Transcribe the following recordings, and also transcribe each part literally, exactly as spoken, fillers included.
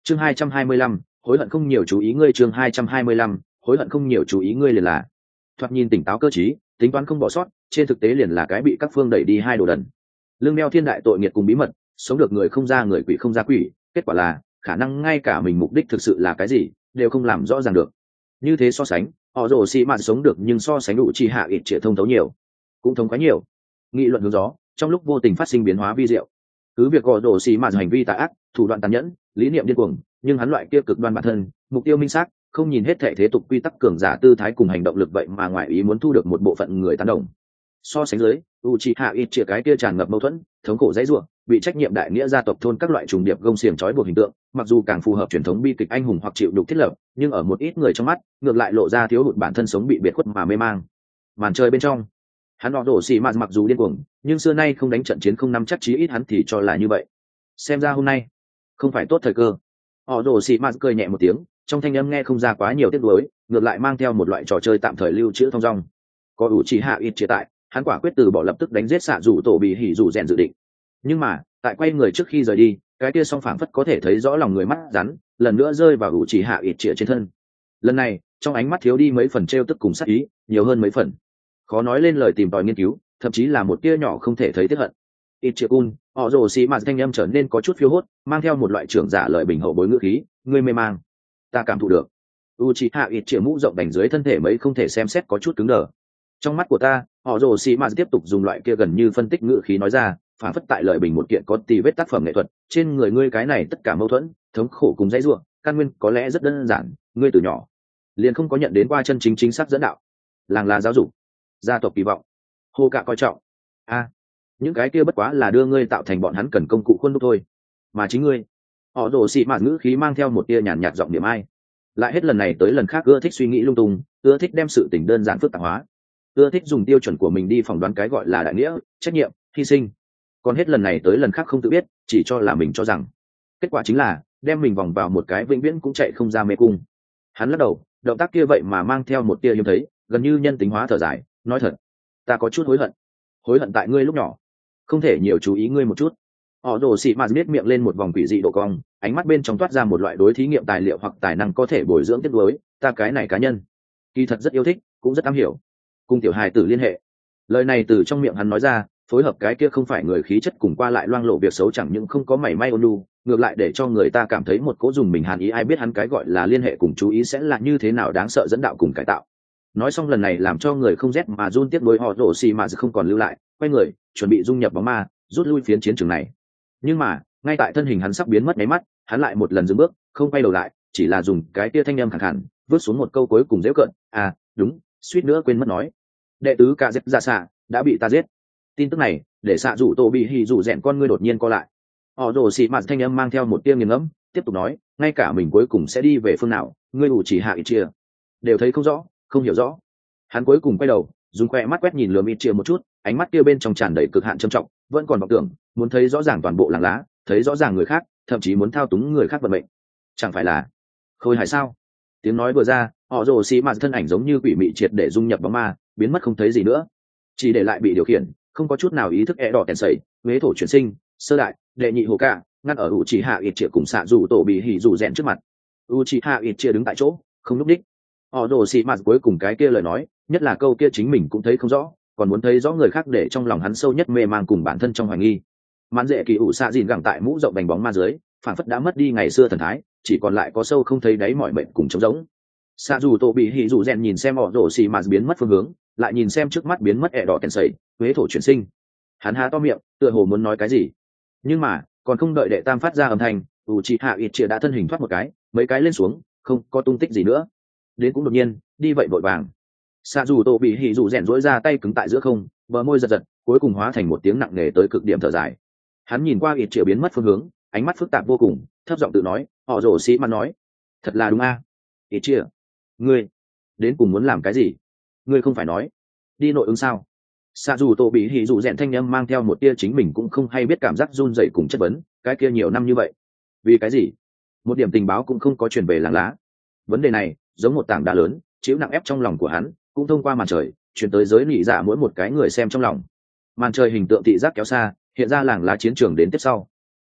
chương hai trăm hai mươi lăm, hối hận không nhiều chú ý ngươi chương hai trăm hai mươi lăm, hối hận không nhiều chú ý ngươi liền là thoạt nhìn tỉnh táo cơ trí, tính toán không bỏ sót, trên thực tế liền là cái bị các phương đẩy đi hai đồ đần. Lương đeo thiên đại tội nghiệt cùng bí mật, sống được người không ra người, quỷ không ra quỷ, kết quả là khả năng ngay cả mình mục đích thực sự là cái gì đều không làm rõ ràng được. Như thế so sánh, họ rồ xì mạt sống được nhưng so sánh đủ chi hạ ít trịa thông thấu nhiều, cũng thông quá nhiều. Nghị luận hướng gió trong lúc vô tình phát sinh biến hóa vi diệu. Cứ việc họ rồ xì mạt hành vi tà ác, thủ đoạn tàn nhẫn, lý niệm điên cuồng, nhưng hắn loại kia cực đoan bản thân, mục tiêu minh xác, không nhìn hết thể thế tục quy tắc cường giả tư thái cùng hành động lực vậy mà ngoại ý muốn thu được một bộ phận người tán đồng. So sánh dưới, Uchiha Itachi cái kia tràn ngập mâu thuẫn, thống khổ dãy rủa, bị trách nhiệm đại nghĩa gia tộc thôn các loại trùng điệp gông xiềng trói buộc hình tượng, mặc dù càng phù hợp truyền thống bi kịch anh hùng hoặc chịu đục thiết lập, nhưng ở một ít người trong mắt, ngược lại lộ ra thiếu hụt bản thân sống bị biệt khuất mà mê mang. Màn trời bên trong, hắn họ đổ xì mạt mặc dù điên cuồng, nhưng xưa nay không đánh trận chiến không nắm chắc, chí ít hắn thì cho là như vậy. Xem ra hôm nay không phải tốt thời cơ. Họ đổ xì mạt cười nhẹ một tiếng, trong thanh âm nghe không ra quá nhiều tiếc nuối, ngược lại mang theo một loại trò chơi tạm thời lưu trữ thong dong. Có Uchiha Itachi tại, hắn quả quyết từ bỏ lập tức đánh giết xạ rủ tổ bị hỉ rủ rèn dự định. Nhưng mà tại quay người trước khi rời đi, cái kia song phảng phất có thể thấy rõ lòng người mắt rắn lần nữa rơi vào Uchiha Itachi trên thân. Lần này trong ánh mắt thiếu đi mấy phần trêu tức cùng sát ý, nhiều hơn mấy phần khó nói lên lời tìm tòi nghiên cứu, thậm chí là một tia nhỏ không thể thấy tiếc hận. Itachi-kun, họ rồ xì mạt thanh âm trở nên có chút phiêu hốt, mang theo một loại trưởng giả lợi bình hậu bối ngữ khí, ngươi mê mang, ta cảm thụ được. Uchiha Itachi mũ rộng đành dưới thân thể mấy không thể xem xét có chút cứng đờ. Trong mắt của ta, họ rồ xì mạt tiếp tục dùng loại kia gần như phân tích ngữ khí nói ra, phản phất tại lợi bình một kiện có tì vết tác phẩm nghệ thuật, trên người ngươi cái này tất cả mâu thuẫn, thống khổ cùng dãy rủa, căn nguyên có lẽ rất đơn giản, ngươi từ nhỏ liền không có nhận đến qua chân chính chính xác dẫn đạo, làng là giáo dục, gia tộc kỳ vọng, hô cả coi trọng. A, à, những cái kia bất quá là đưa ngươi tạo thành bọn hắn cần công cụ khuôn đúc thôi, mà chính ngươi. Họ rồ xì mạt ngữ khí mang theo một tia nhàn nhạt giọng niệm ai, lại hết lần này tới lần khác ưa thích suy nghĩ lung tung, ưa thích đem sự tình đơn giản phức tạp hóa, ưa thích dùng tiêu chuẩn của mình đi phỏng đoán cái gọi là đại nghĩa, trách nhiệm, hy sinh, còn hết lần này tới lần khác không tự biết, chỉ cho là mình cho rằng kết quả chính là đem mình vòng vào một cái vĩnh viễn cũng chạy không ra mê cung. Hắn lắc đầu, động tác kia vậy mà mang theo một tia hiếm thấy, gần như nhân tính hóa thở dài, nói thật, ta có chút hối hận, hối hận tại ngươi lúc nhỏ không thể nhiều chú ý ngươi một chút. Họ rồ xị mạt miết miệng lên một vòng quỷ dị độ cong, ánh mắt bên trong toát ra một loại đối thí nghiệm tài liệu hoặc tài năng có thể bồi dưỡng tiết đối, ta cái này cá nhân kỳ thật rất yêu thích, cũng rất am hiểu cùng tiểu hài tử liên hệ. Lời này từ trong miệng hắn nói ra, phối hợp cái kia không phải người khí chất cùng qua lại loang lộ việc xấu chẳng những không có mảy may ôn nhu, ngược lại để cho người ta cảm thấy một cỗ dùng mình hàn ý. Ai biết hắn cái gọi là liên hệ cùng chú ý sẽ là như thế nào đáng sợ dẫn đạo cùng cải tạo. Nói xong lần này làm cho người không rét mà run, tiếp nối họ rổ xì mà không còn lưu lại, quay người chuẩn bị dung nhập bóng ma, rút lui phiến chiến trường này. Nhưng mà ngay tại thân hình hắn sắp biến mất mấy mắt, hắn lại một lần dừng bước, không quay đầu lại, chỉ là dùng cái kia thanh âm khẳng khẳng vớt xuống một câu cuối cùng dễ cận, à đúng, suýt nữa quên mất nói, đệ tứ cả dép ra xạ đã bị ta giết. Tin tức này để xạ rủ tổ bị hì rủ rèn con ngươi đột nhiên co lại. Họ rồ xì mạt thanh âm mang theo một tia nghiền ngẫm, tiếp tục nói, ngay cả mình cuối cùng sẽ đi về phương nào, ngươi ủ chỉ hạ ít chia đều thấy không rõ, không hiểu rõ. Hắn cuối cùng quay đầu, dùng khoe mắt quét nhìn lườm ít chia một chút, ánh mắt kia bên trong tràn đầy cực hạn trầm trọng, vẫn còn vọng tưởng muốn thấy rõ ràng toàn bộ làng lá, thấy rõ ràng người khác, thậm chí muốn thao túng người khác vận mệnh. Chẳng phải là khôi hài sao? Tiếng nói vừa ra, họ rồ xì mạt thân ảnh giống như quỷ mị triệt để dung nhập bóng ma, biến mất không thấy gì nữa, chỉ để lại bị điều khiển, không có chút nào ý thức e đỏ tèn sẩy, huế thổ chuyển sinh, sơ đại, đệ nhị hồ ca, ngăn ở u chỉ hạ ít chia cùng xạ rủ tổ bị hỉ rủ rèn trước mặt. U chỉ hạ ít chia đứng tại chỗ, không lúc đích. Họ rồ xì mạt cuối cùng cái kia lời nói, nhất là câu kia chính mình cũng thấy không rõ, còn muốn thấy rõ người khác, để trong lòng hắn sâu nhất mê mang cùng bản thân trong hoài nghi. Mãn dễ kỳ ủ xạ dìn gẳng tại mũ rộng bành bóng ma dưới, phản phất đã mất đi ngày xưa thần thái, chỉ còn lại có sâu không thấy đáy mọi mệnh cùng trống rỗng. Xạ dù tổ bị hỉ dù rèn nhìn xem họ rồ xì mạt biến mất phương hướng, lại nhìn xem trước mắt biến mất ẹ đỏ kèn sẩy, huế thổ chuyển sinh. Hắn há to miệng, tựa hồ muốn nói cái gì, nhưng mà còn không đợi đệ tam phát ra âm thanh, u chi hạ ít chia đã thân hình thoát một cái, mấy cái lên xuống, không có tung tích gì nữa. Đến cũng đột nhiên, đi vậy vội vàng. Xạ dù tổ bị hỉ dù rèn dỗi ra tay cứng tại giữa không, bờ môi giật giật, cuối cùng hóa thành một tiếng nặng nề tới cực điểm thở dài. Hắn nhìn qua ít chia biến mất phương hướng, ánh mắt phức tạp vô cùng, thấp giọng tự nói, họ rồ xì mà nói, thật là đúng a, ít chia, ngươi đến cùng muốn làm cái gì? Ngươi không phải nói đi nội ứng sao? Xạ dù tổ bị hỉ dù rèn thanh âm mang theo một tia chính mình cũng không hay biết cảm giác run rẩy cùng chất vấn, cái kia nhiều năm như vậy, vì cái gì một điểm tình báo cũng không có truyền về làng lá? Vấn đề này giống một tảng đá lớn chịu nặng ép trong lòng của hắn, cũng thông qua màn trời truyền tới giới nị dạ mỗi một cái người xem trong lòng. Màn trời hình tượng thị giác kéo xa, hiện ra làng lá chiến trường đến tiếp sau.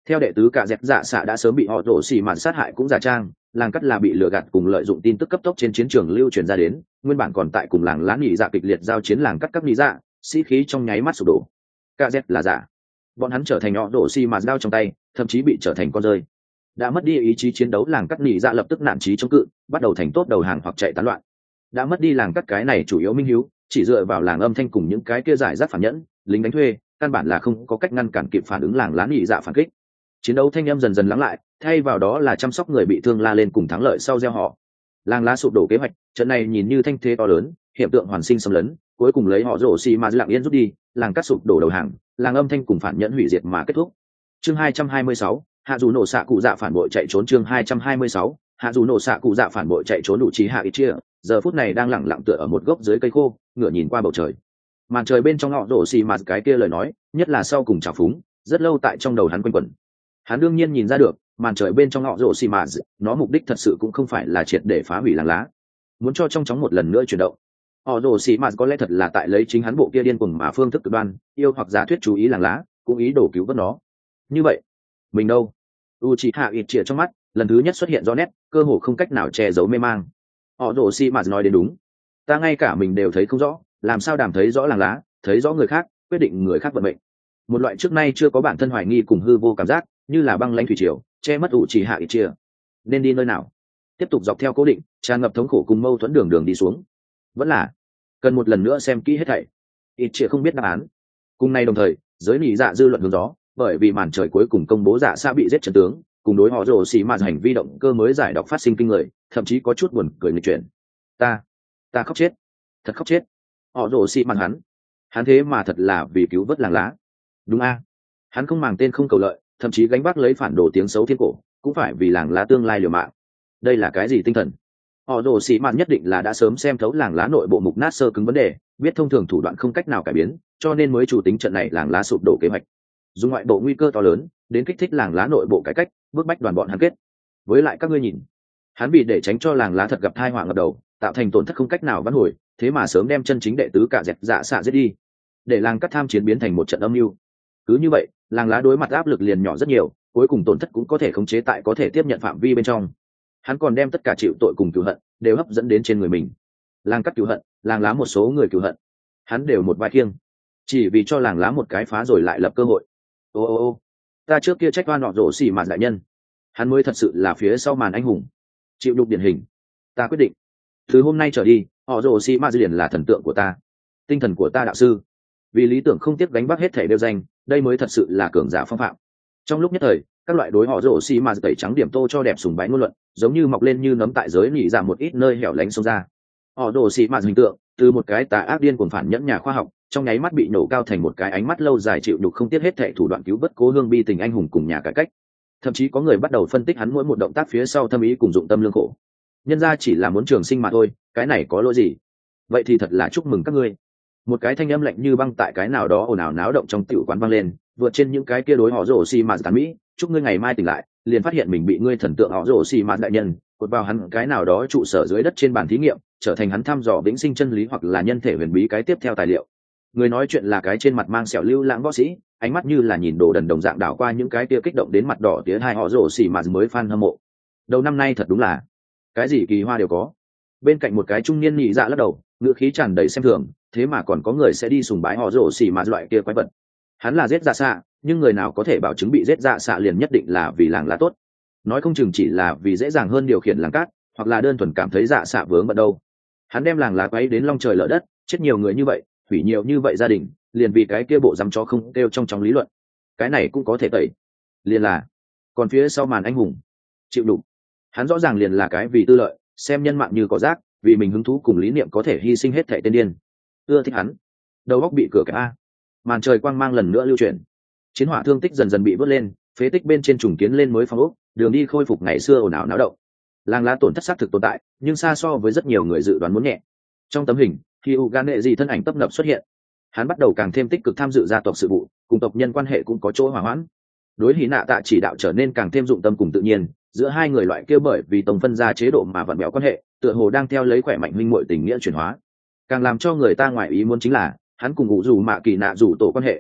Theo đệ tứ cả dẹp dạ xạ đã sớm bị họ rổ xì mạt sát hại cũng giả trang, làng cắt là bị lừa gạt cùng lợi dụng tin tức cấp tốc trên chiến trường lưu truyền ra đến, nguyên bản còn tại cùng làng lá nhị dạ kịch liệt giao chiến làng cắt các nhị dạ, sĩ khí trong nháy mắt sụp đổ. Cả dẹp là giả, bọn hắn trở thành họ rổ xì mạt đao trong tay, thậm chí bị trở thành con rơi. Đã mất đi ý chí chiến đấu làng cắt nhị dạ lập tức nản chí chống cự, bắt đầu thành tốt đầu hàng hoặc chạy tán loạn. Đã mất đi làng cắt cái này chủ yếu minh hiếu, chỉ dựa vào làng âm thanh cùng những cái kia giải rác phản nhẫn, lính đánh thuê, căn bản là không có cách ngăn cản kịp phản ứng làng lá nhị dạ phản kích. Chiến đấu thanh âm dần dần lắng lại, thay vào đó là chăm sóc người bị thương la lên cùng thắng lợi sau gieo họ. Làng lá sụp đổ kế hoạch, trận này nhìn như thanh thế to lớn, hiện tượng hoàn sinh xâm lấn, cuối cùng lấy họ rổ xì mà lặng yên rút đi, làng cắt sụp đổ đầu hàng, làng âm thanh cùng phản nhẫn hủy diệt mà kết thúc. Chương hai trăm hai mươi sáu, hạ dù nổ xạ cụ dạ phản bội chạy trốn. Chương hai trăm hai mươi sáu, hạ dù nổ xạ cụ dạ phản bội chạy trốn. Đủ trí hạ ít chia, giờ phút này đang lặng lặng tựa ở một gốc dưới cây khô, ngửa nhìn qua bầu trời. Màn trời bên trong họ rổ xì mà cái kia lời nói, nhất là sau cùng trào phúng, rất lâu tại trong đầu hắn quanh quẩn. Hắn đương nhiên nhìn ra được, màn trời bên trong họ rổ xì mà nó mục đích thật sự cũng không phải là triệt để phá hủy làng lá, muốn cho trong chóng một lần nữa chuyển động. Họ rổ xì mà có lẽ thật là tại lấy chính hắn bộ kia điên cuồng mà phương thức cực đoan, yêu hoặc giả thuyết chú ý làng lá, cũng ý đồ cứu vớt nó. Như vậy mình đâu? Uchiha Itachi trong mắt lần thứ nhất xuất hiện rõ nét, cơ hồ không cách nào che giấu mê mang. Họ rổ xì mà nói đến đúng, ta ngay cả mình đều thấy không rõ, làm sao đảm thấy rõ làng lá, thấy rõ người khác, quyết định người khác vận mệnh. Một loại trước nay chưa có bản thân hoài nghi cùng hư vô cảm giác, như là băng lãnh thủy triều che mất Uchiha Itachi. Nên đi nơi nào? Tiếp tục dọc theo cố định tràn ngập thống khổ cùng mâu thuẫn đường đường đi xuống, vẫn là cần một lần nữa xem kỹ hết thảy. Itachi không biết đáp án. Cùng nay đồng thời, giới nỉ dạ dư luận hướng gió, bởi vì màn trời cuối cùng công bố dạ xa bị giết trận tướng, cùng đối họ rồ xì mà hành vi động cơ mới giải độc phát sinh kinh người, thậm chí có chút buồn cười nghịch chuyển. Ta, ta khóc chết, thật khóc chết. Họ rồ xì mà hắn, hắn thế mà thật là vì cứu vớt làng lá. Đúng a, hắn không màng tên không cầu lợi, thậm chí gánh vác lấy phản đồ tiếng xấu thiên cổ, cũng phải vì làng lá tương lai liều mạng. Đây là cái gì tinh thần? Họ rồ xì mà nhất định là đã sớm xem thấu làng lá nội bộ mục nát sơ cứng vấn đề, biết thông thường thủ đoạn không cách nào cải biến, cho nên mới chủ tính trận này làng lá sụp đổ kế hoạch, dùng ngoại bộ nguy cơ to lớn đến kích thích làng lá nội bộ cải cách, bước bách đoàn bọn hắn kết. Với lại các ngươi nhìn, hắn vì để tránh cho làng lá thật gặp tai họa ngập đầu, tạo thành tổn thất không cách nào vãn hồi, thế mà sớm đem chân chính đệ tứ cả dẹp dạ xạ giết đi, để làng cắt tham chiến biến thành một trận âm mưu. Cứ như vậy, làng lá đối mặt áp lực liền nhỏ rất nhiều, cuối cùng tổn thất cũng có thể khống chế tại có thể tiếp nhận phạm vi bên trong. Hắn còn đem tất cả chịu tội cùng cừu hận đều hấp dẫn đến trên người mình. Làng cắt cừu hận, làng lá một số người cừu hận, hắn đều một vai kiêng, chỉ vì cho làng lá một cái phá rồi lại lập cơ hội. Ô ô ô, ta trước kia trách oan nọ rổ xỉ mạt đại nhân, hắn mới thật sự là phía sau màn anh hùng, chịu đục điển hình. Ta quyết định, từ hôm nay trở đi, họ rổ xỉ mạt liền là thần tượng của ta, tinh thần của ta đạo sư. Vì lý tưởng không tiếc gánh vác hết thể đeo danh, đây mới thật sự là cường giả phong phạm. Trong lúc nhất thời, các loại đối họ rổ xỉ mạt tẩy trắng điểm tô cho đẹp sùng bái ngôn luận, giống như mọc lên như nấm tại giới nhị giảm một ít nơi hẻo lánh xông ra. Họ rổ xỉ mạt hình tượng từ một cái tà ác điên cuồng phản nhẫn nhà khoa học, trong nháy mắt bị nổ cao thành một cái ánh mắt lâu dài chịu đục không tiếc hết thệ thủ đoạn cứu vớt cố hương bi tình anh hùng cùng nhà cải cách. Thậm chí có người bắt đầu phân tích hắn mỗi một động tác phía sau thâm ý cùng dụng tâm lương khổ. Nhân ra chỉ là muốn trường sinh mà thôi, cái này có lỗi gì? Vậy thì thật là chúc mừng các ngươi. Một cái thanh âm lạnh như băng tại cái nào đó ồn ào náo động trong tiểu quán vang lên, vượt trên những cái kia đối họ rổ xì mà tàn mỹ. Chúc ngươi ngày mai tỉnh lại, liền phát hiện mình bị ngươi thần tượng họ rổ xì mà đại nhân cột vào hắn cái nào đó trụ sở dưới đất trên bàn thí nghiệm, trở thành hắn thăm dò vĩnh sinh chân lý hoặc là nhân thể huyền bí cái tiếp theo tài liệu. Người nói chuyện là cái trên mặt mang sẹo lưu lãng võ sĩ, ánh mắt như là nhìn đồ đần đồng dạng đảo qua những cái kia kích động đến mặt đỏ tía hai họ rổ xì mà mới fan hâm mộ. Đầu năm nay thật đúng là cái gì kỳ hoa đều có. Bên cạnh một cái trung niên nhị dạ lắc đầu, ngữ khí tràn đầy xem thường, thế mà còn có người sẽ đi sùng bái họ rổ xì mà loại kia quái vật. Hắn là giết dạ xạ, nhưng người nào có thể bảo chứng bị giết dạ xạ liền nhất định là vì làng lá tốt? Nói không chừng chỉ là vì dễ dàng hơn điều khiển làng cát, hoặc là đơn thuần cảm thấy dạ xạ vướng bận đâu. Hắn đem làng lá quấy đến long trời lở đất, chết nhiều người như vậy, hủy nhiều như vậy gia đình, liền vì cái kia bộ dám chó không kêu trong trong lý luận. Cái này cũng có thể tẩy. Liền là, còn phía sau màn anh hùng, chịu đủ. Hắn rõ ràng liền là cái vì tư lợi, xem nhân mạng như có rác, vì mình hứng thú cùng lý niệm có thể hy sinh hết thảy tên điên. Ưa thích hắn, đầu óc bị cửa kẹp a. Màn trời quang mang lần nữa lưu chuyển, chiến hỏa thương tích dần dần bị vớt lên, phế tích bên trên trùng kiến lên mới phong ốc, đường đi khôi phục ngày xưa ồn ào náo động. Làng lá tổn thất xác thực tồn tại, nhưng xa so với rất nhiều người dự đoán muốn nhẹ. Trong tấm hình, khi u gan nệ gì thân ảnh tấp nập xuất hiện, hắn bắt đầu càng thêm tích cực tham dự gia tộc sự vụ, cùng tộc nhân quan hệ cũng có chỗ hòa hoãn. Đối hí nạ tạ chỉ đạo trở nên càng thêm dụng tâm cùng tự nhiên, giữa hai người loại kia bởi vì tổng phân ra chế độ mà vặn bẹo quan hệ, tựa hồ đang theo lấy khỏe mạnh minh muội tình nghĩa chuyển hóa. Càng làm cho người ta ngoài ý muốn chính là, hắn cùng ngụ dù mạ kỳ nạ dù tổ quan hệ,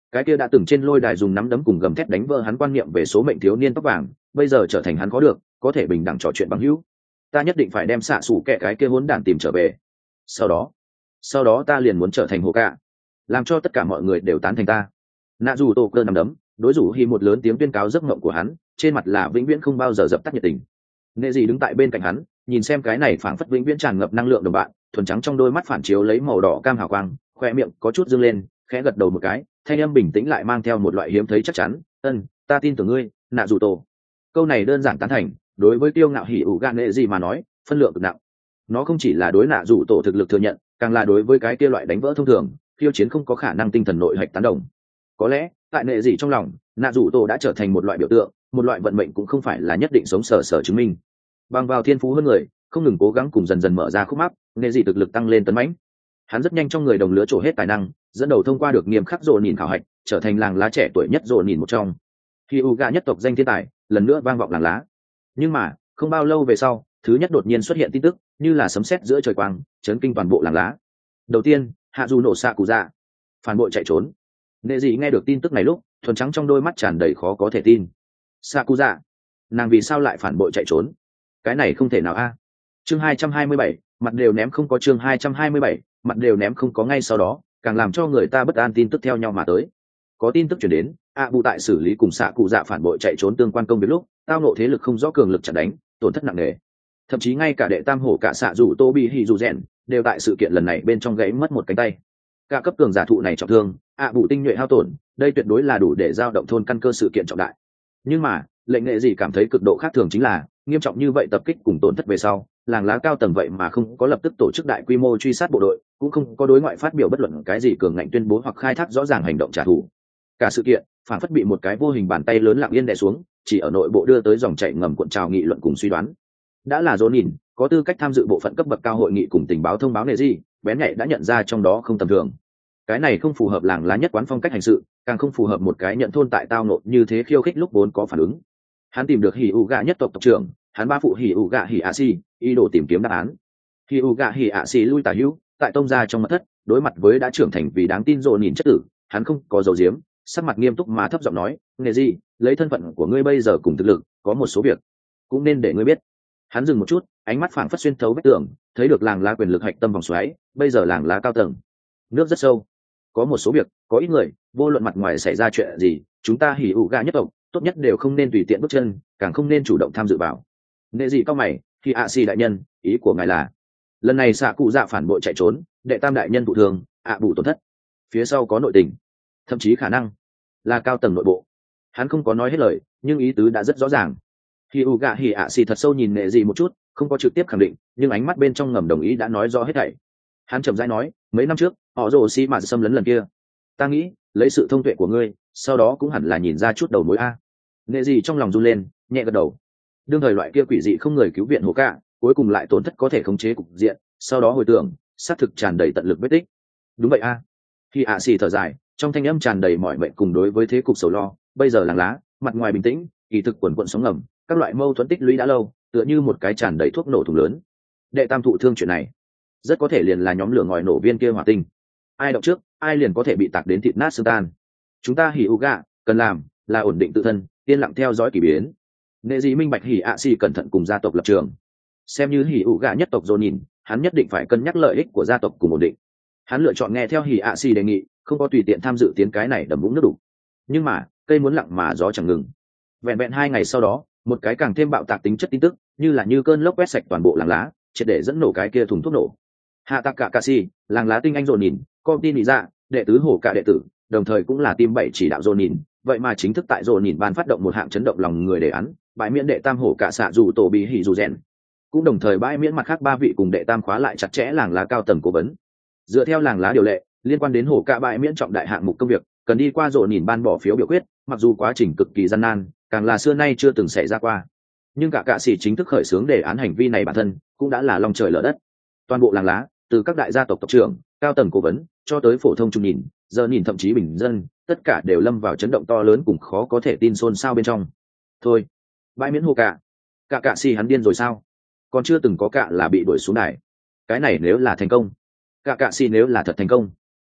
cái kia đã từng trên lôi đài dùng nắm đấm cùng gầm thét đánh vỡ hắn quan niệm về số mệnh thiếu niên tóc vàng, bây giờ trở thành hắn có được có thể bình đẳng trò chuyện bằng hữu. Ta nhất định phải đem xạ xủ kẻ cái kia hỗn đản tìm trở về. Sau đó sau đó ta liền muốn trở thành hồ cạ, làm cho tất cả mọi người đều tán thành ta. Nạ dù tổ cơ nằm đấm đối rủ hi một lớn tiếng tuyên cáo giấc mộng của hắn, trên mặt là vĩnh viễn không bao giờ dập tắt nhiệt tình. Nệ gì đứng tại bên cạnh hắn, nhìn xem cái này phảng phất vĩnh viễn tràn ngập năng lượng đồng bạn, thuần trắng trong đôi mắt phản chiếu lấy màu đỏ cam hào quang, khoe miệng có chút dương lên, khẽ gật đầu một cái, thanh âm bình tĩnh lại mang theo một loại hiếm thấy chắc chắn. Ân, ta tin tưởng ngươi, nạ dù tổ. Câu này đơn giản tán thành, đối với tiêu ngạo hỉ ủ gan nệ gì mà nói, phân lượng cực nặng. Nó không chỉ là đối nạ dù tổ thực lực thừa nhận, càng là đối với cái kia loại đánh vỡ thông thường, khiêu chiến không có khả năng tinh thần nội hạch tán đồng. Có lẽ tại nệ gì trong lòng, nạ dù tổ đã trở thành một loại biểu tượng, một loại vận mệnh cũng không phải là nhất định sống sờ sờ chứng minh. Bằng vào thiên phú hơn người, không ngừng cố gắng cùng dần dần mở ra khúc mắc, nệ gì thực lực tăng lên tấn mãnh. Hắn rất nhanh trong người đồng lứa trổ hết tài năng, dẫn đầu thông qua được nghiêm khắc rồ nhìn khảo hạch, trở thành làng lá trẻ tuổi nhất rồ nhìn một trong. Khi Uga nhất tộc danh thiên tài, lần nữa vang vọng làng lá. Nhưng mà, không bao lâu về sau, thứ nhất đột nhiên xuất hiện tin tức, như là sấm sét giữa trời quang, chấn kinh toàn bộ làng lá. Đầu tiên, hạ dù nổ xạ cụ dạ, phản bội chạy trốn. Nệ dị nghe được tin tức này lúc, thuần trắng trong đôi mắt tràn đầy khó có thể tin. Xạ cụ dạ, nàng vì sao lại phản bội chạy trốn? Cái này không thể nào a. Chương hai trăm hai mươi bảy, mặt đều ném không có chương hai trăm hai mươi bảy, mặt đều ném không có ngay sau đó, càng làm cho người ta bất an tin tức theo nhau mà tới. Có tin tức truyền đến, ạ bù tại xử lý cùng xạ cụ dạ phản bội chạy trốn tương quan công việc lúc, tao nộ thế lực không rõ cường lực chặn đánh, tổn thất nặng nề. Thậm chí ngay cả đệ tam hổ cả xạ dù tô bị hỉ dù rèn đều tại sự kiện lần này bên trong gãy mất một cánh tay. Cả cấp cường giả thụ này trọng thương, ạ bù tinh nhuệ hao tổn, đây tuyệt đối là đủ để giao động thôn căn cơ sự kiện trọng đại. Nhưng mà lệnh nghệ gì cảm thấy cực độ khác thường chính là nghiêm trọng như vậy tập kích cùng tổn thất về sau, làng lá cao tầng vậy mà không có lập tức tổ chức đại quy mô truy sát bộ đội, cũng không có đối ngoại phát biểu bất luận cái gì cường ngạnh tuyên bố hoặc khai thác rõ ràng hành động trả thù. Cả sự kiện phản phất bị một cái vô hình bàn tay lớn lặng yên đè xuống, chỉ ở nội bộ đưa tới dòng chảy ngầm cuộn trào nghị luận cùng suy đoán. Đã là dồn nhìn có tư cách tham dự bộ phận cấp bậc cao hội nghị cùng tình báo thông báo nệ gì, bén nhạy đã nhận ra trong đó không tầm thường. Cái này không phù hợp làng lá nhất quán phong cách hành sự, càng không phù hợp một cái nhận thôn tại tao nộ như thế khiêu khích lúc vốn có phản ứng. Hắn tìm được hỉ ủ gạ nhất tộc tộc trưởng, hắn ba phụ hỉ ủ gạ hỉ ạ xì, ý đồ tìm kiếm đáp án. Hỉ ủ gạ hỉ ạ xì lui tả hữu, tại tông gia trong mật thất, đối mặt với đã trưởng thành vì đáng tin dồn nhìn chất tử, hắn không có dấu diếm, sắc mặt nghiêm túc mà thấp giọng nói, nghề gì, lấy thân phận của ngươi bây giờ cùng thực lực, có một số việc cũng nên để ngươi biết. Hắn dừng một chút, ánh mắt phảng phất xuyên thấu vách tường, thấy được làng lá quyền lực hạch tâm vòng xoáy, bây giờ làng lá cao tầng, nước rất sâu. Có một số việc, có ít người, vô luận mặt ngoài xảy ra chuyện gì, chúng ta hỉ ủ gạ nhất tộc, tốt nhất đều không nên tùy tiện bước chân, càng không nên chủ động tham dự vào. Nệ gì cao mày, khi ạ xì đại nhân, ý của ngài là, lần này xạ cụ dạ phản bội chạy trốn, đệ tam đại nhân thụ thường, ạ bù tổn thất, phía sau có nội tình, thậm chí khả năng là cao tầng nội bộ. Hắn không có nói hết lời, nhưng ý tứ đã rất rõ ràng. Khi u gạ hỉ ạ xì thật sâu nhìn nệ gì một chút, không có trực tiếp khẳng định, nhưng ánh mắt bên trong ngầm đồng ý đã nói rõ hết thảy. Hắn chậm rãi nói, mấy năm trước họ rồ xi mà xâm lấn lần kia, ta nghĩ lấy sự thông tuệ của ngươi, sau đó cũng hẳn là nhìn ra chút đầu mối a. Nệ gì trong lòng run lên, nhẹ gật đầu. Đương thời loại kia quỷ dị không người cứu viện hồ cả, cuối cùng lại tổn thất có thể khống chế cục diện, sau đó hồi tưởng, xác thực tràn đầy tận lực vết tích. Đúng vậy a. Khi ạ xì thở dài, trong thanh âm tràn đầy mọi mệnh cùng đối với thế cục sầu lo. Bây giờ làng lá, mặt ngoài bình tĩnh, kỳ thực quần quận sóng ngầm, các loại mâu thuẫn tích lũy đã lâu, tựa như một cái tràn đầy thuốc nổ thùng lớn. Đệ tam thụ thương chuyện này, rất có thể liền là nhóm lửa ngòi nổ viên kia hỏa tinh. Ai động trước, ai liền có thể bị tạc đến thịt nát xương tan. Chúng ta hỉ ủ gạ cần làm là ổn định tự thân, yên lặng theo dõi kỳ biến. Nệ dị minh bạch hỉ ạ xì cẩn thận cùng gia tộc lập trường. Xem như hỉ ủ gạ nhất tộc dồn nhìn, hắn nhất định phải cân nhắc lợi ích của gia tộc cùng ổn định. Hắn lựa chọn nghe theo hỉ ạ xì đề nghị, không có tùy tiện tham dự tiến cái này đầm vũng nước đủ. Nhưng mà cây muốn lặng mà gió chẳng ngừng. Vẹn vẹn hai ngày sau đó, một cái càng thêm bạo tạc tính chất tin tức, như là như cơn lốc quét sạch toàn bộ làng lá, triệt để dẫn nổ cái kia thùng thuốc nổ. Hạ tạc cả cà si, làng lá tinh anh dồn nhìn, công ty nị dạ, đệ tứ hổ cả đệ tử, đồng thời cũng là team bảy chỉ đạo dồn nhìn, vậy mà chính thức tại dồn nhìn ban phát động một hạng chấn động lòng người đề án, bãi miễn đệ tam hổ cả xạ dù tổ bị hỉ dù rèn, cũng đồng thời bãi miễn mặt khác ba vị cùng đệ tam khóa lại chặt chẽ làng lá cao tầng cố vấn. Dựa theo làng lá điều lệ, liên quan đến hổ cả bãi miễn trọng đại hạng mục công việc, cần đi qua dồn nhìn ban bỏ phiếu biểu quyết, mặc dù quá trình cực kỳ gian nan, càng là xưa nay chưa từng xảy ra qua. Nhưng cả cạ sĩ chính thức khởi xướng đề án hành vi này bản thân cũng đã là lòng trời lở đất. Toàn bộ làng lá, từ các đại gia tộc tộc trưởng, cao tầng cố vấn, cho tới phổ thông trung nhìn, giờ nhìn thậm chí bình dân, tất cả đều lâm vào chấn động to lớn cùng khó có thể tin xôn xao bên trong. Thôi, bãi miễn hồ cả, cả cạ sĩ hắn điên rồi sao? Còn chưa từng có cạ là bị đuổi xuống đài. Cái này nếu là thành công, cả cạ sĩ nếu là thật thành công,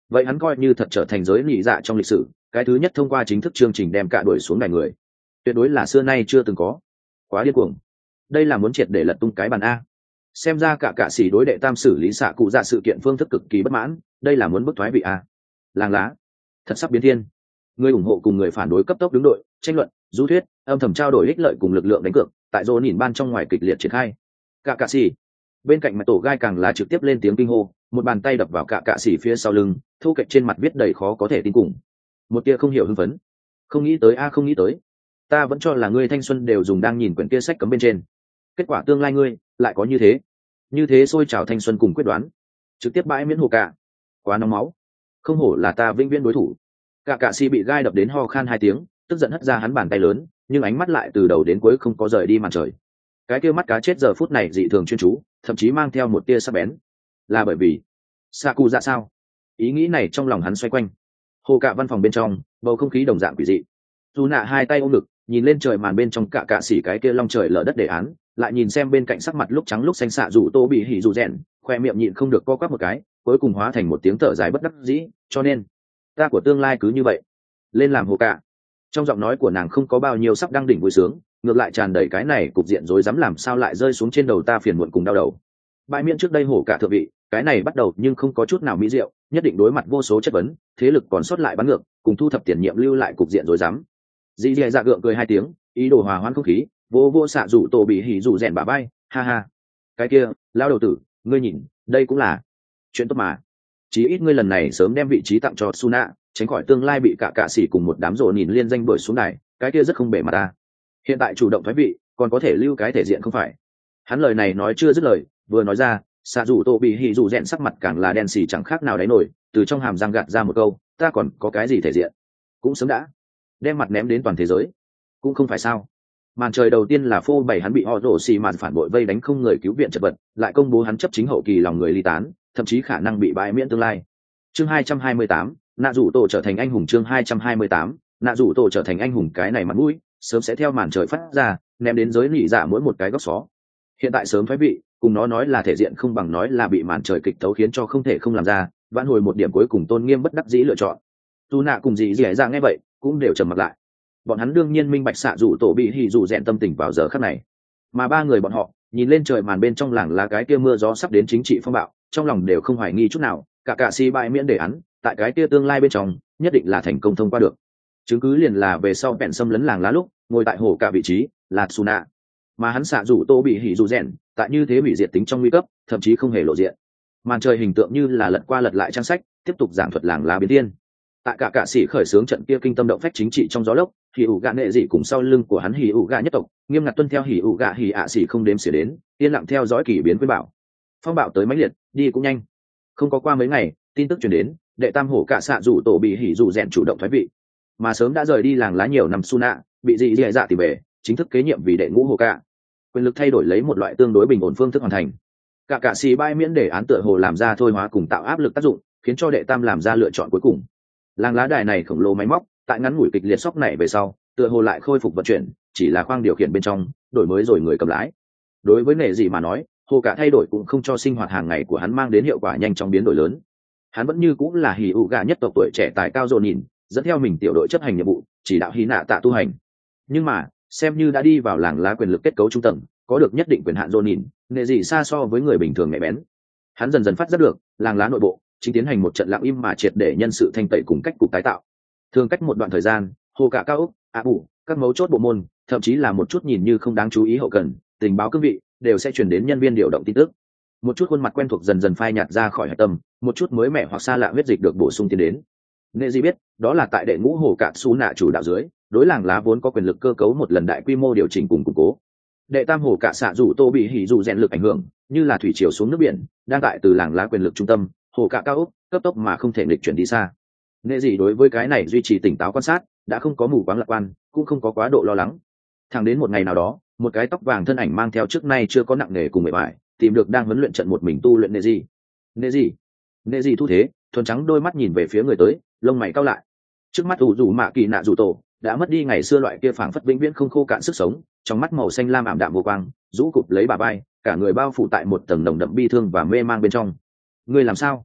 vậy hắn coi như thật trở thành giới nhị dạ trong lịch sử cái thứ nhất thông qua chính thức chương trình đem cả đuổi xuống đài người, tuyệt đối là xưa nay chưa từng có. Quá điên cuồng, đây là muốn triệt để lật tung cái bàn a. Xem ra cả cạ sĩ đối đệ tam xử lý xạ cụ dạ sự kiện phương thức cực kỳ bất mãn, đây là muốn bức thoái vị a. Làng lá thật sắp biến thiên, người ủng hộ cùng người phản đối cấp tốc đứng đội tranh luận du thuyết âm thầm trao đổi ích lợi cùng lực lượng đánh cược tại rô nhìn ban trong ngoài kịch liệt triển khai. Cả cạ sĩ bên cạnh mặt tổ gai càng là trực tiếp lên tiếng kinh hô, một bàn tay đập vào cả cạ sĩ phía sau lưng, thu kệch trên mặt viết đầy khó có thể tin cùng một tia không hiểu hưng phấn. Không nghĩ tới a không nghĩ tới, ta vẫn cho là ngươi thanh xuân đều dùng đang nhìn quyển kia sách cấm bên trên, kết quả tương lai ngươi lại có như thế như thế xôi trào thanh xuân cùng quyết đoán, trực tiếp bãi miễn hồ cả, quá nóng máu, không hổ là ta vĩnh viễn đối thủ. Cả cạ si bị gai đập đến ho khan hai tiếng, tức giận hất ra hắn bàn tay lớn, nhưng ánh mắt lại từ đầu đến cuối không có rời đi màn trời. Cái kia mắt cá chết giờ phút này dị thường chuyên chú, thậm chí mang theo một tia sắc bén. Là bởi vì Saku dạ sao? Ý nghĩ này trong lòng hắn xoay quanh. Hồ cả văn phòng bên trong, bầu không khí đồng dạng quỷ dị. Dù nạ hai tay ôm ngực, nhìn lên trời màn bên trong cả cạ xỉ cái kia long trời lở đất đề án, lại nhìn xem bên cạnh sắc mặt lúc trắng lúc xanh xạ rủ tô bị hỉ rủ rèn, khoe miệng nhịn không được co quắp một cái, cuối cùng hóa thành một tiếng thở dài bất đắc dĩ, cho nên ta của tương lai cứ như vậy lên làm hồ cả. Trong giọng nói của nàng không có bao nhiêu sắc đăng đỉnh vui sướng, ngược lại tràn đầy cái này cục diện rối rắm làm sao lại rơi xuống trên đầu ta phiền muộn cùng đau đầu. Bãi miễn trước đây hổ cả thượng vị, cái này bắt đầu nhưng không có chút nào mỹ diệu, nhất định đối mặt vô số chất vấn, thế lực còn sót lại bắn ngược, cùng thu thập tiền nhiệm lưu lại cục diện rối rắm. Dĩ Dĩ Dạ gượng cười hai tiếng, ý đồ hòa hoãn không khí, vô vô xạ rủ tổ bị hỉ rủ rèn bả bay, ha ha. Cái kia, lao đầu tử, ngươi nhìn, đây cũng là chuyện tốt mà. Chí ít ngươi lần này sớm đem vị trí tặng cho Suna, tránh khỏi tương lai bị cả cạ sĩ cùng một đám rồ nhìn liên danh đuổi xuống đài, cái kia rất không bể mặt ta. Hiện tại chủ động thoái vị, còn có thể lưu cái thể diện không phải? Hắn lời này nói chưa dứt lời, vừa nói ra, xạ rủ tổ bị hỉ rủ rèn sắc mặt càng là đen xì chẳng khác nào đáy nổi, từ trong hàm răng gạt ra một câu, ta còn có cái gì thể diện? Cũng sớm đã đem mặt ném đến toàn thế giới, cũng không phải sao? Màn trời đầu tiên là phô bày hắn bị họ rổ xì màn phản bội vây đánh không người cứu viện chật vật, lại công bố hắn chấp chính hậu kỳ lòng người ly tán, thậm chí khả năng bị bãi miễn tương lai. Chương hai trăm hai mươi tám, nạ rủ tổ trở thành anh hùng. Chương hai trăm hai mươi tám, nạ rủ tổ trở thành anh hùng. Cái này mặt mũi sớm sẽ theo màn trời phát ra, ném đến giới nỉ dạ mỗi một cái góc xó. Hiện tại sớm thoái vị, cùng nó nói là thể diện không bằng nói là bị màn trời kịch tấu khiến cho không thể không làm ra, vãn hồi một điểm cuối cùng tôn nghiêm bất đắc dĩ lựa chọn. Tu nạ cùng dì dì ra nghe vậy cũng đều trầm mặt lại. Bọn hắn đương nhiên minh bạch xạ rủ tổ bị hỉ rủ rèn tâm tình vào giờ khắc này, mà ba người bọn họ nhìn lên trời màn bên trong làng lá cái kia mưa gió sắp đến chính trị phong bạo, trong lòng đều không hoài nghi chút nào, cả cả si bại miễn để hắn tại cái kia tương lai bên trong nhất định là thành công thông qua được. Chứng cứ liền là về sau bèn xâm lấn làng lá lúc ngồi tại hồ cả vị trí là Suna, mà hắn xạ rủ tô bị hỉ rủ rèn tại như thế hủy diệt tính trong nguy cấp thậm chí không hề lộ diện. Màn trời hình tượng như là lật qua lật lại trang sách, tiếp tục giảng thuật làng lá biến thiên. Tại cả cả sĩ khởi xướng trận kia kinh tâm động phách chính trị trong gió lốc, hỉ ủ gạ nệ dị cùng sau lưng của hắn hỉ ủ gạ nhất tộc nghiêm ngặt tuân theo hỉ ủ gạ hỉ ạ sĩ không đếm xỉa đến, yên lặng theo dõi kỳ biến quyến bảo. Phong bạo tới mãnh liệt, đi cũng nhanh. Không có qua mấy ngày, tin tức truyền đến, đệ tam hổ cả xạ rủ tổ bị hỉ rủ rèn chủ động thoái vị, mà sớm đã rời đi làng lá nhiều năm Suna bị dị dị dạ tìm về, chính thức kế nhiệm vì đệ ngũ hổ cả. Quyền lực thay đổi lấy một loại tương đối bình ổn phương thức hoàn thành. Cả cả sĩ bãi miễn để án tựa hồ làm ra thôi hóa cùng tạo áp lực tác dụng, khiến cho đệ tam làm ra lựa chọn cuối cùng. Làng lá đài này khổng lồ máy móc tại ngắn ngủi kịch liệt sốc này về sau tựa hồ lại khôi phục vận chuyển, chỉ là khoang điều khiển bên trong đổi mới rồi người cầm lái. Đối với nể gì mà nói, hồ cả thay đổi cũng không cho sinh hoạt hàng ngày của hắn mang đến hiệu quả nhanh chóng biến đổi lớn. Hắn vẫn như cũng là hỉ ủ gà nhất tộc tuổi trẻ tài cao dồn nhìn, dẫn theo mình tiểu đội chấp hành nhiệm vụ, chỉ đạo hí nạ tạ tu hành. Nhưng mà xem như đã đi vào làng lá quyền lực kết cấu trung tầng, có được nhất định quyền hạn dồn nhìn, nể gì xa so với người bình thường nhạy bén. Hắn dần dần phát giác được làng lá nội bộ chính tiến hành một trận lặng im mà triệt để nhân sự thanh tẩy cùng cách cục tái tạo. Thường cách một đoạn thời gian, hồ cả cao ốc, ạ bù, các mấu chốt bộ môn, thậm chí là một chút nhìn như không đáng chú ý hậu cần, tình báo cương vị đều sẽ chuyển đến nhân viên điều động tin tức. Một chút khuôn mặt quen thuộc dần dần phai nhạt ra khỏi hạch tâm, một chút mới mẻ hoặc xa lạ huyết dịch được bổ sung tiến đến. Nghệ gì biết, đó là tại đệ ngũ hồ cả xú nạ chủ đạo dưới, đối làng lá vốn có quyền lực cơ cấu một lần đại quy mô điều chỉnh cùng củng cố. Đệ tam hồ cả xạ rủ tô bị hỉ rủ rèn lực ảnh hưởng, như là thủy triều xuống nước biển, đang tại từ làng lá quyền lực trung tâm hồ cả cao ốc cấp tốc mà không thể nghịch chuyển đi xa. Nghệ gì đối với cái này duy trì tỉnh táo quan sát, đã không có mù quáng lạc quan, cũng không có quá độ lo lắng. Thẳng đến một ngày nào đó, một cái tóc vàng thân ảnh mang theo trước nay chưa có nặng nề cùng mệt mỏi, tìm được đang huấn luyện trận một mình tu luyện Nghệ gì. Nghệ gì, Nghệ gì thu thế, thuần trắng đôi mắt nhìn về phía người tới, lông mày cau lại. Trước mắt ủ rủ mạ kỳ nạ rủ tổ đã mất đi ngày xưa loại kia phảng phất vĩnh viễn không khô cạn sức sống, trong mắt màu xanh lam ảm đạm vô quang, rũ cụp lấy bà vai, cả người bao phủ tại một tầng nồng đậm bi thương và mê mang bên trong. Ngươi làm sao?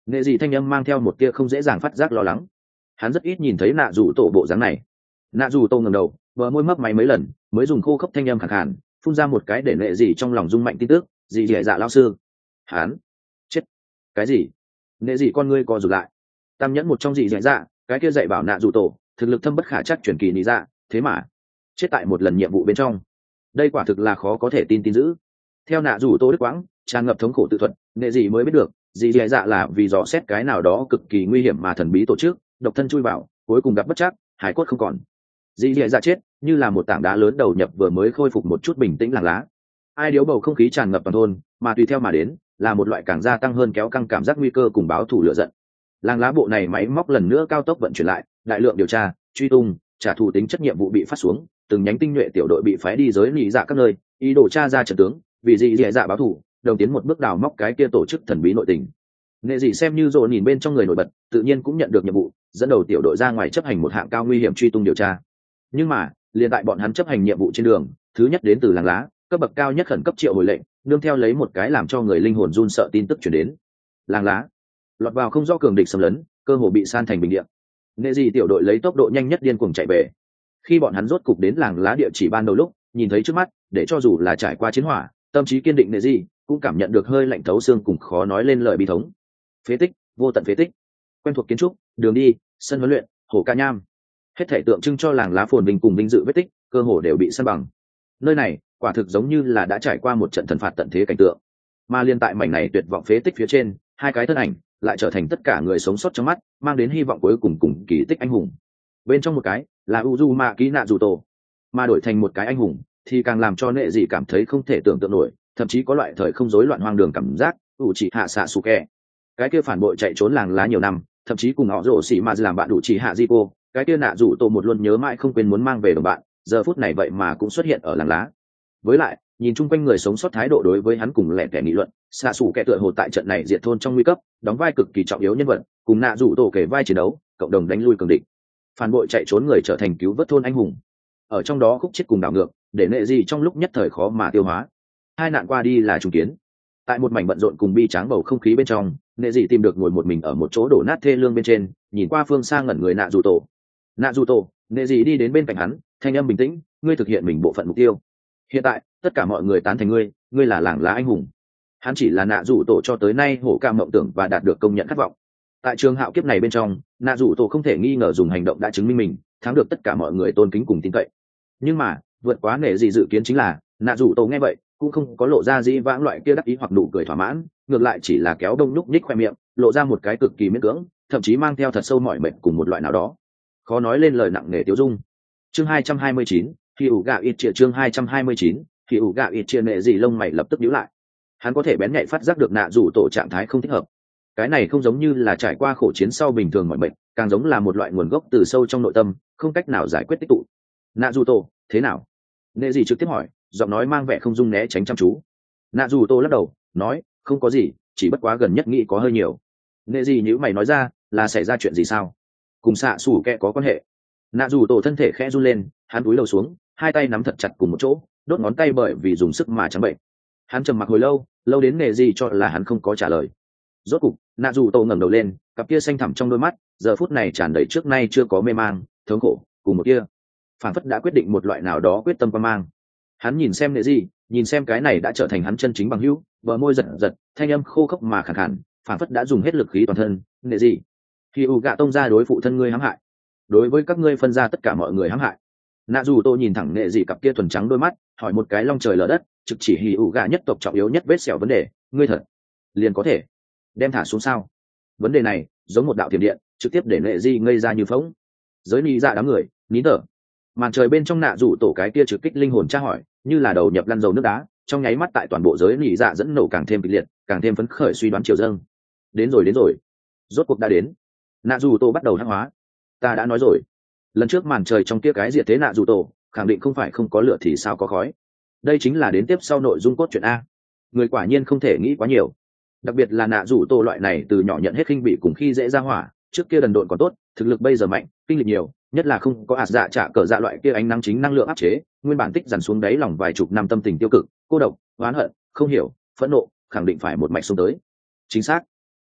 Nghệ dị thanh âm mang theo một tia không dễ dàng phát giác lo lắng. Hắn rất ít nhìn thấy nạ rủ tổ bộ dáng này. Nạ rủ tổ ngẩng đầu, bờ môi mấp máy mấy lần mới dùng khô khốc thanh âm khẳng khàn phun ra một cái để nghệ dị trong lòng rung mạnh tin tức. Dị dẻ dạ lao sư. Hắn chết. Cái gì? Nghệ dị con ngươi co rụt lại. Tam nhẫn một trong dị dẻ dạ, cái kia dạy bảo nạ rủ tổ thực lực thâm bất khả chắc truyền kỳ lý dạ, thế mà chết tại một lần nhiệm vụ bên trong. Đây quả thực là khó có thể tin tin dữ. Theo nạ rủ tô đức quãng tràn ngập thống khổ tự thuật, nghệ dị mới biết được dị dẻ dạ là vì dò xét cái nào đó cực kỳ nguy hiểm mà thần bí tổ chức độc thân chui vào, cuối cùng gặp bất trắc, hải cốt không còn. Dị dẻ dạ chết như là một tảng đá lớn đầu nhập vừa mới khôi phục một chút bình tĩnh làng lá. Ai điếu bầu không khí tràn ngập toàn thôn, mà tùy theo mà đến là một loại càng gia tăng hơn kéo căng cảm giác nguy cơ cùng báo thù lửa giận. Làng lá bộ này máy móc lần nữa cao tốc vận chuyển lại, đại lượng điều tra, truy tung, trả thù tính chất nhiệm vụ bị phát xuống, từng nhánh tinh nhuệ tiểu đội bị phái đi giới lì dạ các nơi, ý đồ tra ra trận tướng, vì dị dẻ dạ báo thù, đồng tiến một bước đào móc cái kia tổ chức thần bí nội tình. Nghệ dị xem như rộ nhìn bên trong người nổi bật, tự nhiên cũng nhận được nhiệm vụ, dẫn đầu tiểu đội ra ngoài chấp hành một hạng cao nguy hiểm truy tung điều tra. Nhưng mà liền tại bọn hắn chấp hành nhiệm vụ trên đường, thứ nhất đến từ làng lá, cấp bậc cao nhất khẩn cấp triệu hồi lệnh, nương theo lấy một cái làm cho người linh hồn run sợ tin tức chuyển đến. Làng lá lọt vào không rõ cường địch xâm lấn, cơ hồ bị san thành bình địa. Nghệ dị tiểu đội lấy tốc độ nhanh nhất điên cuồng chạy về. Khi bọn hắn rốt cục đến làng lá địa chỉ ban đầu lúc, nhìn thấy trước mắt, để cho dù là trải qua chiến hỏa, tâm trí kiên định nghệ dị cũng cảm nhận được hơi lạnh thấu xương cùng khó nói lên lời bi thống. Phế tích, vô tận phế tích, quen thuộc kiến trúc, đường đi, sân huấn luyện, hồ ca nham, hết thể tượng trưng cho làng lá phồn vinh cùng vinh dự vết tích, cơ hồ đều bị san bằng. Nơi này quả thực giống như là đã trải qua một trận thần phạt tận thế cảnh tượng, mà liên tại mảnh này tuyệt vọng phế tích phía trên, hai cái thân ảnh lại trở thành tất cả người sống sót trong mắt, mang đến hy vọng cuối cùng cùng kỳ tích anh hùng. Bên trong một cái là Uzumaki Naruto, mà đổi thành một cái anh hùng thì càng làm cho nệ dị cảm thấy không thể tưởng tượng nổi, thậm chí có loại thời không rối loạn hoang đường cảm giác. Uchiha Sasuke, cái kia phản bội chạy trốn làng lá nhiều năm, thậm chí cùng họ rổ xỉ mà làm bạn Uchiha Ziko, cái kia nạ rủ tổ một luôn nhớ mãi không quên muốn mang về đồng bạn, giờ phút này vậy mà cũng xuất hiện ở làng lá. Với lại nhìn chung quanh người sống sót thái độ đối với hắn cùng lẻ tẻ nghị luận, xạ xù kẻ tựa hồ tại trận này diệt thôn trong nguy cấp, đóng vai cực kỳ trọng yếu nhân vật, cùng nạ rủ tổ kể vai chiến đấu, cộng đồng đánh lui cường địch. Phản bội chạy trốn người trở thành cứu vớt thôn anh hùng. Ở trong đó khúc chết cùng đảo ngược, để nệ gì trong lúc nhất thời khó mà tiêu hóa. Hai nạn qua đi là trùng kiến. Tại một mảnh bận rộn cùng bi tráng bầu không khí bên trong, nệ dị tìm được ngồi một mình ở một chỗ đổ nát thê lương bên trên, nhìn qua phương xa ngẩn người nạ rủ tổ. Nạ rủ tổ, nệ dị đi đến bên cạnh hắn, thanh âm bình tĩnh, ngươi thực hiện mình bộ phận mục tiêu. Hiện tại tất cả mọi người tán thành ngươi, ngươi là làng lá anh hùng. Hắn chỉ là nạ rủ tổ cho tới nay hổ ca mộng tưởng và đạt được công nhận khát vọng. Tại trường hạo kiếp này bên trong, nạ rủ tổ không thể nghi ngờ dùng hành động đã chứng minh mình thắng được tất cả mọi người tôn kính cùng tin cậy. Nhưng mà vượt quá nệ dị dự kiến chính là nạ rủ tổ nghe vậy cũng không có lộ ra dĩ vãng loại kia đắc ý hoặc nụ cười thỏa mãn, ngược lại chỉ là kéo đông nhúc nhích khoe miệng, lộ ra một cái cực kỳ miễn cưỡng, thậm chí mang theo thật sâu mỏi mệt cùng một loại nào đó khó nói lên lời nặng nề tiêu dung. Chương hai trăm hai mươi chín, khi ủ gạo ít chia chương hai trăm hai mươi chín, khi ủ gạo ít chia nệ dị lông mày lập tức nhíu lại. Hắn có thể bén nhạy phát giác được nạ rủ tổ trạng thái không thích hợp. Cái này không giống như là trải qua khổ chiến sau bình thường mọi bệnh, càng giống là một loại nguồn gốc từ sâu trong nội tâm, không cách nào giải quyết tích tụ. Nạ rủ tổ, thế nào? Nệ dị trực tiếp hỏi, giọng nói mang vẻ không dung né tránh chăm chú. Nạ rủ tổ lắc đầu, nói, không có gì, chỉ bất quá gần nhất nghĩ có hơi nhiều. Nệ dị nhíu mày nói ra, là xảy ra chuyện gì sao? Cùng xạ xủ kẹ có quan hệ? Nạ rủ tổ thân thể khẽ run lên, hắn cúi đầu xuống, hai tay nắm thật chặt cùng một chỗ, đốt ngón tay bởi vì dùng sức mà trắng bệnh. Hắn trầm mặc hồi lâu, lâu đến nệ dị cho là hắn không có trả lời. Rốt cục nạ dù tô ngẩng đầu lên, cặp kia xanh thẳm trong đôi mắt giờ phút này tràn đầy trước nay chưa có mê mang, thống khổ cùng một kia phản phất đã quyết định một loại nào đó quyết tâm qua mang. Hắn nhìn xem nệ gì, nhìn xem cái này đã trở thành hắn chân chính bằng hữu, bờ môi giật giật, thanh âm khô khốc mà khàn khàn, phản phất đã dùng hết lực khí toàn thân. Nệ gì? Khi u gạ tông ra đối phụ thân ngươi hãm hại, đối với các ngươi phân ra tất cả mọi người hãm hại. Nạ dù tô nhìn thẳng nệ gì cặp kia thuần trắng đôi mắt, hỏi một cái long trời lở đất, trực chỉ hì ủ gạ nhất tộc trọng yếu nhất vết sẹo vấn đề, ngươi thật liền có thể đem thả xuống sao? Vấn đề này giống một đạo thiểm điện, trực tiếp để nệ di ngây ra như phóng. Giới ni dạ đám người nín thở. Màn trời bên trong nạ rủ tổ cái kia trực kích linh hồn tra hỏi, như là đầu nhập lăn dầu nước đá, trong nháy mắt tại toàn bộ giới ni dạ dẫn nổ càng thêm kịch liệt, càng thêm phấn khởi suy đoán chiều dâng. Đến rồi đến rồi, rốt cuộc đã đến. Nạ rủ tổ bắt đầu hắc hóa. Ta đã nói rồi, lần trước màn trời trong kia cái diệt thế nạ rủ tổ, khẳng định không phải không có lửa thì sao có khói. Đây chính là đến tiếp sau nội dung cốt truyện a. Người quả nhiên không thể nghĩ quá nhiều. Đặc biệt là nạ rủ tổ loại này từ nhỏ nhận hết khinh bị cùng khi dễ ra hỏa, trước kia đần độn còn tốt, thực lực bây giờ mạnh, kinh lịch nhiều, nhất là không có ạt dạ trả cờ dạ loại kia ánh nắng chính năng lượng áp chế, nguyên bản tích dằn xuống đáy lòng vài chục năm tâm tình tiêu cực, cô độc, oán hận, không hiểu, phẫn nộ, khẳng định phải một mạch xuống tới. Chính xác.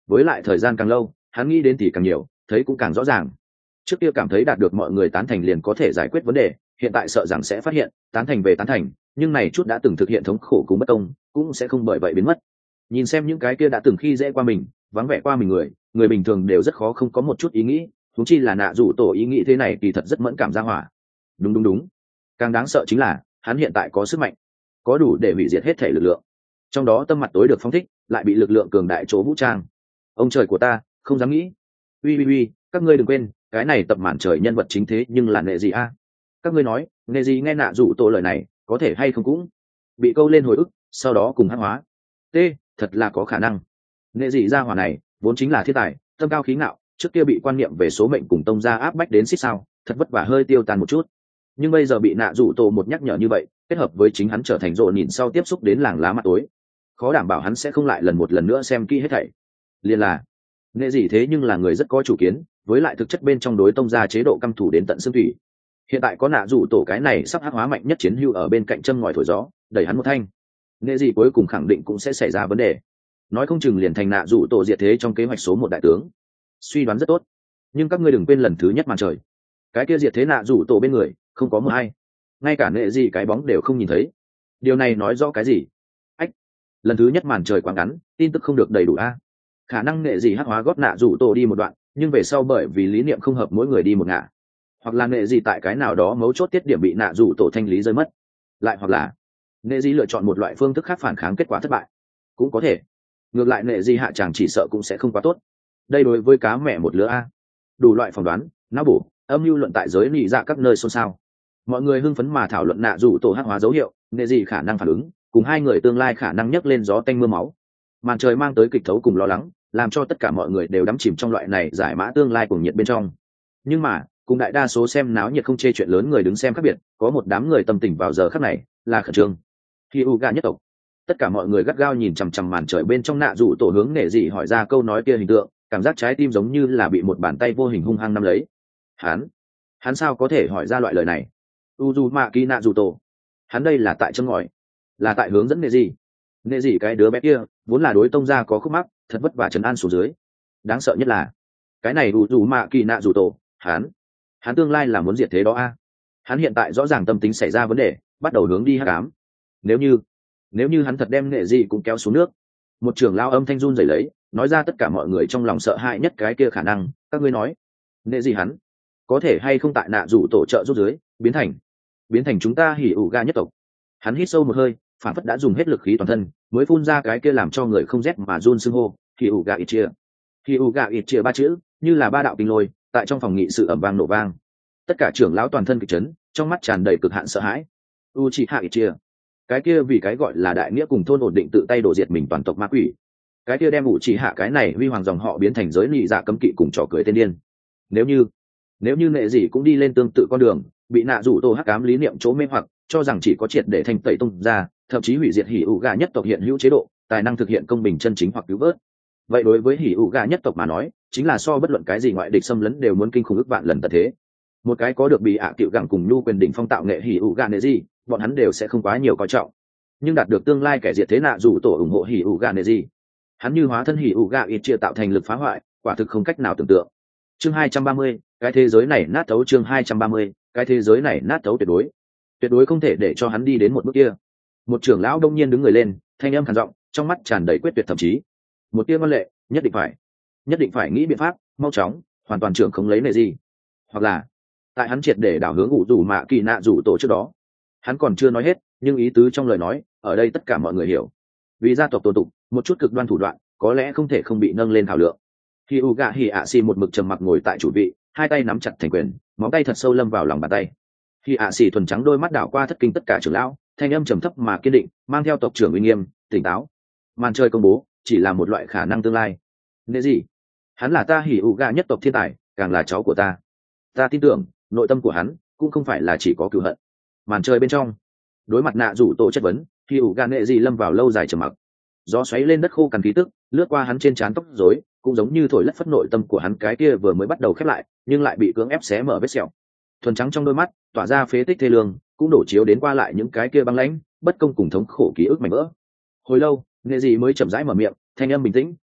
với lại thời gian càng lâu hắn nghĩ đến thì càng nhiều, thấy cũng càng rõ ràng. Trước kia cảm thấy đạt được mọi người tán thành liền có thể giải quyết vấn đề, hiện tại sợ rằng sẽ phát hiện tán thành về tán thành, nhưng này chút đã từng thực hiện thống khổ cùng bất công cũng sẽ không bởi vậy biến mất. Nhìn xem những cái kia đã từng khi dễ qua mình, vắng vẻ qua mình người người bình thường đều rất khó không có một chút ý nghĩ, thúng chi là nạ rủ tổ ý nghĩ thế này thì thật rất mẫn cảm ra hỏa. Đúng đúng đúng, càng đáng sợ chính là hắn hiện tại có sức mạnh, có đủ để hủy diệt hết thể lực lượng, trong đó tâm mặt tối được phóng thích lại bị lực lượng cường đại chỗ vũ trang. Ông trời của ta, không dám nghĩ. Ui ui ui, các ngươi đừng quên cái này tập màn trời nhân vật chính thế nhưng là nệ gì a? Các ngươi nói nệ gì nghe nạ rủ tổ lời này có thể hay không cũng bị câu lên hồi ức, sau đó cùng hắc hóa. T, thật là có khả năng. Nệ gì ra hỏa này vốn chính là thiên tài, tâm cao khí ngạo, trước kia bị quan niệm về số mệnh cùng tông gia áp bách đến xích sao, thật vất vả hơi tiêu tan một chút. Nhưng bây giờ bị nạ rủ tổ một nhắc nhở như vậy, kết hợp với chính hắn trở thành rộ nhìn sau tiếp xúc đến làng lá mặt tối, khó đảm bảo hắn sẽ không lại lần một lần nữa xem kỹ hết thảy. Liên là nghệ gì thế nhưng là người rất có chủ kiến, với lại thực chất bên trong đối tông gia chế độ căm thủ đến tận xương thủy. Hiện tại có nạ rủ tổ cái này sắp hắc hóa mạnh nhất chiến hữu ở bên cạnh châm ngòi thổi gió, đẩy hắn một thanh, nghệ gì cuối cùng khẳng định cũng sẽ xảy ra vấn đề, nói không chừng liền thành nạ rủ tổ diệt thế trong kế hoạch số một đại tướng. Suy đoán rất tốt, nhưng các ngươi đừng quên lần thứ nhất màn trời, cái kia diệt thế nạ rủ tổ bên người không có một ai, ngay cả nghệ gì cái bóng đều không nhìn thấy. Điều này nói rõ cái gì? Ách, lần thứ nhất màn trời quá ngắn, tin tức không được đầy đủ a. Khả năng nghệ gì hắc hóa gót nạ rủ tổ đi một đoạn, nhưng về sau bởi vì lý niệm không hợp mỗi người đi một ngả, hoặc là nghệ gì tại cái nào đó mấu chốt tiết điểm bị nạ rủ tổ thanh lý rơi mất, lại hoặc là nghệ gì lựa chọn một loại phương thức khác phản kháng kết quả thất bại, cũng có thể. Ngược lại nghệ gì hạ chàng chỉ sợ cũng sẽ không quá tốt. Đây đối với cá mẹ một lứa a. Đủ loại phỏng đoán, não bổ, âm mưu luận tại giới lì ra các nơi xôn xao. Mọi người hưng phấn mà thảo luận nạ rủ tổ hắc hóa dấu hiệu, nghệ gì khả năng phản ứng, cùng hai người tương lai khả năng nhấc lên gió tanh mưa máu. Màn trời mang tới kịch thấu cùng lo lắng, làm cho tất cả mọi người đều đắm chìm trong loại này giải mã tương lai cùng nhiệt bên trong. Nhưng mà cùng đại đa số xem náo nhiệt không chê chuyện lớn người đứng xem khác biệt, có một đám người tâm tình vào giờ khắc này là khẩn trương. Khi Uga nhất tộc, tất cả mọi người gắt gao nhìn chằm chằm màn trời bên trong nạ rủ tổ hướng nghệ dị hỏi ra câu nói kia hình tượng, cảm giác trái tim giống như là bị một bàn tay vô hình hung hăng nắm lấy. Hắn, hắn sao có thể hỏi ra loại lời này? Uzumaki nạ rủ tổ, hắn đây là tại châm ngòi, là tại hướng dẫn nghệ dị. Nghệ dị cái đứa bé kia vốn là đối tông gia có khúc mắc, thật vất vả trấn an xuống dưới. Đáng sợ nhất là cái này Uzumaki nạ rủ tổ, hắn, hắn tương lai là muốn diệt thế đó a. Hắn hiện tại rõ ràng tâm tính xảy ra vấn đề, bắt đầu hướng đi hắc ám. Nếu như nếu như hắn thật đem nghệ dị cũng kéo xuống nước. Một trưởng lao âm thanh run rẩy lấy nói ra tất cả mọi người trong lòng sợ hãi nhất cái kia khả năng. Các ngươi nói nghệ dị hắn có thể hay không tại nạ rủ tổ trợ giúp dưới biến thành biến thành chúng ta hỉ ủ ga nhất tộc? Hắn hít sâu một hơi, phản phất đã dùng hết lực khí toàn thân mới phun ra cái kia làm cho người không rét mà run xưng hô, hỉ ủ ga ít chia. Hỉ ủ ga ít chia ba chữ như là ba đạo kinh lôi tại trong phòng nghị sự ầm vang nổ vang. Tất cả trưởng lão toàn thân kịch chấn, trong mắt tràn đầy cực hạn sợ hãi. Uchiha Itachi, cái kia vì cái gọi là đại nghĩa cùng thôn ổn định tự tay đổ diệt mình toàn tộc ma quỷ, cái kia đem Uchiha cái này huy hoàng dòng họ biến thành giới lì dạ cấm kỵ cùng trò cười tên điên. Nếu như nếu như nệ gì cũng đi lên tương tự con đường, bị nạ rủ tổ hắc ám lý niệm chỗ mê hoặc, cho rằng chỉ có triệt để thành tẩy tung ra, thậm chí hủy diệt hỉ ủ gà nhất tộc hiện hữu chế độ, tài năng thực hiện công bình chân chính hoặc cứu vớt. Vậy đối với hỉ ủ gà nhất tộc mà nói, chính là so bất luận cái gì ngoại địch xâm lấn đều muốn kinh khủng ức vạn lần tận thế. Một cái có được bị ạ à cựu gẳng cùng nhu quyền đỉnh phong tạo nghệ hỉ ủ gà nệ gì, bọn hắn đều sẽ không quá nhiều coi trọng. Nhưng đạt được tương lai kẻ diệt thế nạ rủ tổ ủng hộ hỉ ủ gà nệ gì, hắn như hóa thân hỉ ủ gà ít chia tạo thành lực phá hoại, quả thực không cách nào tưởng tượng. Chương hai trăm ba mươi, cái thế giới này nát thấu. Chương hai trăm ba mươi, cái thế giới này nát thấu tuyệt đối. Tuyệt đối không thể để cho hắn đi đến một bước kia. Một trưởng lão đông nhiên đứng người lên, thanh âm khàn giọng, trong mắt tràn đầy quyết tuyệt, thậm chí một tia ngoan lệ, nhất định phải, nhất định phải nghĩ biện pháp, mau chóng, hoàn toàn trưởng không lấy nệ gì. Hoặc là, tại hắn triệt để đảo hướng ủ rủ mạ kỳ nạ rủ tổ trước đó. Hắn còn chưa nói hết, nhưng ý tứ trong lời nói, ở đây tất cả mọi người hiểu. Vì gia tộc tồn tụng, một chút cực đoan thủ đoạn, có lẽ không thể không bị nâng lên thảo lượng. Khi Uga Hi ạ xì một mực trầm mặc ngồi tại chủ vị, hai tay nắm chặt thành quyền, móng tay thật sâu lâm vào lòng bàn tay. Khi ạ xì thuần trắng đôi mắt đảo qua thất kinh tất cả trưởng lão, thanh âm trầm thấp mà kiên định, mang theo tộc trưởng uy nghiêm, tỉnh táo. Màn chơi công bố, chỉ là một loại khả năng tương lai. Nệ gì? Hắn là ta Hỉ Uga nhất tộc thiên tài, càng là cháu của ta. Ta tin tưởng, nội tâm của hắn cũng không phải là chỉ có cừu hận. Màn chơi bên trong, đối mặt nạ rủ tổ chất vấn, Hỉ Uga nệ gì lâm vào lâu dài trầm mặc. Gió xoáy lên đất khô cằn khí tức, lướt qua hắn trên trán tóc rối, cũng giống như thổi lất phất nội tâm của hắn cái kia vừa mới bắt đầu khép lại, nhưng lại bị cưỡng ép xé mở vết sẹo. Thuần trắng trong đôi mắt tỏa ra phế tích thê lương, cũng đổ chiếu đến qua lại những cái kia băng lãnh, bất công cùng thống khổ ký ức mảnh vỡ. Hồi lâu, nghệ gì mới chậm rãi mở miệng, thanh âm bình tĩnh,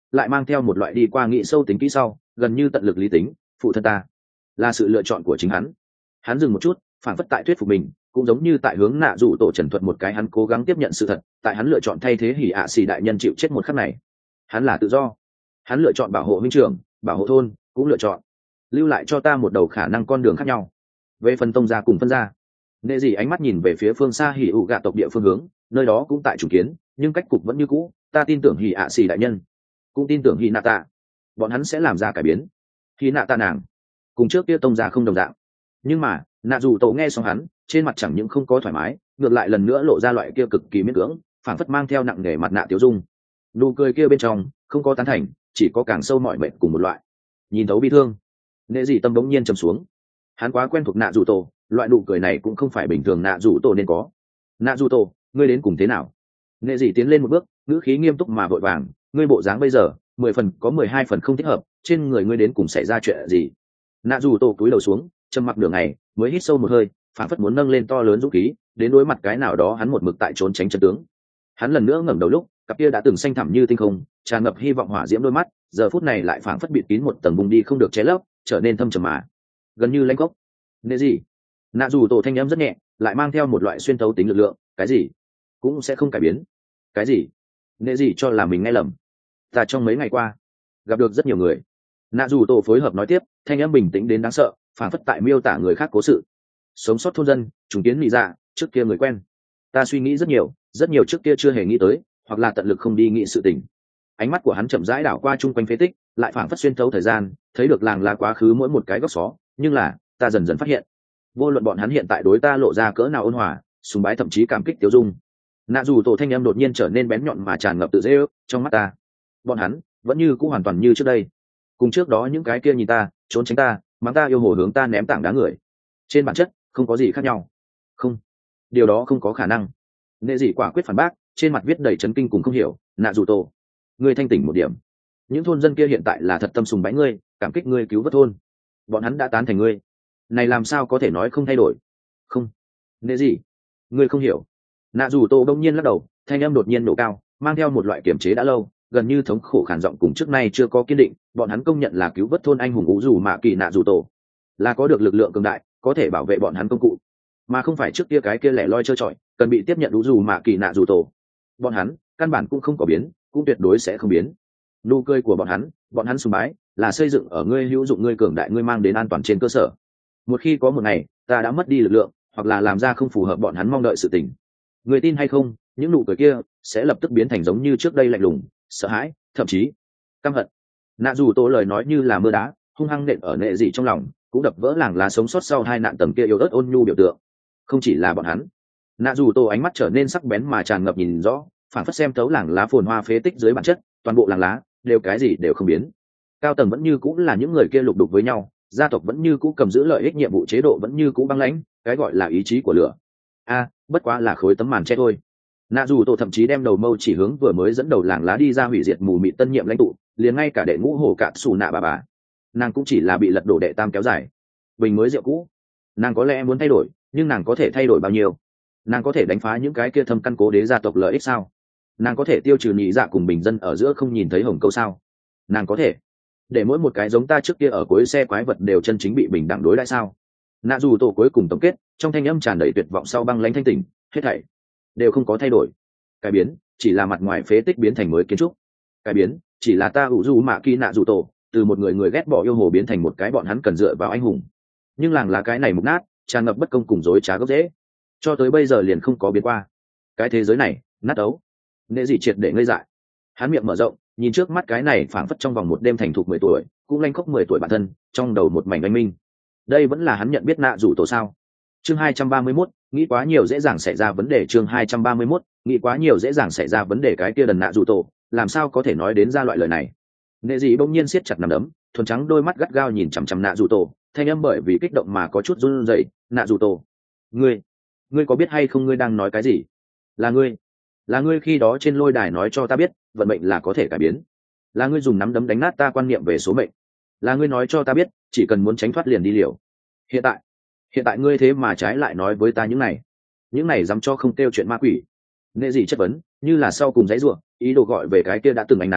lại mang theo một loại đi qua nghị sâu tính kỹ sau gần như tận lực lý tính. Phụ thân ta là sự lựa chọn của chính hắn. Hắn dừng một chút, phản phất tại thuyết phục mình, cũng giống như tại hướng nạ dụ tổ trần thuật một cái hắn cố gắng tiếp nhận sự thật. Tại hắn lựa chọn thay thế hỉ ạ xì đại nhân chịu chết một khắc này, hắn là tự do. Hắn lựa chọn bảo hộ huynh trưởng, bảo hộ thôn, cũng lựa chọn lưu lại cho ta một đầu khả năng con đường khác nhau. Về phần tông gia cùng phân gia, nệ dị ánh mắt nhìn về phía phương xa hỉ ụ gạ tộc địa phương hướng, nơi đó cũng tại chủ kiến, nhưng cách cục vẫn như cũ. Ta tin tưởng hỉ ạ xì đại nhân, cũng tin tưởng hỉ nạ tạ, bọn hắn sẽ làm ra cải biến. Hỉ nạ tạ nàng cùng trước kia tông gia không đồng dạng, nhưng mà nạ dù tổ nghe xong hắn, trên mặt chẳng những không có thoải mái, ngược lại lần nữa lộ ra loại kia cực kỳ miễn cưỡng, phảng phất mang theo nặng nề mặt nạ tiêu dung. Nụ cười kia bên trong không có tán thành, chỉ có càng sâu mọi mệt cùng một loại nhìn thấu bi thương. Nệ dị tâm bỗng nhiên trầm xuống. Hắn quá quen thuộc nạ dù tổ, loại nụ cười này cũng không phải bình thường nạ dù tổ nên có. Nạ dù tổ, ngươi đến cùng thế nào? Nệ dị tiến lên một bước, ngữ khí nghiêm túc mà vội vàng. Ngươi bộ dáng bây giờ mười phần có mười hai phần không thích hợp, trên người ngươi đến cùng xảy ra chuyện gì? Nạ dù tổ cúi đầu xuống, trầm mặc nửa ngày mới hít sâu một hơi, phản phất muốn nâng lên to lớn dũng khí đến đối mặt cái nào đó hắn một mực tại trốn tránh chân tướng. Hắn lần nữa ngẩng đầu lúc, cặp kia đã từng xanh thẳm như tinh không, tràn ngập hy vọng hỏa diễm đôi mắt, giờ phút này lại phảng phất bịt kín một tầng bùng đi không được che lấp, trở nên thâm trầm mà gần như lãnh gốc. Nệ gì? Nạ dù tổ thanh âm rất nhẹ, lại mang theo một loại xuyên thấu tính lực lượng. Cái gì cũng sẽ không cải biến. Cái gì? Nệ gì cho là mình nghe lầm. Ta trong mấy ngày qua gặp được rất nhiều người. Nạ dù tổ phối hợp nói tiếp, thanh âm bình tĩnh đến đáng sợ, phảng phất tại miêu tả người khác cố sự. Sống sót thôn dân, trùng kiến mỹ dạ, trước kia người quen. Ta suy nghĩ rất nhiều, rất nhiều trước kia chưa hề nghĩ tới, hoặc là tận lực không đi nghĩ sự tình. Ánh mắt của hắn chậm rãi đảo qua chung quanh phế tích, lại phảng phất xuyên thấu thời gian, thấy được làng lá quá khứ mỗi một cái góc xó. Nhưng là ta dần dần phát hiện, vô luận bọn hắn hiện tại đối ta lộ ra cỡ nào ôn hòa, sùng bái thậm chí cảm kích tiêu dung, nạ dù tổ thanh em đột nhiên trở nên bén nhọn mà tràn ngập tự dễ ước trong mắt ta. Bọn hắn vẫn như cũng hoàn toàn như trước đây, cùng trước đó những cái kia nhìn ta trốn tránh ta mắng ta yêu hồ hướng ta ném tảng đá người, trên bản chất không có gì khác nhau. Không, điều đó không có khả năng. Nệ dị quả quyết phản bác, trên mặt viết đầy chấn kinh cùng không hiểu. Nạ dù tổ, ngươi thanh tỉnh một điểm. Những thôn dân kia hiện tại là thật tâm sùng bái ngươi, cảm kích ngươi cứu vớt thôn, bọn hắn đã tán thành ngươi, này làm sao có thể nói không thay đổi? Không, nệ gì? Ngươi không hiểu. Nạ dù tô đông nhiên lắc đầu, thanh âm đột nhiên nổ cao, mang theo một loại kiềm chế đã lâu, gần như thống khổ khản giọng cùng trước nay chưa có kiên định. Bọn hắn công nhận là cứu vớt thôn anh hùng ủ dù mạ kỳ nạ dù tổ, là có được lực lượng cường đại, có thể bảo vệ bọn hắn công cụ, mà không phải trước kia cái kia lẻ loi chơi chọi, cần bị tiếp nhận ủ dù mạ kỳ nạ dù tổ. Bọn hắn căn bản cũng không có biến, cũng tuyệt đối sẽ không biến. Nụ cười của bọn hắn, bọn hắn sùng bái, là xây dựng ở ngươi hữu dụng, ngươi cường đại, ngươi mang đến an toàn trên cơ sở. Một khi có một ngày ta đã mất đi lực lượng, hoặc là làm ra không phù hợp bọn hắn mong đợi sự tình, người tin hay không, những nụ cười kia sẽ lập tức biến thành giống như trước đây lạnh lùng, sợ hãi, thậm chí căm hận. Nạ dù tổ lời nói như là mưa đá, hung hăng nện ở nệ dị trong lòng, cũng đập vỡ làng lá sống sót sau hai nạn tầm kia yếu ớt ôn nhu biểu tượng. Không chỉ là bọn hắn. Nạ dù tổ ánh mắt trở nên sắc bén mà tràn ngập nhìn rõ, phản phất xem thấu làng lá phồn hoa phế tích dưới bản chất, toàn bộ làng lá đều cái gì đều không biến. Cao tầng vẫn như cũng là những người kia lục đục với nhau, gia tộc vẫn như cũ cầm giữ lợi ích, nhiệm vụ chế độ vẫn như cũ băng lãnh, cái gọi là ý chí của lửa a bất quá là khối tấm màn che thôi. Nạ dù tổ thậm chí đem đầu mâu chỉ hướng vừa mới dẫn đầu làng lá đi ra hủy diệt mù mịt tân nhiệm lãnh tụ, liền ngay cả đệ ngũ hồ cạn xù nạ bà bà, nàng cũng chỉ là bị lật đổ đệ tam kéo dài bình mới rượu cũ. Nàng có lẽ muốn thay đổi, nhưng nàng có thể thay đổi bao nhiêu? Nàng có thể đánh phá những cái kia thâm căn cố đế gia tộc lợi ích sao? Nàng có thể tiêu trừ nhị dạ cùng bình dân ở giữa không nhìn thấy hồng câu sao? Nàng có thể để mỗi một cái giống ta trước kia ở cuối xe quái vật đều chân chính bị bình đẳng đối đãi sao? Nạ dù tổ cuối cùng tổng kết, trong thanh âm tràn đầy tuyệt vọng sau băng lãnh thanh tỉnh, hết thảy đều không có thay đổi. Cái biến chỉ là mặt ngoài phế tích biến thành mới kiến trúc. Cái biến chỉ là ta ủ du mạ kỳ nạ dù tổ từ một người người ghét bỏ yêu hồ biến thành một cái bọn hắn cần dựa vào anh hùng. Nhưng làng là cái này mục nát, tràn ngập bất công cùng dối trá gốc rễ, cho tới bây giờ liền không có biến qua. Cái thế giới này nát ấu. Nệ dị triệt để ngây dại. Hắn miệng mở rộng, nhìn trước mắt cái này phảng phất trong vòng một đêm thành thục mười tuổi, cũng lanh khóc mười tuổi bản thân, trong đầu một mảnh anh minh. Đây vẫn là hắn nhận biết nạ rủ tổ sao? Chương hai trăm ba mươi mốt, nghĩ quá nhiều dễ dàng xảy ra vấn đề. Chương hai trăm ba mươi mốt, nghĩ quá nhiều dễ dàng xảy ra vấn đề. Cái kia đần nạ rủ tổ, làm sao có thể nói đến ra loại lời này? Nệ dị bỗng nhiên siết chặt nắm đấm, thuần trắng đôi mắt gắt gao nhìn chằm chằm nạ rủ tổ, thanh âm bởi vì kích động mà có chút run rẩy. Nạ rủ tổ, ngươi, ngươi có biết hay không ngươi đang nói cái gì? Là ngươi, là ngươi khi đó trên lôi đài nói cho ta biết, vận mệnh là có thể cải biến. Là ngươi dùng nắm đấm đánh nát ta quan niệm về số mệnh. Là ngươi nói cho ta biết, chỉ cần muốn tránh thoát liền đi liều. Hiện tại, hiện tại ngươi thế mà trái lại nói với ta những này, những này dám cho không kêu chuyện ma quỷ. Nệ dị chất vấn, như là sau cùng giấy ruộng, ý đồ gọi về cái kia đã từng ánh nắng,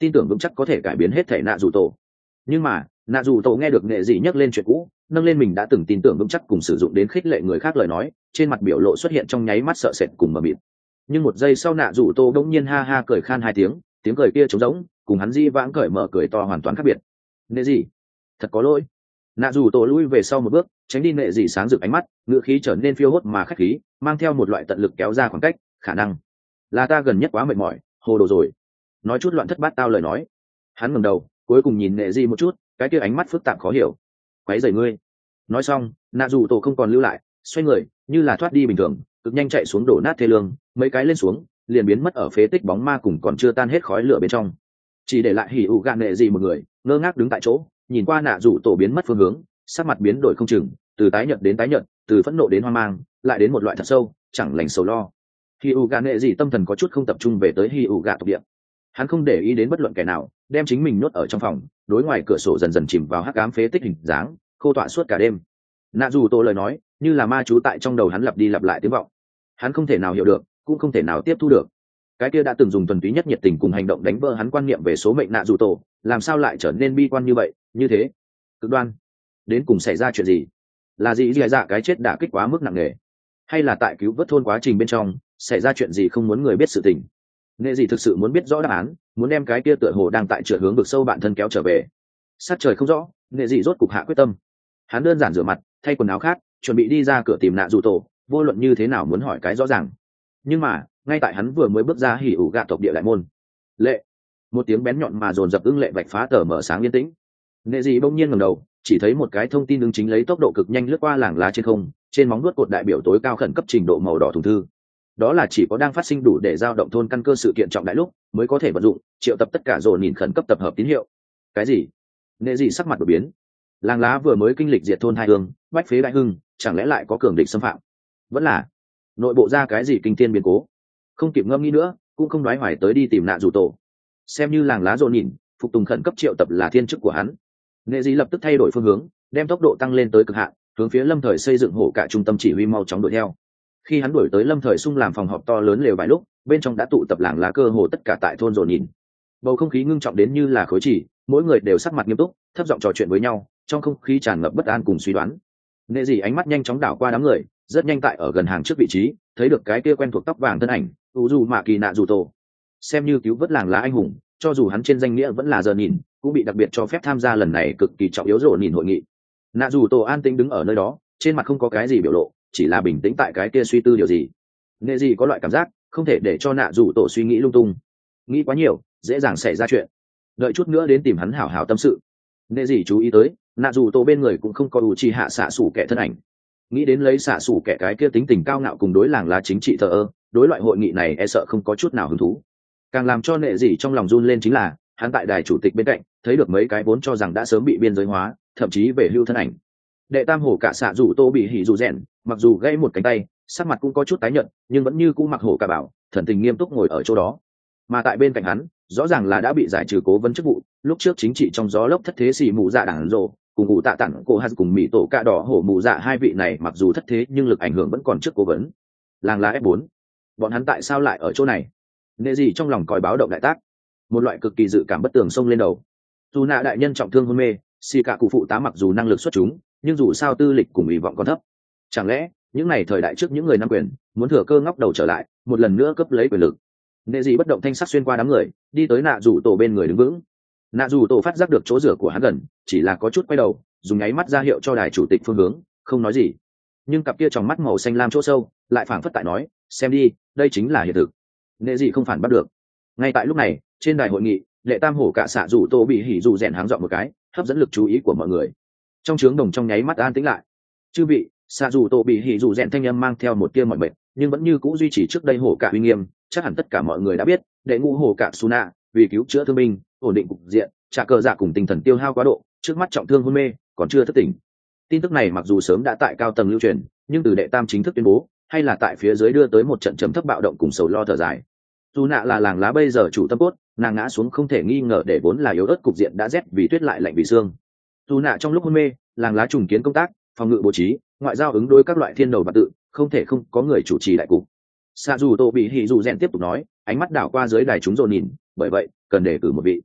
tin tưởng vững chắc có thể cải biến hết thể nạ dù tổ. Nhưng mà nạ dù tổ nghe được nghệ dị nhắc lên chuyện cũ, nâng lên mình đã từng tin tưởng vững chắc cùng sử dụng đến khích lệ người khác lời nói, trên mặt biểu lộ xuất hiện trong nháy mắt sợ sệt cùng mờ mịt. Nhưng một giây sau nạ dù tô đống nhiên ha ha cười khan hai tiếng, tiếng cười kia trống rỗng, cùng hắn di vãng cởi mở cười to hoàn toàn khác biệt. Nghệ dị, thật có lỗi. Nạ dù tổ lui về sau một bước, tránh đi nghệ dị sáng rực ánh mắt, ngữ khí trở nên phiêu hốt mà khách khí, mang theo một loại tận lực kéo ra khoảng cách, khả năng là ta gần nhất quá mệt mỏi, hồ đồ rồi. Nói chút loạn thất bát tao lời nói. Hắn ngẩng đầu, cuối cùng nhìn nghệ dị một chút, cái kia ánh mắt phức tạp khó hiểu. Quấy rầy ngươi. Nói xong, nạ dù tổ không còn lưu lại, xoay người như là thoát đi bình thường, cực nhanh chạy xuống đổ nát thê lương, mấy cái lên xuống liền biến mất ở phế tích bóng ma cùng còn chưa tan hết khói lửa bên trong, chỉ để lại hỉ ủ gạn nệ gì một người ngơ ngác đứng tại chỗ, nhìn qua nạ dù tổ biến mất phương hướng, sắc mặt biến đổi không chừng, từ tái nhợt đến tái nhợt, từ phẫn nộ đến hoang mang, lại đến một loại thật sâu chẳng lành sầu lo. Hỉ ủ gạn nệ gì tâm thần có chút không tập trung về tới hỉ ủ gạn tộc địa. Hắn không để ý đến bất luận kẻ nào, đem chính mình nhốt ở trong phòng, đối ngoài cửa sổ dần dần chìm vào hắc ám phế tích hình dáng, khô tọa suốt cả đêm. Nạ dù tổ lời nói như là ma chú tại trong đầu hắn lặp đi lặp lại tiếng vọng. Hắn không thể nào hiểu được, cũng không thể nào tiếp thu được. Cái kia đã từng dùng thuần túy nhất nhiệt tình cùng hành động đánh vỡ hắn quan niệm về số mệnh nạ dù tổ, làm sao lại trở nên bi quan như vậy, như thế cực đoan. Đến cùng xảy ra chuyện gì? Là gì dì dạ cái chết đả kích quá mức nặng nề, hay là tại cứu vớt thôn quá trình bên trong xảy ra chuyện gì không muốn người biết sự tình? Nghệ gì thực sự muốn biết rõ đáp án, muốn đem cái kia tựa hồ đang tại trượt hướng vực sâu bản thân kéo trở về. Sát trời không rõ, nghệ gì rốt cục hạ quyết tâm. Hắn đơn giản rửa mặt, thay quần áo khác, chuẩn bị đi ra cửa tìm nạ dù tổ, vô luận như thế nào muốn hỏi cái rõ ràng. Nhưng mà ngay tại hắn vừa mới bước ra hỉ ủ gạ tộc địa đại môn, lệ, một tiếng bén nhọn mà dồn dập ưng lệ vạch phá tờ mở sáng yên tĩnh. Nghệ gì bỗng nhiên ngẩng đầu, chỉ thấy một cái thông tin ứng chính lấy tốc độ cực nhanh lướt qua làng lá trên không, trên móng vuốt cột đại biểu tối cao khẩn cấp trình độ màu đỏ thùng thư. Đó là chỉ có đang phát sinh đủ để giao động thôn căn cơ sự kiện trọng đại lúc mới có thể vận dụng, triệu tập tất cả dồn nhìn khẩn cấp tập hợp tín hiệu. Cái gì? Nghệ gì sắc mặt đổi biến. Làng lá vừa mới kinh lịch diệt thôn hai hương, bách phế đại hưng, chẳng lẽ lại có cường địch xâm phạm? Vẫn là nội bộ ra cái gì kinh thiên biến cố? Không kịp ngâm nghĩ nữa, cũng không nói hoài tới đi tìm nạ dù tổ. Xem như làng lá dồn nhìn, phục tùng khẩn cấp triệu tập là thiên chức của hắn. Nghệ gì lập tức thay đổi phương hướng, đem tốc độ tăng lên tới cực hạn, hướng phía Lâm Thời xây dựng hổ cả trung tâm chỉ huy mau chóng đuổi theo. Khi hắn đuổi tới Lâm Thời Sung làm phòng họp to lớn lều vài lúc, bên trong đã tụ tập làng lá cơ hồ tất cả tại thôn dồn nhìn. Bầu không khí ngưng trọng đến như là khối chỉ, mỗi người đều sắc mặt nghiêm túc, thấp giọng trò chuyện với nhau, trong không khí tràn ngập bất an cùng suy đoán. Nghệ gì ánh mắt nhanh chóng đảo qua đám người, rất nhanh tại ở gần hàng trước vị trí, thấy được cái kia quen thuộc tóc vàng thân ảnh, u dù mạ kỳ nạ dù tổ. Xem như cứu vớt làng lá anh hùng, cho dù hắn trên danh nghĩa vẫn là giờ nhìn, cũng bị đặc biệt cho phép tham gia lần này cực kỳ trọng yếu rộ nhìn hội nghị. Nạ dù tổ an tĩnh đứng ở nơi đó, trên mặt không có cái gì biểu lộ, chỉ là bình tĩnh tại cái kia suy tư điều gì. Nghệ gì có loại cảm giác không thể để cho nạ dù tổ suy nghĩ lung tung, nghĩ quá nhiều dễ dàng xảy ra chuyện. Đợi chút nữa đến tìm hắn hảo hảo tâm sự. Nghệ gì chú ý tới nạ dù tổ bên người cũng không có u chi hạ xạ sủ kẻ thân ảnh. Nghĩ đến lấy xạ sủ kẻ cái kia tính tình cao ngạo cùng đối làng lá chính trị thờ ơ, đối loại hội nghị này e sợ không có chút nào hứng thú. Càng làm cho Nệ gì trong lòng run lên chính là hắn tại đài chủ tịch bên cạnh thấy được mấy cái vốn cho rằng đã sớm bị biên giới hóa, thậm chí về hưu thân ảnh. Đệ tam hổ cả xạ dù tô bị hỉ dù rèn, mặc dù gãy một cánh tay, sắc mặt cũng có chút tái nhợt, nhưng vẫn như cũ mặc hổ cả bảo, thần tình nghiêm túc ngồi ở chỗ đó. Mà tại bên cạnh hắn, rõ ràng là đã bị giải trừ cố vấn chức vụ, lúc trước chính trị trong gió lốc thất thế xì mù dạ đảng rồ, cùng ngụ tạ tặng cô hát cùng mỹ tổ cạ đỏ hổ mù dạ hai vị này mặc dù thất thế nhưng lực ảnh hưởng vẫn còn trước cố vấn. Làng lá ép bốn, bọn hắn tại sao lại ở chỗ này? Nệ gì trong lòng còi báo động đại tác, một loại cực kỳ dự cảm bất tường xông lên đầu. Dù nạ đại nhân trọng thương hôn mê, xì cả cụ phụ tá mặc dù năng lực xuất chúng, nhưng dù sao tư lịch cùng hy vọng còn thấp. Chẳng lẽ những này thời đại trước những người nắm quyền muốn thừa cơ ngóc đầu trở lại, một lần nữa cấp lấy quyền lực? Nệ gì bất động thanh sắc xuyên qua đám người, đi tới nạ rủ tổ bên người đứng vững. Nạ rủ tổ phát giác được chỗ rửa của hắn gần, chỉ là có chút quay đầu, dùng nháy mắt ra hiệu cho đài chủ tịch phương hướng, không nói gì. Nhưng cặp kia trong mắt màu xanh lam chỗ sâu lại phảng phất tại nói, xem đi, đây chính là hiện thực. Nệ gì không phản bắt được. Ngay tại lúc này, trên đài hội nghị, Lệ tam hổ cả xạ rủ tổ bị hỉ dù rèn háng dọn một cái, hấp dẫn lực chú ý của mọi người. Trong trướng đồng trong nháy mắt an tĩnh lại. Chư vị, xạ rủ tổ bị hỉ dù rèn thanh âm mang theo một tia mọi mệt, nhưng vẫn như cũ duy trì trước đây hổ cả uy nghiêm. Chắc hẳn tất cả mọi người đã biết, đệ ngũ hổ cả Suna vì cứu chữa thương binh, ổn định cục diện, trả cờ dạ cùng tinh thần tiêu hao quá độ, trước mắt trọng thương hôn mê, còn chưa thức tỉnh. Tin tức này mặc dù sớm đã tại cao tầng lưu truyền, nhưng từ đệ tam chính thức tuyên bố, hay là tại phía dưới đưa tới một trận chấm thấp bạo động cùng sầu lo thở dài. Dù nạ là làng lá bây giờ chủ tâm cốt, nàng ngã xuống không thể nghi ngờ để vốn là yếu ớt cục diện đã rét vì tuyết lại lạnh vì xương. Dù nạ trong lúc hôn mê, làng lá trùng kiến công tác, phòng ngự bố trí, ngoại giao ứng đối các loại thiên đầu và tự, không thể không có người chủ trì đại cục. Sa dù tô bị hỉ dù rèn tiếp tục nói, ánh mắt đảo qua dưới đài chúng rồi nhìn, bởi vậy cần đề cử một vị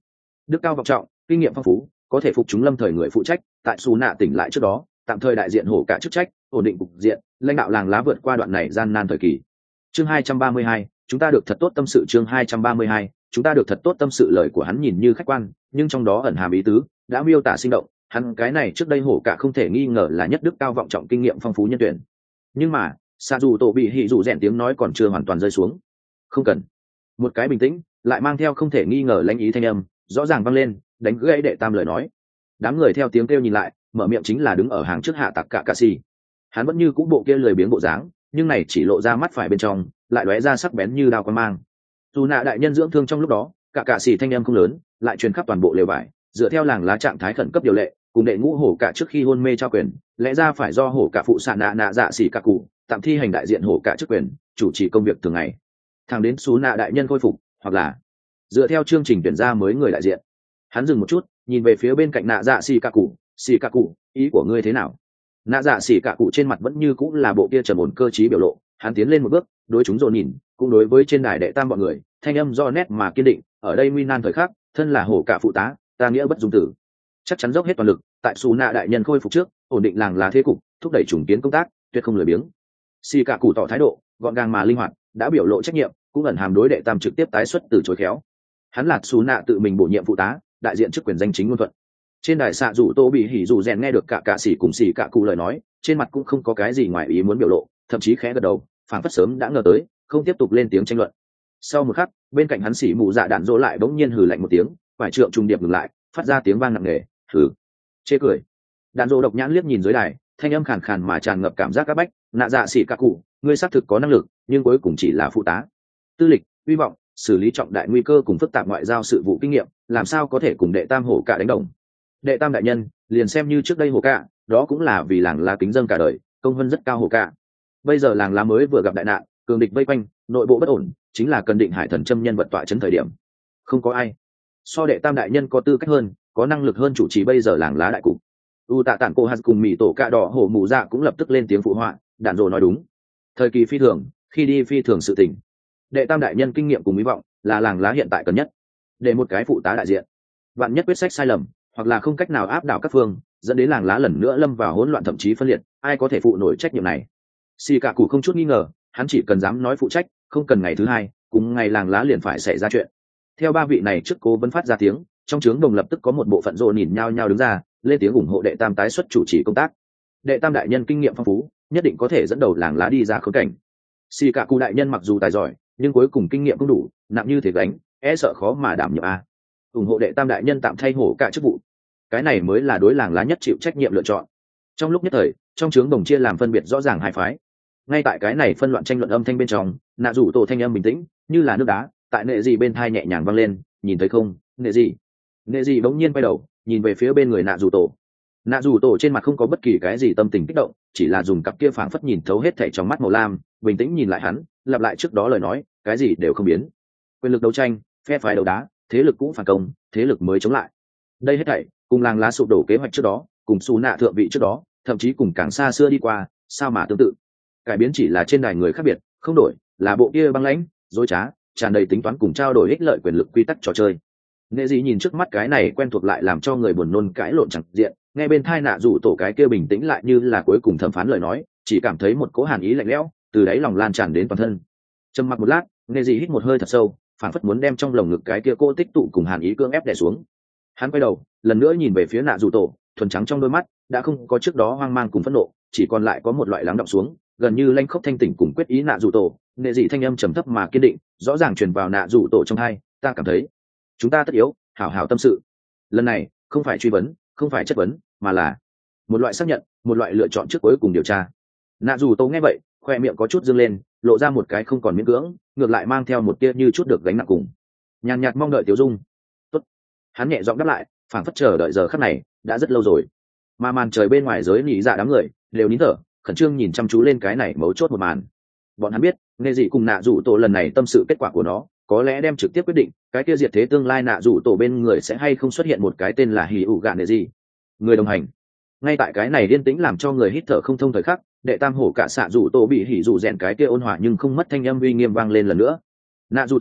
đức cao vọng trọng, kinh nghiệm phong phú, có thể phục chúng lâm thời người phụ trách tại xù nạ tỉnh lại trước đó tạm thời đại diện hổ cả chức trách, ổn định cục diện, lãnh đạo làng lá vượt qua đoạn này gian nan thời kỳ. Chương hai trăm ba mươi hai, chúng ta được thật tốt tâm sự. Chương hai trăm ba mươi hai, chúng ta được thật tốt tâm sự. Lời của hắn nhìn như khách quan, nhưng trong đó ẩn hàm ý tứ, đã miêu tả sinh động. Hắn cái này trước đây hổ cả không thể nghi ngờ là nhất đức cao vọng trọng, kinh nghiệm phong phú nhân tuyển. Nhưng mà, xạ dù tổ bị hỉ dù rèn tiếng nói còn chưa hoàn toàn rơi xuống. Không cần. Một cái bình tĩnh, lại mang theo không thể nghi ngờ lãnh ý thanh âm, rõ ràng vang lên, đánh gãy đệ tam lời nói. Đám người theo tiếng kêu nhìn lại, mở miệng chính là đứng ở hàng trước hạ tặc cả cà xì. Hắn vẫn như cũ bộ kia lười biếng bộ dáng, nhưng này chỉ lộ ra mắt phải bên trong, lại lóe ra sắc bén như đao quan mang. Dù nạ đại nhân dưỡng thương trong lúc đó, cả cà xì thanh âm không lớn, lại truyền khắp toàn bộ lều vải, dựa theo làng lá trạng thái khẩn cấp điều lệ, cùng đệ ngũ hổ cả trước khi hôn mê trao quyền, lẽ ra phải do hổ cả phụ xạ nạ nạ dạ xỉ cả cụ tạm thi hành đại diện hổ cả chức quyền, chủ trì công việc thường ngày. Thẳng đến xú nạ đại nhân khôi phục, hoặc là dựa theo chương trình tuyển ra mới người đại diện. Hắn dừng một chút, nhìn về phía bên cạnh nạ dạ xỉ cả cụ, xỉ cả cụ, ý của ngươi thế nào? Nạ dạ xỉ cả cụ trên mặt vẫn như cũng là bộ kia trầm ổn cơ trí biểu lộ. Hắn tiến lên một bước, đối chúng dồn nhìn, cũng đối với trên đài đệ tam bọn người, thanh âm do nét mà kiên định. Ở đây nguy nan thời khắc, thân là hổ cả phụ tá, ta nghĩa bất dung tử, chắc chắn dốc hết toàn lực tại xù nạ đại nhân khôi phục trước, ổn định làng lá thế cục, thúc đẩy trùng kiến công tác, tuyệt không lười biếng. Xỉ cả cụ tỏ thái độ gọn gàng mà linh hoạt, đã biểu lộ trách nhiệm, cũng ẩn hàm đối đệ tam trực tiếp tái xuất từ chối khéo. Hắn là xù nạ tự mình bổ nhiệm phụ tá, đại diện chức quyền danh chính ngôn thuận. Trên đài xạ rủ tô bị hỉ rủ rèn nghe được cả cả xỉ cùng xỉ cả cụ lời nói, trên mặt cũng không có cái gì ngoài ý muốn biểu lộ, thậm chí khẽ gật đầu, phảng phất sớm đã ngờ tới, không tiếp tục lên tiếng tranh luận. Sau một khắc, bên cạnh hắn xỉ mù dạ đạn dỗ lại bỗng nhiên hừ lạnh một tiếng, phải trượng trùng điệp ngừng lại, phát ra tiếng vang nặng nề, hừ, chê cười. Đạn dỗ độc nhãn liếc nhìn dưới đài, thanh âm khàn khàn mà tràn ngập cảm giác áp bách, nạ dạ xỉ cả cụ, ngươi xác thực có năng lực, nhưng cuối cùng chỉ là phụ tá. Tư lịch, hy vọng, xử lý trọng đại nguy cơ cùng phức tạp ngoại giao sự vụ kinh nghiệm, làm sao có thể cùng đệ tam hổ cả đánh đồng. Đệ tam đại nhân, liền xem như trước đây hổ cả, đó cũng là vì làng lá kính dâng cả đời, công vân rất cao hổ cả. Bây giờ làng lá mới vừa gặp đại nạn, cường địch vây quanh, nội bộ bất ổn, chính là cần định hải thần châm nhân vật tọa chấn thời điểm. Không có ai so đệ tam đại nhân có tư cách hơn, có năng lực hơn chủ trì bây giờ làng lá đại cục. U tạ tản cô hạt cùng mì tổ cạ đỏ hổ mù dạ cũng lập tức lên tiếng phụ họa, đạn dồ nói đúng. Thời kỳ phi thường, khi đi phi thường sự tình. Đệ tam đại nhân kinh nghiệm cùng hy vọng là làng lá hiện tại cần nhất. Để một cái phụ tá đại diện, vạn nhất quyết sách sai lầm, hoặc là không cách nào áp đảo các phương, dẫn đến làng lá lần nữa lâm vào hỗn loạn thậm chí phân liệt, ai có thể phụ nổi trách nhiệm này? Xì cả cụ không chút nghi ngờ, hắn chỉ cần dám nói phụ trách, không cần ngày thứ hai, cùng ngày làng lá liền phải xảy ra chuyện. Theo ba vị này trước cố vấn phát ra tiếng, trong trướng đồng lập tức có một bộ phận rộ nhìn nhau nhau đứng ra, lên tiếng ủng hộ đệ tam tái xuất chủ trì công tác. Đệ tam đại nhân kinh nghiệm phong phú, nhất định có thể dẫn đầu làng lá đi ra khốn cảnh. Xì cả cụ đại nhân mặc dù tài giỏi, nhưng cuối cùng kinh nghiệm không đủ, nặng như thế gánh, e sợ khó mà đảm nhiệm a. Ủng hộ đệ tam đại nhân tạm thay hổ cả chức vụ, cái này mới là đối làng lá nhất chịu trách nhiệm lựa chọn. Trong lúc nhất thời, trong trướng đồng chia làm phân biệt rõ ràng hai phái. Ngay tại cái này phân loạn tranh luận âm thanh bên trong, nạ rủ tổ thanh âm bình tĩnh như là nước đá tại nệ gì bên thai nhẹ nhàng vang lên, nhìn thấy không, nệ gì. Nệ gì bỗng nhiên quay đầu nhìn về phía bên người nạ rủ tổ. Nạ rủ tổ trên mặt không có bất kỳ cái gì tâm tình kích động, chỉ là dùng cặp kia phảng phất nhìn thấu hết thảy trong mắt màu lam, bình tĩnh nhìn lại hắn, lặp lại trước đó lời nói, cái gì đều không biến. Quyền lực đấu tranh, phe phái đấu đá, thế lực cũng phản công, thế lực mới chống lại. Đây hết thảy cùng làng lá sụp đổ kế hoạch trước đó, cùng xù nạ thượng vị trước đó, thậm chí cùng càng xa xưa đi qua, sao mà tương tự. Cải biến chỉ là trên đài người khác biệt, không đổi là bộ kia băng lãnh, dối trá, tràn đầy tính toán cùng trao đổi ích lợi quyền lực quy tắc trò chơi. Nghệ gì nhìn trước mắt cái này quen thuộc lại làm cho người buồn nôn cãi lộn chẳng diện, nghe bên thai nạ rủ tổ cái kia bình tĩnh lại như là cuối cùng thẩm phán lời nói, chỉ cảm thấy một cỗ hàn ý lạnh lẽo từ đáy lòng lan tràn đến toàn thân. Trầm mặc một lát, Nghệ gì hít một hơi thật sâu, phảng phất muốn đem trong lồng ngực cái kia cỗ tích tụ cùng hàn ý cưỡng ép đè xuống. Hắn quay đầu, lần nữa nhìn về phía nạ rủ tổ, thuần trắng trong đôi mắt đã không có trước đó hoang mang cùng phẫn nộ, chỉ còn lại có một loại lắng đọng xuống, gần như lanh khốc thanh tỉnh cùng quyết ý. Nạ rủ tổ, Nghệ dị thanh âm trầm thấp mà kiên định, rõ ràng truyền vào nạ rủ tổ trong hai, ta cảm thấy chúng ta tất yếu hảo hảo tâm sự. Lần này không phải truy vấn, không phải chất vấn, mà là một loại xác nhận, một loại lựa chọn trước cuối cùng điều tra. Nạ rủ tổ nghe vậy, khoe miệng có chút dương lên, lộ ra một cái không còn miễn cưỡng, ngược lại mang theo một tia như chút được gánh nặng cùng nhàn nhạt mong đợi tiểu dung. Tốt. Hắn nhẹ giọng đáp lại, phảng phất chờ đợi giờ khắc này đã rất lâu rồi. Mà màn trời bên ngoài giới nỉ dạ đám người đều nín thở, khẩn trương nhìn chăm chú lên cái này mấu chốt một màn. Bọn hắn biết, Nghệ dị cùng nạ rủ tổ lần này tâm sự kết quả của nó, có lẽ đem trực tiếp quyết định cái kia diệt thế tương lai nạ rủ tổ bên người sẽ hay không xuất hiện một cái tên là hỉ ủ gạ Nghệ dị, người đồng hành. Ngay tại cái này điên tĩnh làm cho người hít thở không thông thời khắc, đệ tam hổ cả xạ rủ tổ bị hỉ rủ rèn cái kia ôn hòa nhưng không mất thanh âm uy nghiêm vang lên lần nữa. Nạ rủ tổ,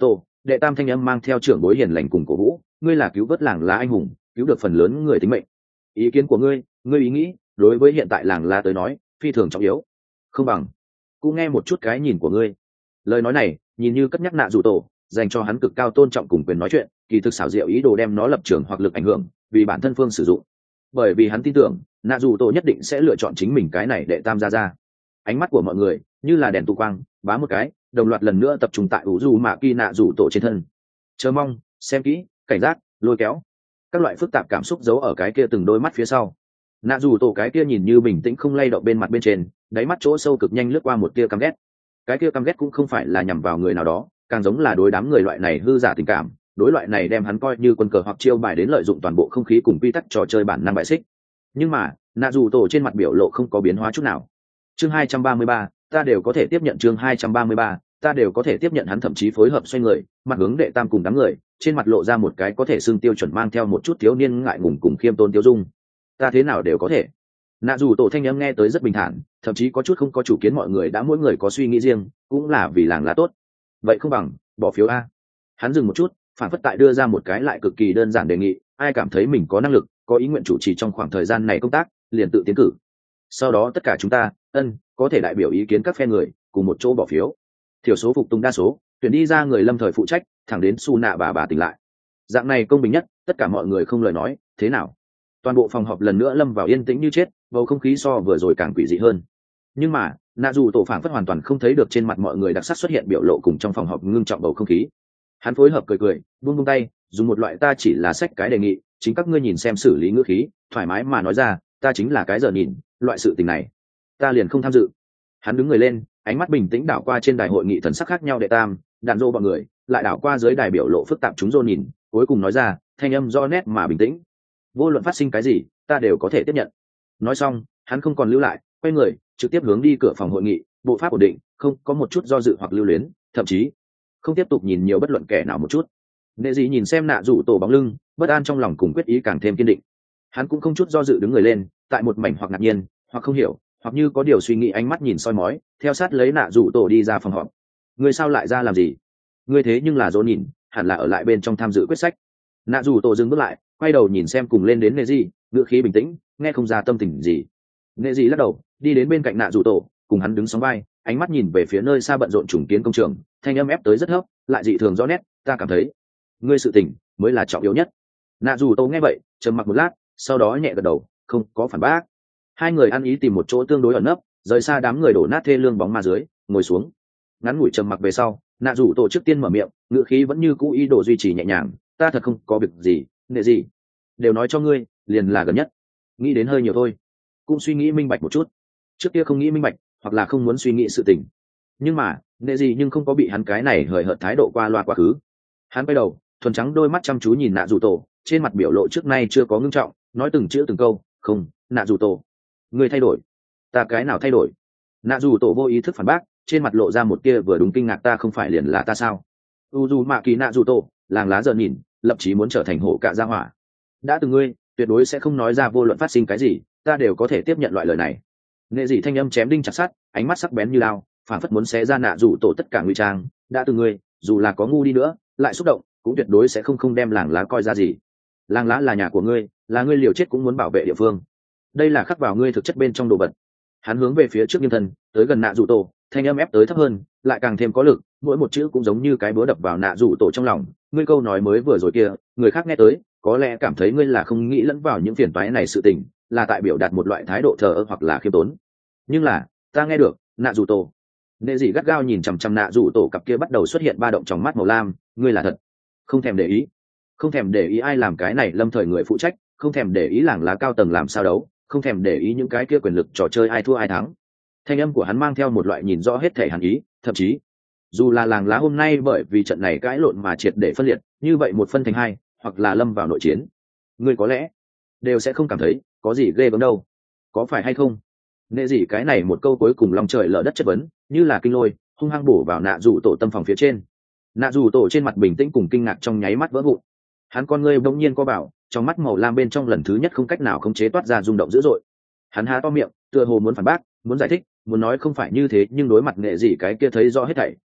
đệ tam thanh âm mang theo trưởng bối hiền lành cùng cổ vũ, ngươi là cứu vớt làng lá anh hùng, cứu được phần lớn người tính mệnh. Ý kiến của ngươi, ngươi ý nghĩ đối với hiện tại làng lá tới nói phi thường trọng yếu, không bằng cũng nghe một chút cái nhìn của ngươi. Lời nói này nhìn như cất nhắc nạ dù tổ dành cho hắn cực cao tôn trọng cùng quyền nói chuyện, kỳ thực xảo diệu ý đồ đem nó lập trường hoặc lực ảnh hưởng vì bản thân phương sử dụng, bởi vì hắn tin tưởng nạ dù tổ nhất định sẽ lựa chọn chính mình cái này đệ tam ra ra. Ánh mắt của mọi người như là đèn tu quang bá một cái đồng loạt lần nữa tập trung tại ủ dù mạ kỳ nạ dù tổ trên thân. Chờ mong, xem kỹ, cảnh giác, lôi kéo, các loại phức tạp cảm xúc giấu ở cái kia từng đôi mắt phía sau. Nạ dù tổ cái kia nhìn như bình tĩnh không lay động bên mặt bên trên, đáy mắt chỗ sâu cực nhanh lướt qua một tia căm ghét. Cái kia căm ghét cũng không phải là nhằm vào người nào đó, càng giống là đối đám người loại này hư giả tình cảm, đối loại này đem hắn coi như quân cờ hoặc chiêu bài đến lợi dụng toàn bộ không khí cùng quy tắc trò chơi bản năng bại xích. Nhưng mà nạ dù tổ trên mặt biểu lộ không có biến hóa chút nào. Chương hai trăm ba mươi ba, ta đều có thể tiếp nhận. Chương hai trăm ba mươi ba, ta đều có thể tiếp nhận. Hắn thậm chí phối hợp xoay người, mặt hướng đệ tam cùng đám người, trên mặt lộ ra một cái có thể xưng tiêu chuẩn mang theo một chút thiếu niên ngại ngùng cùng khiêm tôn tiêu dung. Ta thế nào đều có thể. Nạ dù tổ thanh âm nghe tới rất bình thản, thậm chí có chút không có chủ kiến, mọi người đã mỗi người có suy nghĩ riêng, cũng là vì làng lá tốt. Vậy không bằng bỏ phiếu a. Hắn dừng một chút, phản phất tại đưa ra một cái lại cực kỳ đơn giản đề nghị, ai cảm thấy mình có năng lực, có ý nguyện chủ trì trong khoảng thời gian này công tác, liền tự tiến cử. Sau đó tất cả chúng ta, ân, có thể đại biểu ý kiến các phe người, cùng một chỗ bỏ phiếu. Thiểu số phục tùng đa số, tuyển đi ra người lâm thời phụ trách, thẳng đến su nạ bà bà tỉnh lại. Dạng này công bình nhất, tất cả mọi người không lời nói, thế nào? Toàn bộ phòng họp lần nữa lâm vào yên tĩnh như chết, bầu không khí so vừa rồi càng quỷ dị hơn. Nhưng mà nạ dù tổ phản phất hoàn toàn không thấy được trên mặt mọi người đặc sắc xuất hiện biểu lộ cùng trong phòng họp ngưng trọng bầu không khí. Hắn phối hợp cười cười, buông buông tay, dùng một loại ta chỉ là sách cái đề nghị, chính các ngươi nhìn xem xử lý ngữ khí, thoải mái mà nói ra, ta chính là cái giờ nhìn, loại sự tình này ta liền không tham dự. Hắn đứng người lên, ánh mắt bình tĩnh đảo qua trên đài hội nghị thần sắc khác nhau đệ tam đàn dô bọn người, lại đảo qua dưới đài biểu lộ phức tạp chúng dô nhìn, cuối cùng nói ra thanh âm do nét mà bình tĩnh, vô luận phát sinh cái gì ta đều có thể tiếp nhận. Nói xong hắn không còn lưu lại, quay người trực tiếp hướng đi cửa phòng hội nghị, bộ pháp ổn định, không có một chút do dự hoặc lưu luyến, thậm chí không tiếp tục nhìn nhiều bất luận kẻ nào một chút. Nệ dị nhìn xem nạ rủ tổ bóng lưng, bất an trong lòng cùng quyết ý càng thêm kiên định. Hắn cũng không chút do dự đứng người lên, tại một mảnh hoặc ngạc nhiên hoặc không hiểu hoặc như có điều suy nghĩ ánh mắt nhìn soi mói, theo sát lấy nạ rủ tổ đi ra phòng họp. Người sao lại ra làm gì? Người thế nhưng là dỗ nhìn, hẳn là ở lại bên trong tham dự quyết sách. Nạ rủ tổ dừng bước lại, quay đầu nhìn xem cùng lên đến nệ dị, ngữ khí bình tĩnh, nghe không ra tâm tình gì. Nệ dị lắc đầu, đi đến bên cạnh nạ rủ tổ, cùng hắn đứng sóng vai, ánh mắt nhìn về phía nơi xa bận rộn trùng kiến công trường, thanh âm ép tới rất thấp, lại dị thường rõ nét, ta cảm thấy ngươi sự tình mới là trọng yếu nhất. Nạ dù tô nghe vậy trầm mặc một lát, sau đó nhẹ gật đầu, không có phản bác. Hai người ăn ý tìm một chỗ tương đối ẩn nấp, rời xa đám người đổ nát thê lương bóng ma dưới, ngồi xuống. Ngắn ngủi trầm mặc về sau, nạ dù tô trước tiên mở miệng, ngữ khí vẫn như cũ ý đồ duy trì nhẹ nhàng, ta thật không có việc gì, nệ gì đều nói cho ngươi, liền là gần nhất nghĩ đến hơi nhiều thôi, cũng suy nghĩ minh bạch một chút. Trước kia không nghĩ minh bạch, hoặc là không muốn suy nghĩ sự tình, nhưng mà nệ gì nhưng không có bị hắn cái này hời hợt thái độ qua loa quá khứ. Hắn quay đầu, thuần trắng đôi mắt chăm chú nhìn nạ dù tổ, trên mặt biểu lộ trước nay chưa có ngưng trọng, nói từng chữ từng câu, không, nạ dù tổ người thay đổi. Ta cái nào thay đổi? Nạ dù tổ vô ý thức phản bác, trên mặt lộ ra một kia vừa đúng kinh ngạc, ta không phải liền là ta sao? u dù mạ kỳ nạ dù tổ làng lá giờ nhìn, lập chí muốn trở thành hổ cạ gia hỏa. Đã từng ngươi tuyệt đối sẽ không nói ra vô luận phát sinh cái gì, ta đều có thể tiếp nhận loại lời này. Nghệ dị thanh âm chém đinh chặt sắt, ánh mắt sắc bén như lao, phản phất muốn xé ra nạ dù tổ tất cả nguy trang. Đã từng ngươi, dù là có ngu đi nữa, lại xúc động, cũng tuyệt đối sẽ không không đem làng lá coi ra gì. Làng lá là nhà của ngươi, là ngươi liều chết cũng muốn bảo vệ địa phương. Đây là khắc vào ngươi thực chất bên trong đồ vật. Hắn hướng về phía trước nghiêng thân, tới gần nạ dù tổ, thanh âm ép tới thấp hơn, lại càng thêm có lực, mỗi một chữ cũng giống như cái búa đập vào nạ dù tổ trong lòng. Ngươi câu nói mới vừa rồi kia, người khác nghe tới có lẽ cảm thấy ngươi là không nghĩ lẫn vào những phiền toái này sự tình, là tại biểu đạt một loại thái độ thờ ơ hoặc là khiêm tốn. Nhưng là ta nghe được, nạ dù tổ. Nệ dị gắt gao nhìn chằm chằm nạ dù tổ, cặp kia bắt đầu xuất hiện ba động trong mắt màu lam. Ngươi là thật không thèm để ý, không thèm để ý ai làm cái này lâm thời người phụ trách, không thèm để ý làng lá cao tầng làm sao đấu, không thèm để ý những cái kia quyền lực trò chơi ai thua ai thắng. Thanh âm của hắn mang theo một loại nhìn rõ hết thể hàn ý, thậm chí dù là làng lá hôm nay bởi vì trận này cãi lộn mà triệt để phân liệt, như vậy một phân thành hai, hoặc là lâm vào nội chiến, ngươi có lẽ đều sẽ không cảm thấy có gì ghê gớm đâu, có phải hay không? Nệ gì cái này một câu cuối cùng lòng trời lở đất chất vấn, như là kinh lôi hung hăng bổ vào nạ dù tổ tâm phòng phía trên. Nạ dù tổ trên mặt bình tĩnh cùng kinh ngạc trong nháy mắt vỡ vụn, hắn con ngươi bỗng nhiên co bảo, trong mắt màu lam bên trong lần thứ nhất không cách nào khống chế toát ra rung động dữ dội. Hắn há to miệng, tựa hồ muốn phản bác, muốn giải thích, muốn nói không phải như thế, nhưng đối mặt nghệ gì cái kia thấy rõ hết thảy,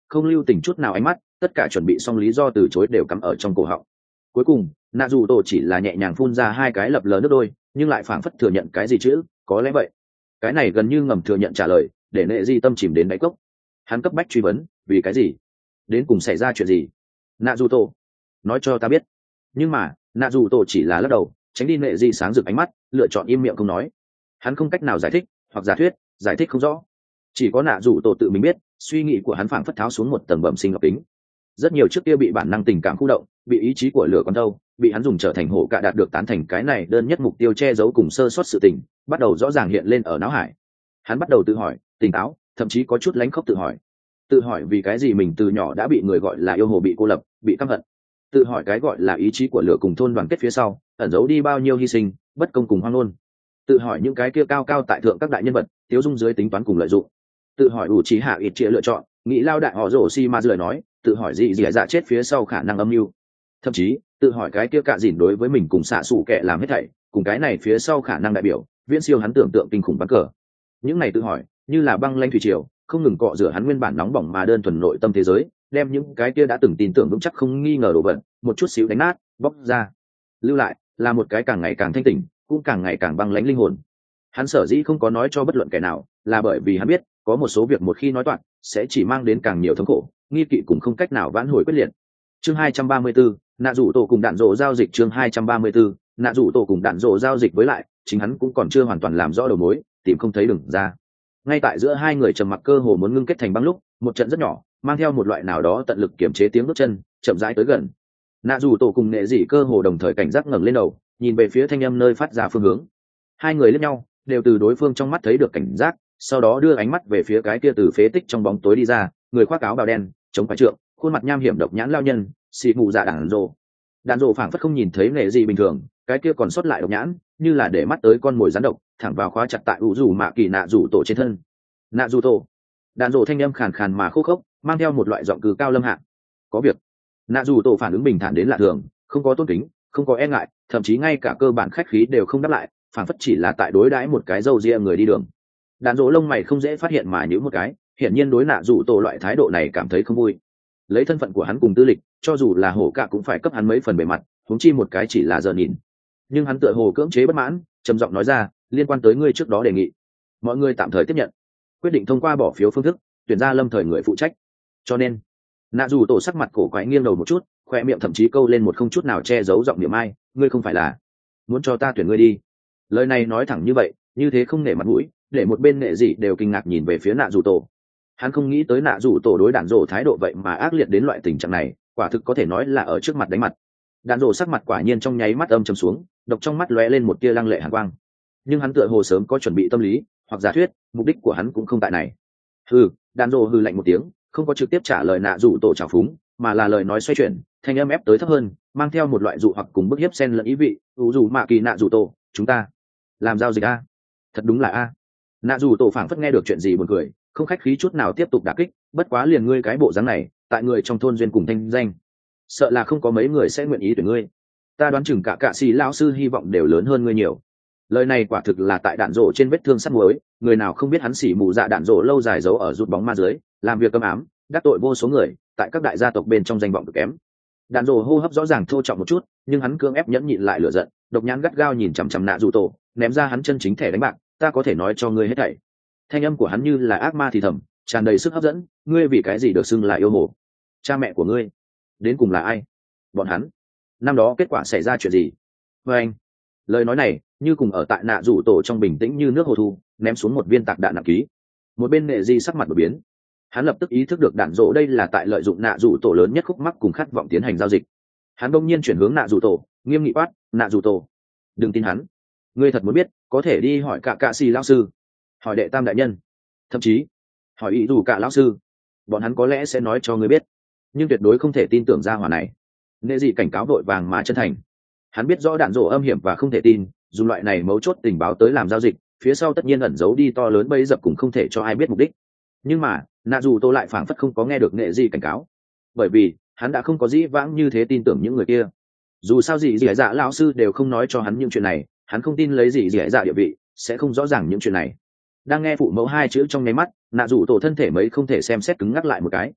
không lưu tình chút nào ánh mắt, tất cả chuẩn bị xong lý do từ chối đều cắm ở trong cổ họng. Cuối cùng nạ dù tổ chỉ là nhẹ nhàng phun ra hai cái lập lờ nước đôi, nhưng lại phảng phất thừa nhận cái gì chữ, có lẽ vậy. Cái này gần như ngầm thừa nhận trả lời, để nệ di tâm chìm đến đáy cốc. Hắn cấp bách truy vấn, vì cái gì, đến cùng xảy ra chuyện gì? Nạ dù tổ, nói cho ta biết. Nhưng mà nạ dù tổ chỉ là lắc đầu, tránh đi nệ di sáng rực ánh mắt, lựa chọn im miệng không nói. Hắn không cách nào giải thích hoặc giả thuyết, giải thích không rõ. Chỉ có nạ dù tổ tự mình biết, suy nghĩ của hắn phảng phất tháo xuống một tầng bẩm sinh ngọc tính. Rất nhiều trước kia bị bản năng tình cảm khu động, bị ý chí của lửa con đâu, bị hắn dùng trở thành hổ cạ đạt được tán thành cái này đơn nhất mục tiêu che giấu cùng sơ sót sự tình, bắt đầu rõ ràng hiện lên ở não hải. Hắn bắt đầu tự hỏi, tỉnh táo, thậm chí có chút lánh khóc tự hỏi. Tự hỏi vì cái gì mình từ nhỏ đã bị người gọi là yêu hồ, bị cô lập, bị căm hận. Tự hỏi cái gọi là ý chí của lửa cùng thôn đoàn kết phía sau, ẩn giấu đi bao nhiêu hy sinh, bất công cùng hoang ngôn. Tự hỏi những cái kia cao cao tại thượng các đại nhân vật, tiếu dung dưới tính toán cùng lợi dụng. Tự hỏi ủ trí hạ ít chia lựa chọn, nghĩ lao đại họ rổ si ma lời nói, tự hỏi gì gì dạ chết phía sau khả năng âm mưu. Thậm chí tự hỏi cái kia cạ dỉn đối với mình cùng xạ xù kẻ làm hết thảy, cùng cái này phía sau khả năng đại biểu viễn siêu hắn tưởng tượng kinh khủng bắn cờ. Những này tự hỏi như là băng lanh thủy triều, không ngừng cọ rửa hắn nguyên bản nóng bỏng mà đơn thuần nội tâm thế giới, đem những cái kia đã từng tin tưởng vững chắc không nghi ngờ đổ vật một chút xíu đánh nát, bóc ra, lưu lại là một cái càng ngày càng thanh tỉnh, cũng càng ngày càng băng lãnh linh hồn. Hắn sở dĩ không có nói cho bất luận kẻ nào, là bởi vì hắn biết có một số việc một khi nói toạc sẽ chỉ mang đến càng nhiều thống khổ, nghi kỵ cũng không cách nào vãn hồi quyết liệt. Chương hai trăm ba mươi tư, nạ rủ tổ cùng đạn rộ giao dịch. Chương hai trăm ba mươi tư, nạ rủ tổ cùng đạn rộ giao dịch. Với lại chính hắn cũng còn chưa hoàn toàn làm rõ đầu mối, tìm không thấy đường ra. Ngay tại giữa hai người trầm mặc cơ hồ muốn ngưng kết thành băng lúc, một trận rất nhỏ, mang theo một loại nào đó tận lực kiểm chế tiếng bước chân, chậm rãi tới gần. Nạ rủ tổ cùng nệ dị cơ hồ đồng thời cảnh giác ngẩng lên đầu, nhìn về phía thanh âm nơi phát ra phương hướng. Hai người liếc nhau, đều từ đối phương trong mắt thấy được cảnh giác, sau đó đưa ánh mắt về phía cái kia từ phế tích trong bóng tối đi ra, người khoác áo bào đen, chống phải trượng, khuôn mặt nham hiểm độc nhãn lao nhân, xì mù dạ đạn rồ. Đạn rồ phảng phất không nhìn thấy nghề gì bình thường, cái kia còn sót lại độc nhãn, như là để mắt tới con mồi rắn độc, thẳng vào khóa chặt tại ủ rủ mạ kỳ nạ rủ tổ trên thân. Nạ rủ tổ. Đạn rồ thanh âm khàn khàn mà khô khốc, mang theo một loại giọng cừ cao lâm hạ. Có việc. Nạ rủ tổ phản ứng bình thản đến lạ thường, không có tôn kính, không có e ngại, thậm chí ngay cả cơ bản khách khí đều không đáp lại, phảng phất chỉ là tại đối đãi một cái dâu ria người đi đường. Đạn rồ lông mày không dễ phát hiện mà nhíu một cái, hiển nhiên đối nạ rủ tổ loại thái độ này cảm thấy không vui. Lấy thân phận của hắn cùng tư lịch, cho dù là hổ cạ cũng phải cấp hắn mấy phần bề mặt, huống chi một cái chỉ là giờ nhìn. Nhưng hắn tựa hồ cưỡng chế bất mãn, trầm giọng nói ra, liên quan tới ngươi trước đó đề nghị, mọi người tạm thời tiếp nhận, quyết định thông qua bỏ phiếu phương thức tuyển ra lâm thời người phụ trách. Cho nên nạ dù tổ sắc mặt cổ quái nghiêng đầu một chút, khoe miệng thậm chí câu lên một không chút nào che giấu giọng niệm ai, ngươi không phải là muốn cho ta tuyển ngươi đi. Lời này nói thẳng như vậy, như thế không nể mặt mũi, để một bên nghệ dị đều kinh ngạc nhìn về phía nạ dù tổ. Hắn không nghĩ tới nạ dù tổ đối đạn rổ thái độ vậy mà ác liệt đến loại tình trạng này, quả thực có thể nói là ở trước mặt đánh mặt. Đạn rổ sắc mặt quả nhiên trong nháy mắt âm trầm xuống, độc trong mắt lóe lên một tia lăng lệ hàn quang. Nhưng hắn tựa hồ sớm có chuẩn bị tâm lý, hoặc giả thuyết mục đích của hắn cũng không tại này. Hừ. Đạn rổ hừ lạnh một tiếng, không có trực tiếp trả lời nạ dù tổ trào phúng, mà là lời nói xoay chuyển, thanh âm ép tới thấp hơn, mang theo một loại dụ hoặc cùng bức hiếp xen lẫn ý vị. U dù mạ kỳ nạ dù tổ, chúng ta làm giao dịch a? Thật đúng là a. Nạ dù tổ phảng phất nghe được chuyện gì buồn cười, không khách khí chút nào tiếp tục đả kích, bất quá liền ngươi cái bộ dáng này, tại người trong thôn duyên cùng thanh danh, sợ là không có mấy người sẽ nguyện ý tuyển ngươi. Ta đoán chừng cả cạ sĩ lão sư hy vọng đều lớn hơn ngươi nhiều. Lời này quả thực là tại đạn rổ trên vết thương sắt muối, người nào không biết hắn xỉ mù dạ đạn rổ lâu dài giấu ở rút bóng ma dưới, làm việc cấm ám, đắc tội vô số người, tại các đại gia tộc bên trong danh vọng cực kém. Đạn rổ hô hấp rõ ràng thô trọng một chút, nhưng hắn cưỡng ép nhẫn nhịn lại lửa giận, độc nhãn gắt gao nhìn chằm chằm nạ dù tổ, ném ra hắn chân chính thẻ đánh bạc, ta có thể nói cho ngươi hết thảy. Thanh âm của hắn như là ác ma thì thầm, tràn đầy sức hấp dẫn, ngươi vì cái gì được xưng là yêu hồ? Cha mẹ của ngươi đến cùng là ai? Bọn hắn năm đó kết quả xảy ra chuyện gì? Và anh, lời nói này như cùng ở tại nạ rủ tổ trong bình tĩnh như nước hồ thu, ném xuống một viên tạc đạn nặng ký. Một bên nệ di sắc mặt đổi biến, hắn lập tức ý thức được đạn rộ đây là tại lợi dụng nạ rủ tổ lớn nhất khúc mắc cùng khát vọng tiến hành giao dịch. Hắn bỗng nhiên chuyển hướng nạ rủ tổ, nghiêm nghị quát, nạ rủ tổ, đừng tin hắn. Ngươi thật muốn biết, có thể đi hỏi cả cạ xì lão sư, hỏi đệ tam đại nhân, thậm chí hỏi ý dù cả lão sư, bọn hắn có lẽ sẽ nói cho ngươi biết, nhưng tuyệt đối không thể tin tưởng ra hỏa này. Nệ dị cảnh cáo vội vàng mà chân thành. Hắn biết rõ đạn rổ âm hiểm và không thể tin, dùng loại này mấu chốt tình báo tới làm giao dịch, phía sau tất nhiên ẩn giấu đi to lớn bấy dập cũng không thể cho ai biết mục đích. Nhưng mà nạ dù tô lại phảng phất không có nghe được nệ dị cảnh cáo, bởi vì hắn đã không có dĩ vãng như thế tin tưởng những người kia. Dù sao gì dì dạ lão sư đều không nói cho hắn những chuyện này, hắn không tin lấy gì dì dạ địa vị sẽ không rõ ràng những chuyện này. Đang nghe phụ mẫu hai chữ trong nháy mắt, nạ dù tổ thân thể mấy không thể xem xét cứng ngắc lại một cái.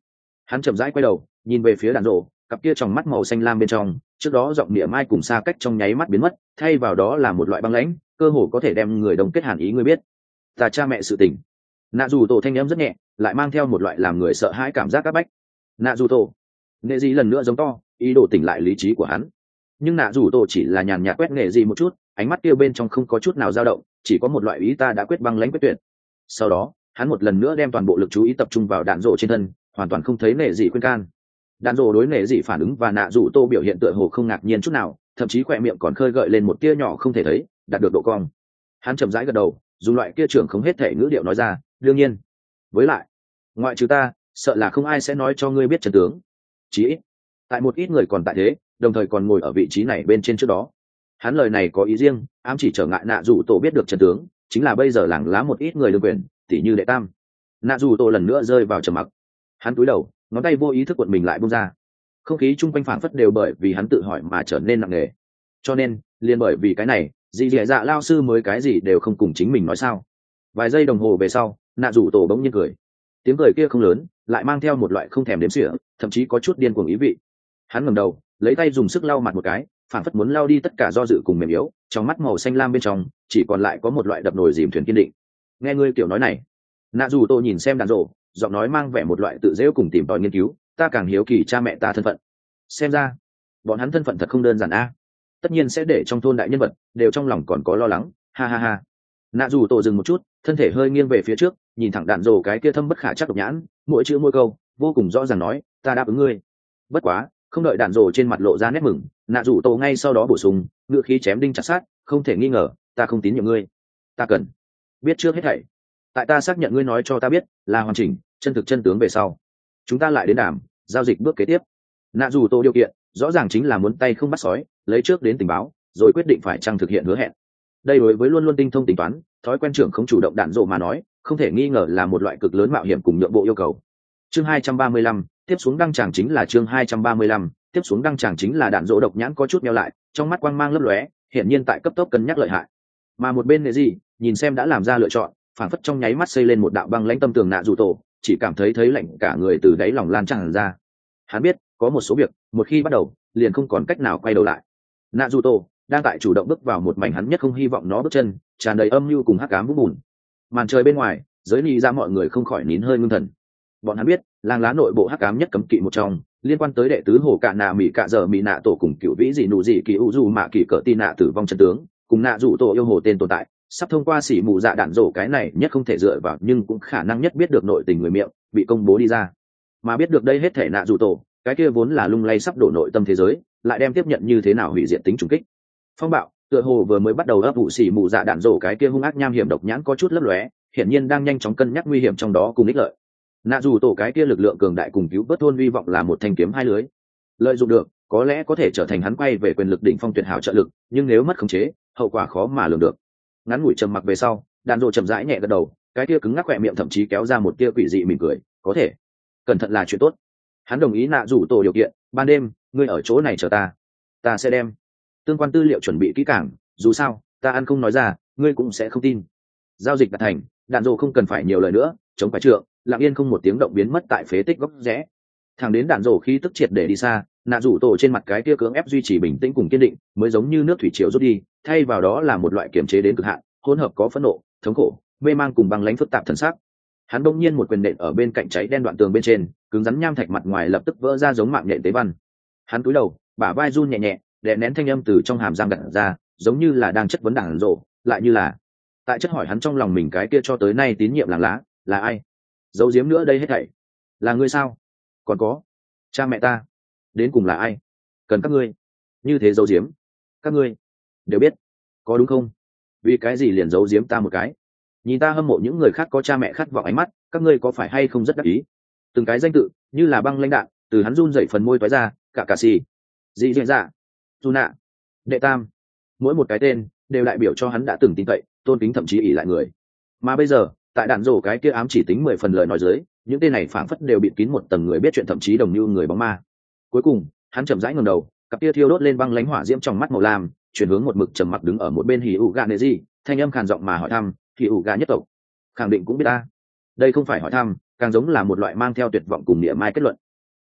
Hắn chậm rãi quay đầu nhìn về phía đạn rộ, cặp kia trong mắt màu xanh lam bên trong trước đó giọng niệm mai cùng xa cách trong nháy mắt biến mất, thay vào đó là một loại băng lãnh cơ hồ có thể đem người đồng kết hàn ý. Ngươi biết ta cha mẹ sự tình. Nạ dù tổ thanh âm rất nhẹ, lại mang theo một loại làm người sợ hãi cảm giác áp bách. Nạ dù tổ. Nghệ dị lần nữa giống to, ý đồ tỉnh lại lý trí của hắn. Nhưng nạ dù tổ chỉ là nhàn nhạt quét nghệ dị một chút, ánh mắt kia bên trong không có chút nào dao động, chỉ có một loại ý ta đã quyết băng lãnh quyết tuyệt. Sau đó hắn một lần nữa đem toàn bộ lực chú ý tập trung vào đạn rộ trên thân, hoàn toàn không thấy nghệ dị khuyên can. Đạn rộ đối nghệ dị phản ứng và nạ dù tô biểu hiện tựa hồ không ngạc nhiên chút nào, thậm chí khỏe miệng còn khơi gợi lên một tia nhỏ không thể thấy, đạt được độ cong. Hắn chậm rãi gật đầu, dùng loại kia trưởng không hết thể ngữ điệu nói ra, đương nhiên, với lại ngoại trừ ta, sợ là không ai sẽ nói cho ngươi biết chân tướng. Chí ít tại một ít người còn tại thế, đồng thời còn ngồi ở vị trí này bên trên trước đó. Hắn lời này có ý riêng, ám chỉ trở ngại nạ dù tổ biết được chân tướng chính là bây giờ làng lá một ít người đương quyền, tỉ như đệ tam. Nạ dù tổ lần nữa rơi vào trầm mặc. Hắn cúi đầu, ngón tay vô ý thức cuộn mình lại bung ra. Không khí chung quanh phảng phất đều bởi vì hắn tự hỏi mà trở nên nặng nề. Cho nên liền bởi vì cái này, dì dì dạ lao sư mới cái gì đều không cùng chính mình nói sao. Vài giây đồng hồ về sau, nạ dù tổ bỗng nhiên cười. Tiếng cười kia không lớn, lại mang theo một loại không thèm đếm xỉa, thậm chí có chút điên cuồng ý vị. Hắn ngẩng đầu, lấy tay dùng sức lau mặt một cái, phảng phất muốn lau đi tất cả do dự cùng mềm yếu, trong mắt màu xanh lam bên trong chỉ còn lại có một loại đập nồi dìm thuyền kiên định. Nghe ngươi kiểu nói này. Nạ dù tổ nhìn xem đàn rộ, giọng nói mang vẻ một loại tự dễu cùng tìm tòi nghiên cứu, ta càng hiếu kỳ cha mẹ ta thân phận. Xem ra bọn hắn thân phận thật không đơn giản a. Tất nhiên sẽ để trong thôn đại nhân vật đều trong lòng còn có lo lắng, ha ha ha. Nạ dù tổ dừng một chút, thân thể hơi nghiêng về phía trước, nhìn thẳng đạn rồ cái kia thâm bất khả chắc độc nhãn, mỗi chữ mỗi câu vô cùng rõ ràng nói, ta đáp ứng ngươi. Bất quá không đợi đạn rồ trên mặt lộ ra nét mừng, nạ dù tổ ngay sau đó bổ sung, ngựa khí chém đinh chặt sát, không thể nghi ngờ, ta không tín nhiệm ngươi. Ta cần biết trước hết thảy. Tại ta xác nhận ngươi nói cho ta biết là hoàn chỉnh chân thực chân tướng về sau, chúng ta lại đến đàm giao dịch bước kế tiếp. Nạ dù tổ điều kiện rõ ràng chính là muốn tay không bắt sói, lấy trước đến tình báo rồi quyết định phải chăng thực hiện hứa hẹn. Đây đối với luôn luôn tinh thông tính toán, thói quen trưởng không chủ động đạn rộ mà nói, không thể nghi ngờ là một loại cực lớn mạo hiểm cùng nhượng bộ yêu cầu. Chương hai trăm ba mươi lăm, tiếp xuống đăng tràng chính là chương hai trăm ba mươi lăm, tiếp xuống đăng tràng chính là đạn rộ độc nhãn có chút meo lại, trong mắt quang mang lấp lóe, hiển nhiên tại cấp tốc cân nhắc lợi hại. Mà một bên này gì, nhìn xem đã làm ra lựa chọn, phản phất trong nháy mắt xây lên một đạo băng lãnh tâm tường. Nạ dù tổ chỉ cảm thấy thấy lạnh cả người từ đáy lòng lan tràn ra. Hắn biết có một số việc một khi bắt đầu liền không còn cách nào quay đầu lại. Nạ dù tổ đang tại chủ động bước vào một mảnh hắn nhất không hy vọng nó bước chân, tràn đầy âm mưu cùng hắc ám vũng bùn. Màn trời bên ngoài giới ly ra mọi người không khỏi nín hơi ngưng thần. Bọn hắn biết làng lá nội bộ hắc ám nhất cấm kỵ một trong liên quan tới đệ tứ hồ cạ nạ mỹ cạ giờ mỹ nạ tổ cùng cựu vĩ dị nụ dị kỳ u dù mạ kỳ cỡ tin nạ tử vong chân tướng, cùng nạ dù tổ yêu hồ tên tồn tại sắp thông qua xỉ mù dạ đạn rổ cái này nhất không thể dựa vào nhưng cũng khả năng nhất biết được nội tình người miệng bị công bố đi ra. Mà biết được đây hết thể nạ dù tổ cái kia vốn là lung lay sắp đổ nội tâm thế giới, lại đem tiếp nhận như thế nào hủy diệt tính trùng kích. Phong bạo tựa hồ vừa mới bắt đầu ấp ủ xỉ mù dạ đạn rổ cái kia hung ác nham hiểm độc nhãn có chút lấp lóe, hiển nhiên đang nhanh chóng cân nhắc nguy hiểm trong đó cùng ích lợi. Nạ dù tổ cái kia lực lượng cường đại cùng cứu vớt thôn vi vọng là một thanh kiếm hai lưới, lợi dụng được có lẽ có thể trở thành hắn quay về quyền lực đỉnh phong tuyệt hảo trợ lực, nhưng nếu mất khống chế hậu quả khó mà lường được. Ngắn ngủi trầm mặc về sau, đàn rộ chậm rãi nhẹ gật đầu, cái kia cứng ngắc khỏe miệng thậm chí kéo ra một tia quỷ dị mỉm cười, có thể cẩn thận là chuyện tốt. Hắn đồng ý nạ rủ tổ điều kiện, ban đêm ngươi ở chỗ này chờ ta, ta sẽ đem tương quan tư liệu chuẩn bị kỹ càng, dù sao ta ăn không nói ra ngươi cũng sẽ không tin. Giao dịch đạt thành, đạn rộ không cần phải nhiều lời nữa, chống phải trượng lặng yên không một tiếng động biến mất tại phế tích góc rẽ. Thẳng đến đạn rộ khi tức triệt để đi xa, nạ rủ tổ trên mặt cái kia cưỡng ép duy trì bình tĩnh cùng kiên định mới giống như nước thủy triều rút đi, thay vào đó là một loại kiềm chế đến cực hạn, hỗn hợp có phẫn nộ, thống khổ, mê mang cùng băng lãnh phức tạp thần sắc. Hắn bỗng nhiên một quyền nện ở bên cạnh cháy đen đoạn tường bên trên, cứng rắn nham thạch mặt ngoài lập tức vỡ ra giống mạng nhện tế văn. Hắn cúi đầu, bả vai run nhẹ nhẹ, đè nén thanh âm từ trong hàm răng gặt ra, giống như là đang chất vấn đàn rộ, lại như là tại chất hỏi hắn trong lòng mình cái kia cho tới nay tín nhiệm làng lá là ai. Giấu giếm nữa đây hết thảy là ngươi sao? Còn có cha mẹ ta đến cùng là ai? Cần các ngươi như thế giấu giếm? Các ngươi đều biết có đúng không? Vì cái gì liền giấu giếm ta một cái? Nhìn ta hâm mộ những người khác có cha mẹ khát vọng ánh mắt, các ngươi có phải hay không rất đắc ý? Từng cái danh tự như là băng lãnh đạn từ hắn run dậy phần môi toái ra, cả cà xì, dị diện dạ, dù nạ, đệ tam, mỗi một cái tên đều đại biểu cho hắn đã từng tin cậy, tôn kính thậm chí ỷ lại người. Mà bây giờ tại đạn rổ cái kia ám chỉ tính mười phần lời nói dưới, những tên này phảng phất đều bịt kín một tầng người biết chuyện, thậm chí đồng như người bóng ma. Cuối cùng hắn chậm rãi ngẩng đầu, cặp kia thiêu đốt lên băng lãnh hỏa diễm trong mắt màu lam chuyển hướng một mực trầm mặc đứng ở một bên hỉ ủ gà nệ gì, thanh âm khàn giọng mà hỏi thăm, hỉ ủ gà nhất tộc khẳng định cũng biết ta. Đây không phải hỏi thăm, càng giống là một loại mang theo tuyệt vọng cùng niệm mai kết luận.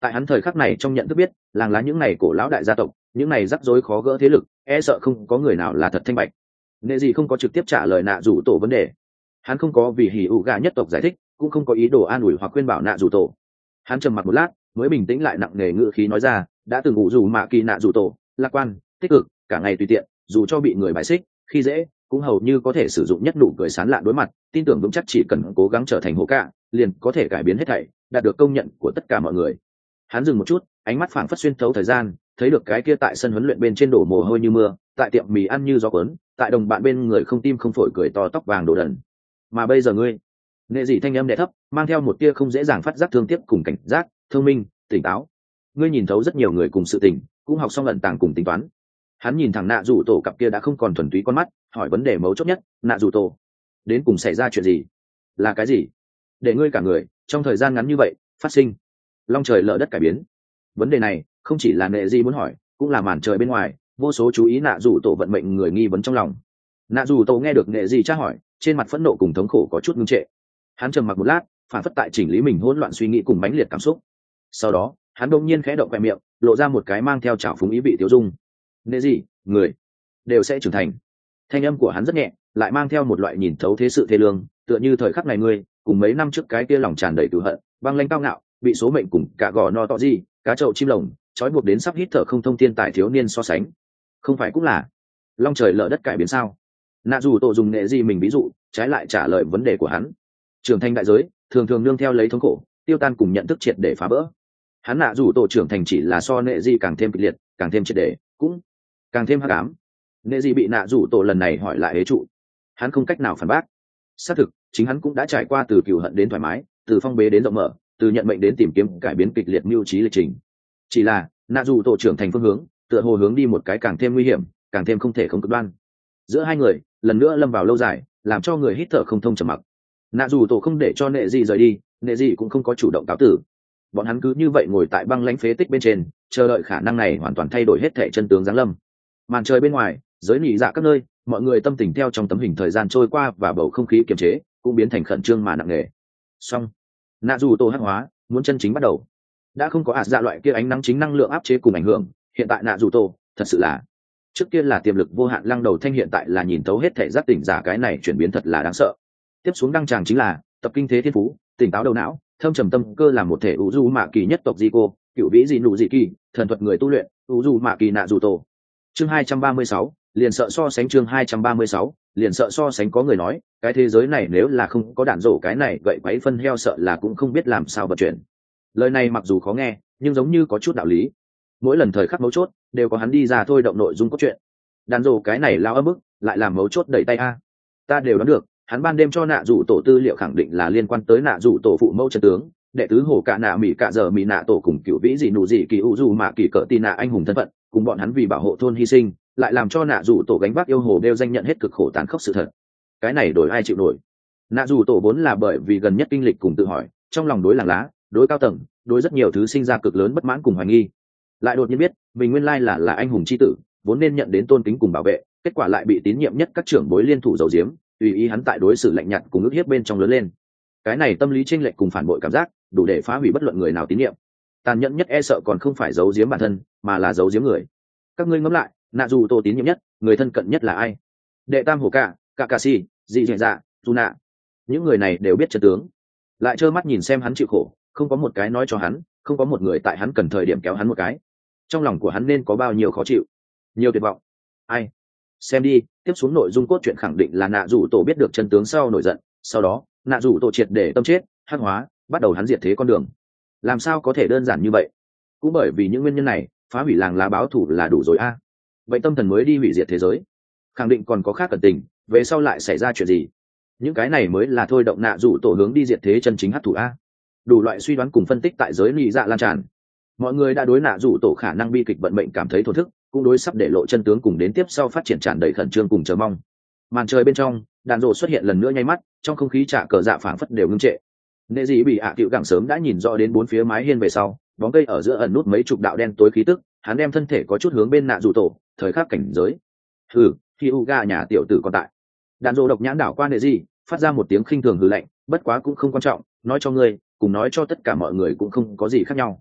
tại hắn thời khắc này trong nhận thức biết làng lá những này cổ lão đại gia tộc, những này rắc rối khó gỡ thế lực, e sợ không có người nào là thật thanh bạch. Nệ gì không có trực tiếp trả lời nạ rủ tổ vấn đề, hắn không có vì hỉ ủ gà nhất tộc giải thích, cũng không có ý đồ an ủi hoặc khuyên bảo nạ rủ tổ. Hắn trầm mặc một lát mới bình tĩnh lại, nặng nề ngữ khí nói ra, đã từng ngủ dù mạ kỳ nạ rủ tổ lạc quan tích cực, cả ngày tùy tiện, dù cho bị người bài xích khi dễ cũng hầu như có thể sử dụng nhất nụ cười sán lạ đối mặt, tin tưởng vững chắc chỉ cần cố gắng trở thành hổ cạ liền có thể cải biến hết thảy, đạt được công nhận của tất cả mọi người. Hắn dừng một chút, ánh mắt phảng phất xuyên thấu thời gian, thấy được cái kia tại sân huấn luyện bên trên đổ mồ hôi như mưa, tại tiệm mì ăn như gió cuốn, tại đồng bạn bên người không tim không phổi cười to tóc vàng đồ đần. Mà bây giờ ngươi, nghệ dị thanh âm đẻ thấp, mang theo một tia không dễ dàng phát giác thương tiếc cùng cảnh giác, thông minh tỉnh táo. Ngươi nhìn thấu rất nhiều người cùng sự tình, cũng học xong lận tàng cùng tính toán. Hắn nhìn thẳng nạ rủ tổ cặp kia đã không còn thuần túy con mắt, hỏi vấn đề mấu chốt nhất, nạ rủ tổ đến cùng xảy ra chuyện gì, là cái gì để ngươi cả người trong thời gian ngắn như vậy phát sinh long trời lở đất cải biến? Vấn đề này không chỉ là nệ gì muốn hỏi, cũng là màn trời bên ngoài vô số chú ý nạ rủ tổ vận mệnh người nghi vấn trong lòng. Nạ rủ tổ nghe được nệ gì tra hỏi, trên mặt phẫn nộ cùng thống khổ có chút ngưng trệ. Hắn trầm mặc một lát, phản phất tại chỉnh lý mình hỗn loạn suy nghĩ cùng mãnh liệt cảm xúc. Sau đó hắn đột nhiên khẽ động khoe miệng, lộ ra một cái mang theo trào phúng ý vị tiêu dung. Nệ gì, người đều sẽ trưởng thành. Thanh âm của hắn rất nhẹ, lại mang theo một loại nhìn thấu thế sự thê lương, tựa như thời khắc này ngươi cùng mấy năm trước cái kia lòng tràn đầy cừu hận, băng lãnh cao ngạo, bị số mệnh cùng cả gò no to gì cá trậu chim lồng trói buộc đến sắp hít thở không thông thiên tài thiếu niên so sánh, không phải cũng là long trời lở đất cải biến sao? Nạ dù tổ dùng nghệ gì mình ví dụ, trái lại trả lời vấn đề của hắn. Trưởng thành đại giới thường thường nương theo lấy thống khổ, tiêu tan cùng nhận thức triệt để phá vỡ. Hắn nạ dù tổ trưởng thành chỉ là so nghệ gì càng thêm kịch liệt, càng thêm triệt để, cũng càng thêm hắc ám. Nghệ gì bị nạ dù tổ lần này hỏi lại hế trụ, hắn không cách nào phản bác. Xác thực chính hắn cũng đã trải qua từ cừu hận đến thoải mái, từ phong bế đến rộng mở, từ nhận mệnh đến tìm kiếm cải biến kịch liệt mưu trí lịch trình. Chỉ là nạ dù tổ trưởng thành phương hướng tựa hồ hướng đi một cái càng thêm nguy hiểm, càng thêm không thể không cực đoan. Giữa hai người lần nữa lâm vào lâu dài, làm cho người hít thở không thông trầm mặc. Nạ dù tổ không để cho nệ gì rời đi, nệ gì cũng không có chủ động cáo tử. Bọn hắn cứ như vậy ngồi tại băng lãnh phế tích bên trên, chờ đợi khả năng này hoàn toàn thay đổi hết thể chân tướng giáng lâm. Màn trời bên ngoài giới nỉ dạ các nơi, mọi người tâm tình theo trong tấm hình thời gian trôi qua, và bầu không khí kiềm chế cũng biến thành khẩn trương mà nặng nề. Xong, nạ dù tổ hắc hóa muốn chân chính bắt đầu. Đã không có ạt dạ loại kia ánh nắng chính năng lượng áp chế cùng ảnh hưởng, hiện tại nạ dù tổ thật sự là, trước kia là tiềm lực vô hạn lăng đầu thanh, hiện tại là nhìn thấu hết thể giác tỉnh giả, cái này chuyển biến thật là đáng sợ. Tiếp xuống đăng tràng chính là tập kinh thế thiên phú, tỉnh táo đầu não, thâm trầm tâm cơ, là một thể u du mạ kỳ nhất tộc di cô, cựu vĩ dị nụ dị kỳ, thần thuật người tu luyện u du mạ kỳ nạ dù tổ. Chương hai trăm ba mươi sáu, liền sợ so sánh. Chương hai trăm ba mươi sáu, liền sợ so sánh. Có người nói cái thế giới này nếu là không có đạn rổ cái này gậy quấy phân heo, sợ là cũng không biết làm sao vận chuyển. Lời này mặc dù khó nghe, nhưng giống như có chút đạo lý. Mỗi lần thời khắc mấu chốt đều có hắn đi ra thôi động nội dung cốt truyện. Đạn rổ cái này lao ấm bức, lại làm mấu chốt đẩy tay a. Ta đều đoán được, hắn ban đêm cho nạ rủ tổ tư liệu khẳng định là liên quan tới nạ rủ tổ phụ mẫu chân tướng, đệ tứ hồ cả nạ mỹ cả giờ mỹ nạ tổ cùng cựu vĩ dị nụ dị kỳ u dù mạ kỳ cỡ tì nạ anh hùng thân phận, cùng bọn hắn vì bảo hộ thôn hy sinh, lại làm cho nạ rủ tổ gánh vác yêu hồ đeo danh nhận hết cực khổ tàn khốc sự thật. Cái này đổi ai chịu nổi? Nạ rủ tổ vốn là bởi vì gần nhất kinh lịch cùng tự hỏi, trong lòng đối làng lá, đối cao tầng, đối rất nhiều thứ sinh ra cực lớn bất mãn cùng hoài nghi. Lại đột nhiên biết mình nguyên lai là là anh hùng chi tử, vốn nên nhận đến tôn kính cùng bảo vệ, kết quả lại bị tín nhiệm nhất các trưởng bối liên thủ dầu diếm, tùy ý hắn tại đối xử lạnh nhạt cùng ức hiếp bên trong lớn lên. Cái này tâm lý chênh lệch cùng phản bội cảm giác, đủ để phá hủy bất luận người nào tín nhiệm. Tàn nhẫn nhất e sợ còn không phải giấu giếm bản thân, mà là giấu giếm người. Các ngươi ngẫm lại, nạ dù tổ tín nhiệm nhất, người thân cận nhất là ai? Đệ tam hổ cả, cả cà si, dị dạ dạ, dù nạ. Những người này đều biết chân tướng, lại trơ mắt nhìn xem hắn chịu khổ, không có một cái nói cho hắn, không có một người tại hắn cần thời điểm kéo hắn một cái. Trong lòng của hắn nên có bao nhiêu khó chịu, nhiều tuyệt vọng. Ai? Xem đi, tiếp xuống nội dung cốt truyện khẳng định là nạ rủ tổ biết được chân tướng sau nổi giận, sau đó nạ rủ tổ triệt để tâm chết, hắc hóa, bắt đầu hắn diệt thế con đường. Làm sao có thể đơn giản như vậy? Cũng bởi vì những nguyên nhân này, phá hủy làng lá báo thù là đủ rồi a. Vậy tâm thần mới đi hủy diệt thế giới, khẳng định còn có khác cẩn tình, về sau lại xảy ra chuyện gì? Những cái này mới là thôi động nạ rủ tổ hướng đi diệt thế chân chính hắc thủ a. Đủ loại suy đoán cùng phân tích tại giới lý dạ lan tràn. Mọi người đã đối nạ rủ tổ khả năng bi kịch vận mệnh cảm thấy thổn thức, cũng đối sắp để lộ chân tướng cùng đến tiếp sau phát triển tràn đầy khẩn trương cùng chờ mong. Màn trời bên trong, đạn rổ xuất hiện lần nữa nháy mắt, trong không khí trả cờ dạ phảng phất đều ngưng trệ. Nệ dị bị ạ à cựu gẳng sớm đã nhìn rõ đến bốn phía mái hiên về sau, bóng cây ở giữa ẩn nút mấy chục đạo đen tối khí tức, hắn đem thân thể có chút hướng bên nạ rủ tổ, thời khắc cảnh giới. Hừ, khi Uga nhà tiểu tử còn tại. Đạn rổ độc nhãn đảo qua nệ dị, phát ra một tiếng khinh thường hừ lạnh, bất quá cũng không quan trọng, nói cho ngươi, cùng nói cho tất cả mọi người cũng không có gì khác nhau.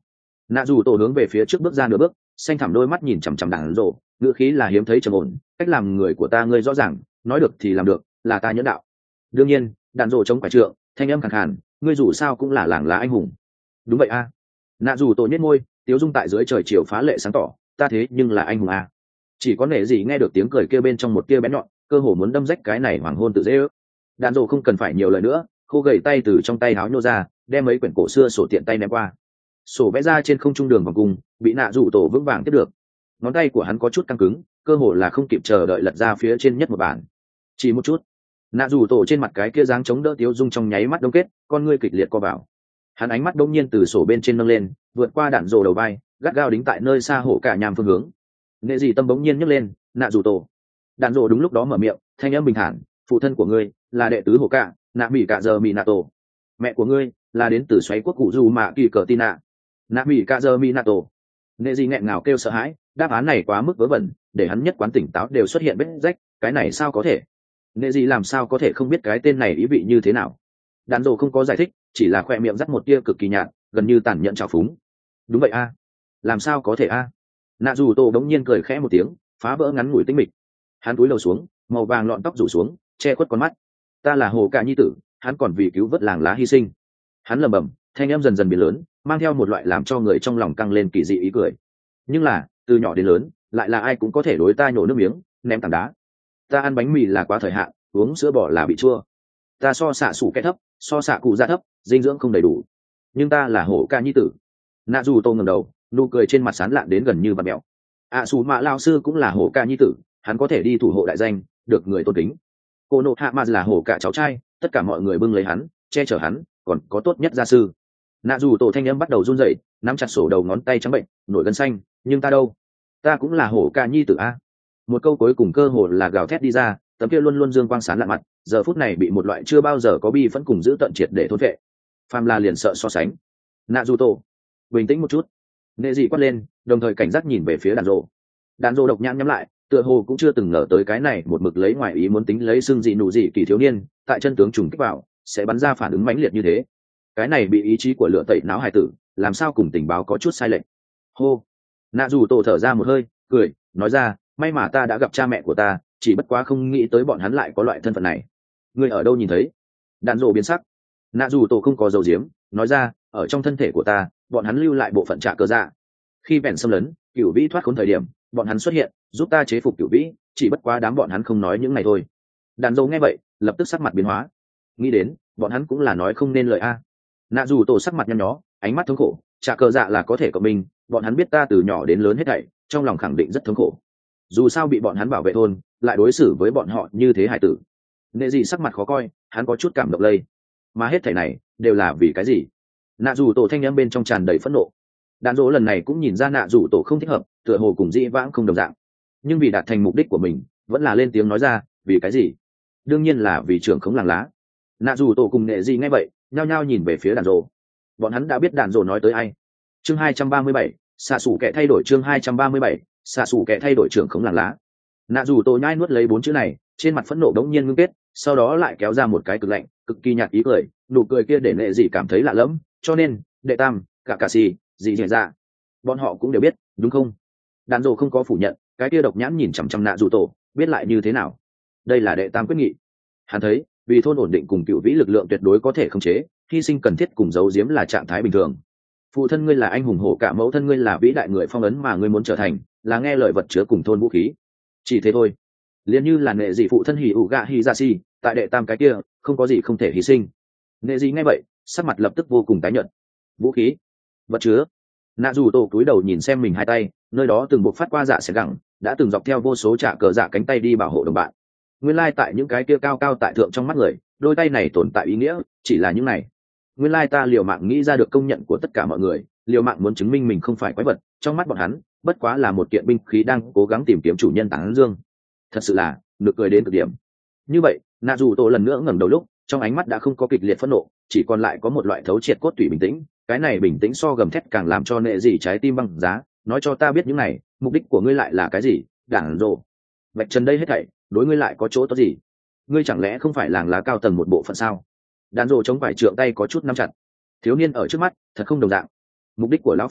nạ dù tổ hướng về phía trước bước ra nửa bước, xanh thẳm đôi mắt nhìn chằm chằm đàn rộ, ngữ khí là hiếm thấy trầm ổn. Cách làm người của ta ngươi rõ ràng, nói được thì làm được, là ta nhẫn đạo. Đương nhiên, đàn rộ chống phải trượng, thanh âm khàn khàn, ngươi dù sao cũng là làng lá anh hùng. Đúng vậy a. Nạ dù tổ nhếch môi, tiếu dung tại dưới trời chiều phá lệ sáng tỏ, ta thế nhưng là anh hùng a. Chỉ có nể gì nghe được tiếng cười kia bên trong một tia bén nhọn, cơ hồ muốn đâm rách cái này hoàng hôn tự dễ ước. Đàn rộ không cần phải nhiều lời nữa, khô gầy tay từ trong tay háo nhô ra, đem mấy quyển cổ xưa sổ tiện tay ném qua. Sổ vẽ ra trên không trung đường vòng cung, bị nạ rủ tổ vững vàng tiếp được. Ngón tay của hắn có chút căng cứng, cơ hồ là không kịp chờ đợi lật ra phía trên nhất một bản. Chỉ một chút, nạ rủ tổ trên mặt cái kia dáng chống đỡ tiếu dung trong nháy mắt đông kết, con ngươi kịch liệt co vào. Hắn ánh mắt đông nhiên từ sổ bên trên nâng lên, vượt qua đạn rồ đầu vai, gắt gao đính tại nơi xa hổ cả nhàm phương hướng. Nghệ gì tâm bỗng nhiên nhấc lên, nạ rủ tổ. Đạn rồ đúng lúc đó mở miệng, thanh âm bình thản, phụ thân của ngươi là đệ tứ hổ cả, nạ mỹ cả giờ mỹ nạ tổ. Mẹ của ngươi là đến từ xoáy quốc cụ du mạ kỳ cờ tina, nạ mỹ cả giờ mỹ nạ tổ. Nghệ gì nghẹn ngào kêu sợ hãi, đáp án này quá mức vớ vẩn, để hắn nhất quán tỉnh táo đều xuất hiện vết rách, cái này sao có thể? Nghệ gì làm sao có thể không biết cái tên này ý vị như thế nào? Đàn rồ không có giải thích, chỉ là khoe miệng dắt một tia cực kỳ nhạt, gần như tàn nhẫn trào phúng. Đúng vậy a, làm sao có thể a? Nạ dù tổ đống nhiên cười khẽ một tiếng, phá vỡ ngắn ngủi tĩnh mịch. Hắn cúi đầu xuống, màu vàng lọn tóc rủ xuống, che khuất con mắt. Ta là hồ cả nhi tử, hắn còn vì cứu vớt làng lá hy sinh. Hắn lẩm bẩm, thanh âm dần dần biến lớn, mang theo một loại làm cho người trong lòng căng lên kỳ dị ý cười. Nhưng là, từ nhỏ đến lớn, lại là ai cũng có thể đối ta nhổ nước miếng, ném tảng đá. Ta ăn bánh mì là quá thời hạn, uống sữa bò là bị chua. Ta so xạ sủ kẻ thấp, so xạ cụ da thấp, dinh dưỡng không đầy đủ. Nhưng ta là hổ ca nhi tử. Nạ dù tô ngẩng đầu, nụ cười trên mặt sán lạn đến gần như bạt mẹo. ạ xù mạ lao sư cũng là hổ ca nhi tử, hắn có thể đi thủ hộ đại danh, được người tôn kính. Cô nộ hạ mà là hổ cả cháu trai, tất cả mọi người bưng lấy hắn, che chở hắn, còn có tốt nhất gia sư. Nạ dù tổ thanh âm bắt đầu run rẩy, nắm chặt sổ đầu ngón tay trắng bệnh, nổi gân xanh. Nhưng ta đâu? Ta cũng là hổ ca nhi tử a. Một câu cuối cùng cơ hồ là gào thét đi ra, tấm kia luôn luôn dương quang sáng lạ mặt, giờ phút này bị một loại chưa bao giờ có bi phẫn cùng giữ tận triệt để thôn vệ. Phàm là liền sợ so sánh. Nạ dù tổ, bình tĩnh một chút. Nệ dị quát lên, đồng thời cảnh giác nhìn về phía đàn rồ. Đàn rồ độc nhãn nhắm lại, tựa hồ cũng chưa từng ngờ tới cái này một mực lấy ngoài ý muốn tính lấy xương dị nụ dị kỳ thiếu niên, tại chân tướng trùng kích vào, sẽ bắn ra phản ứng mãnh liệt như thế. Cái này bị ý chí của lửa tẩy não hài tử, làm sao cùng tình báo có chút sai lệch. Hô. Nạ dù tổ thở ra một hơi, cười, nói ra, may mà ta đã gặp cha mẹ của ta, chỉ bất quá không nghĩ tới bọn hắn lại có loại thân phận này. Ngươi ở đâu nhìn thấy? Đạn rồ biến sắc. Nạ dù tổ không có dầu diếm, nói ra, ở trong thân thể của ta, bọn hắn lưu lại bộ phận trả cơ dạ. Khi bèn xâm lấn, cửu vĩ thoát khốn thời điểm, bọn hắn xuất hiện, giúp ta chế phục cửu vĩ, chỉ bất quá đám bọn hắn không nói những này thôi. Đàn dâu nghe vậy, lập tức sắc mặt biến hóa. Nghĩ đến, bọn hắn cũng là nói không nên lời a. Nạ dù tổ sắc mặt nhăn nhó, ánh mắt thống khổ, trả cơ dạ là có thể của mình, bọn hắn biết ta từ nhỏ đến lớn hết thảy, trong lòng khẳng định rất thống khổ. Dù sao bị bọn hắn bảo vệ thôn, lại đối xử với bọn họ như thế hải tử. Nệ gì sắc mặt khó coi, hắn có chút cảm động lây. Mà hết thảy này, đều là vì cái gì? Nạ dù tổ thanh em bên trong tràn đầy phẫn nộ. Đàn dỗ lần này cũng nhìn ra nạ dù tổ không thích hợp, tựa hồ cùng dĩ vãng không đồng dạng. Nhưng vì đạt thành mục đích của mình, vẫn là lên tiếng nói ra, vì cái gì? Đương nhiên là vì trưởng khống làng lá. Nạ dù tổ cùng nệ gì nghe vậy, nhao nhao nhìn về phía đàn dỗ. Bọn hắn đã biết đàn dỗ nói tới ai. Chương hai trăm ba mươi bảy, xạ xủ kẻ thay đổi chương hai trăm ba mươi bảy, xạ xủ kẻ thay đổi trưởng khống làng lá. Nạ dù tổ nhai nuốt lấy bốn chữ này, trên mặt phẫn nộ đống nhiên ngưng kết, sau đó lại kéo ra một cái cực lạnh, cực kỳ nhạt ý cười, nụ cười kia để nệ gì cảm thấy lạ lẫm, cho nên, đệ tam, cả cả xì, gì diễn ra. Bọn họ cũng đều biết, đúng không? Đàn rồ không có phủ nhận, cái kia độc nhãn nhìn chằm chằm nạ dù tổ, biết lại như thế nào? Đây là đệ tam quyết nghị. Hắn thấy, vì thôn ổn định cùng cựu vĩ lực lượng tuyệt đối có thể khống chế, hy sinh cần thiết cùng giấu giếm là trạng thái bình thường. Phụ thân ngươi là anh hùng hổ cả, mẫu thân ngươi là vĩ đại người phong ấn mà ngươi muốn trở thành, là nghe lời vật chứa cùng thôn vũ khí. Chỉ thế thôi. Liên như là nệ dị phụ thân hỉ ủ gạ hỉ ra si, tại đệ tam cái kia, không có gì không thể hy sinh. Nệ dị nghe vậy, sắc mặt lập tức vô cùng tái nhợt. Vũ khí, vật chứa. Nạ dù tổ cúi đầu nhìn xem mình hai tay, nơi đó từng buộc phát qua dạ sẽ gẳng, đã từng dọc theo vô số trả cờ dạ cánh tay đi bảo hộ đồng bạn. Nguyên lai tại những cái kia cao cao tại thượng trong mắt người, đôi tay này tồn tại ý nghĩa, chỉ là những này. Nguyên lai ta liều mạng nghĩ ra được công nhận của tất cả mọi người, liều mạng muốn chứng minh mình không phải quái vật, trong mắt bọn hắn, bất quá là một kiện binh khí đang cố gắng tìm kiếm chủ nhân tán dương. Thật sự là nực cười đến cực điểm. Như vậy, nạ dù tổ lần nữa ngẩng đầu lúc, trong ánh mắt đã không có kịch liệt phẫn nộ, chỉ còn lại có một loại thấu triệt cốt tủy bình tĩnh. Cái này bình tĩnh so gầm thét càng làm cho nệ gì trái tim băng giá. Nói cho ta biết những này, mục đích của ngươi lại là cái gì? Đảng rồ vạch trần đây hết thảy, đối ngươi lại có chỗ tốt gì? Ngươi chẳng lẽ không phải làng lá cao tầng một bộ phận sao? Đàn rồ chống phải trượng tay có chút nắm chặt. Thiếu niên ở trước mắt thật không đồng dạng. Mục đích của lão phu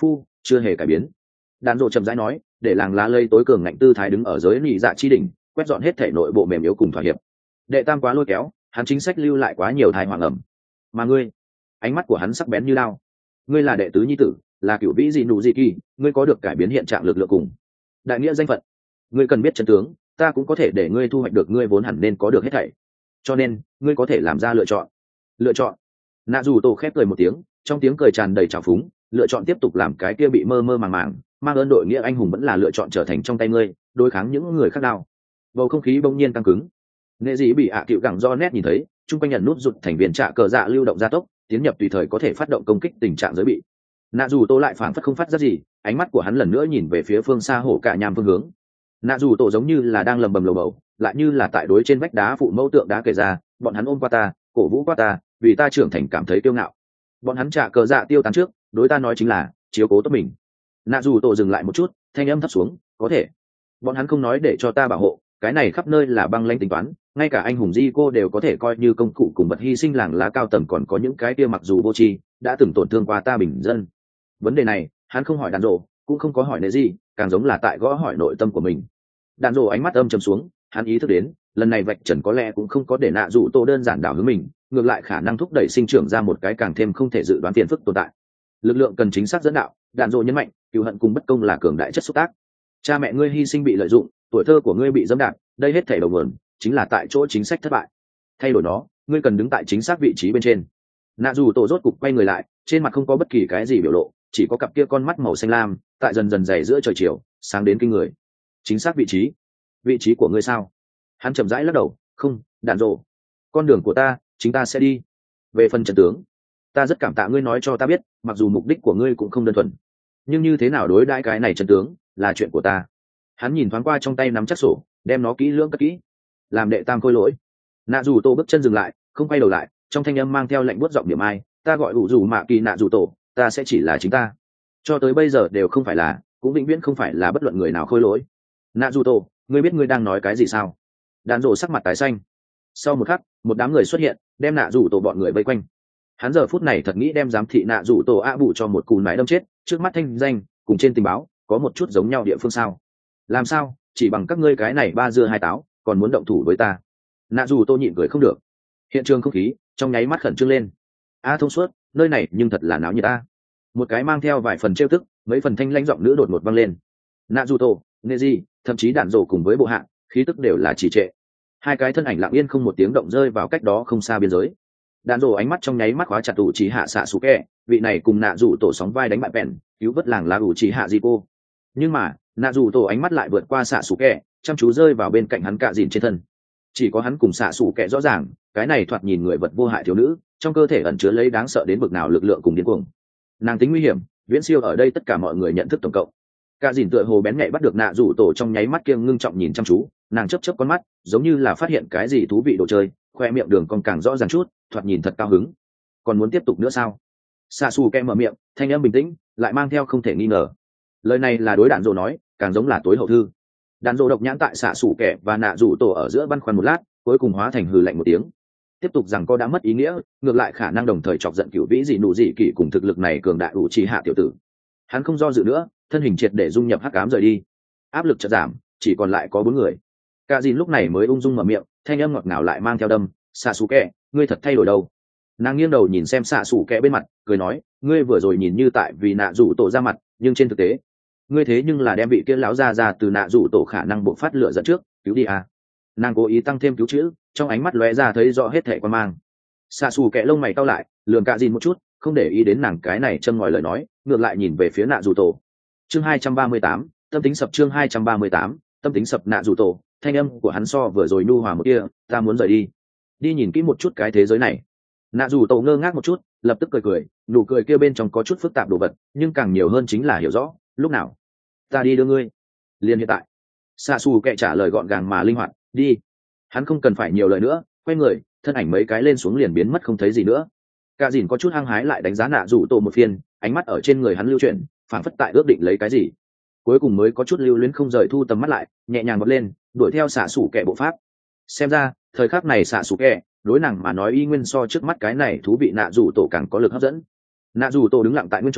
chưa hề cải biến. Đàn rộ chậm rãi nói, để làng lá lây tối cường ngạnh tư thái đứng ở giới nhị dạ chi đỉnh, quét dọn hết thể nội bộ mềm yếu cùng thỏa hiệp. Đệ tam quá lôi kéo, hắn chính sách lưu lại quá nhiều thai hoàng ẩm. Mà ngươi, ánh mắt của hắn sắc bén như lao. Ngươi là đệ tứ nhi tử, là cựu vĩ dị nụ dị kỳ, ngươi có được cải biến hiện trạng lực lượng cùng đại nghĩa danh phận. Ngươi cần biết chân tướng, ta cũng có thể để ngươi thu hoạch được ngươi vốn hẳn nên có được hết thảy. Cho nên, ngươi có thể làm ra lựa chọn. Lựa chọn. Nạ dù tổ khép cười một tiếng, trong tiếng cười tràn đầy trào phúng, lựa chọn tiếp tục làm cái kia bị mơ mơ màng màng, mang ơn đội nghĩa anh hùng vẫn là lựa chọn trở thành trong tay ngươi, đối kháng những người khác đau. Bầu không khí bỗng nhiên căng cứng. Nghệ dị bị ạ à cựu gẳng do nét nhìn thấy, chung quanh nhận nút rụt thành viên trạ cờ dạ lưu động gia tốc, tiến nhập tùy thời có thể phát động công kích tình trạng giới bị. Nạ dù tô lại phảng phất không phát ra gì, ánh mắt của hắn lần nữa nhìn về phía phương xa hổ cả nham phương hướng. Nạ dù tổ giống như là đang lầm bầm lầu bầu, lại như là tại đối trên vách đá phụ mẫu tượng đá kể ra, bọn hắn ôm qua ta, cổ vũ qua ta, vì ta trưởng thành cảm thấy kiêu ngạo. Bọn hắn trả cờ dạ tiêu tán trước, đối ta nói chính là chiếu cố tốt mình. Nạ dù tổ dừng lại một chút, thanh âm thấp xuống, có thể. Bọn hắn không nói để cho ta bảo hộ, cái này khắp nơi là băng lãnh tính toán, ngay cả anh hùng di cô đều có thể coi như công cụ cùng vật hy sinh làng lá cao tầng, còn có những cái kia mặc dù vô tri đã từng tổn thương qua ta bình dân. Vấn đề này hắn không hỏi đàn rộ, cũng không có hỏi nệ gì, càng giống là tại gõ hỏi nội tâm của mình. Đàn rộ ánh mắt âm trầm xuống, hắn ý thức đến lần này vạch trần có lẽ cũng không có để nạ dù tô đơn giản đảo hướng mình, ngược lại khả năng thúc đẩy sinh trưởng ra một cái càng thêm không thể dự đoán phiền phức tồn tại. Lực lượng cần chính xác dẫn đạo, đàn rộ nhấn mạnh, cừu hận cùng bất công là cường đại chất xúc tác. Cha mẹ ngươi hy sinh bị lợi dụng, tuổi thơ của ngươi bị dẫm đạp, đây hết thảy đầu nguồn chính là tại chỗ chính sách thất bại. Thay đổi nó, ngươi cần đứng tại chính xác vị trí bên trên. Nạ dù tổ rốt cục quay người lại, trên mặt không có bất kỳ cái gì biểu lộ, chỉ có cặp kia con mắt màu xanh lam tại dần dần dày giữa trời chiều, sáng đến kinh người. Chính xác vị trí? Vị trí của ngươi sao? Hắn chậm rãi lắc đầu, không, đạn rộ, con đường của ta chính ta sẽ đi. Về phần trận tướng, ta rất cảm tạ ngươi nói cho ta biết, mặc dù mục đích của ngươi cũng không đơn thuần, nhưng như thế nào đối đãi cái này trận tướng là chuyện của ta. Hắn nhìn thoáng qua trong tay nắm chắc sổ, đem nó kỹ lưỡng cất kỹ. Làm đệ tam khôi lỗi. Nạ dù tổ bước chân dừng lại, không quay đầu lại, trong thanh âm mang theo lạnh buốt giọng điểm ai, ta gọi ủ dù mạ kỳ nạ dù tổ, ta sẽ chỉ là chính ta, cho tới bây giờ đều không phải là, cũng vĩnh viễn không phải là bất luận người nào khôi lỗi. Nạ dù tổ, ngươi biết ngươi đang nói cái gì sao? Đàn rộ sắc mặt tái xanh. Sau một khắc, một đám người xuất hiện, đem nạ dù tổ bọn người vây quanh. Hắn giờ phút này thật nghĩ đem giám thị nạ dù tổ a bụ cho một cùn mái đâm chết, trước mắt thanh danh cùng trên tình báo có một chút giống nhau địa phương sao? Làm sao chỉ bằng các ngươi cái này ba dưa hai táo còn muốn động thủ với ta? Nạ dù tô nhịn cười không được. Hiện trường không khí trong nháy mắt khẩn trương lên. A thông suốt, nơi này nhưng thật là náo nhiệt ta. Một cái mang theo vài phần trêu tức, mấy phần thanh lãnh giọng nữ đột ngột vang lên. Nạ dù tô, Neji, thậm chí đạn rổ cùng với bộ hạ, khí tức đều là trì trệ. Hai cái thân ảnh lặng yên không một tiếng động rơi vào cách đó không xa biên giới. Đạn rổ ánh mắt trong nháy mắt khóa chặt ủ chỉ hạ xạ sủ kẹ, vị này cùng nạ dù tổ sóng vai đánh bại bèn, cứu vớt làng lá ủ chỉ hạ di cô. Nhưng mà nạ dù tổ ánh mắt lại vượt qua xạ sủ kẹ, chăm chú rơi vào bên cạnh hắn cạ dìn trên thân. Chỉ có hắn cùng xạ sủ kẹ rõ ràng, cái này thoạt nhìn người vật vô hại thiếu nữ, trong cơ thể ẩn chứa lấy đáng sợ đến bực nào lực lượng cùng điên cuồng. Nàng tính nguy hiểm viễn siêu ở đây tất cả mọi người nhận thức tổng cộng. Cả dìn tựa hồ bén nhạy bắt được nạ rủ tổ trong nháy mắt kiêng ngưng trọng nhìn chăm chú, nàng chớp chớp con mắt, giống như là phát hiện cái gì thú vị đồ chơi, khoe miệng đường còn càng rõ ràng chút, thoạt nhìn thật cao hứng. Còn muốn tiếp tục nữa sao? Xạ xù kem mở miệng, thanh âm bình tĩnh, lại mang theo không thể nghi ngờ. Lời này là đối đạn rồ nói, càng giống là tối hậu thư. Đạn rồ độc nhãn tại xạ xù kẹ và nạ rủ tổ ở giữa băn khoăn một lát, cuối cùng hóa thành hừ lạnh một tiếng. Tiếp tục rằng có đã mất ý nghĩa, ngược lại khả năng đồng thời chọc giận cửu vĩ dị nụ dị kỳ cùng thực lực này cường đại ủ trì hạ tiểu tử. Hắn không do dự nữa, thân hình triệt để dung nhập hắc ám rời đi. Áp lực chợt giảm, chỉ còn lại có bốn người. Cả dìn lúc này mới ung dung mở miệng, thanh âm ngọt ngào lại mang theo đâm, Sasuke, ngươi thật thay đổi đâu? Nàng nghiêng đầu nhìn xem Sasuke bên mặt, cười nói, ngươi vừa rồi nhìn như tại vì nạ rủ tổ ra mặt, nhưng trên thực tế, ngươi thế nhưng là đem vị kia lão ra ra từ nạ rủ tổ khả năng bộc phát lửa dẫn trước, cứu đi à? Nàng cố ý tăng thêm cứu chữ, trong ánh mắt lóe ra thấy rõ hết thảy quan mang. Sasuke lông mày cau lại, lườm cả dìn một chút, không để ý đến nàng cái này châm ngòi lời nói, ngược lại nhìn về phía nạ rủ tổ. Chương hai trăm ba mươi tám, tâm tính sập chương hai trăm ba mươi tám, tâm tính sập nạ rủ tổ, thanh âm của hắn so vừa rồi nhu hòa một kia, ta muốn rời đi. Đi nhìn kỹ một chút cái thế giới này. Nạ rủ tổ ngơ ngác một chút, lập tức cười cười, nụ cười kia bên trong có chút phức tạp đồ vật, nhưng càng nhiều hơn chính là hiểu rõ, lúc nào? Ta đi đưa ngươi. Liền hiện tại. Sasuke trả lời gọn gàng mà linh hoạt, đi. Hắn không cần phải nhiều lời nữa, quay người, thân ảnh mấy cái lên xuống liền biến mất không thấy gì nữa. Cả dìn có chút hăng hái lại đánh giá nạ rủ tổ một phiên, ánh mắt ở trên người hắn lưu chuyển, phản phất tại ước định lấy cái gì. Cuối cùng mới có chút lưu luyến không rời thu tầm mắt lại, nhẹ nhàng vọt lên, đuổi theo xạ sủ kẻ bộ pháp. Xem ra thời khắc này xạ sủ kẻ đối nàng mà nói y nguyên so trước mắt cái này thú vị nạ rủ tổ càng có lực hấp dẫn. Nạ rủ tổ đứng lặng tại nguyên chỗ,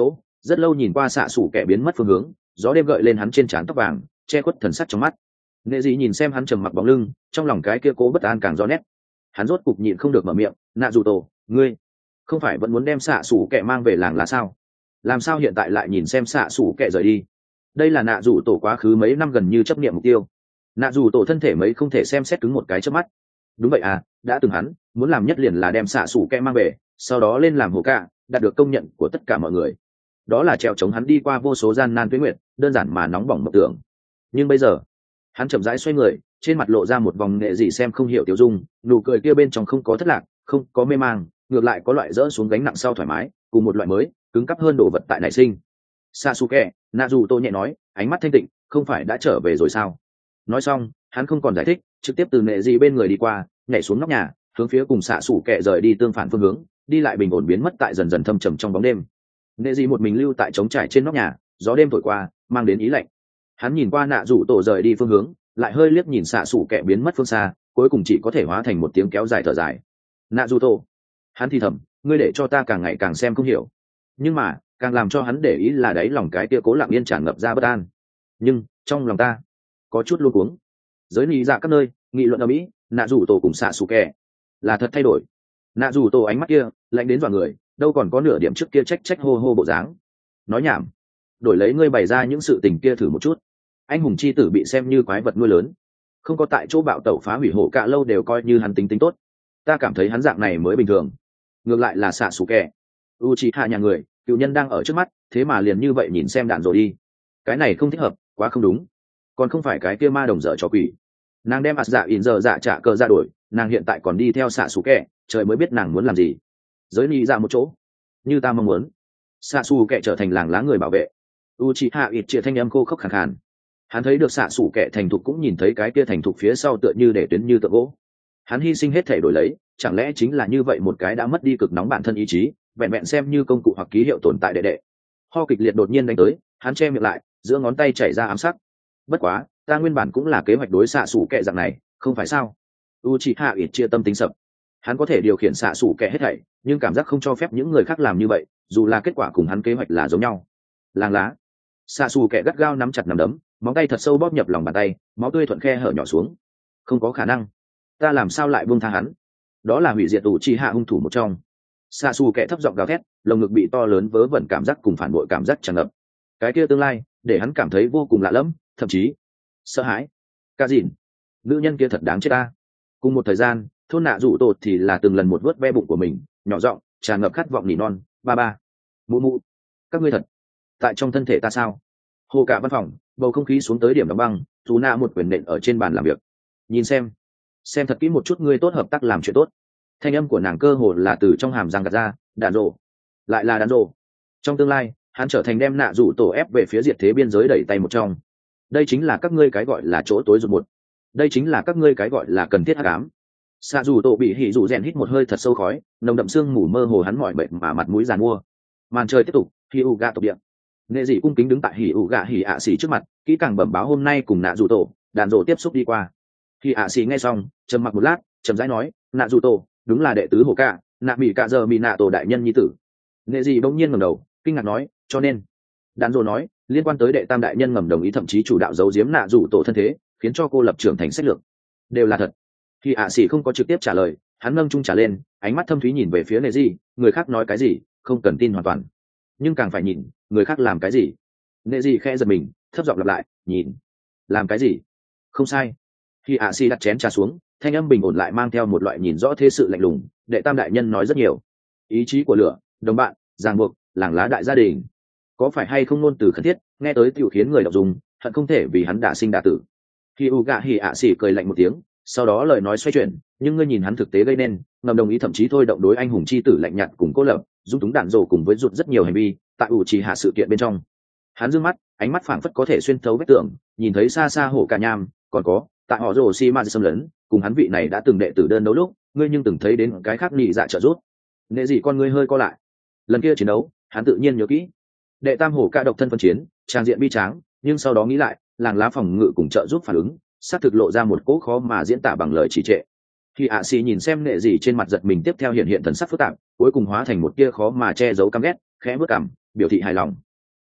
rất lâu nhìn qua xạ xủ kẻ biến mất phương hướng, gió đêm gợi lên hắn trên trán tóc vàng, che khuất thần sắc trong mắt. Nghệ dị nhìn xem hắn trầm mặc bóng lưng, trong lòng cái kia cố bất an càng rõ nét. Hắn rốt cục nhịn không được mở miệng, nạ dù tổ, ngươi không phải vẫn muốn đem xạ xủ kẻ mang về làng là sao? Làm sao hiện tại lại nhìn xem xạ xủ kẻ rời đi? Đây là nạ dù tổ quá khứ mấy năm gần như chấp niệm mục tiêu. Nạ dù tổ thân thể mấy không thể xem xét cứng một cái trước mắt. Đúng vậy à, đã từng hắn muốn làm nhất liền là đem xạ xủ kẻ mang về, sau đó lên làm hồ cạ, đạt được công nhận của tất cả mọi người. Đó là trèo chống hắn đi qua vô số gian nan tuyết nguyệt, đơn giản mà nóng bỏng mộng tưởng. Nhưng bây giờ hắn chậm rãi xoay người, trên mặt lộ ra một vòng nghệ dị xem không hiểu tiêu dung, nụ cười kia bên trong không có thất lạc, không có mê mang, ngược lại có loại dỡ xuống gánh nặng sau thoải mái, cùng một loại mới cứng cắp hơn đồ vật tại nảy sinh. Sasuke, Naruto nhẹ nói, ánh mắt thanh tịnh, không phải đã trở về rồi sao? Nói xong, hắn không còn giải thích, trực tiếp từ nghệ dị bên người đi qua, nhảy xuống nóc nhà, hướng phía cùng Sasuke rời đi tương phản phương hướng, đi lại bình ổn biến mất tại dần dần thâm trầm trong bóng đêm. Nghệ dị một mình lưu tại trống trải trên nóc nhà, gió đêm thổi qua, mang đến ý lạnh. Hắn nhìn qua nạ rủ tổ rời đi phương hướng, lại hơi liếc nhìn xạ xủ kẻ biến mất phương xa, cuối cùng chỉ có thể hóa thành một tiếng kéo dài thở dài. Nạ rủ tổ, hắn thì thầm, ngươi để cho ta càng ngày càng xem không hiểu, nhưng mà càng làm cho hắn để ý là đáy lòng cái tia cố lặng yên tràn ngập ra bất an. Nhưng trong lòng ta có chút luống cuống. Giới lý dạ các nơi nghị luận ở mỹ, nạ rủ tổ cùng xạ xủ kẻ là thật thay đổi. Nạ rủ tổ ánh mắt kia lạnh đến dọa người, đâu còn có nửa điểm trước kia trách trách hô hô bộ dáng. Nói nhảm, đổi lấy ngươi bày ra những sự tình kia thử một chút. Anh hùng chi tử bị xem như quái vật nuôi lớn, không có tại chỗ bạo tẩu phá hủy hổ cạ lâu đều coi như hắn tính tính tốt. Ta cảm thấy hắn dạng này mới bình thường. Ngược lại là xạ xù kẻ u chi hạ nhà người, cựu nhân đang ở trước mắt, thế mà liền như vậy nhìn xem đạn rồi đi. Cái này không thích hợp, quá không đúng. Còn không phải cái kia ma đồng dở trò quỷ. Nàng đem ạt dạ ỉn giờ dạ trả cờ ra đổi, nàng hiện tại còn đi theo xạ xù kẻ, trời mới biết nàng muốn làm gì. Giới ni ra một chỗ, như ta mong muốn. Xạ xù kẻ trở thành làng lá người bảo vệ. U chi hạ ít chia thanh âm khô khốc khàn khàn. Hắn thấy được xạ xủ kẻ thành thục, cũng nhìn thấy cái kia thành thục phía sau tựa như để tuyến như tượng gỗ. Hắn hy sinh hết thể đổi lấy, chẳng lẽ chính là như vậy một cái đã mất đi cực nóng bản thân ý chí, vẹn vẹn xem như công cụ hoặc ký hiệu tồn tại đệ đệ. Ho kịch liệt đột nhiên đánh tới, hắn che miệng lại, giữa ngón tay chảy ra ám sắc. Bất quá, ta nguyên bản cũng là kế hoạch đối xạ xủ kẻ dạng này, không phải sao? Uchiha ít chia tâm tính sập. Hắn có thể điều khiển xạ xủ kẻ hết thảy, nhưng cảm giác không cho phép những người khác làm như vậy, dù là kết quả cùng hắn kế hoạch là giống nhau. Làng lá. Xạ xù kẻ gắt gao nắm chặt nắm đấm, móng tay thật sâu bóp nhập lòng bàn tay, máu tươi thuận khe hở nhỏ xuống. Không có khả năng, ta làm sao lại buông tha hắn? Đó là hủy diệt ủ chi hạ hung thủ một trong. Xạ xù kẻ thấp giọng gào thét, lồng ngực bị to lớn vớ vẩn cảm giác cùng phản bội cảm giác tràn ngập. Cái kia tương lai để hắn cảm thấy vô cùng lạ lẫm, thậm chí sợ hãi. Ca dìn, nữ nhân kia thật đáng chết ta. Cùng một thời gian, thôn nạ rủ tột thì là từng lần một vớt ve bụng của mình, nhỏ giọng tràn ngập khát vọng nỉ non, ba ba, mụ mụ, các ngươi thật tại trong thân thể ta sao? Hồ cả văn phòng, bầu không khí xuống tới điểm đóng băng, dù nạ một quyền nện ở trên bàn làm việc. Nhìn xem xem thật kỹ một chút, ngươi tốt hợp tác làm chuyện tốt. Thanh âm của nàng cơ hồ là từ trong hàm răng gạt ra. Đạn rồ, lại là đạn rồ. Trong tương lai hắn trở thành đem nạ rủ tổ ép về phía diệt thế biên giới đẩy tay một trong. Đây chính là các ngươi cái gọi là chỗ tối rụt một. Đây chính là các ngươi cái gọi là cần thiết hắc ám. Xạ rủ tổ bị hỉ rủ rèn hít một hơi thật sâu khói, nồng đậm sương mù mơ hồ hắn mỏi bệnh mà mặt mũi giàn mua. Màn trời tiếp tục, khi u ga tộc địa. Nghệ dị cung kính đứng tại hỉ ủ gạ hỉ ạ xỉ trước mặt, kỹ càng bẩm báo hôm nay cùng nạ dù tổ đàn rộ tiếp xúc đi qua. Hỉ ạ xỉ nghe xong trầm mặc một lát, trầm rãi nói, nạ dù tổ đúng là đệ tứ hồ cạ, nạ mỹ cạ giờ mỹ nạ tổ đại nhân nhi tử. Nghệ dị bỗng nhiên ngẩng đầu, kinh ngạc nói, cho nên đàn rộ nói liên quan tới đệ tam đại nhân ngầm đồng ý, thậm chí chủ đạo giấu giếm nạ dù tổ thân thế, khiến cho cô lập trưởng thành sách lược, đều là thật. Hỉ ạ xỉ không có trực tiếp trả lời, hắn nâng trung trả lên, ánh mắt thâm thúy nhìn về phía Nghệ dị, người khác nói cái gì không cần tin hoàn toàn, nhưng càng phải nhìn người khác làm cái gì. Nghệ gì khẽ giật mình, thấp giọng lặp lại, nhìn làm cái gì. Không sai. Khi ạ si đặt chén trà xuống, thanh âm bình ổn lại mang theo một loại nhìn rõ thế sự lạnh lùng. Đệ tam đại nhân nói rất nhiều, ý chí của lửa, đồng bạn, ràng buộc, làng lá đại gia đình, có phải hay không ngôn từ khẩn thiết, nghe tới tiểu khiến người đọc dùng hận không thể vì hắn đã sinh đã tử. Khi u gạ hỉ ạ xỉ cười lạnh một tiếng, sau đó lời nói xoay chuyển, nhưng ngươi nhìn hắn thực tế gây nên ngầm đồng ý, thậm chí thôi động đối anh hùng chi tử lạnh nhạt cùng cô lập, dung túng đạn rồ cùng với rụt rất nhiều hành vi tại ủ trì hạ sự kiện bên trong. Hắn dương mắt, ánh mắt phảng phất có thể xuyên thấu vách tường, nhìn thấy xa xa hổ cả nham, còn có tại họ rồ si ma xâm lấn cùng hắn vị này đã từng đệ tử đơn đấu lúc, ngươi nhưng từng thấy đến cái khác nhị dạ trợ rút. Nệ gì con ngươi hơi co lại, lần kia chiến đấu hắn tự nhiên nhớ kỹ. Đệ tam hổ ca độc thân phân chiến, trang diện bi tráng, nhưng sau đó nghĩ lại, làng lá phòng ngự cùng trợ giúp phản ứng, xác thực lộ ra một cỗ khó mà diễn tả bằng lời chỉ trệ. Khi ạ xì nhìn xem Nệ gì trên mặt giật mình, tiếp theo hiện hiện thần sắc phức tạp, cuối cùng hóa thành một tia khó mà che giấu căm ghét, khẽ bước cằm, biểu thị hài lòng.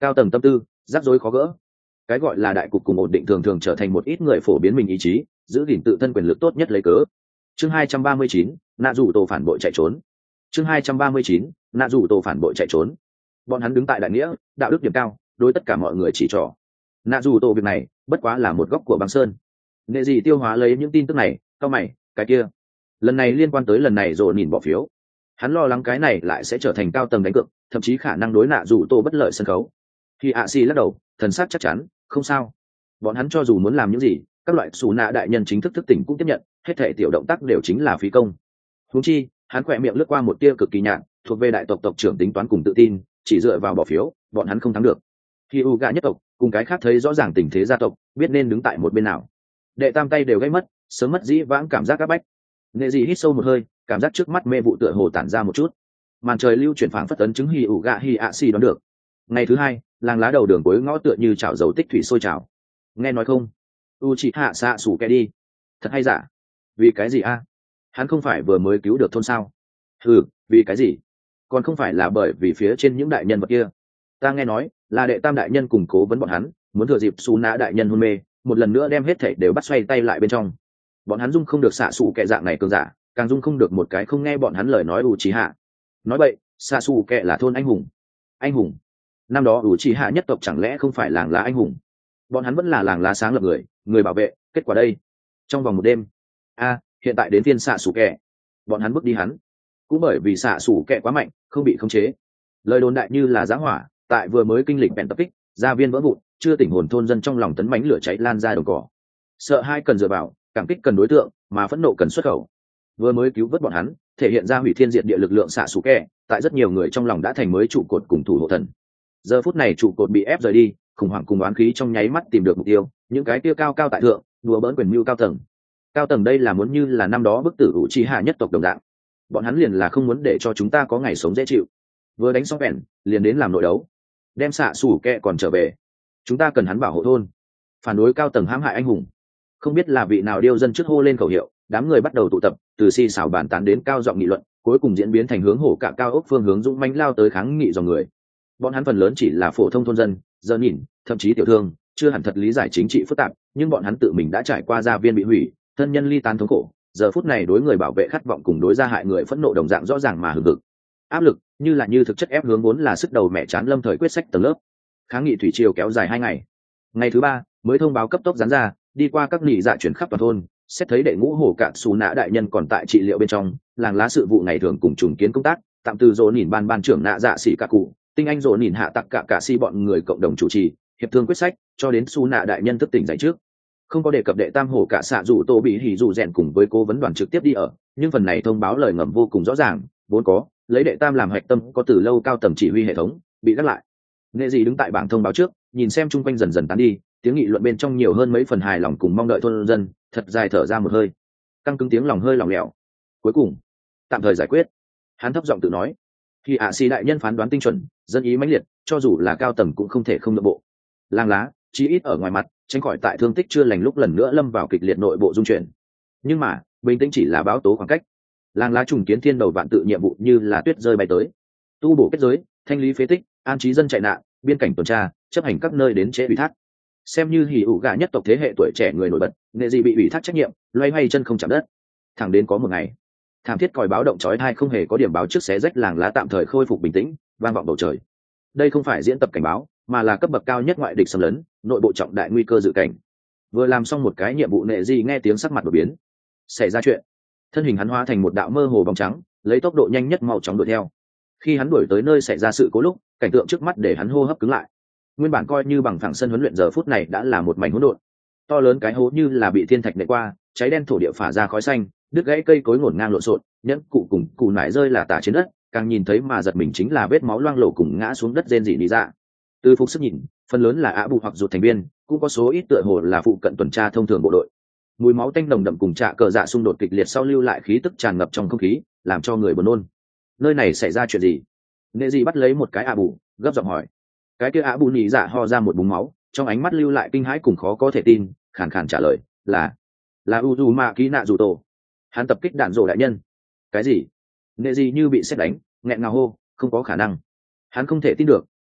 cao tầng tâm tư rắc rối khó gỡ. Cái gọi là đại cục cùng ổn định thường thường trở thành một ít người phổ biến mình ý chí, giữ gìn tự thân quyền lực tốt nhất lấy cớ. Chương hai trăm ba mươi chín, nạ rủ tổ phản bội chạy trốn. Chương hai trăm ba mươi chín, nạ rủ tổ phản bội chạy trốn. Bọn hắn đứng tại đại nghĩa, đạo đức điểm cao, đối tất cả mọi người chỉ trỏ. Nạ rủ tổ việc này, bất quá là một góc của băng sơn. Nghệ gì tiêu hóa lấy những tin tức này, cao mày, cái kia. Lần này liên quan tới lần này rồi nhìn bỏ phiếu. Hắn lo lắng cái này lại sẽ trở thành cao tầng đánh cược, thậm chí khả năng đối nạ rủ tổ bất lợi sân khấu. Khi ạ xì lắc đầu, thần sắc chắc chắn, không sao. Bọn hắn cho dù muốn làm những gì, các loại xù nạ đại nhân chính thức thức tỉnh cũng tiếp nhận, hết thể tiểu động tác đều chính là phí công. Huống chi, hắn khỏe miệng lướt qua một tia cực kỳ nhạt, thuộc về đại tộc tộc trưởng tính toán cùng tự tin, chỉ dựa vào bỏ phiếu, bọn hắn không thắng được. Khi u gạ nhất tộc cùng cái khác thấy rõ ràng tình thế gia tộc, biết nên đứng tại một bên nào. Đệ tam tay đều gây mất, sớm mất dĩ vãng cảm giác áp bách. Nghệ dị hít sâu một hơi, cảm giác trước mắt mê vụ tựa hồ tản ra một chút. Màn trời lưu chuyển phảng phất tấn chứng hì ủ gạ hì ạ xì đoán được. Ngày thứ hai, làng lá đầu đường cuối ngõ tựa như chảo dầu tích thủy sôi trào. Nghe nói không? U chỉ hạ xạ sủ kẻ đi. Thật hay giả? Vì cái gì a? Hắn không phải vừa mới cứu được thôn sao? Ừ, vì cái gì? Còn không phải là bởi vì phía trên những đại nhân vật kia. Ta nghe nói là đệ tam đại nhân củng cố vấn bọn hắn, muốn thừa dịp xù nã đại nhân hôn mê, một lần nữa đem hết thảy đều bắt xoay tay lại bên trong. Bọn hắn dung không được xạ sủ kẻ dạng này cường giả, càng dung không được một cái không nghe bọn hắn lời nói u chỉ hạ. Nói vậy, xạ sủ kẻ là thôn anh hùng. Anh hùng? Năm đó u chỉ hạ nhất tộc chẳng lẽ không phải làng lá anh hùng? Bọn hắn vẫn là làng lá sáng lập người, người bảo vệ. Kết quả đây, trong vòng một đêm, a hiện tại đến phiên xạ sủ kẻ, bọn hắn bước đi hắn, cũng bởi vì xạ sủ kẻ quá mạnh, không bị khống chế. Lời đồn đại như là giã hỏa, tại vừa mới kinh lịch bèn tập kích, gia viên vỡ vụn, chưa tỉnh hồn thôn dân trong lòng tấn mãnh lửa cháy lan ra đồng cỏ. Sợ hai cần dựa vào, cảm kích cần đối tượng, mà phẫn nộ cần xuất khẩu. Vừa mới cứu vớt bọn hắn, thể hiện ra hủy thiên diệt địa lực lượng xạ sủ kẻ, tại rất nhiều người trong lòng đã thành mới trụ cột cùng thủ hộ thần. Giờ phút này trụ cột bị ép rời đi, khủng hoảng cùng oán khí trong nháy mắt tìm được mục tiêu, những cái kia cao cao tại thượng, đùa bỡn quyền mưu cao tầng. Cao tầng đây là muốn như là năm đó bức tử ủ chi hạ nhất tộc đồng dạng. Bọn hắn liền là không muốn để cho chúng ta có ngày sống dễ chịu. Vừa đánh xong vẹn, liền đến làm nội đấu, đem xạ sủ kẹ còn trở về. Chúng ta cần hắn bảo hộ thôn, phản đối cao tầng hãm hại anh hùng. Không biết là vị nào điêu dân trước hô lên khẩu hiệu, đám người bắt đầu tụ tập, từ xì xào bàn tán đến cao giọng nghị luận, cuối cùng diễn biến thành hướng hổ cả cao ốc phương hướng dũng mãnh lao tới kháng nghị dòng người. Bọn hắn phần lớn chỉ là phổ thông thôn dân, giờ nhìn, thậm chí tiểu thương, chưa hẳn thật lý giải chính trị phức tạp, nhưng bọn hắn tự mình đã trải qua gia viên bị hủy, thân nhân ly tán thống khổ, giờ phút này đối người bảo vệ khát vọng cùng đối gia hại người phẫn nộ đồng dạng rõ ràng mà hừng hực. Áp lực như là như thực chất ép hướng vốn là sức đầu mẹ chán lâm thời quyết sách tầng lớp. Kháng nghị thủy triều kéo dài hai ngày. Ngày thứ ba mới thông báo cấp tốc dán ra, đi qua các nghị dạ chuyển khắp toàn thôn, xét thấy đệ ngũ hổ cạn xù nã đại nhân còn tại trị liệu bên trong, làng lá sự vụ ngày thường cùng trùng kiến công tác, tạm từ dỗ nhìn ban ban trưởng nạ dạ sĩ cả cụ, tinh anh dỗ nhìn hạ tặc cả cả si bọn người cộng đồng chủ trì hiệp thương quyết sách, cho đến xù nã đại nhân thức tỉnh dậy trước. Không có đề cập đệ tam hổ cả xạ dù tô bị hỉ dù rèn cùng với cố vấn đoàn trực tiếp đi ở, nhưng phần này thông báo lời ngầm vô cùng rõ ràng, vốn có lấy đệ tam làm hạch tâm có từ lâu cao tầng chỉ huy hệ thống bị gác lại. Nghệ gì đứng tại bảng thông báo trước, nhìn xem chung quanh dần dần tán đi, tiếng nghị luận bên trong nhiều hơn mấy phần hài lòng cùng mong đợi thôn dân, thật dài thở ra một hơi, căng cứng tiếng lòng hơi lỏng lẻo. Cuối cùng tạm thời giải quyết, hắn thấp giọng tự nói. Khi ạ xì đại nhân phán đoán tinh chuẩn, dân ý mãnh liệt, cho dù là cao tầng cũng không thể không nhượng bộ. Làng lá chí ít ở ngoài mặt tránh khỏi tại thương tích chưa lành lúc lần nữa lâm vào kịch liệt nội bộ dung chuyển. Nhưng mà bình tĩnh chỉ là báo tố khoảng cách. Làng lá trùng kiến thiên đầu vạn tự nhiệm vụ như là tuyết rơi bay tới, tu bổ kết giới, thanh lý phế tích, an trí dân chạy nạn, biên cảnh tuần tra, chấp hành các nơi đến chế ủy thác. Xem như hỉ ủ gà nhất tộc thế hệ tuổi trẻ người nổi bật, nghệ gì bị ủy thác trách nhiệm, loay hoay chân không chạm đất. Thẳng đến có một ngày, thảm thiết còi báo động chói tai không hề có điểm báo trước xé rách làng lá tạm thời khôi phục bình tĩnh, vang vọng bầu trời. Đây không phải diễn tập cảnh báo, mà là cấp bậc cao nhất ngoại địch xâm lấn, nội bộ trọng đại nguy cơ dự cảnh. Vừa làm xong một cái nhiệm vụ, nệ gì nghe tiếng sắc mặt đổi biến. Xảy ra chuyện. Thân hình hắn hóa thành một đạo mơ hồ bóng trắng, lấy tốc độ nhanh nhất mau chóng đuổi theo. Khi hắn đuổi tới nơi xảy ra sự cố lúc, cảnh tượng trước mắt để hắn hô hấp cứng lại. Nguyên bản coi như bằng phẳng sân huấn luyện giờ phút này đã là một mảnh hỗn độn. To lớn cái hố như là bị thiên thạch nện qua, cháy đen thổ địa phả ra khói xanh, đứt gãy cây cối ngổn ngang lộn xộn, nhẫn cụ cùng củ nải rơi là tả trên đất, càng nhìn thấy mà giật mình chính là vết máu loang lổ cùng ngã xuống đất rên rỉ đi ra. Từ phục sức nhìn, phần lớn là ạ bù hoặc rụt thành viên, cũng có số ít tựa hồ là phụ cận tuần tra thông thường bộ đội. Mùi máu tanh nồng đậm cùng trạ cờ dạ xung đột kịch liệt sau lưu lại khí tức tràn ngập trong không khí, làm cho người buồn nôn. Nơi này xảy ra chuyện gì? Nệ gì bắt lấy một cái ạ bù, gấp giọng hỏi. Cái kia ạ bù nhị dạ ho ra một búng máu, trong ánh mắt lưu lại kinh hãi cùng khó có thể tin, khàn khàn trả lời là là Uzumaki Naruto. Hắn tập kích đạn rổ đại nhân. Cái gì? Nệ gì như bị sét đánh, nghẹn ngào hô, không có khả năng. Hắn không thể tin được,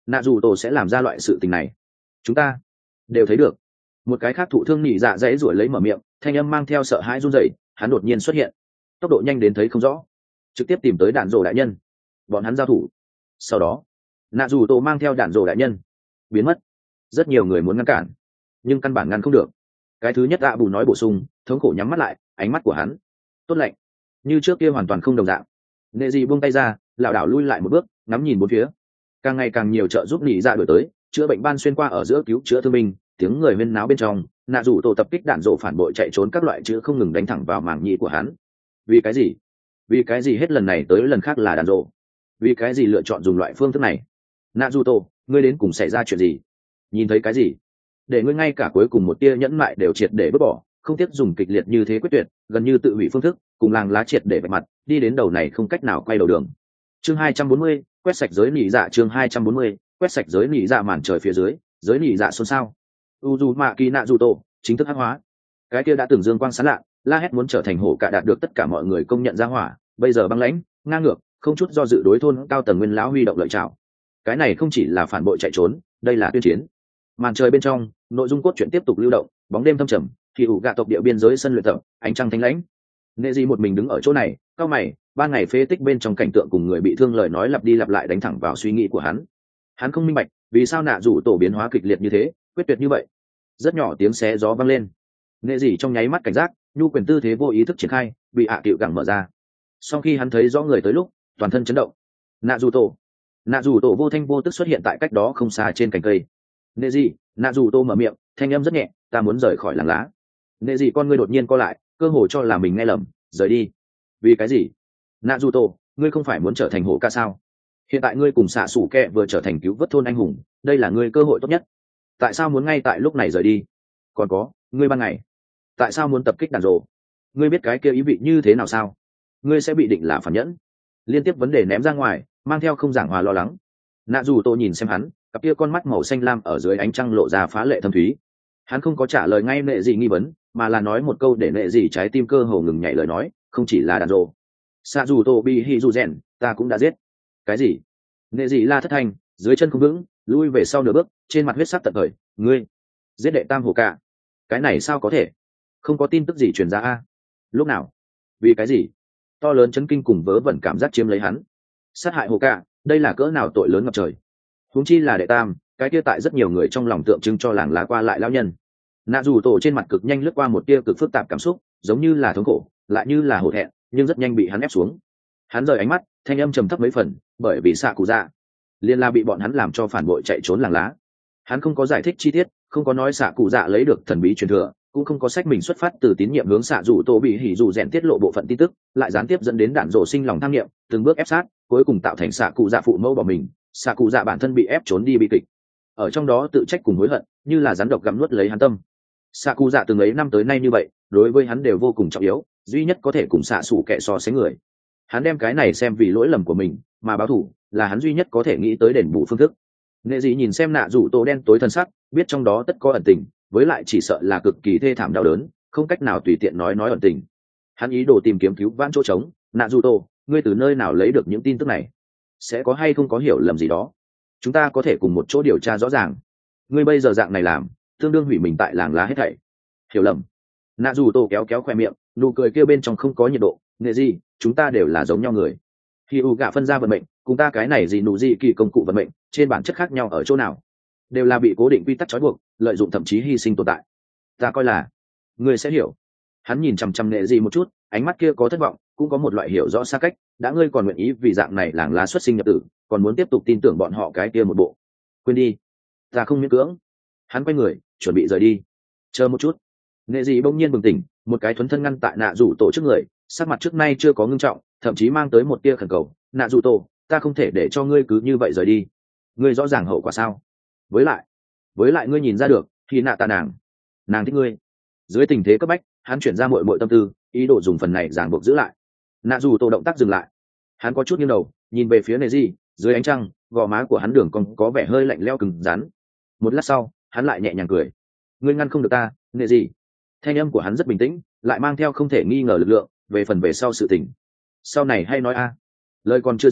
nạ dù tổ sẽ làm ra loại sự tình này? Chúng ta đều thấy được. Một cái khác thụ thương nhị dạ dãy ruổi lấy mở miệng, thanh âm mang theo sợ hãi run rẩy. Hắn đột nhiên xuất hiện, tốc độ nhanh đến thấy không rõ, trực tiếp tìm tới đạn rổ đại nhân. Bọn hắn giao thủ. Sau đó nạ dù tổ mang theo đạn rổ đại nhân biến mất. Rất nhiều người muốn ngăn cản, nhưng căn bản ngăn không được. Cái thứ nhất ạ bù nói bổ sung, thống khổ nhắm mắt lại, ánh mắt của hắn tốt lạnh, như trước kia hoàn toàn không đồng dạng. Nệ dị buông tay ra, lảo đảo lui lại một bước, ngắm nhìn bốn phía. Càng ngày càng nhiều trợ giúp nhị dạ đổi tới, chữa bệnh ban xuyên qua ở giữa cứu chữa thương binh, tiếng người huyên náo bên trong, nạ rủ tổ tập kích đạn rổ phản bội chạy trốn các loại chữ không ngừng đánh thẳng vào mảng nhĩ của hắn. Vì cái gì? Vì cái gì hết lần này tới lần khác là đạn rổ? Vì cái gì lựa chọn dùng loại phương thức này? Nạ rủ tổ, ngươi đến cùng xảy ra chuyện gì? Nhìn thấy cái gì để ngươi ngay cả cuối cùng một tia nhẫn mại đều triệt để vứt bỏ, không tiếc dùng kịch liệt như thế quyết tuyệt, gần như tự hủy phương thức, cùng làng lá triệt để vạch mặt, đi đến đầu này không cách nào quay đầu đường. Chương hai trăm bốn mươi, quét sạch giới nỉ dạ. Chương hai trăm bốn mươi, quét sạch giới nỉ dạ. Màn trời phía dưới, giới nỉ dạ xôn xao. Uzumaki Naruto chính thức hắc hóa. Cái kia đã từng dương quang sáng lạ, la hét muốn trở thành hổ cả đạt được tất cả mọi người công nhận ra hỏa, bây giờ băng lãnh, ngang ngược, không chút do dự đối thôn cao tầng nguyên lão huy động lợi trảo. Cái này không chỉ là phản bội chạy trốn, đây là tuyên chiến. Màn trời bên trong, nội dung cốt truyện tiếp tục lưu động, bóng đêm thâm trầm, thì ủ gạ tộc địa biên giới sân luyện tập, ánh trăng thanh lãnh. Nệ Dị một mình đứng ở chỗ này, cao mày, ban ngày phế tích bên trong cảnh tượng cùng người bị thương lời nói lặp đi lặp lại đánh thẳng vào suy nghĩ của hắn. Hắn không minh bạch, vì sao nạ rủ tổ biến hóa kịch liệt như thế, quyết tuyệt như vậy. Rất nhỏ tiếng xé gió vang lên. Nệ Dị trong nháy mắt cảnh giác, nhu quyền tư thế vô ý thức triển khai, bị ạ à cựu gẳng mở ra. Sau khi hắn thấy rõ người tới lúc, toàn thân chấn động. Nạ rủ tổ, nạ rủ tổ vô thanh vô tức xuất hiện tại cách đó không xa trên cành cây. Nệ Dị, nạ rủ tổ mở miệng, thanh âm rất nhẹ, ta muốn rời khỏi làng lá. Nệ Dị con ngươi đột nhiên co lại, cơ hồ cho là mình nghe lầm, rời đi. Vì cái gì? Nạ rủ tổ, ngươi không phải muốn trở thành hổ ca sao? Hiện tại ngươi cùng xạ sủ kẹ vừa trở thành cứu vớt thôn anh hùng, đây là ngươi cơ hội tốt nhất. Tại sao muốn ngay tại lúc này rời đi? Còn có, ngươi ban ngày, tại sao muốn tập kích đàn rổ? Ngươi biết cái kia ý vị như thế nào sao? Ngươi sẽ bị định là phản nhẫn. Liên tiếp vấn đề ném ra ngoài, mang theo không giảng hòa lo lắng. Nạ rủ tổ nhìn xem hắn, cặp kia con mắt màu xanh lam ở dưới ánh trăng lộ ra phá lệ thâm thúy. Hắn không có trả lời ngay Nệ Dị nghi vấn, mà là nói một câu để Nệ Dị trái tim cơ hồ ngừng nhảy lời nói, không chỉ là đàn rổ. Xạ dù tổ bị hỉ dù rèn, ta cũng đã giết. Cái gì? Nệ Dị la thất thanh, dưới chân không vững, lui về sau nửa bước, trên mặt huyết sắc tận khởi. Ngươi giết đệ tam hồ cả? Cái này sao có thể? Không có tin tức gì truyền ra a? Lúc nào? Vì cái gì? To lớn chấn kinh cùng vớ vẩn cảm giác chiếm lấy hắn. Sát hại hồ cả, đây là cỡ nào tội lớn ngập trời? Huống chi là đệ tam, cái kia tại rất nhiều người trong lòng tượng trưng cho làng lá qua lại lão nhân. Nạ dù tổ trên mặt cực nhanh lướt qua một tia cực phức tạp cảm xúc, giống như là thống khổ, lại như là hổ thẹn, nhưng rất nhanh bị hắn ép xuống. Hắn rời ánh mắt, thanh âm trầm thấp mấy phần, bởi vì xạ cụ dạ liên la bị bọn hắn làm cho phản bội chạy trốn làng lá. Hắn không có giải thích chi tiết, không có nói xạ cụ dạ lấy được thần bí truyền thừa, cũng không có sách mình xuất phát từ tín nhiệm hướng xạ dù tổ bị hỉ dù rèn tiết lộ bộ phận tin tức, lại gián tiếp dẫn đến đạn rổ sinh lòng tham nghiệm, từng bước ép sát, cuối cùng tạo thành xạ cụ dạ phụ mẫu bỏ mình, xạ cụ dạ bản thân bị ép trốn đi bi kịch. Ở trong đó tự trách cùng hối hận, như là rắn độc gặm nuốt lấy hắn tâm. Xạ cụ dạ từng ấy năm tới nay như vậy, đối với hắn đều vô cùng trọng yếu, duy nhất có thể cùng xạ xủ kẻ so sánh người. Hắn đem cái này xem vì lỗi lầm của mình, mà báo thù là hắn duy nhất có thể nghĩ tới đền bù phương thức. Nệ Dị nhìn xem nạ rủ tổ đen tối thân sắc, biết trong đó tất có ẩn tình, với lại chỉ sợ là cực kỳ thê thảm đau đớn, không cách nào tùy tiện nói nói ẩn tình. Hắn ý đồ tìm kiếm cứu vãn chỗ trống. Nạ rủ tổ, ngươi từ nơi nào lấy được những tin tức này? Sẽ có hay không có hiểu lầm gì đó? Chúng ta có thể cùng một chỗ điều tra rõ ràng. Ngươi bây giờ dạng này làm, tương đương hủy mình tại làng lá hết thảy. Hiểu lầm? Nạ rủ tổ kéo kéo khoe miệng, nụ cười kia bên trong không có nhiệt độ. Nệ Dị, chúng ta đều là giống nhau người. Khi u gạ phân ra vận mệnh, cùng ta cái này gì nụ gì kỳ công cụ vận mệnh, trên bản chất khác nhau ở chỗ nào? Đều là bị cố định quy tắc trói buộc, lợi dụng thậm chí hy sinh tồn tại. Ta coi là ngươi sẽ hiểu. Hắn nhìn chằm chằm Nệ Dị một chút, ánh mắt kia có thất vọng, cũng có một loại hiểu rõ xa cách. Đã ngươi còn nguyện ý vì dạng này làng lá xuất sinh nhập tử, còn muốn tiếp tục tin tưởng bọn họ cái kia một bộ. Quên đi, ta không miễn cưỡng. Hắn quay người, chuẩn bị rời đi. Chờ một chút. Nệ Dị bỗng nhiên bừng tỉnh, một cái thuấn thân ngăn tại nạ rủ tổ trước người, sắc mặt trước nay chưa có ngưng trọng, thậm chí mang tới một tia khẩn cầu. Nạ rủ tổ, ta không thể để cho ngươi cứ như vậy rời đi. Ngươi rõ ràng hậu quả sao? Với lại, với lại ngươi nhìn ra được, thì nạ tạ nàng, nàng thích ngươi. Dưới tình thế cấp bách, hắn chuyển ra muội muội tâm tư, ý đồ dùng phần này giảng buộc giữ lại. Nạ rủ tổ động tác dừng lại, hắn có chút nghiêng đầu, nhìn về phía Nệ Dị, dưới ánh trăng, gò má của hắn đường còn có vẻ hơi lạnh lẽo cứng rắn. Một lát sau, hắn lại nhẹ nhàng cười. Ngươi ngăn không được ta, Nệ Dị. Thanh âm của hắn rất bình tĩnh, lại mang theo không thể nghi ngờ lực lượng, về phần về sau sự tình. Sau này hay nói a. Lời còn chưa dứt,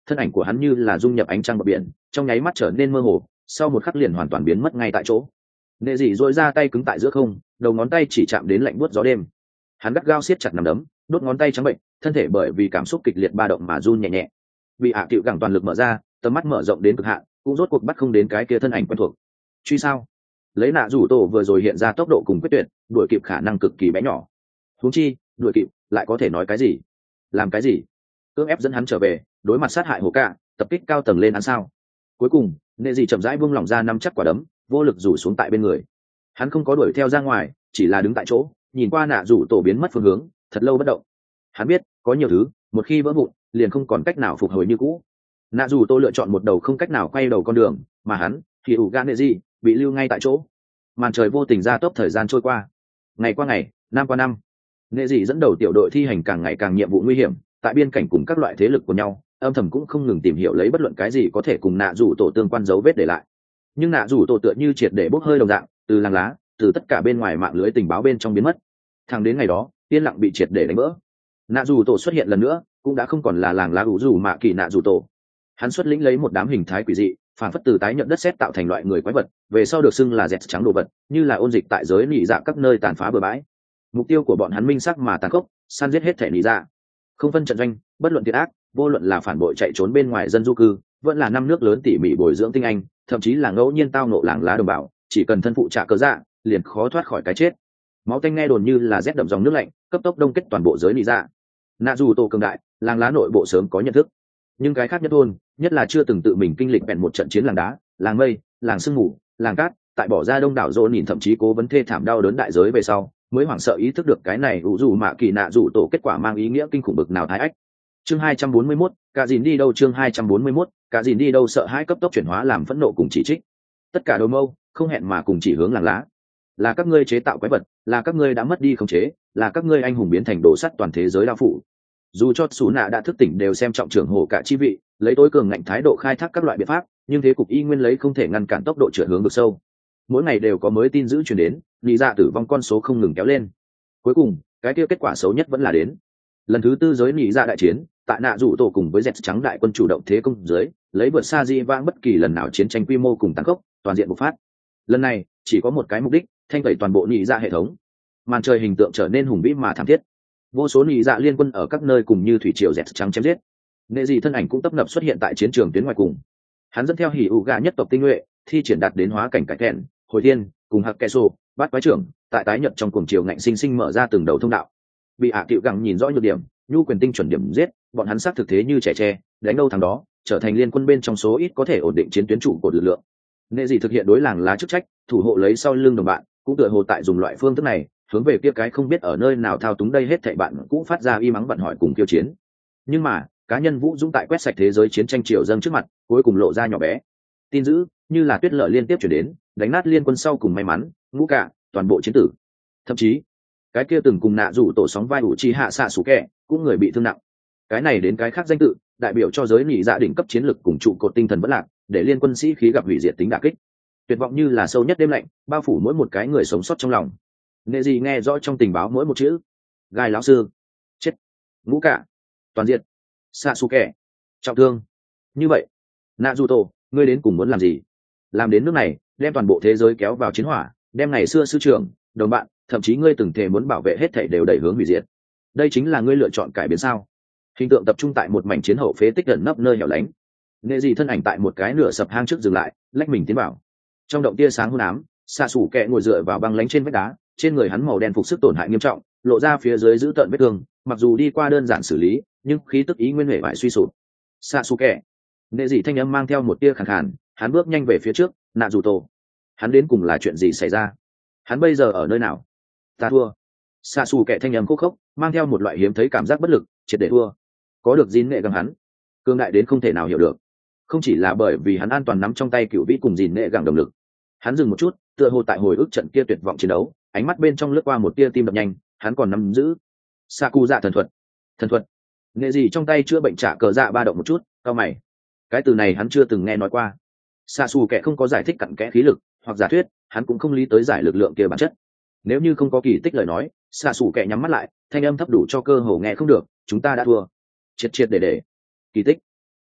thân ảnh của hắn như là dung nhập ánh trăng bờ biển, trong nháy mắt trở nên mơ hồ, sau một khắc liền hoàn toàn biến mất ngay tại chỗ. Nệ dị dội ra tay cứng tại giữa không, đầu ngón tay chỉ chạm đến lạnh buốt gió đêm. Hắn gắt gao siết chặt nắm đấm, đốt ngón tay trắng bệnh, thân thể bởi vì cảm xúc kịch liệt ba động mà run nhẹ nhẹ. Bị hạ cựu gẳng toàn lực mở ra, tầm mắt mở rộng đến cực hạn, cũng rốt cuộc bắt không đến cái kia thân ảnh quen thuộc. Truy sao? Lấy nạ rủ tổ vừa rồi hiện ra tốc độ cùng quyết tuyệt, đuổi kịp khả năng cực kỳ bé nhỏ. Huống chi, đuổi kịp, lại có thể nói cái gì? Làm cái gì? Cưỡng ép dẫn hắn trở về, đối mặt sát hại hồ cả, tập kích cao tầng lên án sao? Cuối cùng, nệ dị chậm rãi buông lỏng ra năm chắc quả đấm, vô lực rủ xuống tại bên người. Hắn không có đuổi theo ra ngoài, chỉ là đứng tại chỗ, nhìn qua nạ rủ tổ biến mất phương hướng, thật lâu bất động. Hắn biết, có nhiều thứ, một khi vỡ vụn, liền không còn cách nào phục hồi như cũ. Nạ rủ tổ lựa chọn một đầu không cách nào quay đầu con đường, mà hắn, thì ủ gan nệ dị, bị lưu ngay tại chỗ. Màn trời vô tình ra tốc thời gian trôi qua, ngày qua ngày, năm qua năm, nệ dị dẫn đầu tiểu đội thi hành càng ngày càng nhiệm vụ nguy hiểm, tại biên cảnh cùng các loại thế lực của nhau, âm thầm cũng không ngừng tìm hiểu lấy bất luận cái gì có thể cùng nạ rủ tổ tương quan dấu vết để lại. Nhưng nạ rủ tổ tựa như triệt để bốc hơi đồng dạng, từ làng lá, từ tất cả bên ngoài mạng lưới tình báo bên trong biến mất. Thẳng đến ngày đó, yên lặng bị triệt để đánh vỡ. Nạ rủ tổ xuất hiện lần nữa, cũng đã không còn là làng lá ủ rủ mạ kỳ nạ rủ tổ. Hắn xuất lĩnh lấy một đám hình thái quỷ dị, phản phất từ tái nhận đất sét tạo thành loại người quái vật, về sau được xưng là dẹt trắng đồ vật, như là ôn dịch tại giới nỉ dạ các nơi tàn phá bừa bãi. Mục tiêu của bọn hắn minh sắc mà tàn khốc, săn giết hết thể nỉ dạ, không phân trận doanh, bất luận thiệt ác, vô luận là phản bội chạy trốn bên ngoài dân du cư, vẫn là năm nước lớn tỉ mỉ bồi dưỡng tinh anh, thậm chí là ngẫu nhiên tao nộ làng lá đồng bào, chỉ cần thân phụ trả cớ dạ, liền khó thoát khỏi cái chết. Máu tanh nghe đồn như là rét đậm dòng nước lạnh, cấp tốc đông kết toàn bộ giới nỉ dạ. Nạ dù tổ cường đại, làng lá nội bộ sớm có nhận thức, nhưng cái khác nhất thôn, nhất là chưa từng tự mình kinh lịch bèn một trận chiến làng đá, làng mây, làng sương mù, làng cát, tại bỏ ra đông đảo dồn nhìn thậm chí cố vấn thê thảm đau đớn đại giới về sau, mới hoảng sợ ý thức được cái này ủ dù mạ kỳ nạ dù tổ kết quả mang ý nghĩa kinh khủng bực nào thái ách. Chương hai trăm bốn mươi mốt, cả dìn đi đâu? Chương hai trăm bốn mươi mốt, cả dìn đi đâu? Sợ hãi cấp tốc chuyển hóa làm phẫn nộ cùng chỉ trích. Tất cả đầu mâu không hẹn mà cùng chỉ hướng làng lá. Là các ngươi chế tạo quái vật, là các ngươi đã mất đi khống chế, là các ngươi anh hùng biến thành đồ sắt toàn thế giới đao phủ. Dù cho Sú Nạ đã thức tỉnh đều xem trọng trưởng hồ cả chi vị, lấy tối cường ngạnh thái độ khai thác các loại biện pháp, nhưng thế cục y nguyên lấy không thể ngăn cản tốc độ trượt hướng vực sâu. Mỗi ngày đều có mới tin dữ truyền đến, lý dạ tử vong con số không ngừng kéo lên. Cuối cùng, cái kia kết quả xấu nhất vẫn là đến. Lần thứ tư giới lý dạ đại chiến, tại nạ dụ tổ cùng với dẹt trắng đại quân chủ động thế công dưới, lấy vượt xa di vãng bất kỳ lần nào chiến tranh quy mô cùng tăng cốc, toàn diện bộc phát. Lần này, chỉ có một cái mục đích, thanh tẩy toàn bộ lý dạ hệ thống. Màn trời hình tượng trở nên hùng vĩ mà thảm thiết. Vô số lý dạ liên quân ở các nơi cùng như thủy triều dẹt trắng chém giết. Nệ dị thân ảnh cũng tấp nập xuất hiện tại chiến trường tuyến ngoài cùng. Hắn dẫn theo hỉ ủ gà nhất tộc tinh nhuệ, thi triển đạt đến hóa cảnh cải thẹn, hồi thiên, cùng hạc kẻ sổ, bát quái trưởng, tại tái nhật trong cuồng triều ngạnh sinh sinh mở ra từng đầu thông đạo. Bị hạ tiệu gẳng nhìn rõ nhược điểm, nhu quyền tinh chuẩn điểm giết, bọn hắn xác thực thế như trẻ tre, đánh đâu thằng đó, trở thành liên quân bên trong số ít có thể ổn định chiến tuyến trụ của lực lượng. Nệ dị thực hiện đối làng lá chức trách, thủ hộ lấy sau lưng đồng bạn, cũng tựa hồ tại dùng loại phương thức này, hướng về kia cái không biết ở nơi nào thao túng đây hết thảy bạn cũng phát ra y mắng vận hỏi cùng kiêu chiến. Nhưng mà, cá nhân Vũ Dũng tại quét sạch thế giới chiến tranh triều dâng trước mặt, cuối cùng lộ ra nhỏ bé. Tin dữ như là tuyết lợi liên tiếp chuyển đến, đánh nát liên quân sau cùng may mắn, ngũ cả, toàn bộ chiến tử. Thậm chí, cái kia từng cùng nạ rủ tổ sóng vai ủ chi hạ xạ sủ kẹ, cũng người bị thương nặng. Cái này đến cái khác danh tự, đại biểu cho giới nhị dạ đỉnh cấp chiến lực cùng trụ cột tinh thần bất lạc, để liên quân sĩ khí gặp hủy diệt tính đả kích. Tuyệt vọng như là sâu nhất đêm lạnh, bao phủ mỗi một cái người sống sót trong lòng. Nệ gì nghe rõ trong tình báo mỗi một chữ. Gai lão sư, chết. Ngũ cả, toàn diện. Xạ xù kẻ, trọng thương. Như vậy, nạ dù tổ, ngươi đến cùng muốn làm gì? Làm đến nước này, đem toàn bộ thế giới kéo vào chiến hỏa, đem ngày xưa sư trưởng, đồng bạn, thậm chí ngươi từng thề muốn bảo vệ hết thảy đều đẩy hướng hủy diệt. Đây chính là ngươi lựa chọn cải biến sao? Hình tượng tập trung tại một mảnh chiến hậu phế tích gần nấp nơi hẻo lánh. Nệ gì thân ảnh tại một cái nửa sập hang trước dừng lại, lách mình tiến vào. Trong động tia sáng hôn ám, xạ xù kẹ ngồi dựa vào băng lánh trên vách đá, trên người hắn màu đen phục sức tổn hại nghiêm trọng, lộ ra phía dưới giữ tợn vết thương, mặc dù đi qua đơn giản xử lý, nhưng khí tức ý nguyên hệ bại suy sụp. Sasuke, nệ dị thanh âm mang theo một tia khàn khàn, hắn bước nhanh về phía trước. Nạ dù tổ, hắn đến cùng là chuyện gì xảy ra? Hắn bây giờ ở nơi nào? Ta thua. Sasuke thanh âm khô khốc, mang theo một loại hiếm thấy cảm giác bất lực, triệt để thua. Có được gìn nệ găng hắn, cương đại đến không thể nào hiểu được. Không chỉ là bởi vì hắn an toàn nắm trong tay cựu vĩ cùng gìn nệ găng động lực. Hắn dừng một chút, tựa hồ tại hồi ức trận kia tuyệt vọng chiến đấu, ánh mắt bên trong lướt qua một tia tim đập nhanh, hắn còn nắm giữ Saku dạ thần thuật. Thần thuật. Nghệ gì trong tay chữa bệnh trả cờ dạ ba động một chút, cao mày. Cái từ này hắn chưa từng nghe nói qua. Xạ xù kẻ không có giải thích cặn kẽ khí lực hoặc giả thuyết, hắn cũng không lý tới giải lực lượng kia bản chất. Nếu như không có kỳ tích lời nói, xạ xù kẻ nhắm mắt lại, thanh âm thấp đủ cho cơ hồ nghe không được. Chúng ta đã thua. Triệt triệt để để. Kỳ tích.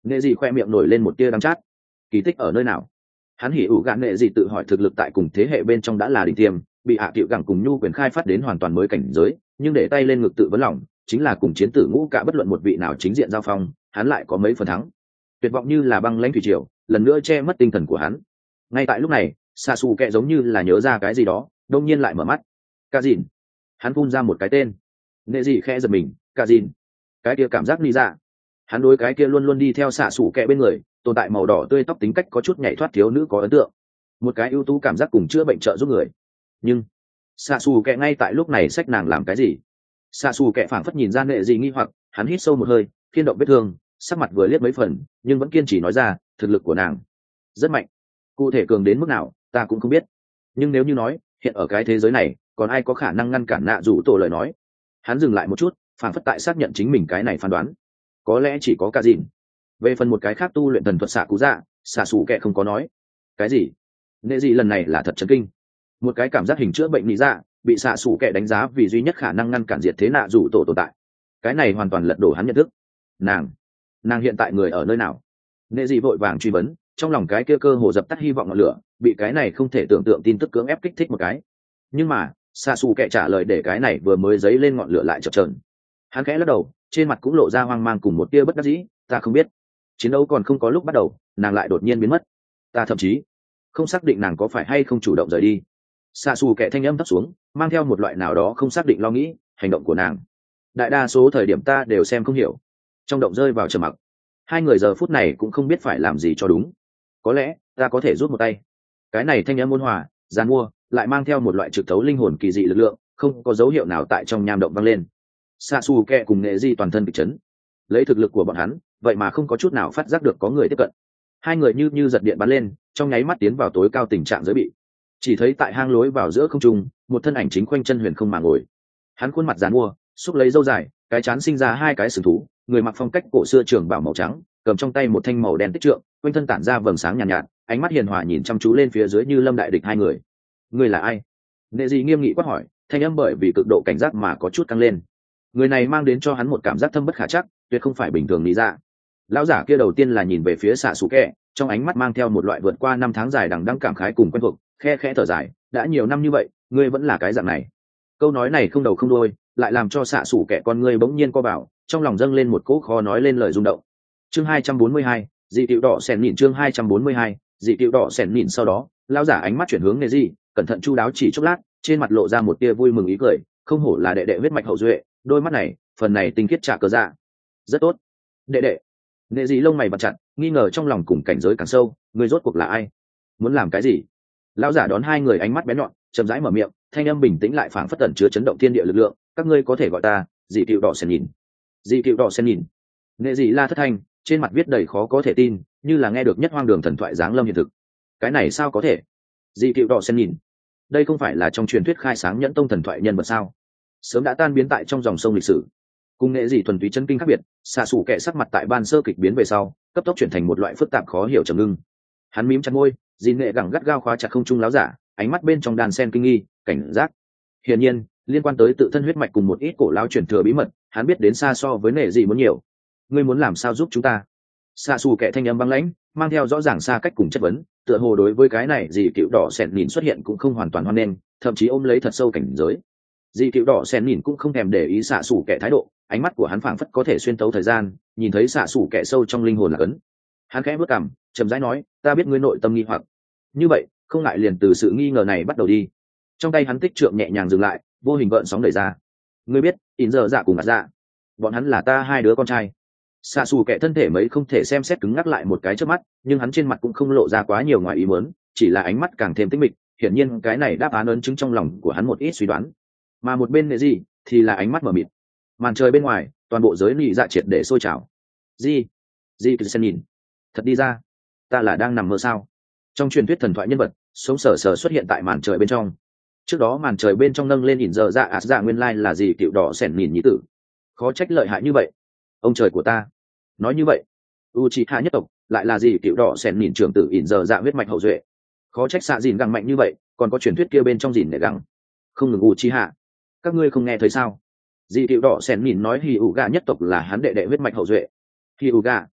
Nghệ dị khoe miệng nổi lên một tia đắng chát. Kỳ tích ở nơi nào? Hắn hỉ ủ gạn nghệ dị tự hỏi thực lực tại cùng thế hệ bên trong đã là đỉnh tiêm, bị hạ cựu gẳng cùng nhu quyền khai phát đến hoàn toàn mới cảnh giới, nhưng để tay lên ngực tự vấn lòng, chính là cùng chiến tử ngũ cả bất luận một vị nào chính diện giao phong, hắn lại có mấy phần thắng. Tuyệt vọng như là băng lãnh thủy triều, lần nữa che mất tinh thần của hắn. Ngay tại lúc này, Sa Su kẹ giống như là nhớ ra cái gì đó, đông nhiên lại mở mắt. Cả dìn. Hắn phun ra một cái tên. Nghệ dị khẽ giật mình, cả dìn. Cái kia cảm giác đi ra. Hắn đối cái kia luôn luôn đi theo Sa Su kẹ bên người, tồn tại màu đỏ tươi tóc tính cách có chút nhảy thoát thiếu nữ có ấn tượng. Một cái ưu tú cảm giác cùng chữa bệnh trợ giúp người. Nhưng Sa Su kẹ ngay tại lúc này xách nàng làm cái gì? Sa Su kẹ phảng phất nhìn ra Nghệ dị nghi hoặc, hắn hít sâu một hơi, khiên động vết thương, sắc mặt vừa liếc mấy phần, nhưng vẫn kiên trì nói ra, thực lực của nàng rất mạnh. Cụ thể cường đến mức nào, ta cũng không biết. Nhưng nếu như nói, hiện ở cái thế giới này, còn ai có khả năng ngăn cản nạ rủ tổ lời nói? Hắn dừng lại một chút, phảng phất tại xác nhận chính mình cái này phán đoán. Có lẽ chỉ có cả dìn. Về phần một cái khác tu luyện thần thuật xạ cú dạ, Sa Su kẹ không có nói. Cái gì? Nghệ dị lần này là thật chấn kinh. Một cái cảm giác hình chữa bệnh lý dạ, bị Sa Su kẹ đánh giá vì duy nhất khả năng ngăn cản diệt thế nạ rủ tổ tồn tại. Cái này hoàn toàn lật đổ hắn nhận thức. Nàng, nàng hiện tại người ở nơi nào? Nghệ dị vội vàng truy vấn, trong lòng cái kia cơ hồ dập tắt hy vọng ngọn lửa, bị cái này không thể tưởng tượng tin tức cưỡng ép kích thích một cái. Nhưng mà, Sa Su kẹ trả lời để cái này vừa mới dấy lên ngọn lửa lại chập chờn. Hắn khẽ lắc đầu, trên mặt cũng lộ ra hoang mang cùng một tia bất đắc dĩ, ta không biết. Chiến đấu còn không có lúc bắt đầu, nàng lại đột nhiên biến mất. Ta thậm chí không xác định nàng có phải hay không chủ động rời đi. Sa Su kẹ thanh âm thấp xuống, mang theo một loại nào đó không xác định lo nghĩ, hành động của nàng. Đại đa số thời điểm ta đều xem không hiểu. Trong động rơi vào trầm mặc. Hai người giờ phút này cũng không biết phải làm gì cho đúng. Có lẽ ta có thể rút một tay. Cái này thanh âm ôn hòa, giàn mua, lại mang theo một loại trực thấu linh hồn kỳ dị lực lượng, không có dấu hiệu nào tại trong nham động vang lên. Sa Su kẹ cùng Nghệ dị toàn thân bị chấn. Lấy thực lực của bọn hắn, vậy mà không có chút nào phát giác được có người tiếp cận. Hai người như như giật điện bắn lên, trong nháy mắt tiến vào tối cao tình trạng giới bị. Chỉ thấy tại hang lối vào giữa không trung, một thân ảnh chính khoanh chân huyền không mà ngồi. Hắn khuôn mặt giàn mua, xúc lấy râu dài, cái chán sinh ra hai cái sừng thú, người mặc phong cách cổ xưa trường bảo màu trắng, cầm trong tay một thanh màu đen tích trượng, quanh thân tản ra vầng sáng nhàn nhạt, nhạt, ánh mắt hiền hòa nhìn chăm chú lên phía dưới như lâm đại địch hai người. Người là ai? Nghệ dị nghiêm nghị quát hỏi, thanh âm bởi vì cực độ cảnh giác mà có chút căng lên. Người này mang đến cho hắn một cảm giác thâm bất khả chắc, tuyệt không phải bình thường lý ra. Lão giả kia đầu tiên là nhìn về phía Sa Su kẹ, trong ánh mắt mang theo một loại vượt qua năm tháng dài đằng đẵng cảm khái cùng quen thuộc, khe khẽ thở dài, đã nhiều năm như vậy, ngươi vẫn là cái dạng này. Câu nói này không đầu không đuôi, lại làm cho Sa Su kẹ con ngươi bỗng nhiên co vào, trong lòng dâng lên một cỗ khó nói lên lời rung động. Chương hai trăm bốn mươi hai, dị tiểu đỏ sèn nhìn chương hai trăm bốn mươi hai, dị tiểu đỏ sèn nhìn sau đó, lão giả ánh mắt chuyển hướng Nghệ dị, cẩn thận chu đáo chỉ chốc lát, trên mặt lộ ra một tia vui mừng ý cười, không hổ là đệ đệ huyết mạch hậu duệ, đôi mắt này, phần này tinh khiết trả cớ dạ. Rất tốt. Đệ đệ. Nghệ dị lông mày bật chặt, nghi ngờ trong lòng cùng cảnh giới càng sâu, người rốt cuộc là ai? Muốn làm cái gì? Lão giả đón hai người ánh mắt bén nhọn, chậm rãi mở miệng, thanh âm bình tĩnh lại phảng phất tẩn chứa chấn động thiên địa lực lượng, các ngươi có thể gọi ta dị tiểu đỏ sèn nhìn. Dị tiểu đỏ sèn nhìn. Nghệ dị la thất thanh, trên mặt viết đầy khó có thể tin, như là nghe được nhất hoang đường thần thoại giáng lâm hiện thực. Cái này sao có thể? Dị tiểu đỏ sèn nhìn. Đây không phải là trong truyền thuyết khai sáng nhẫn tông thần thoại nhân vật sao? Sớm đã tan biến tại trong dòng sông lịch sử. Cùng Nghệ dị thuần túy chân kinh khác biệt, Sa Su kẹ sắc mặt tại ban sơ kịch biến về sau, cấp tốc chuyển thành một loại phức tạp khó hiểu trầm ngưng. Hắn mím chặt môi, dìn Nghệ gẳng gắt gao khóa chặt không trung láo giả, ánh mắt bên trong đàn sen kinh nghi, cảnh giác. Hiển nhiên, liên quan tới tự thân huyết mạch cùng một ít cổ lão truyền thừa bí mật, hắn biết đến xa so với Nghệ dị muốn nhiều. Ngươi muốn làm sao giúp chúng ta? Sa Su kẹ thanh âm băng lãnh, mang theo rõ ràng xa cách cùng chất vấn, tựa hồ đối với cái này dị cựu đỏ sẹn nhìn xuất hiện cũng không hoàn toàn hoan nghênh, thậm chí ôm lấy thật sâu cảnh giới. Dị cựu đỏ sẹn nhìn cũng không thèm để ý Sa Su kẹ thái độ, ánh mắt của hắn phảng phất có thể xuyên tấu thời gian, nhìn thấy Sa Su kẹ sâu trong linh hồn là cấn. Hắn khẽ bước cằm, chậm rãi nói, ta biết ngươi nội tâm nghi hoặc. Như vậy, không ngại liền từ sự nghi ngờ này bắt đầu đi. Trong tay hắn tích trượng nhẹ nhàng dừng lại, vô hình gợn sóng đẩy ra. Ngươi biết, ỉn giờ dạ cùng ạt dạ, bọn hắn là ta hai đứa con trai. Sa Su kẹ thân thể mấy không thể xem xét cứng ngắc lại một cái trước mắt, nhưng hắn trên mặt cũng không lộ ra quá nhiều ngoài ý muốn, chỉ là ánh mắt càng thêm tĩnh mịch, hiển nhiên cái này đáp án ấn chứng trong lòng của hắn một ít suy đoán. Mà một bên Nghệ dị thì là ánh mắt mở mịt. Màn trời bên ngoài, toàn bộ giới nị dạ triệt để sôi trào. Gì? Gì cứ xem nhìn. Thật đi ra, ta là đang nằm mơ sao? Trong truyền thuyết thần thoại nhân vật, sống sờ sờ xuất hiện tại màn trời bên trong. Trước đó màn trời bên trong nâng lên ỉn giờ dạ ạt dạ nguyên lai là gì cựu đỏ sẻn nhìn nhí tử. Khó trách lợi hại như vậy. Ông trời của ta. Nói như vậy, Uchiha nhất tộc lại là gì cựu đỏ sẻn nhìn trưởng tử ỉn giờ dạ huyết mạch hậu duệ. Khó trách xạ dìn găng mạnh như vậy, còn có truyền thuyết kia bên trong dìn để găng. Không ngừng Uchiha. Các ngươi không nghe thấy sao? Dì cựu đỏ sẻn nhìn nói Hyuga nhất tộc là hắn đệ đệ huyết mạch hậu duệ. Hyuga.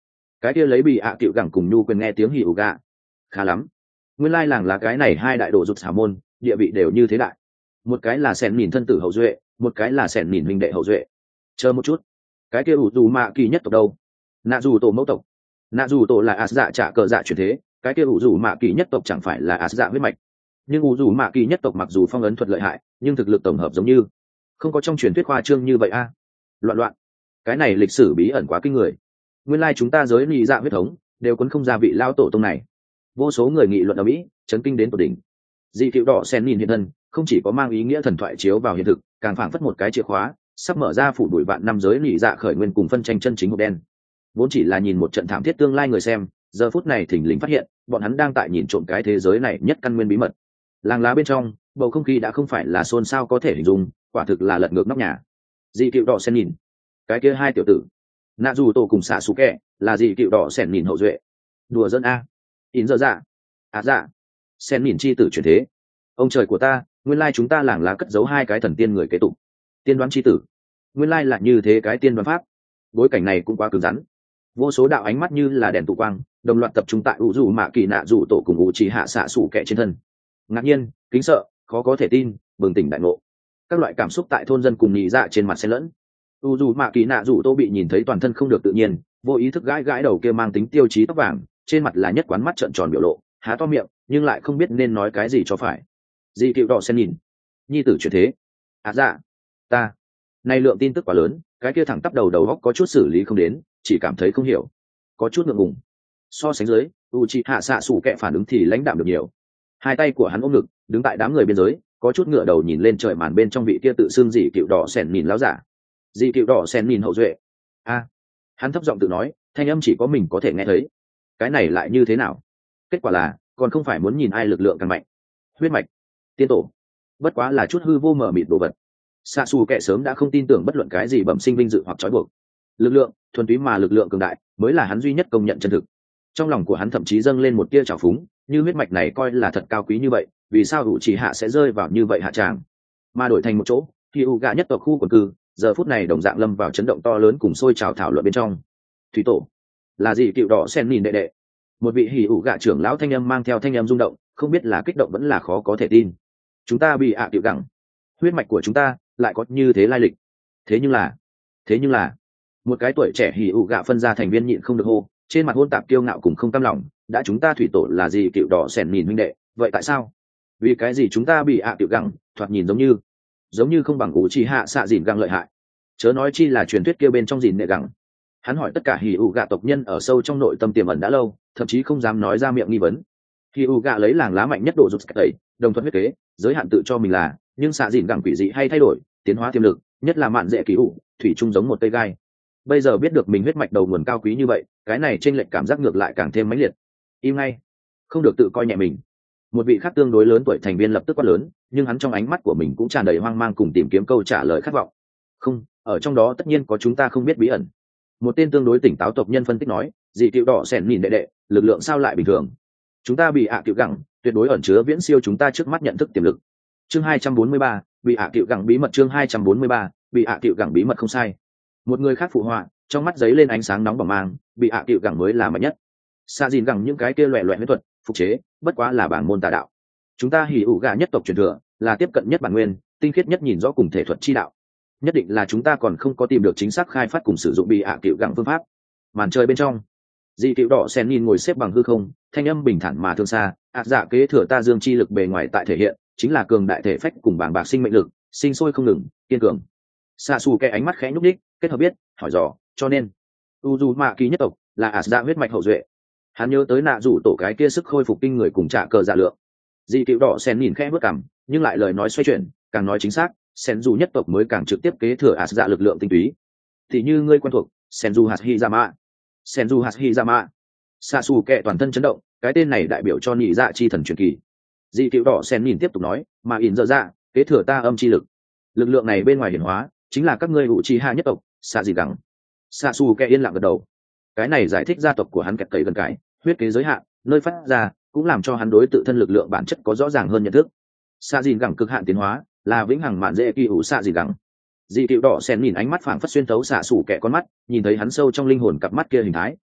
cái kia lấy bị ạ cựu gẳng cùng nhu quyền nghe tiếng hỉ ủ gạ. Khá lắm, nguyên lai làng lá cái này hai đại đồ rụt xả môn địa vị đều như thế đại. Một cái là sẻn nhìn thân tử hậu duệ, một cái là sẻn nhìn huynh đệ hậu duệ. Chờ một chút, cái kia ủ dù mạ kỳ nhất tộc đâu? Nạ dù tổ mẫu tộc. Nạ dù tổ là ás dạ trả cờ dạ chuyển thế, cái kia ủ dù mạ kỳ nhất tộc chẳng phải là ás dạ huyết mạch. Nhưng ủ dù mạ kỳ nhất tộc mặc dù phong ấn thuật lợi hại, nhưng thực lực tổng hợp giống như không có trong truyền thuyết khoa trương như vậy a. Loạn loạn, cái này lịch sử bí ẩn quá kinh người. Nguyên lai chúng ta giới lì dạ huyết thống đều quấn không ra vị lao tổ tông này. Vô số người nghị luận ở mỹ chấn kinh đến tột đỉnh. Dị cựu đỏ sen nhìn hiện thân không chỉ có mang ý nghĩa thần thoại chiếu vào hiện thực, càng phảng phất một cái chìa khóa sắp mở ra phủ đuổi vạn năm giới lì dạ khởi nguyên cùng phân tranh chân chính hộp đen. Vốn chỉ là nhìn một trận thảm thiết tương lai người xem, giờ phút này thỉnh lình phát hiện bọn hắn đang tại nhìn trộm cái thế giới này nhất căn nguyên bí mật. Làng lá bên trong bầu không khí đã không phải là xôn xao có thể hình dung, quả thực là lật ngược nóc nhà. Dị cựu đỏ sen nhìn, cái kia hai tiểu tử nạ dù tổ cùng xạ xú kẹ là dị cựu đỏ sen nhìn hậu duệ. Đùa dân a. In giờ dạ à dạ sen nhìn chi tử chuyển thế. Ông trời của ta, nguyên lai chúng ta làng lá cất giấu hai cái thần tiên người kế tục. Tiên đoán chi tử, nguyên lai là như thế cái tiên đoán pháp. Bối cảnh này cũng quá cứng rắn. Vô số đạo ánh mắt như là đèn tụ quang đồng loạt tập trung tại ủ dù mạ kỳ nạ dù tổ cùng ủ trì hạ xạ xủ kẻ trên thân. Ngạc nhiên, kính sợ, khó có thể tin, bừng tỉnh đại ngộ. Các loại cảm xúc tại thôn dân cùng nhị dạ trên mặt xen lẫn. ủ dù mạ kỳ nạ dù tổ bị nhìn thấy toàn thân không được tự nhiên, vô ý thức gãi gãi đầu kia mang tính tiêu chí tóc vàng, trên mặt là nhất quán mắt trợn tròn biểu lộ, há to miệng nhưng lại không biết nên nói cái gì cho phải. Dị cựu đỏ sen nhìn, nhi tử chuyển thế. À dạ, ta nay lượng tin tức quá lớn, cái kia thẳng tắp đầu đầu góc có chút xử lý không đến, chỉ cảm thấy không hiểu, có chút ngượng ngùng. So sánh dưới, u chi hạ xạ sủ kẹ phản ứng thì lãnh đạm được nhiều. Hai tay của hắn ôm ngực, đứng tại đám người biên giới, có chút ngựa đầu nhìn lên trời màn bên trong vị kia tự xưng dị cựu đỏ sen nhìn láo giả. Dị cựu đỏ sen nhìn hậu duệ. A, hắn thấp giọng tự nói, thanh âm chỉ có mình có thể nghe thấy. Cái này lại như thế nào? Kết quả là còn không phải muốn nhìn ai lực lượng càng mạnh. Huyết mạch, tiên tổ, bất quá là chút hư vô mờ mịt đồ vật. Xạ xù kệ sớm đã không tin tưởng bất luận cái gì bẩm sinh vinh dự hoặc trói buộc. Lực lượng thuần túy mà lực lượng cường đại mới là hắn duy nhất công nhận chân thực. Trong lòng của hắn thậm chí dâng lên một tia trào phúng, như huyết mạch này coi là thật cao quý như vậy, vì sao ủ chỉ hạ sẽ rơi vào như vậy hạ tràng, mà đổi thành một chỗ khi u gà nhất tộc khu quần cư giờ phút này đồng dạng lâm vào chấn động to lớn cùng sôi trào thảo luận bên trong. Thủy tổ là gì? Cựu đỏ sen nhìn đệ đệ, một vị hỉ ủ gạ trưởng lão thanh âm mang theo thanh âm rung động, không biết là kích động vẫn là khó có thể tin. Chúng ta bị ạ à cựu gẳng, huyết mạch của chúng ta lại có như thế lai lịch. Thế nhưng là thế nhưng là một cái tuổi trẻ hỉ ủ gạ phân ra thành viên nhịn không được hô, trên mặt hôn tạp kiêu ngạo cùng không cam lòng. Đã chúng ta thủy tổ là gì cựu đỏ sẻn nhìn huynh đệ, vậy tại sao vì cái gì chúng ta bị ạ à cựu gẳng thoạt nhìn giống như giống như không bằng ủ chi hạ xạ dìn gẳng lợi hại, chớ nói chi là truyền thuyết kia bên trong dìn nệ gẳng. Hắn hỏi tất cả hỉ ủ gạ tộc nhân ở sâu trong nội tâm tiềm ẩn đã lâu, thậm chí không dám nói ra miệng nghi vấn. Hỉ ủ gạ lấy làng lá mạnh nhất độ rụt tẩy đồng thuận huyết kế giới hạn tự cho mình là, nhưng xạ dìn gẳng quỷ dị hay thay đổi tiến hóa tiềm lực, nhất là mạn dễ kỳ ủ thủy chung giống một cây gai. Bây giờ biết được mình huyết mạch đầu nguồn cao quý như vậy, cái này chênh lệch cảm giác ngược lại càng thêm mãnh liệt. Im ngay, không được tự coi nhẹ mình. Một vị khác tương đối lớn tuổi thành viên lập tức quát lớn, nhưng hắn trong ánh mắt của mình cũng tràn đầy hoang mang cùng tìm kiếm câu trả lời khát vọng. Không, ở trong đó tất nhiên có chúng ta không biết bí ẩn. Một tên tương đối tỉnh táo tộc nhân phân tích nói, dị cựu đỏ sẻn nhìn đệ đệ, lực lượng sao lại bình thường? Chúng ta bị ạ à cựu gẳng, tuyệt đối ẩn chứa viễn siêu chúng ta trước mắt nhận thức tiềm lực. Chương hai trăm bốn mươi ba, bị ạ à cựu gẳng bí mật. Chương hai trăm bốn mươi ba, bị ạ à cựu gẳng bí mật. Không sai. Một người khác phụ họa, trong mắt giấy lên ánh sáng nóng bỏng mang, bị ạ à cựu gẳng mới là mạnh nhất. Xa dìn gẳng những cái kia loẹ loẹ huyết thuật phục chế bất quá là bảng môn tà đạo. Chúng ta hỉ ủ gà nhất tộc truyền thừa là tiếp cận nhất bản nguyên, tinh khiết nhất nhìn rõ cùng thể thuật chi đạo. Nhất định là chúng ta còn không có tìm được chính xác khai phát cùng sử dụng bị ạ à cựu gẳng phương pháp. Màn trời bên trong, dị cựu đỏ sen nhìn ngồi xếp bằng hư không, thanh âm bình thản mà thương xa. ạ dạ kế thừa ta dương chi lực bề ngoài tại thể hiện chính là cường đại thể phách cùng bảng bạc sinh mệnh lực, sinh sôi không ngừng, kiên cường. Xa xù cái ánh mắt khẽ nhúc đích, kết hợp biết hỏi dò, cho nên u dù mạ kỳ nhất tộc là ả dạ huyết mạch hậu duệ. Hắn nhớ tới nạ rủ tổ cái kia sức khôi phục kinh người cùng trả cờ dạ lượng. Dị cựu đỏ sen nhìn khẽ bước cằm, nhưng lại lời nói xoay chuyển, càng nói chính xác, sen dù nhất tộc mới càng trực tiếp kế thừa ả dạ lực lượng tinh túy. Thì như ngươi quen thuộc sen dù hạt hizama, sen dù hạt hizama. Sa su kệ toàn thân chấn động, cái tên này đại biểu cho nhị dạ chi thần truyền kỳ. Dị cựu đỏ sen nhìn tiếp tục nói, mà ỉn dở dạ kế thừa ta âm chi lực. Lực lượng này bên ngoài hiển hóa chính là các ngươi hữu chi hạ nhất tộc xạ dị gắng. Sa su kệ yên lặng gật đầu. Cái này giải thích gia tộc của hắn kẹt cậy gần cái huyết kế giới hạn nơi phát ra, cũng làm cho hắn đối tự thân lực lượng bản chất có rõ ràng hơn nhận thức. Xạ dị gắng cực hạn tiến hóa là vĩnh hằng mạn dễ kỳ hữu xạ dị gắng. Dị cựu đỏ sen nhìn ánh mắt phảng phất xuyên thấu xạ sủ kẻ con mắt, nhìn thấy hắn sâu trong linh hồn cặp mắt kia hình thái,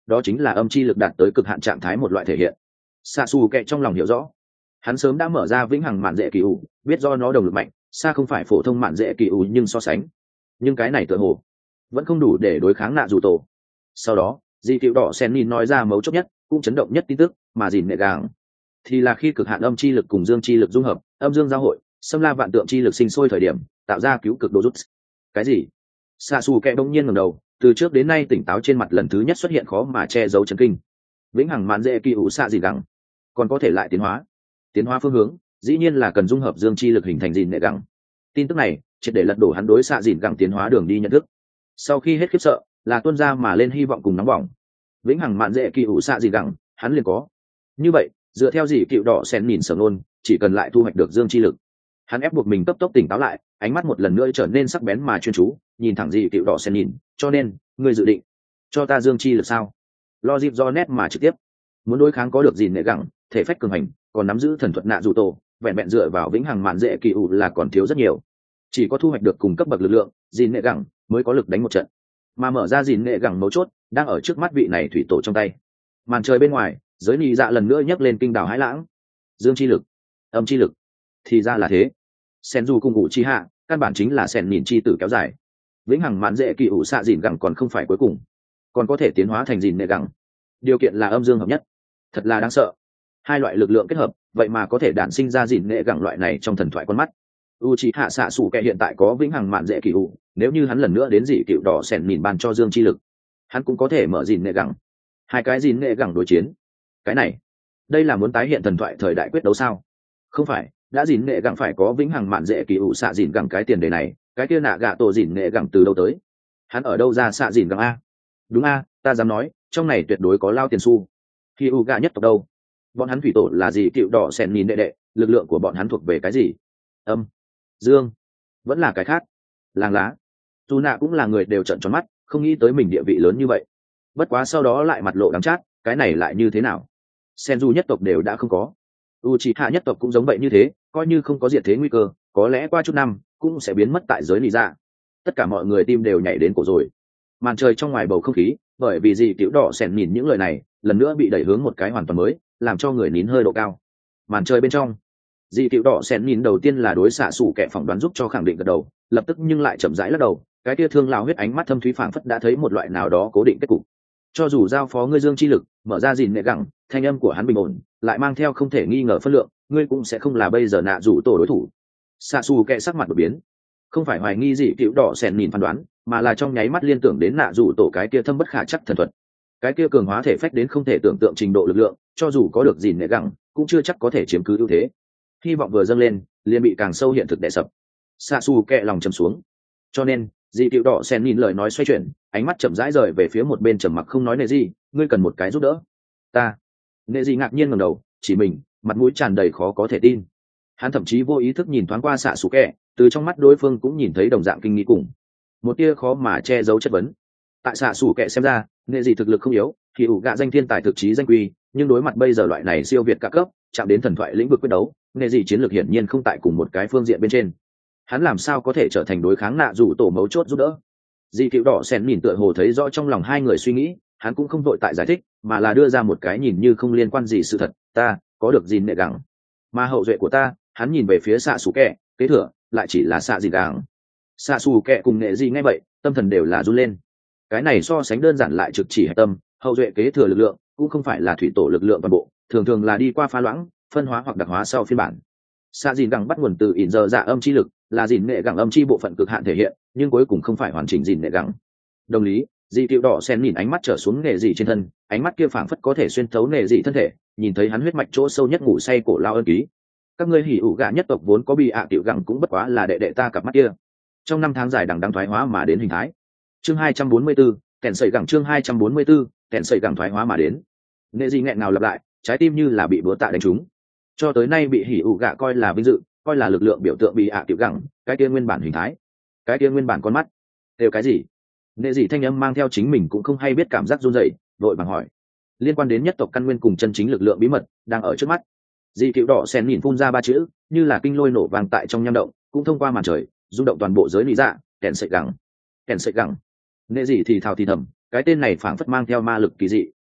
đó chính là âm chi lực đạt tới cực hạn trạng thái một loại thể hiện. Xạ xù kệ trong lòng hiểu rõ, hắn sớm đã mở ra vĩnh hằng mạn dễ kỳ ủ, biết do nó đồng lực mạnh xa không phải phổ thông mạn dễ kỳ ủ nhưng so sánh, nhưng cái này tựa hồ vẫn không đủ để đối kháng nạ dù tổ. Sau đó dị cựu đỏ sen nhìn nói ra mấu chốt nhất cũng chấn động nhất tin tức mà dìn nệ gàng thì là khi cực hạn âm chi lực cùng dương chi lực dung hợp, âm dương giao hội, xâm la vạn tượng chi lực sinh sôi thời điểm tạo ra cứu cực độ rút. Cái gì? Xạ xù kệ bỗng nhiên ngẩng đầu, từ trước đến nay tỉnh táo trên mặt lần thứ nhất xuất hiện khó mà che giấu chấn kinh. Vĩnh hằng mạn dễ kỳ ủ xạ gì gẳng còn có thể lại tiến hóa? Tiến hóa phương hướng dĩ nhiên là cần dung hợp dương chi lực hình thành dìn nệ gẳng. Tin tức này triệt để lật đổ hắn đối xạ dìn gẳng tiến hóa đường đi nhận thức. Sau khi hết khiếp sợ là tuôn ra mà lên hy vọng cùng nóng bỏng. Vĩnh hằng mạn dễ kỳ ủ xạ dìn gẳng hắn liền có. Như vậy dựa theo gì cựu đỏ sen nhìn sở nôn, chỉ cần lại thu hoạch được dương chi lực, hắn ép buộc mình cấp tốc tỉnh táo lại, ánh mắt một lần nữa trở nên sắc bén mà chuyên chú, nhìn thẳng dị cựu đỏ sen nhìn. Cho nên ngươi dự định cho ta dương chi lực sao? Lo dịp do nét mà trực tiếp muốn đối kháng có được gì nệ gẳng thể phách cường hành, còn nắm giữ thần thuật nạ dù tổ, vẹn vẹn dựa vào vĩnh hằng mạn dễ kỳ ủ là còn thiếu rất nhiều. Chỉ có thu hoạch được cùng cấp bậc lực lượng dìn nệ gẳng mới có lực đánh một trận, mà mở ra dìn nệ gẳng mấu chốt đang ở trước mắt vị này thủy tổ trong tay. Màn trời bên ngoài giới nị dạ lần nữa nhấc lên kinh đảo hãi lãng. Dương chi lực, âm chi lực, thì ra là thế. Sen dù cùng ngụ chi hạ căn bản chính là sen nhìn chi tử kéo dài. Vĩnh hằng mạn dễ kỳ ủ xạ dìn gẳng còn không phải cuối cùng, còn có thể tiến hóa thành dìn nệ gẳng, điều kiện là âm dương hợp nhất. Thật là đáng sợ, hai loại lực lượng kết hợp vậy mà có thể đản sinh ra dìn nệ gẳng loại này trong thần thoại con mắt. U chỉ hạ xạ sủ kẻ hiện tại có vĩnh hằng mạn dễ kỳ ủ, nếu như hắn lần nữa đến dị cựu đỏ sen nhìn ban cho dương chi lực, hắn cũng có thể mở dìn nệ gẳng. Hai cái dìn nệ gẳng đối chiến, cái này đây là muốn tái hiện thần thoại thời đại quyết đấu sao? Không phải, đã dìn nệ gẳng phải có vĩnh hằng mạn dễ kỳ ủ xạ dìn gẳng cái tiền đề này, cái kia nạ gạ tổ dìn nệ gẳng từ đâu tới? Hắn ở đâu ra xạ dìn gẳng a? Đúng a, ta dám nói trong này tuyệt đối có lao tiền xu. Khi u gạ nhất tộc đâu? Bọn hắn thủy tổ là gì cựu đỏ sen nhìn đệ đệ, lực lượng của bọn hắn thuộc về cái gì? Âm, dương, vẫn là cái khác? Làng lá. Dù nạ cũng là người đều trợn tròn mắt, không nghĩ tới mình địa vị lớn như vậy. Bất quá sau đó lại mặt lộ đắng chát, cái này lại như thế nào? Sen du nhất tộc đều đã không có, u c hạ nhất tộc cũng giống vậy như thế, coi như không có diệt thế nguy cơ, có lẽ qua chút năm cũng sẽ biến mất tại giới lý dạ. Tất cả mọi người tim đều nhảy đến cổ rồi. Màn trời trong ngoài bầu không khí bởi vì gì tiểu đỏ sèn nhìn những lời này lần nữa bị đẩy hướng một cái hoàn toàn mới, làm cho người nín hơi độ cao. Màn trời bên trong dị tiểu đỏ sèn nhìn đầu tiên là đối xạ sủ kẻ phỏng đoán giúp cho khẳng định gật đầu, lập tức nhưng lại chậm rãi lắc đầu, cái tia thương lao huyết ánh mắt thâm thúy phảng phất đã thấy một loại nào đó cố định kết cục. Cho dù giao phó ngươi dương chi lực, mở ra dìn nệ gẳng, thanh âm của hắn bình ổn lại mang theo không thể nghi ngờ phân lượng, ngươi cũng sẽ không là bây giờ nạ rủ tổ đối thủ. Xạ xù kệ sắc mặt đột biến, không phải hoài nghi gì cựu đỏ sèn nhìn phán đoán, mà là trong nháy mắt liên tưởng đến nạ rủ tổ cái kia thâm bất khả chắc thần thuật, cái kia cường hóa thể phách đến không thể tưởng tượng trình độ lực lượng, cho dù có được dìn nệ gẳng cũng chưa chắc có thể chiếm cứ ưu thế. Hy vọng vừa dâng lên liền bị càng sâu hiện thực đè sập. Xạ xù kệ lòng trầm xuống, cho nên dì cựu đỏ sen nhìn lời nói xoay chuyển, ánh mắt chậm rãi rời về phía một bên trầm mặc không nói nệ gì, ngươi cần một cái giúp đỡ. Ta. Nệ gì ngạc nhiên ngẩng đầu, chỉ mình, mặt mũi tràn đầy khó có thể tin. Hắn thậm chí vô ý thức nhìn thoáng qua xạ xù kẹ, từ trong mắt đối phương cũng nhìn thấy đồng dạng kinh nghi cùng một tia khó mà che giấu chất vấn. Tại xạ xù kẹ xem ra, nệ gì thực lực không yếu, thì ủ gạ danh thiên tài thực chí danh quy, nhưng đối mặt bây giờ loại này siêu việt cả cấp, chạm đến thần thoại lĩnh vực quyết đấu, nệ gì chiến lược hiển nhiên không tại cùng một cái phương diện bên trên. Hắn làm sao có thể trở thành đối kháng nạ rủ tổ mấu chốt giúp đỡ? Dì cựu đỏ sen nhìn tựa hồ thấy rõ trong lòng hai người suy nghĩ, hắn cũng không vội tại giải thích, mà là đưa ra một cái nhìn như không liên quan gì sự thật. Ta có được gìn nệ gẳng, mà hậu duệ của ta, hắn nhìn về phía xạ xù kẹ, kế thừa lại chỉ là xạ dìn gẳng. Xạ xù kẹ cùng nệ gì ngay vậy, tâm thần đều là run lên. Cái này so sánh đơn giản lại trực chỉ hạch tâm, hậu duệ kế thừa lực lượng cũng không phải là thủy tổ lực lượng toàn bộ, thường thường là đi qua pha loãng, phân hóa hoặc đặc hóa sau phiên bản. Xạ dìn gẳng bắt nguồn từ ỉn giờ dạ âm chi lực, là dìn nệ gẳng âm chi bộ phận cực hạn thể hiện, nhưng cuối cùng không phải hoàn chỉnh dìn nệ gẳng. Đồng lý, dì cựu đỏ sen nhìn ánh mắt trở xuống nệ dị trên thân, ánh mắt kia phảng phất có thể xuyên thấu nệ dị thân thể, nhìn thấy hắn huyết mạch chỗ sâu nhất ngủ say cổ lao ân ký. Các ngươi hỉ ủ gạ nhất tộc vốn có bị ạ tiểu gẳng cũng bất quá là đệ đệ ta cặp mắt kia, trong năm tháng dài đằng đẵng thoái hóa mà đến hình thái. Chương hai trăm bốn mươi 4, kèn sẩy gẳng chương hai trăm bốn mươi 4, kèn sẩy gẳng thoái hóa mà đến. Nệ dị nghẹn ngào lặp lại, trái tim như là bị búa tạ đánh trúng. Cho tới nay bị hỉ ủ gạ coi là vinh dự, coi là lực lượng biểu tượng bị ạ tiểu gẳng, cái kia nguyên bản hình thái, cái kia nguyên bản con mắt, đều cái gì? Nệ dị thanh âm mang theo chính mình cũng không hay biết cảm giác run rẩy, vội vàng hỏi. Liên quan đến nhất tộc căn nguyên cùng chân chính lực lượng bí mật đang ở trước mắt. Dì cựu đỏ sen nhìn phun ra ba chữ, như là kinh lôi nổ vang tại trong nham động, cũng thông qua màn trời rung động toàn bộ giới lý dạ. Kèn sợi gẳng, kèn sợi gẳng. Nệ dị thì thào thì thầm, cái tên này phảng phất mang theo ma lực kỳ dị,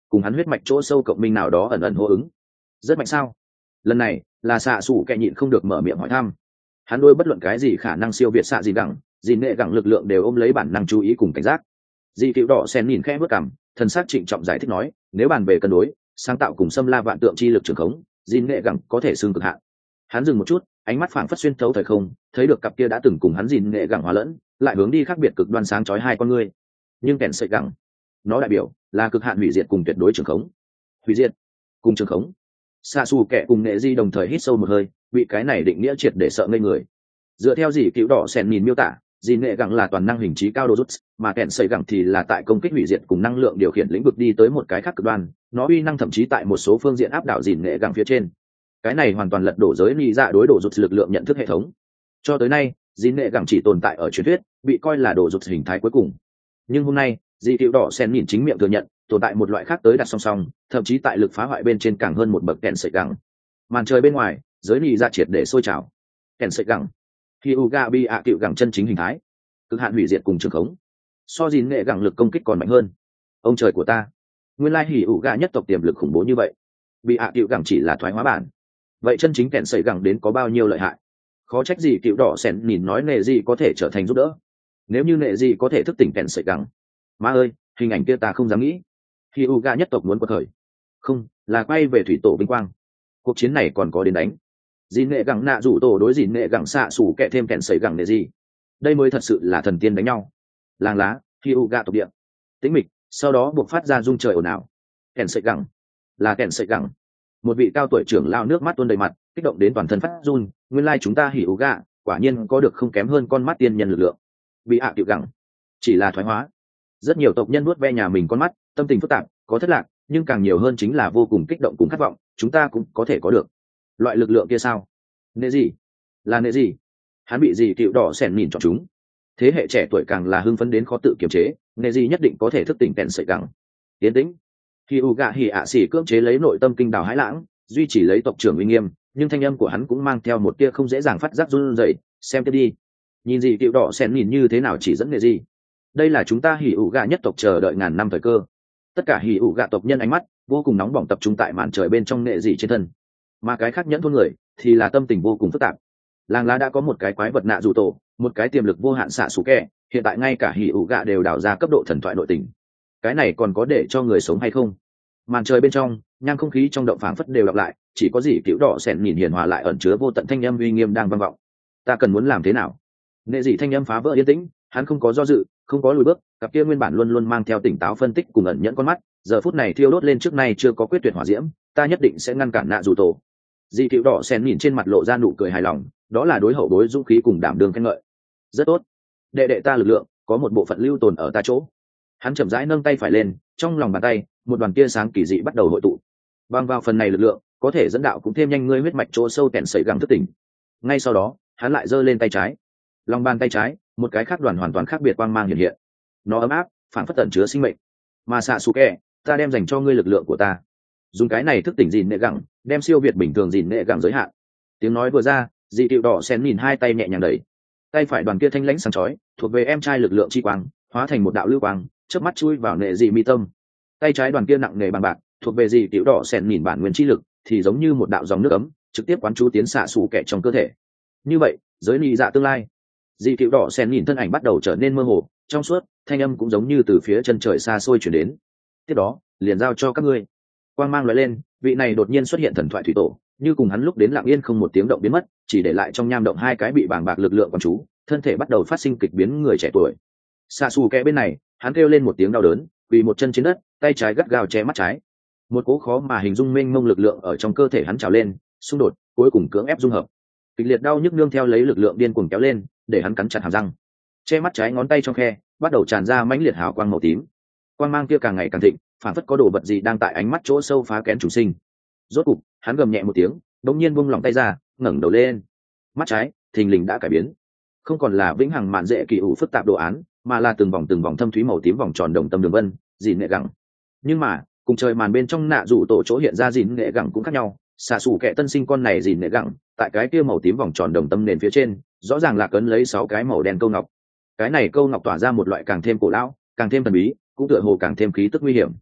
cùng hắn huyết mạch chỗ sâu cộng minh nào đó ẩn ẩn hô ứng. Rất mạnh sao? Lần này là xạ xủ kẹ nhịn không được mở miệng hỏi thăm. Hắn đôi bất luận cái gì khả năng siêu việt xạ gì gẳng dìn nghệ gẳng lực lượng đều ôm lấy bản năng chú ý cùng cảnh giác. Dì tiểu đỏ sen nhìn khẽ bước cằm, thần sắc trịnh trọng giải thích nói, nếu bàn về cân đối sáng tạo cùng xâm la vạn tượng chi lực trường khống, dìn nghệ gẳng có thể xương cực hạn. Hắn dừng một chút, ánh mắt phảng phất xuyên thấu thời không, thấy được cặp kia đã từng cùng hắn dìn nghệ gẳng hòa lẫn, lại hướng đi khác biệt cực đoan sáng chói hai con ngươi. Nhưng kèn sợi gẳng, nó đại biểu là cực hạn hủy diệt cùng tuyệt đối trường khống. Hủy diệt cùng trường khống. Sa Su kẻ cùng Nệ Di đồng thời hít sâu một hơi, bị cái này định nghĩa triệt để sợ ngây người. Dựa theo gì cựu đỏ sen nhìn miêu tả, dìn nghệ gẳng là toàn năng hình trí cao đồ rút, mà kèn sợi gẳng thì là tại công kích hủy diệt cùng năng lượng điều khiển lĩnh vực đi tới một cái khác cực đoan, nó uy năng thậm chí tại một số phương diện áp đảo dìn nghệ gẳng phía trên. Cái này hoàn toàn lật đổ giới lý dạ đối đồ rút lực lượng nhận thức hệ thống. Cho tới nay, dìn nghệ gẳng chỉ tồn tại ở truyền thuyết, bị coi là đồ rút hình thái cuối cùng. Nhưng hôm nay, dì cựu đỏ sen nhìn chính miệng thừa nhận, tồn tại một loại khác tới đặt song song, thậm chí tại lực phá hoại bên trên càng hơn một bậc kèn sợi gẳng. Màn trời bên ngoài, giới lý dạ triệt để sôi trào. Kèn sợi gẳng, Hyuga bi ạ cựu gẳng chân chính hình thái, cực hạn hủy diệt cùng trường khống, so dìn nghệ gẳng lực công kích còn mạnh hơn. Ông trời của ta, nguyên lai Hyuga nhất tộc tiềm lực khủng bố như vậy. Bị ạ cựu gẳng chỉ là thoái hóa bản, vậy chân chính kèn sợi gẳng đến có bao nhiêu lợi hại? Khó trách gì cựu đỏ sen nhìn nói nệ gì có thể trở thành giúp đỡ. Nếu như nệ gì có thể thức tỉnh kèn sợi gẳng, má ơi, hình ảnh kia ta không dám nghĩ. Hyuga nhất tộc muốn quật khởi, không là quay về thủy tổ vinh quang. Cuộc chiến này còn có đến đánh. Dìn nghệ gẳng nạ rủ tổ đối dìn nghệ gẳng xạ xủ kẹ thêm kèn sấy gẳng nệ gì, đây mới thật sự là thần tiên đánh nhau. Làng lá Hyuga tộc địa tĩnh mịch, sau đó buộc phát ra rung trời ồn ào. Kèn sấy gẳng là kèn sấy gẳng. Một vị cao tuổi trưởng lao nước mắt tuôn đầy mặt, kích động đến toàn thân phát run. Nguyên lai chúng ta Hyuga quả nhiên có được không kém hơn con mắt tiên nhân lực lượng. Bị ạ tiểu gẳng chỉ là thoái hóa. Rất nhiều tộc nhân nuốt ve nhà mình con mắt, tâm tình phức tạp, có thất lạc, nhưng càng nhiều hơn chính là vô cùng kích động cùng khát vọng. Chúng ta cũng có thể có được loại lực lượng kia sao? Nệ gì? Là nệ gì? Hắn bị gì cựu đỏ sẻn nhìn chọn chúng. Thế hệ trẻ tuổi càng là hưng phấn đến khó tự kiềm chế. Nệ gì nhất định có thể thức tỉnh kèn sợi gẳng. Tiến tĩnh. Khi u gạ hỉ ạ xỉ cưỡng chế lấy nội tâm kinh đào hãi lãng, duy trì lấy tộc trưởng uy nghiêm, nhưng thanh âm của hắn cũng mang theo một tia không dễ dàng phát giác run rẩy. Xem tiếp đi. Nhìn gì cựu đỏ sẻn nhìn như thế nào chỉ dẫn nệ gì. Đây là chúng ta hỉ ủ gạ nhất tộc chờ đợi ngàn năm thời cơ. Tất cả hỉ ủ gạ tộc nhân ánh mắt vô cùng nóng bỏng tập trung tại màn trời bên trong nệ gì trên thân, mà cái khác nhẫn thôn người thì là tâm tình vô cùng phức tạp. Làng lá đã có một cái quái vật nạ dù tổ, một cái tiềm lực vô hạn xạ xù kẹ, hiện tại ngay cả hỉ ủ gạ đều đào ra cấp độ thần thoại nội tình. Cái này còn có để cho người sống hay không? Màn trời bên trong, nhang không khí trong động phảng phất đều đọc lại, chỉ có gì cựu đỏ sẻn nhìn hiền hòa lại ẩn chứa vô tận thanh âm uy nghiêm đang vang vọng. Ta cần muốn làm thế nào? Nệ dị thanh âm phá vỡ yên tĩnh, hắn không có do dự, không có lùi bước, cặp kia nguyên bản luôn luôn mang theo tỉnh táo phân tích cùng ẩn nhẫn con mắt, giờ phút này thiêu đốt lên trước nay chưa có quyết tuyệt hỏa diễm. Ta nhất định sẽ ngăn cản nạ dù tổ. Dì cựu đỏ sen nhìn trên mặt lộ ra nụ cười hài lòng, đó là đối hậu bối dũng khí cùng đảm đương khen ngợi. Rất tốt, đệ đệ ta lực lượng có một bộ phận lưu tồn ở ta chỗ. Hắn chậm rãi nâng tay phải lên, trong lòng bàn tay một đoàn tia sáng kỳ dị bắt đầu hội tụ. Bằng vào phần này lực lượng, có thể dẫn đạo cũng thêm nhanh ngươi huyết mạch chỗ sâu kẹn sấy găng thức tỉnh. Ngay sau đó, hắn lại giơ lên tay trái, lòng bàn tay trái một cái khác đoàn hoàn toàn khác biệt quang mang hiện hiện. Nó ấm áp, phản phất tẩn chứa sinh mệnh. Mà xạ xù kẹ, ta đem dành cho ngươi lực lượng của ta. Dùng cái này thức tỉnh dìn nệ gẳng, đem siêu việt bình thường dìn nệ gẳng giới hạn. Tiếng nói vừa ra, dì cựu đỏ sen nhìn hai tay nhẹ nhàng đẩy, tay phải đoàn kia thanh lãnh sáng chói thuộc về em trai lực lượng chi quang, hóa thành một đạo lưu quang chớp mắt chui vào nệ dị mi tâm. Tay trái đoàn kia nặng nề bằng bạc thuộc về dì cựu đỏ sen nhìn bản nguyên chi lực, thì giống như một đạo dòng nước ấm trực tiếp quán chú tiến xạ xù kẻ trong cơ thể. Như vậy giới lý dạ tương lai, dì cựu đỏ sen nhìn thân ảnh bắt đầu trở nên mơ hồ trong suốt, thanh âm cũng giống như từ phía chân trời xa xôi chuyển đến. Tiếp đó liền giao cho các ngươi. Quang mang lóe lên, vị này đột nhiên xuất hiện thần thoại thủy tổ, như cùng hắn lúc đến lặng yên không một tiếng động biến mất, chỉ để lại trong nham động hai cái bị bàng bạc lực lượng quán chú, thân thể bắt đầu phát sinh kịch biến người trẻ tuổi. Xạ xù kẹ bên này, hắn kêu lên một tiếng đau đớn, quỳ một chân trên đất, tay trái gắt gao che mắt trái. Một cỗ khó mà hình dung mênh mông lực lượng ở trong cơ thể hắn trào lên, xung đột, cuối cùng cưỡng ép dung hợp. Kịch liệt đau nhức nương theo lấy lực lượng điên cuồng kéo lên, để hắn cắn chặt hàm răng. Che mắt trái ngón tay trong khe, bắt đầu tràn ra mãnh liệt hào quang màu tím. Quang mang kia càng ngày càng thịnh, phản phất có đồ vật gì đang tại ánh mắt chỗ sâu phá kén chủ sinh. Rốt cục, hắn gầm nhẹ một tiếng, đống nhiên buông lỏng tay ra, ngẩng đầu lên. Mắt trái, thình lình đã cải biến, không còn là vĩnh hằng mạn dễ kỳ ủ phức tạp đồ án, mà là từng vòng từng vòng thâm thúy màu tím vòng tròn đồng tâm đường vân, dìn nghệ gẳng. Nhưng mà, cùng trời màn bên trong nạ dụ tổ chỗ hiện ra dìn nghệ gẳng cũng khác nhau. Xạ xù kẻ tân sinh con này dìn nghệ gẳng, tại cái kia màu tím vòng tròn đồng tâm nền phía trên, rõ ràng là cấn lấy sáu cái màu đen câu ngọc. Cái này câu ngọc tỏa ra một loại càng thêm cổ lão, càng thêm thần bí, cũng tựa hồ càng thêm khí tức nguy hiểm.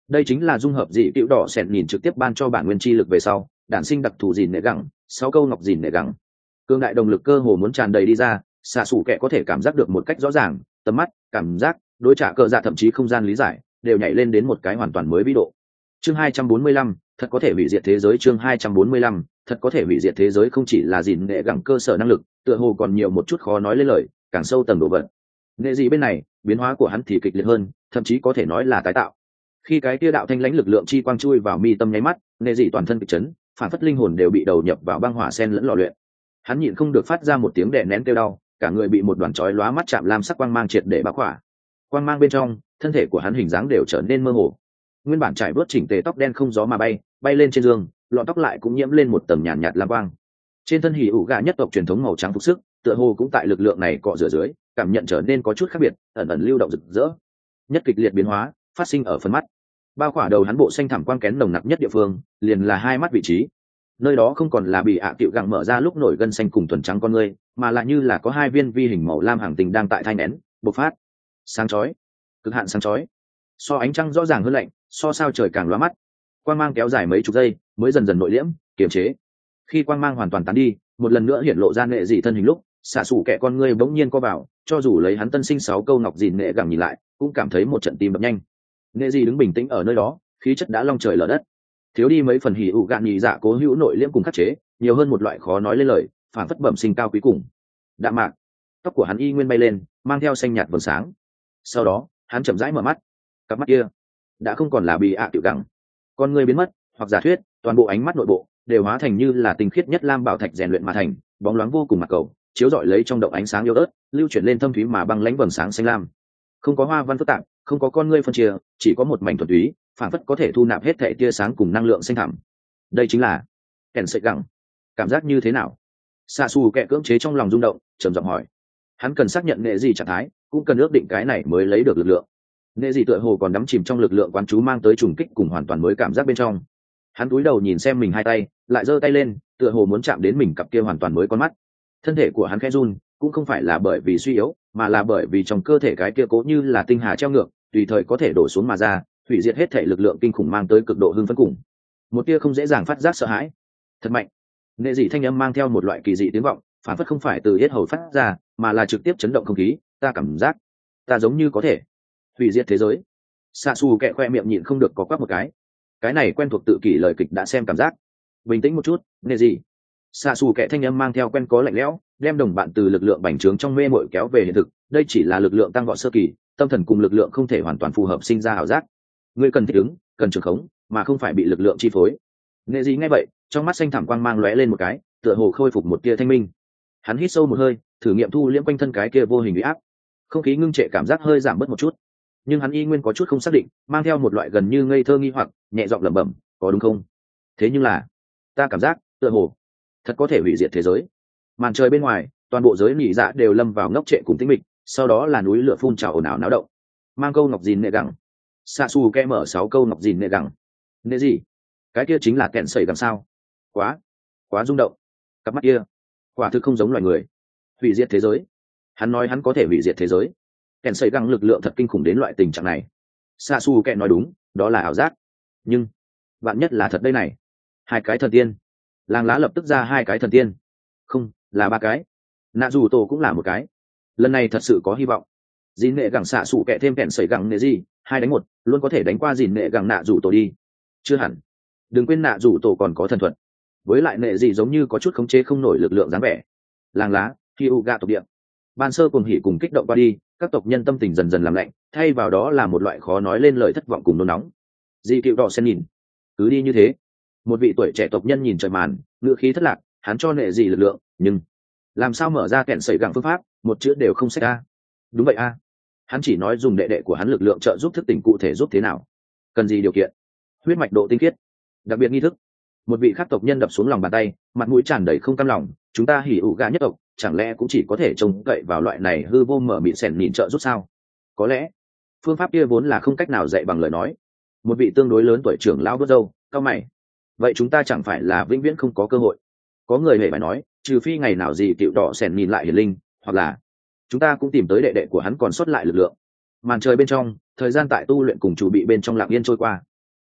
Đây chính là dung hợp dị cựu đỏ sẹn nhìn trực tiếp ban cho bản nguyên chi lực về sau đản sinh đặc thù dìn nệ gẳng sáu câu ngọc dìn nệ gẳng. Cương đại động lực cơ hồ muốn tràn đầy đi ra, xạ xù kẹ có thể cảm giác được một cách rõ ràng, tầm mắt, cảm giác, đối trả cờ dạ thậm chí không gian lý giải đều nhảy lên đến một cái hoàn toàn mới vĩ độ. Chương hai trăm bốn mươi lăm, thật có thể hủy diệt thế giới. Chương hai trăm bốn mươi lăm, thật có thể hủy diệt thế giới không chỉ là dìn nệ gẳng cơ sở năng lực, tựa hồ còn nhiều một chút khó nói lên lời, càng sâu tầng độ vật. Nghệ gì bên này, biến hóa của hắn thì kịch liệt hơn, thậm chí có thể nói là tái tạo. Khi cái kia đạo thanh lãnh lực lượng chi quang chui vào mi tâm nháy mắt, nghệ gì toàn thân kịch chấn, phản phất linh hồn đều bị đầu nhập vào băng hỏa sen lẫn lò luyện. Hắn nhịn không được phát ra một tiếng đè nén kêu đau, cả người bị một đoàn chói lóa mắt chạm lam sắc quang mang triệt để bao khỏa. Quang mang bên trong, thân thể của hắn hình dáng đều trở nên mơ hồ. Nguyên bản trải vuốt chỉnh tề tóc đen không gió mà bay, bay lên trên giường, lọn tóc lại cũng nhiễm lên một tầng nhàn nhạt, nhạt lam quang. Trên thân hỉ ủ gà nhất tộc truyền thống màu trắng phục sức, tựa hồ cũng tại lực lượng này cọ rửa dưới, cảm nhận trở nên có chút khác biệt, ẩn ẩn lưu động rực rỡ. Nhất kịch liệt biến hóa phát sinh ở phần mắt. Bao khỏa đầu hắn bộ xanh thẳm quang kén nồng nặc nhất địa phương, liền là hai mắt vị trí. Nơi đó không còn là bị ạ à tiệu gặng mở ra lúc nổi gân xanh cùng thuần trắng con ngươi, mà là như là có hai viên vi hình màu lam hàng tình đang tại thai nén bộc phát, sáng chói, cực hạn sáng chói, so ánh trăng rõ ràng hơn lạnh, so sao trời càng lóa mắt. Quang mang kéo dài mấy chục giây mới dần dần nội liễm kiềm chế. Khi quang mang hoàn toàn tán đi, một lần nữa hiện lộ ra nghệ dị thân hình lúc, xạ xù kẹ con ngươi bỗng nhiên co vào, cho dù lấy hắn tân sinh sáu câu ngọc dìn nghệ gẳng nhìn lại, cũng cảm thấy một trận tim đập nhanh. Nghệ dị đứng bình tĩnh ở nơi đó, khí chất đã long trời lở đất, thiếu đi mấy phần hỉ ủ gạn nhị dạ cố hữu nội liễm cùng khắc chế, nhiều hơn một loại khó nói lên lời, phản phất bẩm sinh cao quý cùng đạm mạc. Tóc của hắn y nguyên bay lên, mang theo xanh nhạt vầng sáng. Sau đó hắn chậm rãi mở mắt, cặp mắt kia đã không còn là bị ạ tiểu gẳng, con người biến mất, hoặc giả thuyết toàn bộ ánh mắt nội bộ đều hóa thành như là tinh khiết nhất lam bảo thạch rèn luyện mà thành, bóng loáng vô cùng mặt cầu, chiếu rọi lấy trong động ánh sáng yếu ớt, lưu chuyển lên thâm thúy mà băng lãnh vầng sáng xanh lam. Không có hoa văn phức tạp, không có con ngươi phân chia, chỉ có một mảnh thuần túy, phản phất có thể thu nạp hết thể tia sáng cùng năng lượng xanh thẳm. Đây chính là kèn sợi gẳng. Cảm giác như thế nào? Sa Su kẹ cưỡng chế trong lòng rung động, trầm giọng hỏi. Hắn cần xác nhận nghệ gì trạng thái, cũng cần ước định cái này mới lấy được lực lượng. Nghệ gì tựa hồ còn đắm chìm trong lực lượng quán chú mang tới trùng kích cùng hoàn toàn mới cảm giác bên trong. Hắn cúi đầu nhìn xem mình hai tay, lại giơ tay lên, tựa hồ muốn chạm đến mình cặp kia hoàn toàn mới con mắt. Thân thể của hắn khẽ run, cũng không phải là bởi vì suy yếu, mà là bởi vì trong cơ thể cái kia cố như là tinh hà treo ngược, tùy thời có thể đổ xuống mà ra, hủy diệt hết thể lực lượng kinh khủng mang tới cực độ hưng phấn cùng một tia không dễ dàng phát giác sợ hãi. Thật mạnh. Nghệ dị thanh âm mang theo một loại kỳ dị tiếng vọng, phản phất không phải từ yết hầu phát ra, mà là trực tiếp chấn động không khí. Ta cảm giác, ta giống như có thể hủy diệt thế giới. Sa Su kẹ khoe miệng nhịn không được có quắc một cái. Cái này quen thuộc tự kỷ lời kịch đã xem cảm giác. Bình tĩnh một chút, nghệ dị. Sa Su kẹ thanh âm mang theo quen có lạnh lẽo, đem đồng bạn từ lực lượng bành trướng trong mê muội kéo về hiện thực. Đây chỉ là lực lượng tăng vọt sơ kỳ, tâm thần cùng lực lượng không thể hoàn toàn phù hợp sinh ra ảo giác. Ngươi cần thích ứng, cần trường khống, mà không phải bị lực lượng chi phối. Nghệ dị nghe vậy, trong mắt xanh thẳm quang mang lóe lên một cái, tựa hồ khôi phục một tia thanh minh. Hắn hít sâu một hơi, thử nghiệm thu liễm quanh thân cái kia vô hình uy áp. Không khí ngưng trệ cảm giác hơi giảm bớt một chút, nhưng hắn y nguyên có chút không xác định, mang theo một loại gần như ngây thơ nghi hoặc, nhẹ giọng lẩm bẩm, có đúng không? Thế nhưng là, ta cảm giác, tựa hồ thật có thể hủy diệt thế giới. Màn trời bên ngoài, toàn bộ giới nỉ dạ đều lâm vào ngốc trệ cùng tĩnh mịch, sau đó là núi lửa phun trào ồn ào náo động. Mang câu ngọc gìn nệ gẳng. Sa Su kẹ mở sáu câu ngọc gìn nệ gẳng. Nệ gì? Cái kia chính là kẹn sẩy gẳng sao? Quá, quá rung động. Cặp mắt kia, quả thực không giống loài người. Hủy diệt thế giới. Hắn nói hắn có thể hủy diệt thế giới. Kẹn sẩy gẳng lực lượng thật kinh khủng đến loại tình trạng này. Sa Su kẹ nói đúng, đó là ảo giác. Nhưng, vạn nhất là thật đây này. Hai cái thần tiên. Làng lá lập tức ra hai cái thần tiên. Không, là ba cái. Nạ dù tổ cũng là một cái. Lần này thật sự có hy vọng. Dìn nệ gẳng xạ sụ kẹ thêm kẹn sẩy gẳng nệ gì, hai đánh một, luôn có thể đánh qua dìn nệ gẳng nạ dù tổ đi. Chưa hẳn. Đừng quên nạ dù tổ còn có thần thuật. Với lại nệ gì giống như có chút khống chế không nổi lực lượng dáng vẻ. Làng lá, khi u gạ tộc địa. Ban sơ cùng hỉ cùng kích động qua đi, các tộc nhân tâm tình dần dần làm lạnh, thay vào đó là một loại khó nói lên lời thất vọng cùng nôn nóng. Di Cựu Đỏ Sen nhìn, cứ đi như thế. Một vị tuổi trẻ tộc nhân nhìn trời màn, ngữ khí thất lạc, hắn cho nệ gì lực lượng, nhưng làm sao mở ra kẹn sẩy gẳng phương pháp, một chữ đều không sách a. Đúng vậy a. Hắn chỉ nói dùng đệ đệ của hắn lực lượng trợ giúp thức tỉnh cụ thể giúp thế nào, cần gì điều kiện, huyết mạch độ tinh khiết, đặc biệt nghi thức. Một vị khác tộc nhân đập xuống lòng bàn tay, mặt mũi tràn đầy không cam lòng, chúng ta hỉ ủ gà nhất tộc, chẳng lẽ cũng chỉ có thể trông cậy vào loại này hư vô mở mịn sẻn nhìn trợ giúp sao? Có lẽ phương pháp kia vốn là không cách nào dạy bằng lời nói. Một vị tương đối lớn tuổi trưởng lão vớt râu, cao mày. Vậy chúng ta chẳng phải là vĩnh viễn không có cơ hội? Có người hề phải nói, trừ phi ngày nào gì Cựu Đỏ Sẻn nhìn lại hiển linh, hoặc là chúng ta cũng tìm tới đệ đệ của hắn còn sót lại lực lượng. Màn trời bên trong, thời gian tại tu luyện cùng chủ bị bên trong lặng yên trôi qua.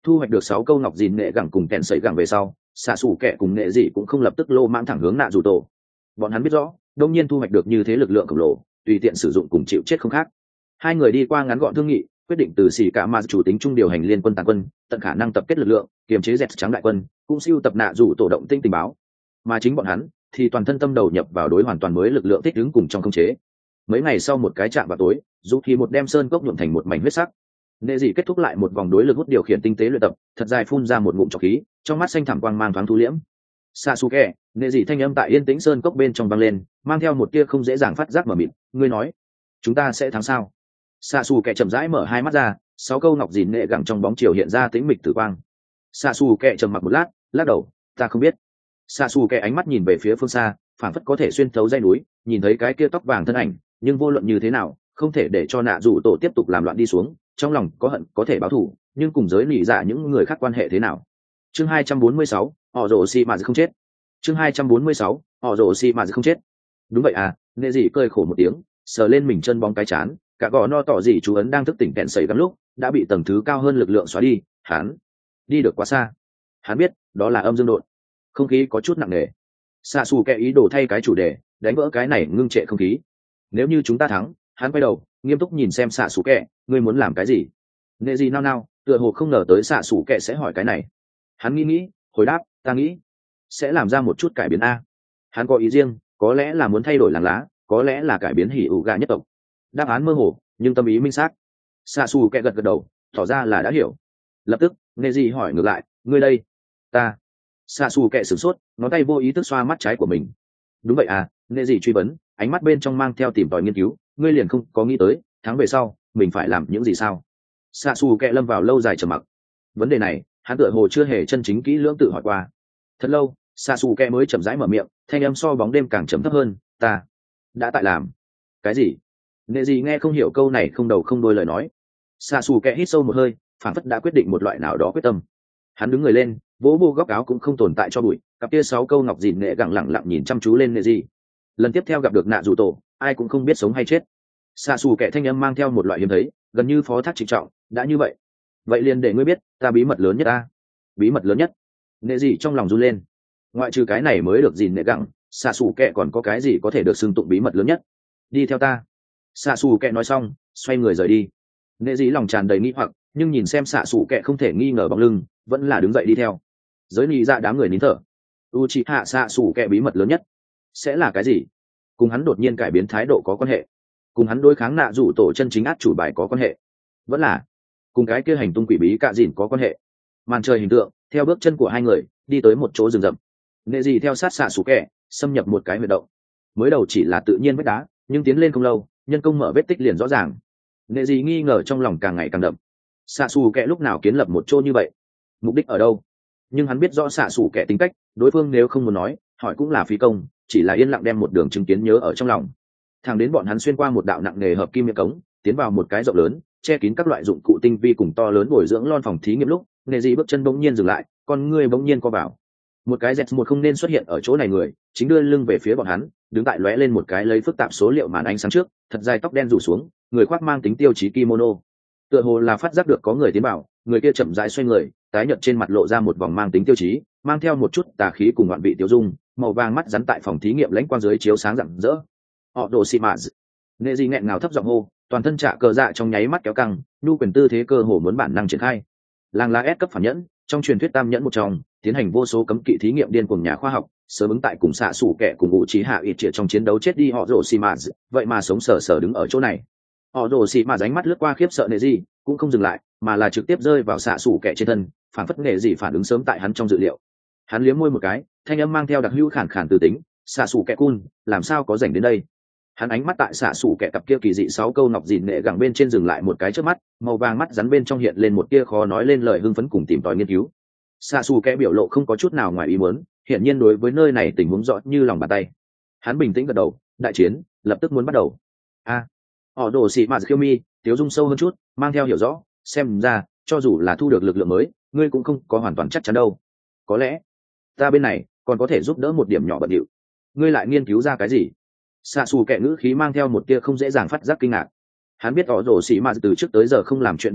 Thu hoạch được sáu câu ngọc dìn nghệ gẳng cùng kèn sấy gẳng về sau, xạ xù kẹ cùng nghệ dị cũng không lập tức lô mãng thẳng hướng nạ dù tổ. Bọn hắn biết rõ đông nhiên thu hoạch được như thế lực lượng khổng lồ, tùy tiện sử dụng cùng chịu chết không khác. Hai người đi qua ngắn gọn thương nghị, quyết định từ xỉ cả mà chủ tính trung điều hành liên quân tàn quân, tận khả năng tập kết lực lượng, kiềm chế dẹt trắng đại quân, cũng siêu tập nạ dù tổ động tinh tình báo. Mà chính bọn hắn thì toàn thân tâm đầu nhập vào đối hoàn toàn mới lực lượng thích ứng cùng trong khống chế. Mấy ngày sau một cái chạm vào tối, dù thì một đem sơn cốc nhuộm thành một mảnh huyết sắc. Nệ dị kết thúc lại một vòng đối lực hút điều khiển tinh tế luyện tập, thật dài phun ra một ngụm trọc khí, trong mắt xanh thẳm quang mang thoáng thu liễm. Sasuke, nệ dị thanh âm tại yên tĩnh sơn cốc bên trong vang lên, mang theo một tia không dễ dàng phát giác mở miệng, ngươi nói, chúng ta sẽ thắng sao? Sasuke chậm rãi mở hai mắt ra, sáu câu ngọc dìn nệ gẳng trong bóng chiều hiện ra tĩnh mịch tử quang. Sasuke trầm mặc một lát, lắc đầu, ta không biết. Sasuke ánh mắt nhìn về phía phương xa, phảng phất có thể xuyên thấu dãy núi, nhìn thấy cái kia tóc vàng thân ảnh, nhưng vô luận như thế nào, không thể để cho nạ dù tổ tiếp tục làm loạn đi xuống, trong lòng có hận có thể báo thù, nhưng cùng giới lì dạ những người khác quan hệ thế nào? Chương hai trăm bốn mươi sáu, họ rồ xì mà không chết. Chương hai trăm bốn mươi sáu, họ rồ xì mà không chết. Đúng vậy à, nệ dị cười khổ một tiếng, sờ lên mình chân bóng cái chán, cả gò no tỏ gì chú ấn đang thức tỉnh kẹn sẩy gắm lúc, đã bị tầng thứ cao hơn lực lượng xóa đi, hắn đi được quá xa. Hắn biết, đó là âm dương độn. Không khí có chút nặng nề. Xạ xù kẹ ý đồ thay cái chủ đề, đánh vỡ cái này ngưng trệ không khí. Nếu như chúng ta thắng, hắn quay đầu, nghiêm túc nhìn xem xạ xù kẹ, ngươi muốn làm cái gì? Nệ gì nao nao, tựa hồ không ngờ tới xạ xù kẹ sẽ hỏi cái này. Hắn nghĩ nghĩ, hồi đáp, ta nghĩ sẽ làm ra một chút cải biến a. Hắn có ý riêng, có lẽ là muốn thay đổi làng lá, có lẽ là cải biến hỉ ủ gà nhất tộc. Đáp án mơ hồ, nhưng tâm ý minh xác. Xạ xù kẹ gật gật đầu, tỏ ra là đã hiểu. Lập tức, nệ gì hỏi ngược lại, ngươi đây? Ta. Xạ xù kẹ sửng sốt, ngón tay vô ý thức xoa mắt trái của mình. Đúng vậy à, nệ gì truy vấn, ánh mắt bên trong mang theo tìm tòi nghiên cứu, ngươi liền không có nghĩ tới tháng về sau mình phải làm những gì sao? Xạ xù kẹ lâm vào lâu dài trầm mặc. Vấn đề này hắn tựa hồ chưa hề chân chính kỹ lưỡng tự hỏi qua. Thật lâu, xạ xù kẹ mới chậm rãi mở miệng, thanh âm so bóng đêm càng trầm thấp hơn, ta đã tại làm cái gì? Nệ gì nghe không hiểu câu này không đầu không đuôi lời nói. Xạ xù kẹ hít sâu một hơi, phản phất đã quyết định một loại nào đó quyết tâm. Hắn đứng người lên, vỗ vô góc áo cũng không tồn tại cho bụi, cặp kia sáu câu ngọc dìn nghệ gẳng lặng lặng nhìn chăm chú lên nệ gì. Lần tiếp theo gặp được nạ dù tổ, ai cũng không biết sống hay chết. Xạ xù kẻ thanh âm mang theo một loại hiếm thấy, gần như phó thác trịnh trọng, đã như vậy vậy liền để ngươi biết ta bí mật lớn nhất ta. Bí mật lớn nhất? Nệ gì trong lòng run lên. Ngoại trừ cái này mới được dìn nệ gẳng, xạ xù kẻ còn có cái gì có thể được xưng tụng bí mật lớn nhất? Đi theo ta. Xạ xù kẻ nói xong, xoay người rời đi. Nệ gì lòng tràn đầy nghi hoặc, nhưng nhìn xem xạ xù kẻ không thể nghi ngờ bóng lưng, vẫn là đứng dậy đi theo. Giới lý dạ đám người nín thở. Uchiha xạ xù kẻ bí mật lớn nhất sẽ là cái gì? Cùng hắn đột nhiên cải biến thái độ có quan hệ, cùng hắn đối kháng nạ rủ tổ chân chính át chủ bài có quan hệ, vẫn là cùng cái kia hành tung quỷ bí cạ dìn có quan hệ. Màn trời hình tượng theo bước chân của hai người đi tới một chỗ rừng rậm. Nệ gì theo sát xạ xù kẹ xâm nhập một cái huyệt động. Mới đầu chỉ là tự nhiên vách đá, nhưng tiến lên không lâu, nhân công mở vết tích liền rõ ràng. Nệ gì nghi ngờ trong lòng càng ngày càng đậm. Xạ xù kẹ lúc nào kiến lập một chỗ như vậy, mục đích ở đâu? Nhưng hắn biết rõ xạ xù kẹ tính cách, đối phương nếu không muốn nói, hỏi cũng là phí công, chỉ là yên lặng đem một đường chứng kiến nhớ ở trong lòng. Thẳng đến bọn hắn xuyên qua một đạo nặng nề hợp kim miệng cống, tiến vào một cái rộng lớn, che kín các loại dụng cụ tinh vi cùng to lớn bồi dưỡng lon phòng thí nghiệm lúc, Nệ gì bước chân bỗng nhiên dừng lại, con ngươi bỗng nhiên co vào. Một cái dẹt một không nên xuất hiện ở chỗ này người, chính đưa lưng về phía bọn hắn, đứng tại lóe lên một cái lấy phức tạp số liệu màn ánh sáng trước, thật dài tóc đen rủ xuống, người khoác mang tính tiêu chí kimono. Tựa hồ là phát giác được có người tiến vào, người kia chậm rãi xoay người, tái nhợt trên mặt lộ ra một vòng mang tính tiêu chí, mang theo một chút tà khí cùng ngoạn vị tiêu dung, màu vàng mắt rắn tại phòng thí nghiệm lãnh quang dưới chiếu sáng rạng rỡ. Họ đồ xì mạ. Nệ gì nghẹn ngào thấp giọng hô, toàn thân trạ cờ dạ trong nháy mắt kéo căng, nhu quyền tư thế cơ hồ muốn bản năng triển khai. Làng lá S cấp phản nhẫn, trong truyền thuyết tam nhẫn một trong, tiến hành vô số cấm kỵ thí nghiệm điên cuồng nhà khoa học, sớm ứng tại cùng xạ sủ kẻ cùng ngụ trí hạ ít triệt trong chiến đấu chết đi họ rồ xì mạ, vậy mà sống sờ sờ đứng ở chỗ này. Họ rồ xì mạ ánh mắt lướt qua khiếp sợ nệ gì, cũng không dừng lại, mà là trực tiếp rơi vào xạ sủ kẻ trên thân, phản phất nghệ gì phản ứng sớm tại hắn trong dự liệu. Hắn liếm môi một cái, thanh âm mang theo đặc hữu khản khản từ tính, xạ sủ kẻ cun, làm sao có rảnh đến đây? Hắn ánh mắt tại xạ sủ kẻ cặp kia kỳ dị sáu câu nọc dìn nệ gẳng bên trên dừng lại một cái trước mắt, màu vàng mắt rắn bên trong hiện lên một tia khó nói lên lời hưng phấn cùng tìm tòi nghiên cứu. Xạ sủ kẻ biểu lộ không có chút nào ngoài ý muốn, hiển nhiên đối với nơi này tình huống rõ như lòng bàn tay. Hắn bình tĩnh gật đầu, đại chiến lập tức muốn bắt đầu. A, họ đồ xì mà khiêu mi, tiếu dung sâu hơn chút, mang theo hiểu rõ, xem ra cho dù là thu được lực lượng mới, ngươi cũng không có hoàn toàn chắc chắn đâu. Có lẽ ta bên này còn có thể giúp đỡ một điểm nhỏ bận điệu. Ngươi lại nghiên cứu ra cái gì? Xạ xù kẻ ngữ khí mang theo một tia không dễ dàng phát giác kinh ngạc. Hắn biết họ rổ xỉ mà từ trước tới giờ không làm chuyện vô ích,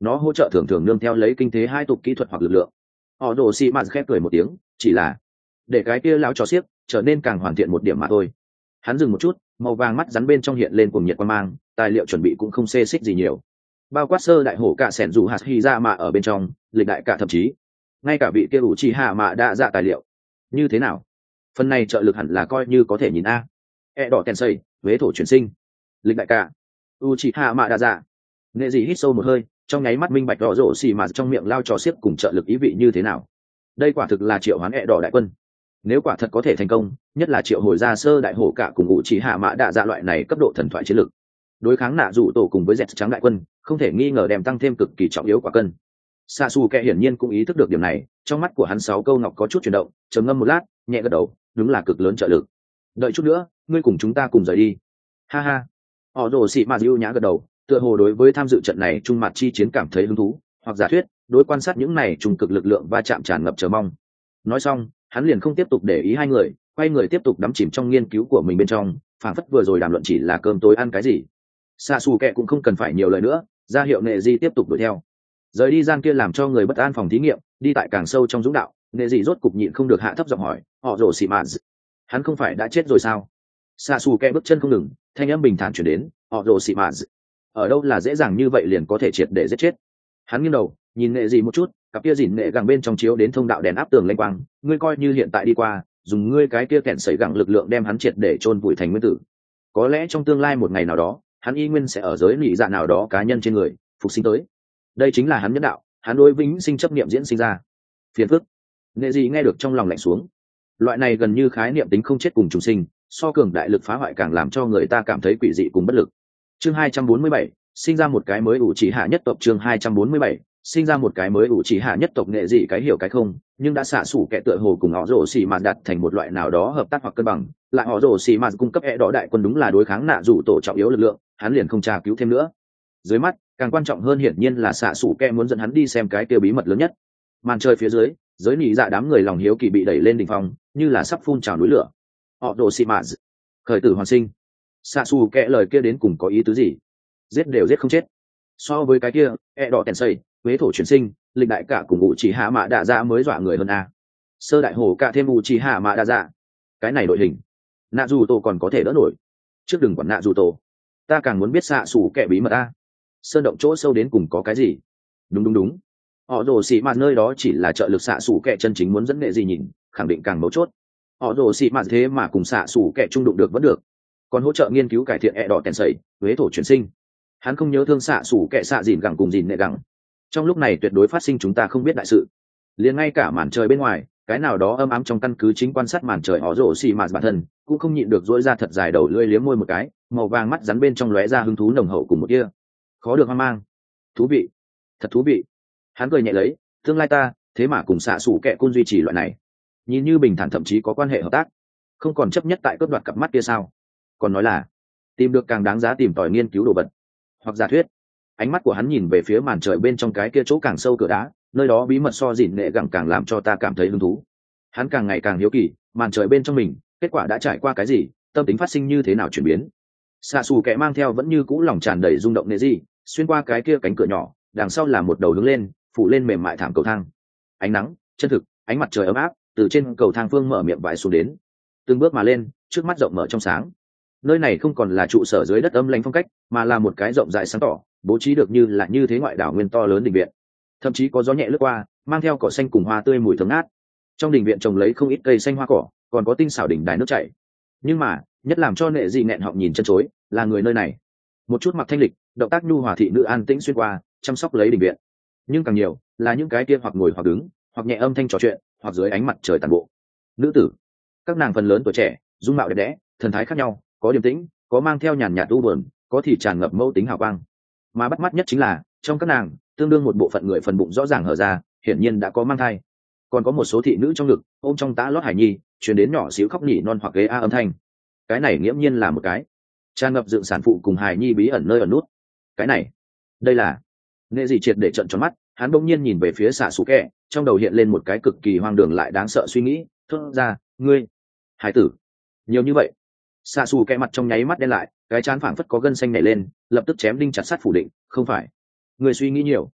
nó hỗ trợ thường thường nương theo lấy kinh thế hai tục kỹ thuật hoặc lực lượng. Họ rồ xì mạt khép cười một tiếng, chỉ là để cái kia lão cho xiếc trở nên càng hoàn thiện một điểm mà thôi. Hắn dừng một chút, màu vàng mắt rắn bên trong hiện lên cuồng nhiệt quan mang, tài liệu chuẩn bị cũng không xê xích gì nhiều, bao quát sơ đại hổ cả sẻn dù hạt hy ra mà ở bên trong, lịch đại cả thậm chí ngay cả vị kia ủ trì hạ mà đã dạ tài liệu. Như thế nào, phần này trợ lực hẳn là coi như có thể nhìn a. E đỏ tèn xây huế thổ chuyển sinh, lịch đại cả u trì hạ mà đã dạ. Nghệ gì hít sâu một hơi, trong nháy mắt minh bạch đỏ rổ xì mà trong miệng lao trò xiếc cùng trợ lực ý vị như thế nào. Đây quả thực là triệu hoán E đỏ đại quân. Nếu quả thật có thể thành công, nhất là triệu hồi ra sơ đại hổ cả cùng ngũ chỉ hạ mã đạ dạ loại này cấp độ thần thoại chiến lược, đối kháng nạ dụ tổ cùng với dẹt trắng đại quân, không thể nghi ngờ đem tăng thêm cực kỳ trọng yếu quả cân. Sa su kẹ hiển nhiên cũng ý thức được điểm này, trong mắt của hắn sáu câu ngọc có chút chuyển động, trầm ngâm một lát, nhẹ gật đầu, đúng là cực lớn trợ lực. Đợi chút nữa, ngươi cùng chúng ta cùng rời đi. Ha ha. Họ rồ xị mà diu nhã gật đầu, tựa hồ đối với tham dự trận này trung mặt chi chiến cảm thấy hứng thú, hoặc giả thuyết đối quan sát những này trung cực lực lượng va chạm tràn ngập chờ mong. Nói xong, hắn liền không tiếp tục để ý hai người, quay người tiếp tục đắm chìm trong nghiên cứu của mình bên trong, phảng phất vừa rồi đàm luận chỉ là cơm tối ăn cái gì. Sa su kẹ cũng không cần phải nhiều lời nữa, ra hiệu nệ di tiếp tục đuổi theo. Rời đi gian kia làm cho người bất an phòng thí nghiệm, đi tại càng sâu trong dũng đạo, nệ di rốt cục nhịn không được hạ thấp giọng hỏi, họ rồ xì mạt, hắn không phải đã chết rồi sao? Sa su kẹ bước chân không ngừng, thanh âm bình thản chuyển đến, họ rồ xì mạt, ở đâu là dễ dàng như vậy liền có thể triệt để giết chết? Hắn nghiêng đầu nhìn nệ di một chút, cặp kia dỉn nệ gẳng bên trong chiếu đến thông đạo đèn áp tường lênh quang, ngươi coi như hiện tại đi qua, dùng ngươi cái kia kẹn sẩy gẳng lực lượng đem hắn triệt để chôn vùi thành nguyên tử. Có lẽ trong tương lai một ngày nào đó, hắn y nguyên sẽ ở giới lụy dạ nào đó cá nhân trên người phục sinh tới. Đây chính là hắn nhân đạo, hắn đối vĩnh sinh chấp niệm diễn sinh ra. Phiền phức. Nệ gì nghe được trong lòng lạnh xuống. Loại này gần như khái niệm tính không chết cùng trùng sinh, so cường đại lực phá hoại càng làm cho người ta cảm thấy quỷ dị cùng bất lực. Chương hai trăm bốn mươi bảy, sinh ra một cái mới ủ chỉ hạ nhất tộc. Chương hai trăm bốn mươi bảy, sinh ra một cái mới ủ chỉ hạ nhất tộc. Nghệ gì cái hiểu cái không, nhưng đã xạ sủ kẻ tựa hồ cùng họ rồ xì mà đặt thành một loại nào đó hợp tác hoặc cân bằng, lại họ rồ xì mà cung cấp e đỏ đại quân đúng là đối kháng nạ rủ tổ trọng yếu lực lượng, hắn liền không tra cứu thêm nữa. Dưới mắt càng quan trọng hơn hiển nhiên là xạ sủ kẻ muốn dẫn hắn đi xem cái tiêu bí mật lớn nhất. Màn trời phía dưới, giới nỉ dạ đám người lòng hiếu kỳ bị đẩy lên đỉnh phong, như là sắp phun trào núi lửa. Họ rồ xì mà khởi tử hoàn sinh, xạ sủ kẻ lời kia đến cùng có ý tứ gì? Giết đều giết không chết. So với cái kia e đỏ tèn xây huế thổ chuyển sinh, lịch đại cả cùng ngụ chỉ hạ mã đạ dạ mới dọa người hơn a. Sơ đại hồ cả thêm ngụ chỉ hạ mã đạ dạ, cái này đội hình nạ dù tổ còn có thể đỡ nổi. Trước đừng quản nạ dù tổ, ta càng muốn biết xạ xù kẻ bí mật a. Sơn động chỗ sâu đến cùng có cái gì? Đúng đúng đúng, họ rồ xì mạt nơi đó chỉ là trợ lực xạ xù kẻ chân chính muốn dẫn nghệ gì nhìn, khẳng định càng mấu chốt. Họ rồ xì mạt thế mà cùng xạ xù kẻ trung đụng được vẫn được, còn hỗ trợ nghiên cứu cải thiện e đỏ tèn sẩy huế thổ chuyển sinh. Hắn không nhớ thương xạ xù kẻ xạ dìn gẳng cùng dìn nệ gẳng. Trong lúc này tuyệt đối phát sinh chúng ta không biết đại sự. Liền ngay cả màn trời bên ngoài, cái nào đó âm ám trong căn cứ chính quan sát màn trời họ rồ xì mạt bản thân cũng không nhịn được dỗi ra thật dài đầu lưỡi liếm môi một cái, màu vàng mắt rắn bên trong lóe ra hứng thú nồng hậu cùng một kia khó được hoang mang. Thú vị, thật thú vị. Hắn cười nhẹ lấy, tương lai ta thế mà cùng xạ xù kẻ cun duy trì loại này nhìn như bình thản thậm chí có quan hệ hợp tác, không còn chấp nhất tại cướp đoạt cặp mắt kia sao? Còn nói là tìm được càng đáng giá tìm tòi nghiên cứu đồ vật, hoặc giả thuyết. Ánh mắt của hắn nhìn về phía màn trời bên trong cái kia chỗ càng sâu cửa đá, nơi đó bí mật so dỉn nệ gẳng càng làm cho ta cảm thấy hứng thú. Hắn càng ngày càng hiếu kỳ, màn trời bên trong mình kết quả đã trải qua cái gì, tâm tính phát sinh như thế nào chuyển biến. Xạ xù kẻ mang theo vẫn như cũ lòng tràn đầy rung động nệ gì, xuyên qua cái kia cánh cửa nhỏ, đằng sau là một đầu hướng lên phủ lên mềm mại thảm cầu thang. Ánh nắng chân thực, ánh mặt trời ấm áp từ trên cầu thang phương mở miệng vãi xuống đến, từng bước mà lên, trước mắt rộng mở trong sáng. Nơi này không còn là trụ sở dưới đất âm lãnh phong cách, mà là một cái rộng rãi sáng tỏ, bố trí được như là như thế ngoại đảo nguyên to lớn đình viện. Thậm chí có gió nhẹ lướt qua, mang theo cỏ xanh cùng hoa tươi mùi thơm ngát. Trong đình viện trồng lấy không ít cây xanh hoa cỏ, còn có tinh xảo đỉnh đài nước chảy. Nhưng mà nhất làm cho nệ dị nghẹn họng nhìn chân chối là người nơi này. Một chút mặc thanh lịch, động tác nhu hòa thị nữ an tĩnh xuyên qua, chăm sóc lấy đình viện. Nhưng càng nhiều là những cái kia hoặc ngồi hoặc đứng, hoặc nhẹ âm thanh trò chuyện, hoặc dưới ánh mặt trời tàn bộ. Nữ tử, các nàng phần lớn tuổi trẻ, dung mạo đẹp đẽ, thần thái khác nhau, có điềm tĩnh, có mang theo nhàn nhạt u buồn, có thì tràn ngập mâu tính hào quang. Mà bắt mắt nhất chính là trong các nàng tương đương một bộ phận người phần bụng rõ ràng hở ra, hiển nhiên đã có mang thai. Còn có một số thị nữ trong ngực ôm trong tã lót hải nhi, truyền đến nhỏ xíu khóc nhỉ non hoặc ghế a âm thanh. Cái này nghiễm nhiên là một cái tràn ngập dựng sản phụ cùng hải nhi bí ẩn nơi ẩn nút. Cái này, đây là nghệ dị triệt để trận tròn mắt. Hắn bỗng nhiên nhìn về phía xạ xù kẹ, trong đầu hiện lên một cái cực kỳ hoang đường lại đáng sợ suy nghĩ, thốt ra, ngươi hải tử nhiều như vậy. Xạ xù kẹ mặt trong nháy mắt đen lại, cái trán phảng phất có gân xanh nhảy lên, lập tức chém đinh chặt sắt phủ định, không phải, ngươi suy nghĩ nhiều.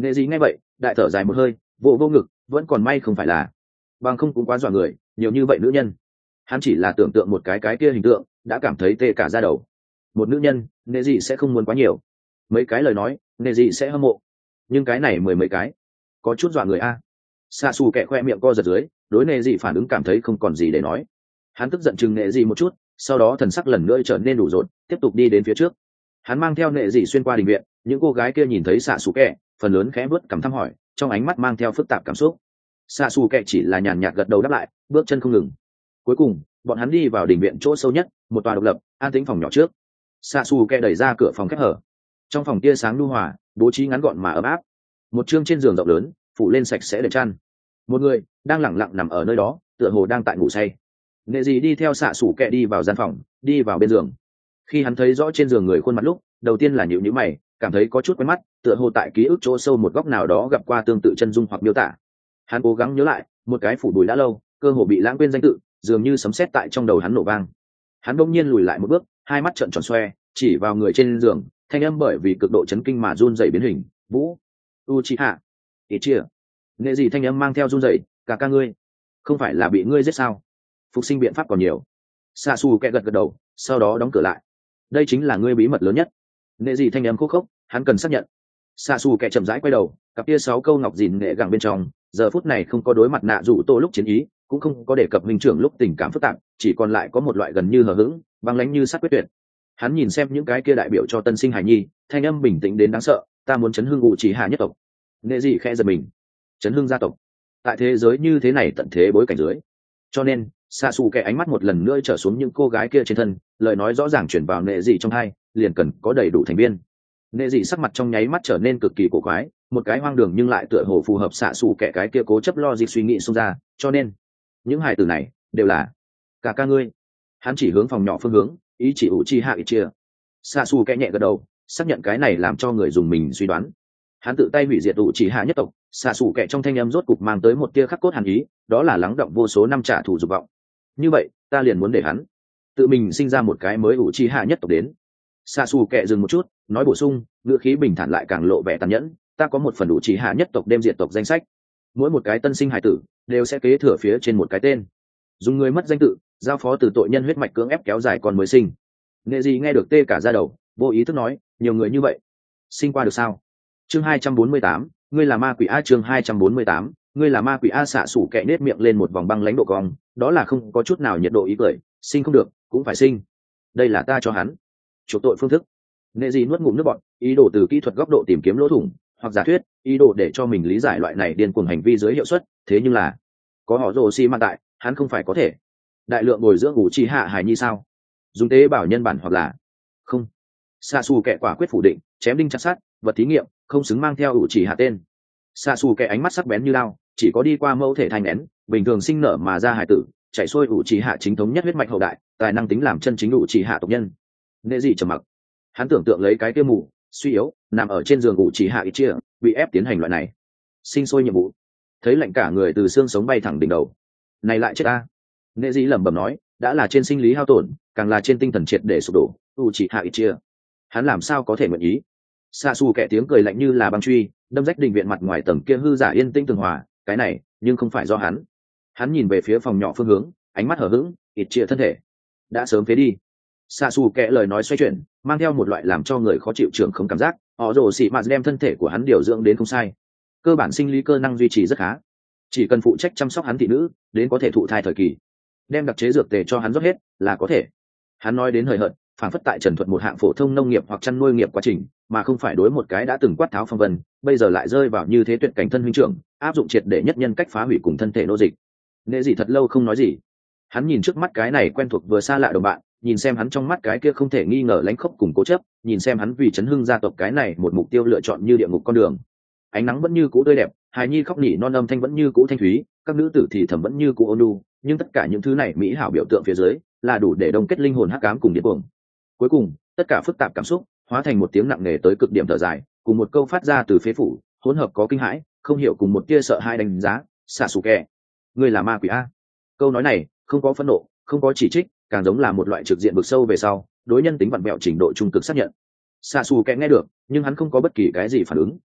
Nệ gì nghe vậy đại thở dài một hơi, vô vô ngực, vẫn còn may không phải là bằng không cũng quá dọa người, nhiều như vậy nữ nhân. Hắn chỉ là tưởng tượng một cái cái kia hình tượng đã cảm thấy tê cả da đầu. Một nữ nhân nệ gì sẽ không muốn quá nhiều, mấy cái lời nói nệ gì sẽ hâm mộ, nhưng cái này mười mấy cái có chút dọa người a. Xạ xù kẹ khoe miệng co giật dưới, đối nệ gì phản ứng cảm thấy không còn gì để nói. Hắn tức giận chừng nệ gì một chút, sau đó thần sắc lần nữa trở nên đủ rột, tiếp tục đi đến phía trước. Hắn mang theo nệ gì xuyên qua đình viện, những cô gái kia nhìn thấy xạ xù kẹ phần lớn khẽ bước cằm thăm hỏi, trong ánh mắt mang theo phức tạp cảm xúc. Xạ xù kẹ chỉ là nhàn nhạt gật đầu đáp lại, bước chân không ngừng. Cuối cùng bọn hắn đi vào đình viện chỗ sâu nhất, một tòa độc lập an tĩnh phòng nhỏ trước. Xạ xù kẹ đẩy ra cửa phòng khép hở. Trong phòng tia sáng nhu hòa, bố trí ngắn gọn mà ấm áp. Một chương trên giường rộng lớn phủ lên sạch sẽ đệm chăn. Một người đang lẳng lặng nằm ở nơi đó, tựa hồ đang tại ngủ say. Nệ gì đi theo xạ xù kẹ đi vào gian phòng, đi vào bên giường. Khi hắn thấy rõ trên giường người khuôn mặt lúc, đầu tiên là nhíu nhíu mày, cảm thấy có chút quen mắt, tựa hồ tại ký ức chỗ sâu một góc nào đó gặp qua tương tự chân dung hoặc miêu tả. Hắn cố gắng nhớ lại, một cái phủ bụi đã lâu, cơ hồ bị lãng quên danh tự, dường như sấm sét tại trong đầu hắn nổ vang. Hắn bỗng nhiên lùi lại một bước, hai mắt trợn tròn xoe, chỉ vào người trên giường, thanh âm bởi vì cực độ chấn kinh mà run rẩy biến hình. Vũ Uchiha Itachi. Nghệ gì thanh âm mang theo run rẩy, cả ca ngươi không phải là bị ngươi giết sao? Phục sinh biện pháp còn nhiều. Sa su kẹ gật gật đầu, sau đó đóng cửa lại. Đây chính là ngươi bí mật lớn nhất. Nghệ gì thanh âm khô khốc, hắn cần xác nhận. Sa su kẹ chậm rãi quay đầu, cặp kia sáu câu ngọc gìn nghệ gẳng bên trong, giờ phút này không có đối mặt nạ dụ tô lúc chiến ý, cũng không có đề cập minh trưởng lúc tình cảm phức tạp, chỉ còn lại có một loại gần như hờ hững, băng lãnh như sát quyết tuyệt. Hắn nhìn xem những cái kia đại biểu cho tân sinh hải nhi, thanh âm bình tĩnh đến đáng sợ, ta muốn chấn hưng ngụ chỉ hạ nhất tộc. Nghệ gì khẽ giật mình, chấn hưng gia tộc tại thế giới như thế này tận thế bối cảnh dưới, cho nên xa xù kẻ ánh mắt một lần nữa trở xuống những cô gái kia trên thân, lời nói rõ ràng chuyển vào nệ dị trong hai, liền cần có đầy đủ thành viên. Nệ dị sắc mặt trong nháy mắt trở nên cực kỳ cổ quái, một cái hoang đường nhưng lại tựa hồ phù hợp xạ xù kẻ cái kia cố chấp lo gì suy nghĩ xông ra, cho nên những hài từ này đều là cả ca ngươi. Hắn chỉ hướng phòng nhỏ phương hướng, ý chỉ ủ chi hạ ít chia. Xạ xù kẻ nhẹ gật đầu, xác nhận cái này làm cho người dùng mình suy đoán. Hắn tự tay hủy diệt ủ chỉ hạ nhất tộc, xạ xù kẻ trong thanh âm rốt cục mang tới một tia khắc cốt hàn ý, đó là lắng động vô số năm trả thù dục vọng. Như vậy ta liền muốn để hắn tự mình sinh ra một cái mới ủ chi hạ nhất tộc đến. Xạ xù kẻ dừng một chút, nói bổ sung, ngữ khí bình thản lại càng lộ vẻ tàn nhẫn, ta có một phần ủ chi hạ nhất tộc đem diệt tộc danh sách, mỗi một cái tân sinh hải tử đều sẽ kế thừa phía trên một cái tên, dùng người mất danh tự giao phó từ tội nhân huyết mạch cưỡng ép kéo dài còn mới sinh. Nghệ gì nghe được tê cả da đầu, vô ý thức nói, nhiều người như vậy sinh qua được sao? Chương hai trăm bốn mươi tám, ngươi là ma quỷ a. Chương hai trăm bốn mươi tám, ngươi là ma quỷ a. Xạ xủ kẹ nết miệng lên một vòng băng lãnh độ cong, đó là không có chút nào nhiệt độ ý cười, sinh không được cũng phải sinh, đây là ta cho hắn chuộc tội phương thức. Nghệ gì nuốt ngụm nước bọt, ý đồ từ kỹ thuật góc độ tìm kiếm lỗ thủng, hoặc giả thuyết ý đồ để cho mình lý giải loại này điên cuồng hành vi dưới hiệu suất, thế nhưng là có họ rồ xi mang tại, hắn không phải có thể đại lượng bồi dưỡng ủ trì hạ hải nhi sao? Dùng tế bào nhân bản hoặc là không? Xạ xù kẹ quả quyết phủ định, chém đinh chặt sắt, vật thí nghiệm không xứng mang theo ủ trì hạ tên. Xạ xù kẹ ánh mắt sắc bén như lao, chỉ có đi qua mẫu thể thanh nén bình thường sinh nở mà ra hải tử, chạy xuôi ủ trì hạ chính thống nhất huyết mạch hậu đại, tài năng tính làm chân chính ủ trì hạ tộc nhân. Nghệ gì trầm mặc, hắn tưởng tượng lấy cái kia mù suy yếu nằm ở trên giường ủ trì hạ ít chia, bị ép tiến hành loại này sinh sôi nhiệm vụ, thấy lạnh cả người từ xương sống bay thẳng đỉnh đầu, này lại chết ta. Nghệ gì lẩm bẩm nói, đã là trên sinh lý hao tổn, càng là trên tinh thần triệt để sụp đổ, ủ trì hạ ít chia hắn làm sao có thể nguyện ý? Xạ xù kẻ tiếng cười lạnh như là băng truy, đâm rách đình viện mặt ngoài tầng kia hư giả yên tĩnh tường hòa, cái này nhưng không phải do hắn. Hắn nhìn về phía phòng nhỏ phương hướng, ánh mắt hở hững, ít chia thân thể đã sớm phế đi. Xạ xù kẻ lời nói xoay chuyển, mang theo một loại làm cho người khó chịu trưởng không cảm giác, họ rồ xị mạt đem thân thể của hắn điều dưỡng đến không sai, cơ bản sinh lý cơ năng duy trì rất khá, chỉ cần phụ trách chăm sóc hắn thị nữ đến có thể thụ thai thời kỳ, đem đặc chế dược tề cho hắn rót hết là có thể. Hắn nói đến hời hợt, phản phất tại trần thuật một hạng phổ thông nông nghiệp hoặc chăn nuôi nghiệp quá trình, mà không phải đối một cái đã từng quát tháo phong vân, bây giờ lại rơi vào như thế tuyệt cảnh thân huynh trưởng, áp dụng triệt để nhất nhân cách phá hủy cùng thân thể nô dịch. Nghệ gì thật lâu không nói gì, hắn nhìn trước mắt cái này quen thuộc vừa xa lạ đồng bạn, nhìn xem hắn trong mắt cái kia không thể nghi ngờ lãnh khốc cùng cố chấp, nhìn xem hắn vì chấn hưng gia tộc cái này một mục tiêu lựa chọn như địa ngục con đường. Ánh nắng vẫn như cũ tươi đẹp, hài nhi khóc nỉ non âm thanh vẫn như cũ thanh thúy, các nữ tử thì thầm vẫn như cũ ôn nhu, nhưng tất cả những thứ này mỹ hảo biểu tượng phía dưới là đủ để đông kết linh hồn hắc ám cùng điên cuồng. Cuối cùng tất cả phức tạp cảm xúc hóa thành một tiếng nặng nề tới cực điểm thở dài, cùng một câu phát ra từ phế phủ, hỗn hợp có kinh hãi không hiểu cùng một tia sợ hãi đánh giá, xạ xù kẹ ngươi là ma quỷ a. Câu nói này không có phẫn nộ, không có chỉ trích, càng giống là một loại trực diện vực sâu về sau đối nhân tính vặn vẹo trình độ trung cực xác nhận. Xạ xù kẹ nghe được, nhưng hắn không có bất kỳ cái gì phản ứng.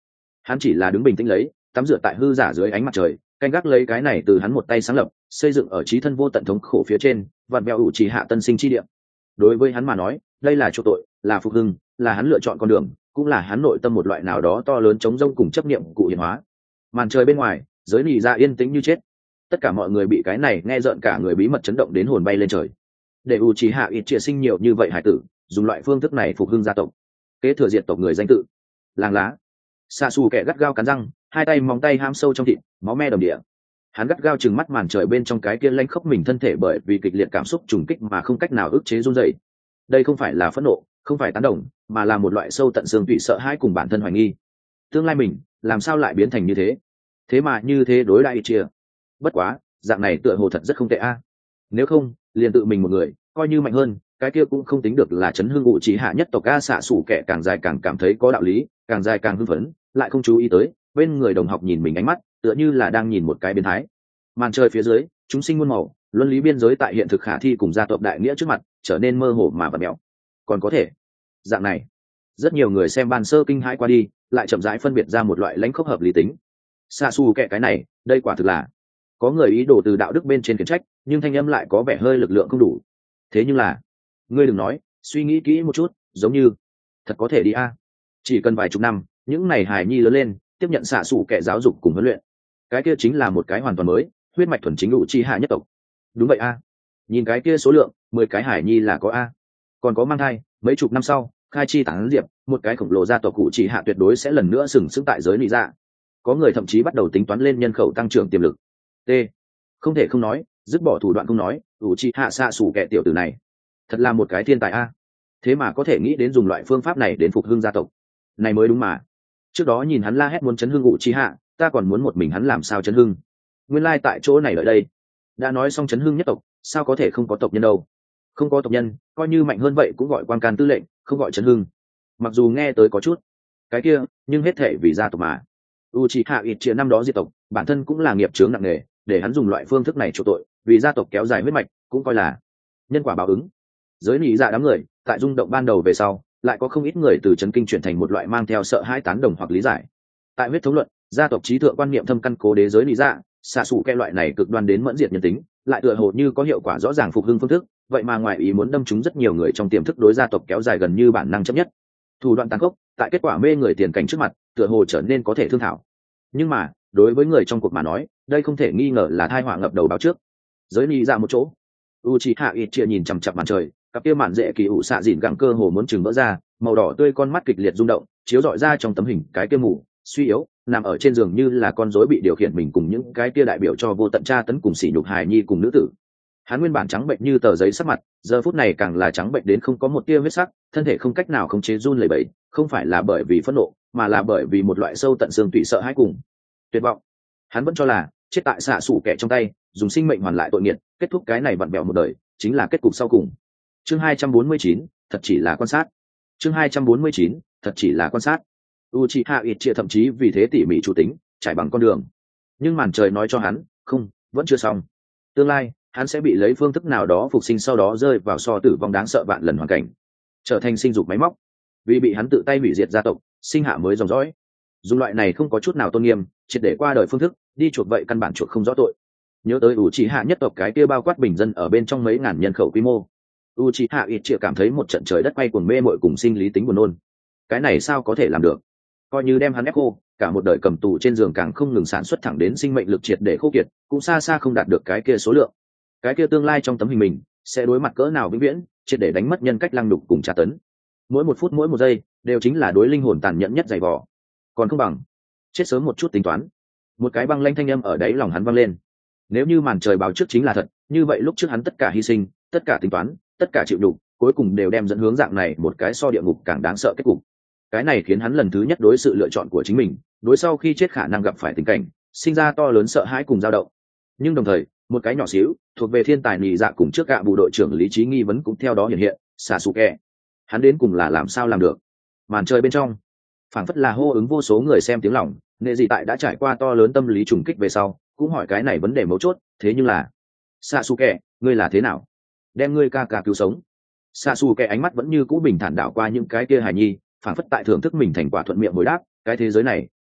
Hắn chỉ là đứng bình tĩnh lấy, tắm rửa tại hư giả dưới ánh mặt trời, canh gác lấy cái này từ hắn một tay sáng lập, xây dựng ở trí thân vô tận thống khổ phía trên, vặn vẹo ủ trì hạ tân sinh chi địa. Đối với hắn mà nói, đây là chỗ tội, là phục hưng, là hắn lựa chọn con đường, cũng là hắn nội tâm một loại nào đó to lớn chống rông cùng chấp niệm cụ hiện hóa. Màn trời bên ngoài, giới nỉ ra yên tĩnh như chết. Tất cả mọi người bị cái này nghe rợn cả người bí mật chấn động đến hồn bay lên trời. Để ủ trì hạ ít triệt sinh nhiều như vậy hải tử, dùng loại phương thức này phục hưng gia tộc, kế thừa diệt tộc người danh tự. Làng lá, xạ xù kẻ gắt gao cắn răng, hai tay móng tay ham sâu trong thịt, máu me đầm địa. Hắn gắt gao chừng mắt màn trời bên trong cái kia lanh khốc mình thân thể bởi vì kịch liệt cảm xúc trùng kích mà không cách nào ức chế run rẩy. Đây không phải là phẫn nộ, không phải tán đồng, mà là một loại sâu tận xương tủy sợ hãi cùng bản thân hoài nghi. Tương lai mình làm sao lại biến thành như thế? Thế mà như thế đối lại chia. Bất quá, dạng này tựa hồ thật rất không tệ a. Nếu không, liền tự mình một người, coi như mạnh hơn, cái kia cũng không tính được là chấn hương ngụ chỉ hạ nhất tộc a. Xạ xủ kẻ càng dài càng cảm thấy có đạo lý, càng dài càng hưng phấn, lại không chú ý tới bên người đồng học nhìn mình ánh mắt tựa như là đang nhìn một cái biến thái. Màn trời phía dưới, chúng sinh muôn màu, luân lý biên giới tại hiện thực khả thi cùng gia tộc đại nghĩa trước mặt trở nên mơ hồ mà vặn mèo. Còn có thể dạng này, rất nhiều người xem ban sơ kinh hãi qua đi, lại chậm rãi phân biệt ra một loại lãnh khốc hợp lý tính. Xa xù kệ cái này, đây quả thực là có người ý đồ từ đạo đức bên trên khiển trách, nhưng thanh âm lại có vẻ hơi lực lượng không đủ. Thế nhưng là, ngươi đừng nói, suy nghĩ kỹ một chút, giống như thật có thể đi a. Chỉ cần vài chục năm, những này hài nhi lớn lên, tiếp nhận xạ xù kệ giáo dục cùng huấn luyện, cái kia chính là một cái hoàn toàn mới, huyết mạch thuần chính đủ chi hạ nhất tộc. Đúng vậy a. Nhìn cái kia số lượng, mười cái hải nhi là có a. Còn có mang thai, mấy chục năm sau, khai chi tán diệp, một cái khổng lồ gia tộc cụ chỉ hạ tuyệt đối sẽ lần nữa sừng sững tại giới lý dạ. Có người thậm chí bắt đầu tính toán lên nhân khẩu tăng trưởng tiềm lực. T. Không thể không nói, dứt bỏ thủ đoạn không nói, cụ chỉ hạ xạ xù kệ tiểu tử này, thật là một cái thiên tài a. Thế mà có thể nghĩ đến dùng loại phương pháp này đến phục hưng gia tộc, này mới đúng mà. Trước đó nhìn hắn la hét muốn chấn hưng cụ chỉ hạ, ta còn muốn một mình hắn làm sao chấn hưng. Nguyên lai tại chỗ này ở đây, đã nói xong chấn hưng nhất tộc, sao có thể không có tộc nhân đâu? Không có tộc nhân, coi như mạnh hơn vậy cũng gọi quan can tư lệnh, không gọi chấn hưng. Mặc dù nghe tới có chút cái kia, nhưng hết thể vì gia tộc mà. Uchiha Itachi năm đó diệt tộc, bản thân cũng là nghiệp chướng nặng nề, để hắn dùng loại phương thức này chỗ tội, vì gia tộc kéo dài huyết mạch, cũng coi là nhân quả báo ứng. Giới lý dạ đám người, tại rung động ban đầu về sau, lại có không ít người từ chấn kinh chuyển thành một loại mang theo sợ hãi tán đồng hoặc lý giải. Tại huyết thống luận, gia tộc trí thượng quan niệm thâm căn cố đế giới lý dạ, xạ xù cái loại này cực đoan đến mẫn diệt nhân tính, lại tựa hồ như có hiệu quả rõ ràng phục hưng phương thức, vậy mà ngoài ý muốn đâm trúng rất nhiều người trong tiềm thức đối gia tộc kéo dài gần như bản năng chấp nhất. Thủ đoạn tàn khốc, tại kết quả mê người tiền cảnh trước mặt, tựa hồ trở nên có thể thương thảo. Nhưng mà, đối với người trong cuộc mà nói, đây không thể nghi ngờ là tai họa ngập đầu báo trước. Giới lý dạ một chỗ, Uchiha Itachi nhìn chằm chằm màn trời, cặp kia màn dễ kỳ ủ xạ dịn gặng cơ hồ muốn chừng vỡ ra, màu đỏ tươi con mắt kịch liệt rung động, chiếu rọi ra trong tấm hình cái kia mù suy yếu nằm ở trên giường như là con rối bị điều khiển mình cùng những cái kia đại biểu cho vô tận tra tấn cùng sỉ nhục hài nhi cùng nữ tử. Hắn nguyên bản trắng bệnh như tờ giấy sắc mặt, giờ phút này càng là trắng bệnh đến không có một tia huyết sắc, thân thể không cách nào khống chế run lẩy bẩy, không phải là bởi vì phẫn nộ, mà là bởi vì một loại sâu tận xương tủy sợ hãi cùng tuyệt vọng. Hắn vẫn cho là chết tại xạ sủ kẻ trong tay, dùng sinh mệnh hoàn lại tội nghiệt, kết thúc cái này vặn vẹo một đời, chính là kết cục sau cùng. Chương hai trăm bốn mươi chín, thật chỉ là quan sát. Chương hai trăm bốn mươi chín, thật chỉ là quan sát. Uchiha Itachi thậm chí vì thế tỉ mỉ chủ tính, trải bằng con đường. Nhưng màn trời nói cho hắn, không, vẫn chưa xong. Tương lai, hắn sẽ bị lấy phương thức nào đó phục sinh, sau đó rơi vào so tử vong đáng sợ vạn lần hoàn cảnh, trở thành sinh dục máy móc. Vì bị hắn tự tay hủy diệt gia tộc, sinh hạ mới dòng dõi. Dùng loại này không có chút nào tôn nghiêm, triệt để qua đời phương thức, đi chuộc vậy căn bản chuộc không rõ tội. Nhớ tới Uchiha nhất tộc cái kia bao quát bình dân ở bên trong mấy ngàn nhân khẩu quy mô, Uchiha Itachi cảm thấy một trận trời đất quay cuồng mê mội cùng sinh lý tính buồn nôn. Cái này sao có thể làm được? Coi như đem hắn ép khô, cả một đời cầm tù trên giường càng không ngừng sản xuất thẳng đến sinh mệnh lực triệt để khô kiệt, cũng xa xa không đạt được cái kia số lượng. Cái kia tương lai trong tấm hình mình sẽ đối mặt cỡ nào vĩnh viễn, triệt để đánh mất nhân cách lăng đục cùng tra tấn. Mỗi một phút mỗi một giây đều chính là đối linh hồn tàn nhẫn nhất dày vò. Còn không bằng chết sớm một chút tính toán. Một cái băng lanh thanh âm ở đáy lòng hắn vang lên. Nếu như màn trời báo trước chính là thật, như vậy lúc trước hắn tất cả hy sinh, tất cả tính toán, tất cả chịu đục, cuối cùng đều đem dẫn hướng dạng này một cái so địa ngục càng đáng sợ kết cục. Cái này khiến hắn lần thứ nhất đối sự lựa chọn của chính mình, đối sau khi chết khả năng gặp phải tình cảnh, sinh ra to lớn sợ hãi cùng dao động. Nhưng đồng thời, một cái nhỏ xíu thuộc về thiên tài nhị dạ cùng trước gạ bù đội trưởng lý trí nghi vấn cũng theo đó hiện hiện. Sasuke, hắn đến cùng là làm sao làm được? Màn trời bên trong, phảng phất là hô ứng vô số người xem tiếng lòng, nghệ dị tại đã trải qua to lớn tâm lý trùng kích về sau, cũng hỏi cái này vấn đề mấu chốt. Thế nhưng là, Sasuke, ngươi là thế nào đem ngươi ca ca cứu sống? Sasuke ánh mắt vẫn như cũ bình thản đảo qua những cái kia hài nhi, phảng phất tại thưởng thức mình thành quả thuận miệng hồi đáp, cái thế giới này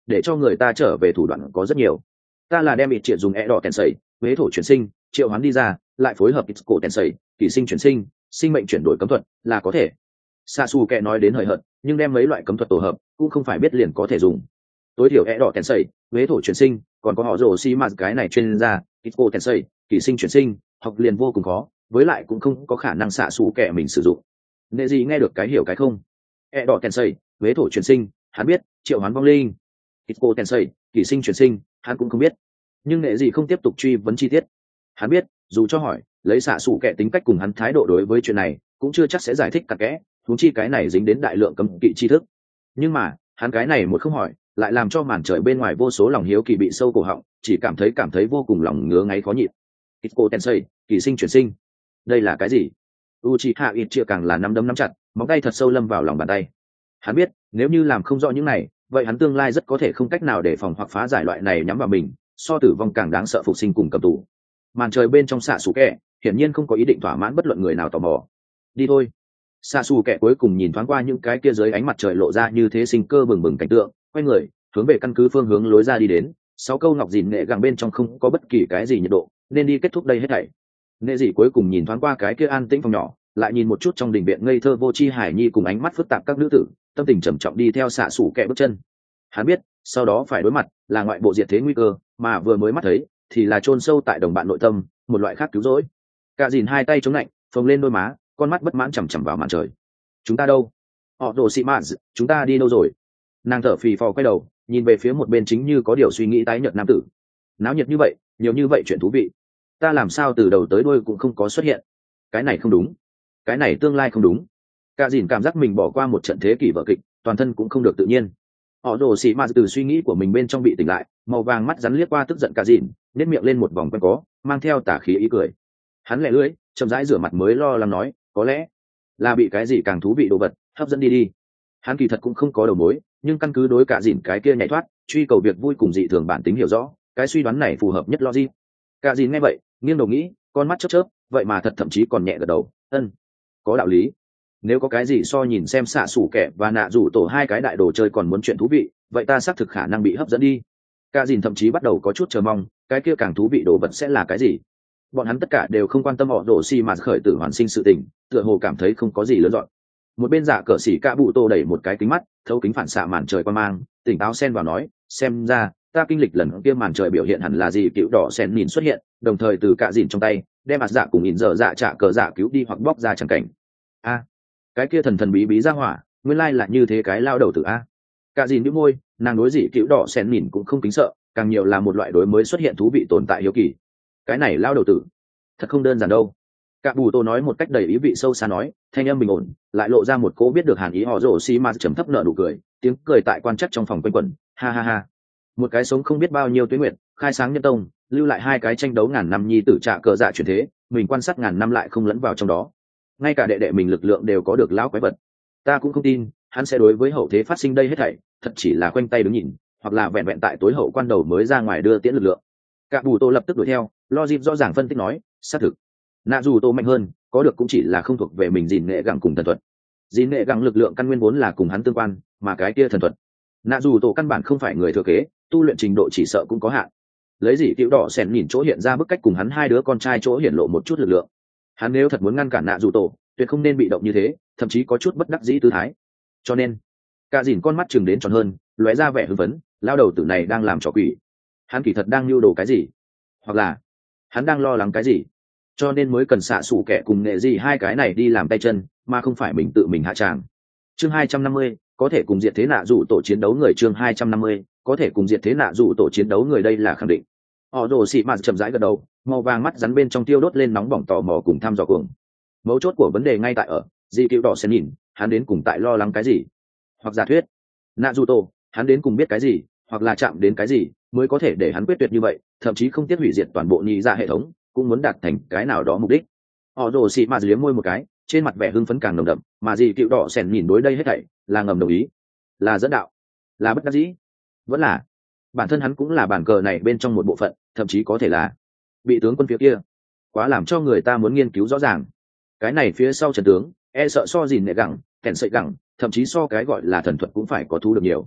để cho người ta trở về thủ đoạn có rất nhiều. Ta là đem ít triệt dùng e đỏ tèn sẩy huế thổ chuyển sinh triệu hoán đi ra, lại phối hợp ít cổ tèn sẩy kỷ sinh chuyển sinh sinh mệnh chuyển đổi cấm thuật là có thể. Sa su kẹ nói đến hời hợt, nhưng đem mấy loại cấm thuật tổ hợp cũng không phải biết liền có thể dùng. Tối thiểu e đỏ tèn sẩy huế thổ chuyển sinh, còn có họ rồ xi mạt cái này chuyên gia ít cổ tèn sẩy kỷ sinh chuyển sinh học liền vô cùng khó, với lại cũng không có khả năng xạ xù kẻ mình sử dụng. Nệ gì nghe được cái hiểu cái không. E đỏ tèn sẩy huế thổ chuyển sinh hắn biết, triệu hoán vong linh ít cô tèn sẩy kỷ sinh chuyển sinh hắn cũng không biết. Nhưng nệ gì không tiếp tục truy vấn chi tiết. Hắn biết dù cho hỏi, lấy xạ xù kẻ tính cách cùng hắn thái độ đối với chuyện này cũng chưa chắc sẽ giải thích cặn kẽ, huống chi cái này dính đến đại lượng cấm kỵ tri thức. Nhưng mà hắn cái này một không hỏi lại làm cho màn trời bên ngoài vô số lòng hiếu kỳ bị sâu cổ họng, chỉ cảm thấy cảm thấy vô cùng lòng ngứa ngáy khó nhịn. ít cô tèn sẩy kỷ sinh chuyển sinh, đây là cái gì? Uchiha Itachi càng là nắm đấm nắm chặt, móng tay thật sâu lâm vào lòng bàn tay. Hắn biết, nếu như làm không rõ những này, vậy hắn tương lai rất có thể không cách nào để phòng hoặc phá giải loại này nhắm vào mình, so tử vong càng đáng sợ phục sinh cùng cầm tù. Màn trời bên trong xạ xù kẹ, hiển nhiên không có ý định thỏa mãn bất luận người nào tò mò. Đi thôi. Xạ xù kẹ cuối cùng nhìn thoáng qua những cái kia dưới ánh mặt trời lộ ra như thế sinh cơ bừng bừng cảnh tượng, quay người, hướng về căn cứ phương hướng lối ra đi đến. Sáu câu ngọc dìn nghệ gẳng bên trong không có bất kỳ cái gì nhiệt độ, nên đi kết thúc đây hết thảy. Nghệ dị cuối cùng nhìn thoáng qua cái kia an tĩnh phòng nhỏ, lại nhìn một chút trong đình viện ngây thơ vô tri hải nhi cùng ánh mắt phức tạp các nữ tử, tâm tình trầm trọng đi theo xạ xủ kẹ bước chân. Hắn biết sau đó phải đối mặt là ngoại bộ diệt thế nguy cơ, mà vừa mới mắt thấy thì là chôn sâu tại đồng bạn nội tâm một loại khác cứu rỗi. Cả dìn hai tay chống lạnh, phồng lên đôi má, con mắt bất mãn chằm chằm vào màn trời. Chúng ta đâu? Họ đồ xị mạn, chúng ta đi đâu rồi? Nàng thở phì phò quay đầu, nhìn về phía một bên chính như có điều suy nghĩ tái nhợt nam tử. Náo nhiệt như vậy, nhiều như vậy chuyện thú vị, ta làm sao từ đầu tới đuôi cũng không có xuất hiện. Cái này không đúng, cái này tương lai không đúng. Cả dìn cảm giác mình bỏ qua một trận thế kỷ vở kịch, toàn thân cũng không được tự nhiên. Họ rồ xì mạt từ suy nghĩ của mình bên trong bị tỉnh lại, màu vàng mắt rắn liếc qua tức giận cả dìn, nét miệng lên một vòng quen có, mang theo tà khí ý cười. Hắn lẹ lưỡi, chậm rãi rửa mặt mới lo lắng nói, có lẽ là bị cái gì càng thú vị đồ vật hấp dẫn đi đi. Hắn kỳ thật cũng không có đầu mối, nhưng căn cứ đối cả dìn cái kia nhảy thoát, truy cầu việc vui cùng dị thường bản tính hiểu rõ, cái suy đoán này phù hợp nhất logic. Cả dìn nghe vậy, nghiêng đầu nghĩ, con mắt chớp chớp, vậy mà thật thậm chí còn nhẹ gật đầu, ân, có đạo lý. Nếu có cái gì so nhìn xem xạ xủ kẻ và nạ rủ tổ hai cái đại đồ chơi còn muốn chuyện thú vị, vậy ta xác thực khả năng bị hấp dẫn đi. Cả dìn thậm chí bắt đầu có chút chờ mong, cái kia càng thú vị đồ vật sẽ là cái gì. Bọn hắn tất cả đều không quan tâm họ rổ xi mà khởi tử hoàn sinh sự tình, tựa hồ cảm thấy không có gì lớn dọn. Một bên giả cờ xỉ cả bụ tô đẩy một cái kính mắt, thấu kính phản xạ màn trời qua mang, tỉnh táo xen vào nói, xem ra ta kinh lịch lần kia màn trời biểu hiện hẳn là gì cựu đỏ sen nhìn xuất hiện, đồng thời từ cả dìn trong tay đem mặt dạ cùng nhìn giờ dạ trả cờ dạ cứu đi hoặc bóc ra chẳng cảnh. A, cái kia thần thần bí bí ra hỏa, nguyên lai là như thế cái lao đầu tử a. Cả dìn nhíu môi, nàng đối dị cựu đỏ sen nhìn cũng không kính sợ, càng nhiều là một loại đối mới xuất hiện thú vị tồn tại hiếu kỳ. Cái này lao đầu tử thật không đơn giản đâu. Cả bù tô nói một cách đầy ý vị sâu xa nói, thanh âm bình ổn, lại lộ ra một cố biết được hàn ý họ rổ xi ma trầm thấp nở nụ cười, tiếng cười tại quan chắc trong phòng quanh quẩn, ha ha ha. Một cái sống không biết bao nhiêu tuyến nguyện, khai sáng nhân tông, lưu lại hai cái tranh đấu ngàn năm nhi tử trạ cờ dạ chuyển thế, mình quan sát ngàn năm lại không lẫn vào trong đó. Ngay cả đệ đệ mình lực lượng đều có được lão quái vật. Ta cũng không tin, hắn sẽ đối với hậu thế phát sinh đây hết thảy, thật chỉ là khoanh tay đứng nhìn, hoặc là vẹn vẹn tại tối hậu quan đầu mới ra ngoài đưa tiễn lực lượng. Cả bù tô lập tức đuổi theo, logic rõ ràng phân tích nói, xác thực. Nạ dù tô mạnh hơn, có được cũng chỉ là không thuộc về mình gìn nghệ gẳng cùng thần thuật. Gìn nghệ gẳng lực lượng căn nguyên vốn là cùng hắn tương quan, mà cái kia thần thuật, nạ dù tổ căn bản không phải người thừa kế, tu luyện trình độ chỉ sợ cũng có hạn. Lấy gì tiểu đỏ xẻn nhìn chỗ hiện ra bức cách cùng hắn hai đứa con trai chỗ hiển lộ một chút lực lượng. Hắn nếu thật muốn ngăn cản nạ dù tổ, tuyệt không nên bị động như thế, thậm chí có chút bất đắc dĩ tư thái. Cho nên cả dìn con mắt chừng đến tròn hơn, lóe ra vẻ hưng phấn, lao đầu tử này đang làm trò quỷ. Hắn kỳ thật đang lưu đồ cái gì, hoặc là hắn đang lo lắng cái gì, cho nên mới cần xạ xủ kẻ cùng nghệ gì hai cái này đi làm tay chân, mà không phải mình tự mình hạ tràng. Chương hai trăm năm mươi, có thể cùng diệt thế nạ dụ tổ chiến đấu người. Chương hai trăm năm mươi, có thể cùng diệt thế nạ dụ tổ chiến đấu người, đây là khẳng định. Họ rồ xị mạt chậm rãi gật đầu, màu vàng mắt rắn bên trong tiêu đốt lên nóng bỏng tò mò cùng thăm dò cuồng. Mấu chốt của vấn đề ngay tại ở dị cựu đỏ sẽ nhìn hắn đến cùng tại lo lắng cái gì, hoặc giả thuyết nạ dụ tổ hắn đến cùng biết cái gì, hoặc là chạm đến cái gì mới có thể để hắn quyết tuyệt như vậy, thậm chí không tiếc hủy diệt toàn bộ nhị dạ hệ thống cũng muốn đạt thành cái nào đó mục đích. Họ rồ xị mạt liếm môi một cái, trên mặt vẻ hưng phấn càng nồng đậm, mà dị cựu đỏ sèn nhìn đối đây hết thảy là ngầm đồng ý, là dẫn đạo, là bất đắc dĩ, vẫn là bản thân hắn cũng là bản cờ này bên trong một bộ phận, thậm chí có thể là bị tướng quân phía kia quá làm cho người ta muốn nghiên cứu rõ ràng. Cái này phía sau trận tướng e sợ so gì nệ gẳng kèn sợi gẳng, thậm chí so cái gọi là thần thuật cũng phải có thu được nhiều.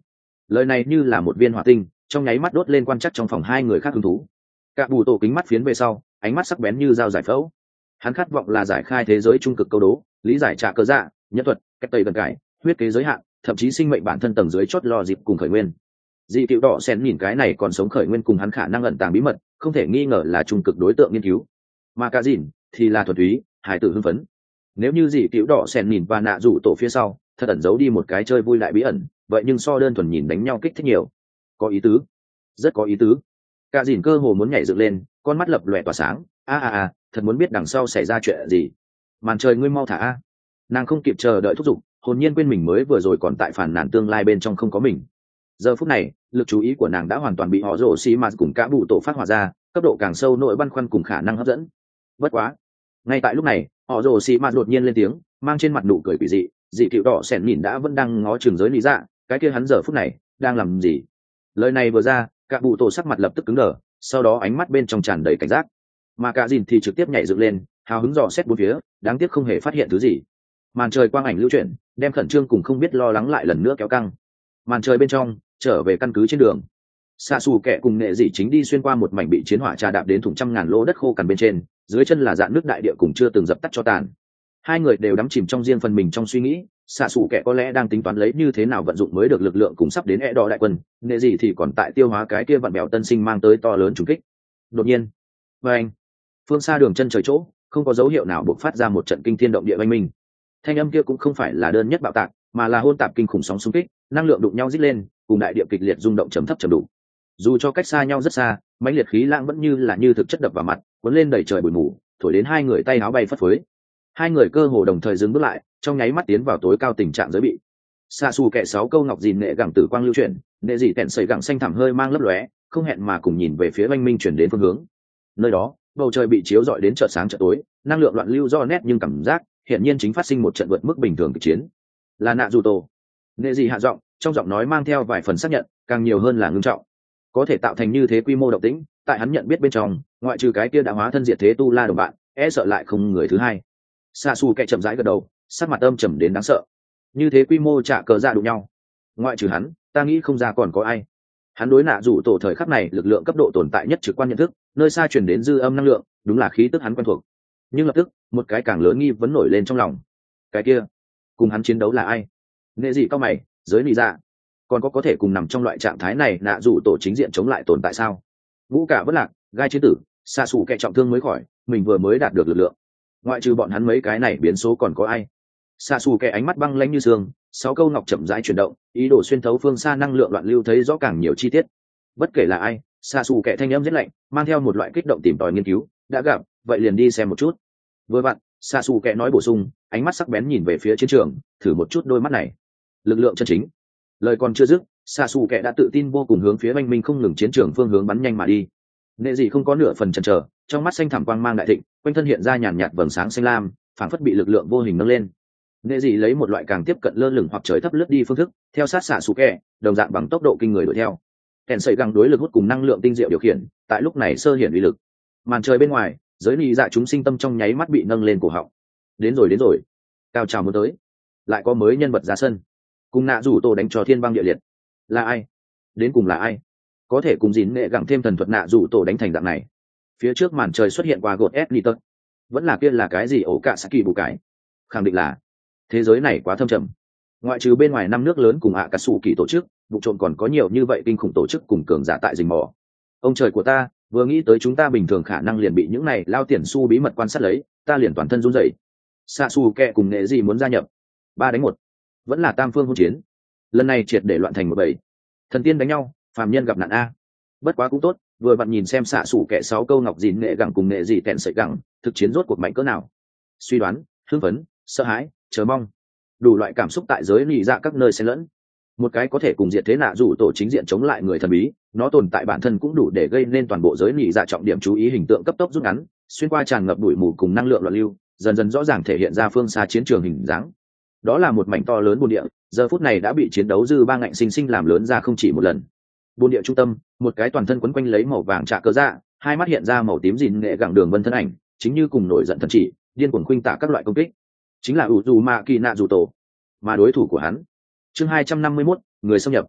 lời này như là một viên hỏa tinh trong nháy mắt đốt lên quan chắc trong phòng hai người khác hứng thú. Cả bù tổ kính mắt phiến về sau, ánh mắt sắc bén như dao giải phẫu. Hắn khát vọng là giải khai thế giới trung cực câu đố, lý giải trả cơ dạ, nhân thuật, cách tây gần cải, huyết kế giới hạn, thậm chí sinh mệnh bản thân tầng dưới chót lo dịp cùng khởi nguyên. Dị Cựu Đỏ Sen nhìn cái này còn sống khởi nguyên cùng hắn khả năng ẩn tàng bí mật, không thể nghi ngờ là trung cực đối tượng nghiên cứu. Mà cả dìn thì là thuần túy, hài tử hưng phấn. Nếu như Dị Cựu Đỏ Sen nhìn và nạ rủ tổ phía sau, thật ẩn giấu đi một cái chơi vui lại bí ẩn, vậy nhưng so đơn thuần nhìn đánh nhau kích thích nhiều. Có ý tứ, rất có ý tứ. Cả dìn cơ hồ muốn nhảy dựng lên, con mắt lập lòe tỏa sáng. A a a, thật muốn biết đằng sau xảy ra chuyện gì. Màn trời ngươi mau thả a. Nàng không kịp chờ đợi thúc giục, hồn nhiên quên mình mới vừa rồi còn tại phản nàn tương lai bên trong không có mình. Giờ phút này, lực chú ý của nàng đã hoàn toàn bị họ rồ xì mà cùng cả bụ tổ phát hỏa ra, cấp độ càng sâu nội băn khoăn cùng khả năng hấp dẫn. Bất quá, ngay tại lúc này, họ rồ xì mà đột nhiên lên tiếng, mang trên mặt nụ cười quỷ dị. Dị Cựu Đỏ Sẻn nhìn đã vẫn đang ngó chừng giới lý dạ, cái kia hắn giờ phút này đang làm gì? Lời này vừa ra, cả bụ tổ sắc mặt lập tức cứng đờ, sau đó ánh mắt bên trong tràn đầy cảnh giác. Mà cả dìn thì trực tiếp nhảy dựng lên, hào hứng dò xét bốn phía, đáng tiếc không hề phát hiện thứ gì. Màn trời quang ảnh lưu chuyển, đem khẩn trương cùng không biết lo lắng lại lần nữa kéo căng. Màn trời bên trong, trở về căn cứ trên đường. Xạ xù kẹ cùng nghệ dị chính đi xuyên qua một mảnh bị chiến hỏa trà đạp đến thủng trăm ngàn lỗ đất khô cằn bên trên, dưới chân là dạn nước đại địa cùng chưa từng dập tắt cho tàn. Hai người đều đắm chìm trong riêng phần mình trong suy nghĩ. Xạ xù kẹ có lẽ đang tính toán lấy như thế nào vận dụng mới được lực lượng cùng sắp đến e đỏ đại quân, nghệ dị thì còn tại tiêu hóa cái kia vặn bèo tân sinh mang tới to lớn trùng kích. Đột nhiên, và anh, phương xa đường chân trời chỗ, không có dấu hiệu nào bộc phát ra một trận kinh thiên động địa oanh minh. Thanh âm kia cũng không phải là đơn nhất bạo tạc, mà là hôn tạp kinh khủng sóng xung kích, năng lượng đụng nhau rít lên, cùng đại địa kịch liệt rung động trầm thấp trầm đủ. Dù cho cách xa nhau rất xa, mãnh liệt khí lãng vẫn như là như thực chất đập vào mặt, cuốn lên đầy trời bụi mù, thổi đến hai người tay áo bay phất phới. Hai người cơ hồ đồng thời dừng bước lại, trong nháy mắt tiến vào tối cao tình trạng giới bị. Xạ xù kẹ sáu câu ngọc dìn nghệ gẳng tử quang lưu chuyển, nghệ dị tẹn sợi gẳng xanh thẳm hơi mang lấp lóe, không hẹn mà cùng nhìn về phía oanh minh chuyển đến phương hướng. Nơi đó, bầu trời bị chiếu rọi đến chợt sáng chợt tối, năng lượng loạn lưu do nét nhưng cảm giác hiện nhiên chính phát sinh một trận vượt mức bình thường kịch chiến. Là nạ dù tổ. Nghệ dị hạ giọng, trong giọng nói mang theo vài phần xác nhận, càng nhiều hơn là ngưng trọng. Có thể tạo thành như thế quy mô động tĩnh, tại hắn nhận biết bên trong, ngoại trừ cái kia đã hóa thân diệt thế tu la đồng bạn, e sợ lại không người thứ hai. Sa su kẹ chậm rãi gật đầu, sắc mặt âm trầm đến đáng sợ. Như thế quy mô trả cờ ra đụng nhau, ngoại trừ hắn, ta nghĩ không ra còn có ai. Hắn đối nạ rủ tổ thời khắc này lực lượng cấp độ tồn tại nhất trực quan nhận thức, nơi xa truyền đến dư âm năng lượng, đúng là khí tức hắn quen thuộc. Nhưng lập tức, một cái càng lớn nghi vấn nổi lên trong lòng. Cái kia, cùng hắn chiến đấu là ai? Nghệ gì cao mày, giới nị dạ, còn có có thể cùng nằm trong loại trạng thái này nạ rủ tổ chính diện chống lại tồn tại sao? Ngũ cả bất lạc, gai chiến tử, xa xù kẻ trọng thương mới khỏi, mình vừa mới đạt được lực lượng. Ngoại trừ bọn hắn mấy cái này biến số còn có ai? Xa xù kẻ ánh mắt băng lãnh như sương, sáu câu ngọc chậm rãi chuyển động, ý đồ xuyên thấu phương xa năng lượng loạn lưu thấy rõ càng nhiều chi tiết. Bất kể là ai, xa xù kẻ thanh âm rất lạnh, mang theo một loại kích động tìm tòi nghiên cứu, đã gặp, vậy liền đi xem một chút. Vừa vặn, xa xù kẻ nói bổ sung, ánh mắt sắc bén nhìn về phía chiến trường, thử một chút đôi mắt này. Lực lượng chân chính. Lời còn chưa dứt, xa xù kẻ đã tự tin vô cùng hướng phía oanh minh không ngừng chiến trường phương hướng bắn nhanh mà đi. Nệ gì không có nửa phần chần chờ, trong mắt xanh thẳm quang mang đại thịnh, quanh thân hiện ra nhàn nhạt vầng sáng xanh lam, phảng phất bị lực lượng vô hình nâng lên. Nệ gì lấy một loại càng tiếp cận lơ lửng hoặc trời thấp lướt đi phương thức, theo sát xạ xù kẻ, đồng dạng bằng tốc độ kinh người đuổi theo. Kèn sợi găng đối lực hút cùng năng lượng tinh diệu điều khiển, tại lúc này sơ hiển uy lực. Màn trời bên ngoài, giới nị dạ chúng sinh tâm trong nháy mắt bị nâng lên cổ họng. Đến rồi đến rồi, cao trào muốn tới, lại có mới nhân vật ra sân, cùng nạ rủ tổ đánh trò thiên băng địa liệt. Là ai? Đến cùng là ai? Có thể cùng dín nghệ gặng thêm thần thuật nạ rủ tổ đánh thành dạng này. Phía trước màn trời xuất hiện qua gột ép nị tật, vẫn là kia là cái gì ổ cả saki bù cái? Khẳng định là thế giới này quá thâm trầm. Ngoại trừ bên ngoài năm nước lớn cùng ạ cà sủ kỳ tổ chức, vụ trộm còn có nhiều như vậy kinh khủng tổ chức cùng cường giả tại rình mò. Ông trời của ta, vừa nghĩ tới chúng ta bình thường khả năng liền bị những này lao tiền su bí mật quan sát lấy, ta liền toàn thân run rẩy. Sa su kẹ cùng nghệ gì muốn gia nhập? Ba đánh một, vẫn là tam phương hỗn chiến. Lần này triệt để loạn thành một bầy. Thần tiên đánh nhau, phàm nhân gặp nạn a. Bất quá cũng tốt, vừa vặn nhìn xem xạ sủ kẹ sáu câu ngọc dìn nghệ gẳng cùng nghệ gì tẹn sợi gẳng, thực chiến rốt cuộc mạnh cỡ nào. Suy đoán, hưng phấn, sợ hãi, chờ mong, đủ loại cảm xúc tại giới nị dạ các nơi xen lẫn. Một cái có thể cùng diệt thế nạ rủ tổ chính diện chống lại người thần bí, nó tồn tại bản thân cũng đủ để gây nên toàn bộ giới nị dạ trọng điểm chú ý hình tượng cấp tốc rút ngắn, xuyên qua tràn ngập bụi mù cùng năng lượng loạn lưu, dần dần rõ ràng thể hiện ra phương xa chiến trường hình dáng. Đó là một mảnh to lớn bồn địa, giờ phút này đã bị chiến đấu dư ba ngạnh sinh sinh làm lớn ra không chỉ một lần. Bồn địa trung tâm, một cái toàn thân quấn quanh lấy màu vàng trạ cờ dạ, hai mắt hiện ra màu tím dìn nghệ gẳng đường vân thân ảnh, chính như cùng nổi giận thần chỉ, điên cuồng khuynh tả các loại công kích. Chính là ủ dù mạ kỳ nạ dù tổ, mà đối thủ của hắn. Chương hai trăm năm mươi mốt, người xâm nhập.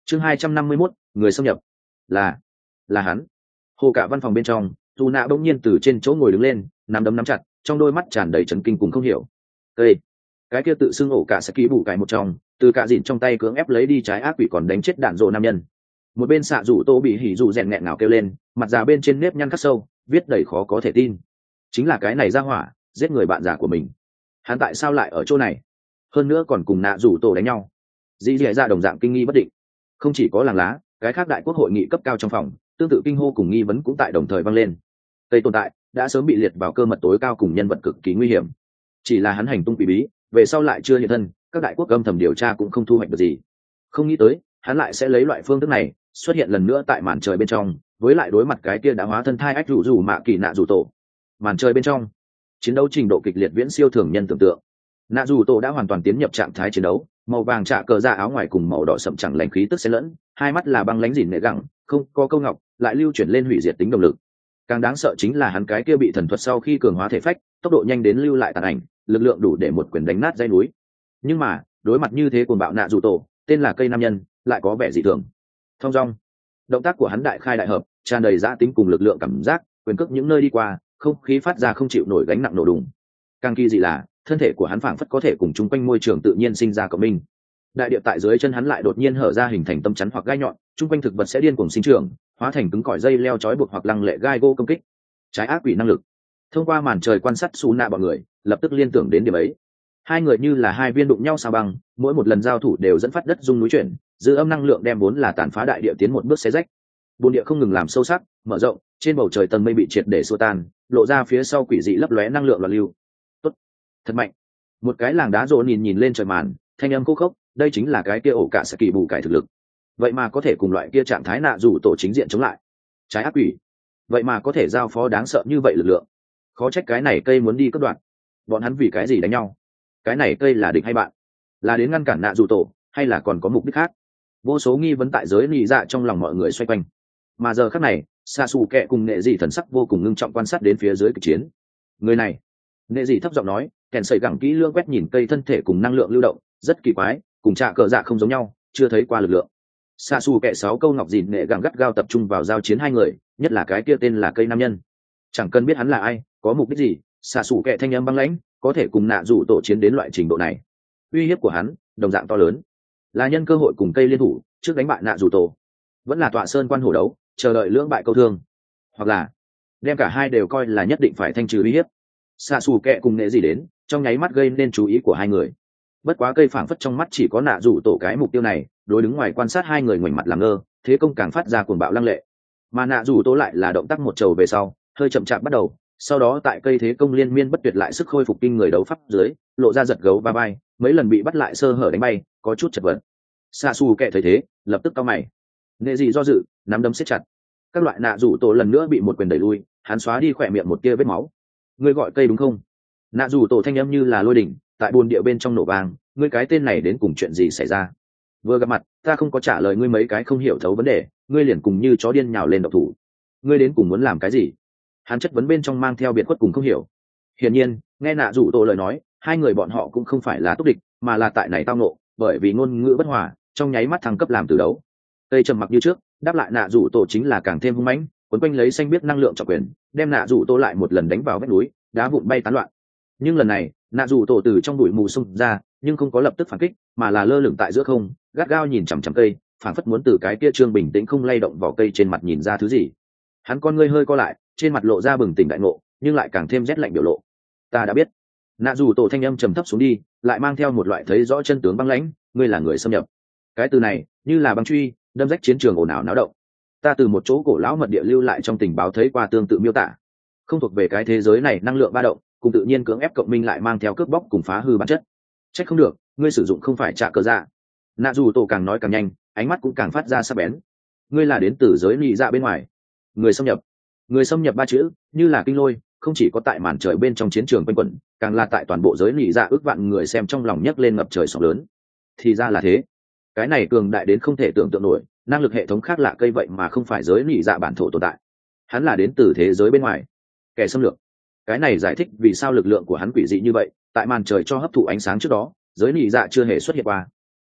chương hai trăm năm mươi mốt, người xâm nhập. là là hắn. Hồ cả văn phòng bên trong, dù nạ bỗng nhiên từ trên chỗ ngồi đứng lên, nắm đấm nắm chặt, trong đôi mắt tràn đầy chấn kinh cùng không hiểu. Ê, cái kia tự xưng ổ cả sẽ ký bù cải một trong, từ cả dịn trong tay cưỡng ép lấy đi trái ác quỷ còn đánh chết đạn rồ nam nhân. Một bên xạ rủ tô bị hỉ rủ rèn nghẹn ngào kêu lên, mặt già bên trên nếp nhăn khắc sâu, viết đầy khó có thể tin. Chính là cái này ra hỏa, giết người bạn già của mình. Hắn tại sao lại ở chỗ này? Hơn nữa còn cùng nạ rủ tổ đánh nhau. Dĩ dẻ ra đồng dạng kinh nghi bất định. Không chỉ có làng lá, cái khác đại quốc hội nghị cấp cao trong phòng, tương tự kinh hô cùng nghi vấn cũng tại đồng thời vang lên. Tây tồn tại đã sớm bị liệt vào cơ mật tối cao cùng nhân vật cực kỳ nguy hiểm. Chỉ là hắn hành tung quỷ bí, về sau lại chưa hiện thân, các đại quốc âm thầm điều tra cũng không thu hoạch được gì. Không nghĩ tới, hắn lại sẽ lấy loại phương thức này xuất hiện lần nữa tại màn trời bên trong, với lại đối mặt cái kia đã hóa thân thai ách rủ rủ mạ kỳ nạ rủ tổ. Màn trời bên trong, chiến đấu trình độ kịch liệt viễn siêu thường nhân tưởng tượng. Nạ rủ tổ đã hoàn toàn tiến nhập trạng thái chiến đấu, màu vàng trạ cờ ra áo ngoài cùng màu đỏ sậm chẳng lành khí tức xen lẫn, hai mắt là băng lánh dỉn nệ gẳng, không có câu ngọc, lại lưu chuyển lên hủy diệt tính động lực. Càng đáng sợ chính là hắn cái kia bị thần thuật sau khi cường hóa thể phách, tốc độ nhanh đến lưu lại tàn ảnh, lực lượng đủ để một quyền đánh nát dãy núi. Nhưng mà đối mặt như thế cuồng bạo nạ rủ tổ, tên là cây nam nhân, lại có vẻ dị thường. Thông dong, động tác của hắn đại khai đại hợp, tràn đầy dã tính cùng lực lượng cảm giác, quyền cước những nơi đi qua, không khí phát ra không chịu nổi gánh nặng nổ đùng. Càng kỳ dị là thân thể của hắn phảng phất có thể cùng chung quanh môi trường tự nhiên sinh ra cộng minh. Đại địa tại dưới chân hắn lại đột nhiên hở ra hình thành tâm chắn hoặc gai nhọn, chung quanh thực vật sẽ điên cuồng sinh trưởng, hóa thành cứng cỏi dây leo trói buộc hoặc lăng lệ gai gỗ công kích. Trái ác quỷ năng lực. Thông qua màn trời quan sát Sú nạ bọn người, lập tức liên tưởng đến điểm ấy. Hai người như là hai viên đụng nhau sao băng, mỗi một lần giao thủ đều dẫn phát đất rung núi chuyển, dư âm năng lượng đem vốn là tàn phá đại địa tiến một bước xé rách. Bồn địa không ngừng làm sâu sắc, mở rộng, trên bầu trời tầng mây bị triệt để xua tan, lộ ra phía sau quỷ dị lấp lóe năng lượng loạn lưu. Tốt, thật mạnh. Một cái làng đá rộ nhìn nhìn lên trời màn, thanh âm khô khốc, đây chính là cái kia ổ cả sẽ kỳ bù cải thực lực. Vậy mà có thể cùng loại kia trạng thái nạ rủ tổ chính diện chống lại. Trái ác quỷ, vậy mà có thể giao phó đáng sợ như vậy lực lượng. Khó trách cái này cây muốn đi cắt đoạn. Bọn hắn vì cái gì đánh nhau? Cái này cây là địch hay bạn? Là đến ngăn cản nạ rủ tổ, hay là còn có mục đích khác? Vô số nghi vấn tại giới nị dạ trong lòng mọi người xoay quanh. Mà giờ khắc này, xa xù kẹ cùng nệ dị thần sắc vô cùng ngưng trọng quan sát đến phía dưới kịch chiến. Người này, nệ dị thấp giọng nói, kèn sẩy gẳng kỹ lưỡng quét nhìn cây thân thể cùng năng lượng lưu động, rất kỳ quái, cùng trạ cờ dạ không giống nhau, chưa thấy qua lực lượng. Xa xù kẹ sáu câu ngọc dìn nệ gẳng gắt gao tập trung vào giao chiến hai người, nhất là cái kia tên là cây nam nhân. Chẳng cần biết hắn là ai, có mục đích gì, xa xù kẹ thanh âm băng lãnh, có thể cùng nạ rủ tổ chiến đến loại trình độ này. Uy hiếp của hắn đồng dạng to lớn, là nhân cơ hội cùng cây liên thủ trước đánh bại nạ rủ tổ, vẫn là tọa sơn quan hổ đấu, chờ đợi lưỡng bại câu thương, hoặc là đem cả hai đều coi là nhất định phải thanh trừ uy hiếp. Xạ xù kẹ cùng nệ gì đến trong nháy mắt gây nên chú ý của hai người. Bất quá cây phảng phất trong mắt chỉ có nạ rủ tổ cái mục tiêu này, đối đứng ngoài quan sát hai người ngoảnh mặt làm ngơ, thế công càng phát ra cuồng bạo lăng lệ. Mà nạ rủ tổ lại là động tác một trầu về sau, hơi chậm chạp bắt đầu, sau đó tại cây thế công liên miên bất tuyệt lại sức khôi phục kinh người đấu pháp dưới, lộ ra giật gấu ba bay, mấy lần bị bắt lại sơ hở đánh bay, có chút chật vật. Xạ xù kẹ thấy thế, lập tức cau mày. Nệ gì do dự, nắm đấm siết chặt. Các loại nạ rủ tổ lần nữa bị một quyền đẩy lui, hắn xóa đi khỏe miệng một tia vết máu. Ngươi gọi cây đúng không? Nạ rủ tổ thanh âm như là lôi đỉnh, tại buồn địa bên trong nổ vang. Ngươi cái tên này đến cùng chuyện gì xảy ra? Vừa gặp mặt, ta không có trả lời ngươi mấy cái không hiểu thấu vấn đề, ngươi liền cùng như chó điên nhào lên độc thủ. Ngươi đến cùng muốn làm cái gì? Hắn chất vấn bên trong mang theo biệt khuất cùng không hiểu. Hiển nhiên, nghe nạ rủ tổ lời nói, hai người bọn họ cũng không phải là túc địch, mà là tại này tao nộ, bởi vì ngôn ngữ bất hòa, trong nháy mắt thăng cấp làm từ đấu. Tây trầm mặc như trước, đáp lại nạ rủ tổ chính là càng thêm hung mãnh, quấn quanh lấy xanh biết năng lượng trọng quyền, đem nạ rủ tổ lại một lần đánh vào vách núi, đá vụn bay tán loạn. Nhưng lần này, nạ rủ tổ từ trong bụi mù xông ra, nhưng không có lập tức phản kích, mà là lơ lửng tại giữa không, gắt gao nhìn chằm chằm cây, phảng phất muốn từ cái kia trương bình tĩnh không lay động vỏ cây trên mặt nhìn ra thứ gì. Hắn con ngươi hơi co lại, trên mặt lộ ra bừng tỉnh đại ngộ, nhưng lại càng thêm rét lạnh biểu lộ. Ta đã biết. Nạ rủ tổ thanh âm trầm thấp xuống đi, lại mang theo một loại thấy rõ chân tướng băng lãnh, ngươi là người xâm nhập. Cái từ này như là băng truy, đâm rách chiến trường ồn ào náo động. Ta từ một chỗ cổ lão mật địa lưu lại trong tình báo thấy qua tương tự miêu tả, không thuộc về cái thế giới này năng lượng ba động, cùng tự nhiên cưỡng ép cộng minh lại mang theo cướp bóc cùng phá hư bản chất. Trách không được, ngươi sử dụng không phải trả cờ dạ. Nạ dù tổ càng nói càng nhanh, ánh mắt cũng càng phát ra sắc bén. Ngươi là đến từ giới nhị dạ bên ngoài, người xâm nhập. Người xâm nhập ba chữ như là kinh lôi, không chỉ có tại màn trời bên trong chiến trường quanh quẩn, càng là tại toàn bộ giới nhị dạ ước vạn người xem trong lòng nhấc lên ngập trời sóng lớn. Thì ra là thế, cái này cường đại đến không thể tưởng tượng nổi, năng lực hệ thống khác lạ cây vậy mà không phải giới nhị dạ bản thổ tồn tại. Hắn là đến từ thế giới bên ngoài, kẻ xâm lược. Cái này giải thích vì sao lực lượng của hắn quỷ dị như vậy, tại màn trời cho hấp thụ ánh sáng trước đó, giới nhị dạ chưa hề xuất hiện qua.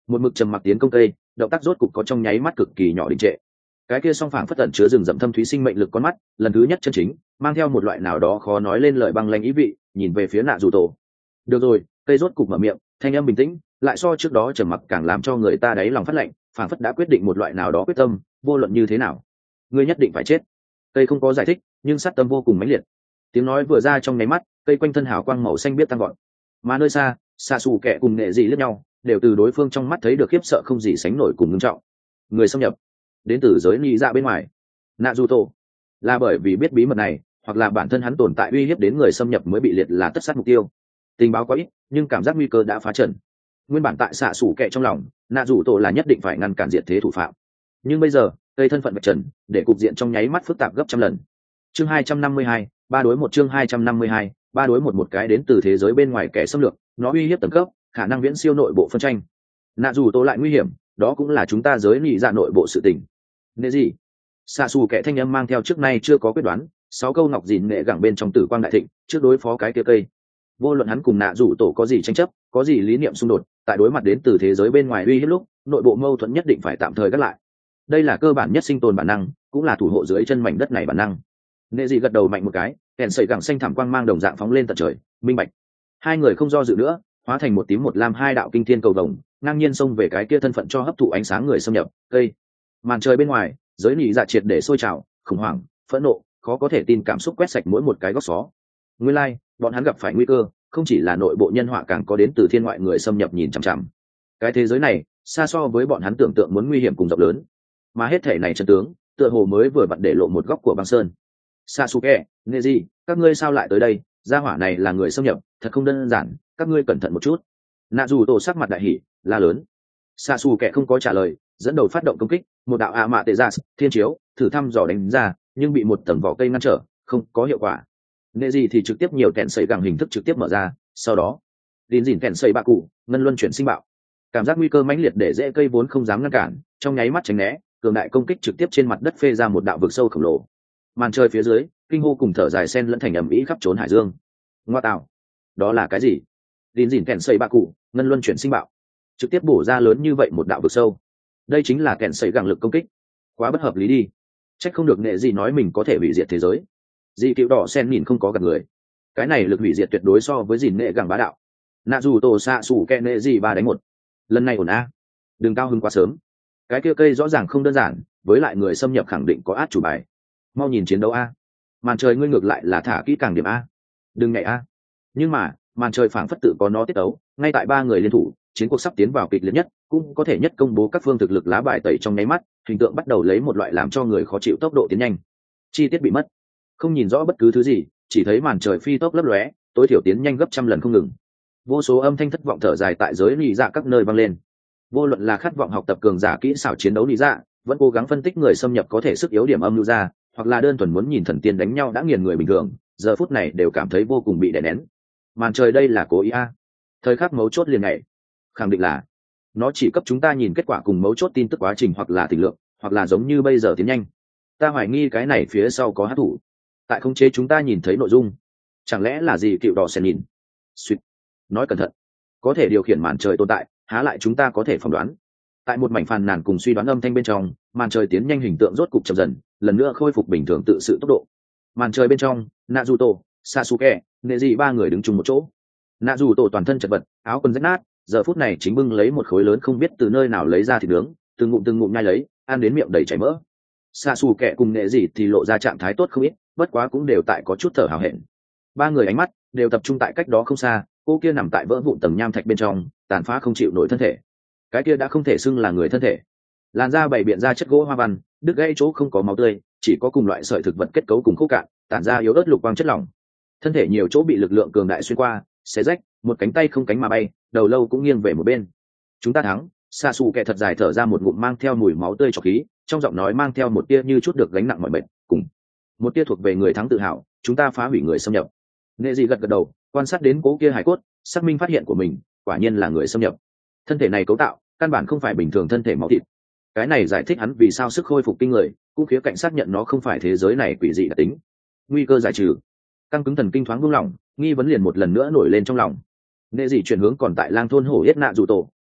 một mực trầm mặc tiến công cây, động tác rốt cục có trong nháy mắt cực kỳ nhỏ đình trệ. Cái kia song phảng phất tận chứa rừng rậm thâm thúy sinh mệnh lực con mắt, lần thứ nhất chân chính mang theo một loại nào đó khó nói lên lời băng lãnh ý vị, nhìn về phía nạ dù tổ. Được rồi, cây rốt cục mở miệng, thanh âm bình tĩnh, lại so trước đó trầm mặc càng làm cho người ta đáy lòng phát lạnh, phảng phất đã quyết định một loại nào đó quyết tâm, vô luận như thế nào, ngươi nhất định phải chết. Cây không có giải thích, nhưng sát tâm vô cùng mãnh liệt. Tiếng nói vừa ra trong nháy mắt, cây quanh thân hào quang màu xanh biết tăng gọn. Mà nơi xa, xạ xù kẻ cùng nghệ dị lẫn nhau, đều từ đối phương trong mắt thấy được khiếp sợ không gì sánh nổi cùng ngưng trọng. Người xâm nhập đến từ giới lý dạ bên ngoài. Nạ dù tổ là bởi vì biết bí mật này, hoặc là bản thân hắn tồn tại uy hiếp đến người xâm nhập mới bị liệt là tất sát mục tiêu. Tình báo có ít, nhưng cảm giác nguy cơ đã phá trần. Nguyên bản tại xạ xù kẻ trong lòng, nạ dù tổ là nhất định phải ngăn cản diệt thế thủ phạm. Nhưng bây giờ, cây thân phận vạch trần, để cục diện trong nháy mắt phức tạp gấp trăm lần. Chương hai trăm năm mươi hai, ba đối một chương hai trăm năm mươi hai, ba đối một một cái đến từ thế giới bên ngoài kẻ xâm lược, nó uy hiếp tầng cấp, khả năng viễn siêu nội bộ phân tranh. Nạ dù tổ lại nguy hiểm, đó cũng là chúng ta giới lý dạ nội bộ sự tình. Nệ gì? Xạ xù kẻ thanh âm mang theo trước nay chưa có quyết đoán, sáu câu ngọc dìn nghệ gẳng bên trong tử quang đại thịnh, trước đối phó cái kia cây. Vô luận hắn cùng nạ dù tổ có gì tranh chấp, có gì lý niệm xung đột, tại đối mặt đến từ thế giới bên ngoài uy hiếp lúc, nội bộ mâu thuẫn nhất định phải tạm thời gác lại. Đây là cơ bản nhất sinh tồn bản năng, cũng là thủ hộ dưới chân mảnh đất này bản năng. Nệ dị gật đầu mạnh một cái, kèn sợi gẳng xanh thảm quang mang đồng dạng phóng lên tận trời, minh bạch. Hai người không do dự nữa, hóa thành một tím một lam hai đạo kinh thiên cầu vồng, ngang nhiên xông về cái kia thân phận cho hấp thụ ánh sáng người xâm nhập cây. Màn trời bên ngoài, giới nỉ dạ triệt để sôi trào, khủng hoảng, phẫn nộ, khó có thể tin cảm xúc quét sạch mỗi một cái góc xó. Nguyên lai, like, bọn hắn gặp phải nguy cơ, không chỉ là nội bộ nhân họa càng có đến từ thiên ngoại người xâm nhập nhìn chằm chằm. Cái thế giới này, xa so với bọn hắn tưởng tượng muốn nguy hiểm cùng rộng lớn. Mà hết thể này chân tướng, tựa hồ mới vừa vặn để lộ một góc của băng sơn. Sasuke, Neji, các ngươi sao lại tới đây? Gia hỏa này là người xâm nhập, thật không đơn giản, các ngươi cẩn thận một chút. Nạ dù tổ sắc mặt đại hỉ, la lớn. Sasuke không có trả lời, dẫn đầu phát động công kích, một đạo ạ mạ tệ ra, thiên chiếu, thử thăm dò đánh ra, nhưng bị một tầng vỏ cây ngăn trở, không có hiệu quả. Neji thì trực tiếp nhiều kẹn sẩy gẳng hình thức trực tiếp mở ra, sau đó, đín dỉn kẹn sẩy bạ cụ, ngân luân chuyển sinh bạo. Cảm giác nguy cơ mãnh liệt để rễ cây vốn không dám ngăn cản, trong nháy mắt tránh né, cường đại công kích trực tiếp trên mặt đất phê ra một đạo vực sâu khổng lồ. Màn trời phía dưới, kinh hô cùng thở dài sen lẫn thành ầm ĩ khắp trốn hải dương. Ngoa tạo, đó là cái gì? Đín dỉn kẹn sẩy bạ cụ, ngân luân chuyển sinh bạo, trực tiếp bổ ra lớn như vậy một đạo vực sâu. Đây chính là kẹn sẩy gẳng lực công kích, quá bất hợp lý đi. Trách không được nghệ gì nói mình có thể hủy diệt thế giới. Dị cựu đỏ sen nhìn không có gặp người, cái này lực hủy diệt tuyệt đối so với dìn nghệ gẳng bá đạo. Nạ dù tổ xạ sủ kẹn nghệ gì ba đánh một, lần này ổn a, đừng cao hứng quá sớm. Cái kia cây rõ ràng không đơn giản, với lại người xâm nhập khẳng định có át chủ bài. Mau nhìn chiến đấu a, màn trời ngươi ngược lại là thả kỹ càng điểm a, đừng nhảy a. Nhưng mà màn trời phảng phất tự có nó tiết đấu, ngay tại ba người liên thủ, chiến cuộc sắp tiến vào kịch liệt nhất, cũng có thể nhất công bố các phương thực lực lá bài tẩy trong nháy mắt, hình tượng bắt đầu lấy một loại làm cho người khó chịu tốc độ tiến nhanh. Chi tiết bị mất, không nhìn rõ bất cứ thứ gì, chỉ thấy màn trời phi tốc lấp lóe, tối thiểu tiến nhanh gấp trăm lần không ngừng. Vô số âm thanh thất vọng thở dài tại giới lý dạ các nơi vang lên. Vô luận là khát vọng học tập cường giả kỹ xảo chiến đấu lý dạ, vẫn cố gắng phân tích người xâm nhập có thể sức yếu điểm âm lưu ra, hoặc là đơn thuần muốn nhìn thần tiên đánh nhau đã nghiền người bình thường, giờ phút này đều cảm thấy vô cùng bị đè nén. Màn trời đây là cố ý a? Thời khắc mấu chốt liền ngày, khẳng định là nó chỉ cấp chúng ta nhìn kết quả cùng mấu chốt tin tức quá trình, hoặc là tình lượng, hoặc là giống như bây giờ tiến nhanh. Ta hoài nghi cái này phía sau có hát thủ tại khống chế chúng ta nhìn thấy nội dung. Chẳng lẽ là gì cựu đỏ sen nhìn? Suýt, nói cẩn thận, có thể điều khiển màn trời tồn tại, há lại chúng ta có thể phỏng đoán. Tại một mảnh phàn nàn cùng suy đoán âm thanh bên trong, màn trời tiến nhanh hình tượng rốt cục chậm dần, lần nữa khôi phục bình thường tự sự tốc độ. Màn trời bên trong, Naruto, Sasuke, Neji ba người đứng chung một chỗ. Naruto toàn thân chật vật, áo quần rách nát, giờ phút này chính bưng lấy một khối lớn không biết từ nơi nào lấy ra thịt nướng, từng ngụm từng ngụm nhai lấy, ăn đến miệng đầy chảy mỡ. Sasuke cùng Neji thì lộ ra trạng thái tốt không ít, bất quá cũng đều tại có chút thở hào hẹn. Ba người ánh mắt đều tập trung tại cách đó không xa, cô kia nằm tại vỡ vụn tầng nham thạch bên trong, tàn phá không chịu nổi thân thể. Cái kia đã không thể xưng là người thân thể, làn da bày biện ra chất gỗ hoa văn, đứt gãy chỗ không có máu tươi, chỉ có cùng loại sợi thực vật kết cấu cùng khô cạn, tản ra yếu ớt lục quang chất lỏng. Thân thể nhiều chỗ bị lực lượng cường đại xuyên qua, xé rách, một cánh tay không cánh mà bay, đầu lâu cũng nghiêng về một bên. Chúng ta thắng. Sasuke thật dài thở ra một ngụm mang theo mùi máu tươi trọc khí, trong giọng nói mang theo một tia như chút được gánh nặng mọi mệt, cùng một tia thuộc về người thắng tự hào. Chúng ta phá hủy người xâm nhập. Neji gật gật đầu, quan sát đến cố kia hải cốt, xác minh phát hiện của mình, quả nhiên là người xâm nhập. Thân thể này cấu tạo căn bản không phải bình thường thân thể máu thịt. Cái này giải thích hắn vì sao sức khôi phục kinh người, cũng khía cạnh xác nhận nó không phải thế giới này quỷ dị đặc tính. Nguy cơ giải trừ, căng cứng thần kinh thoáng buông lỏng, nghi vấn liền một lần nữa nổi lên trong lòng. Neji chuyển hướng còn tại lang thôn hổ yết nạ dù tổ, hỏi,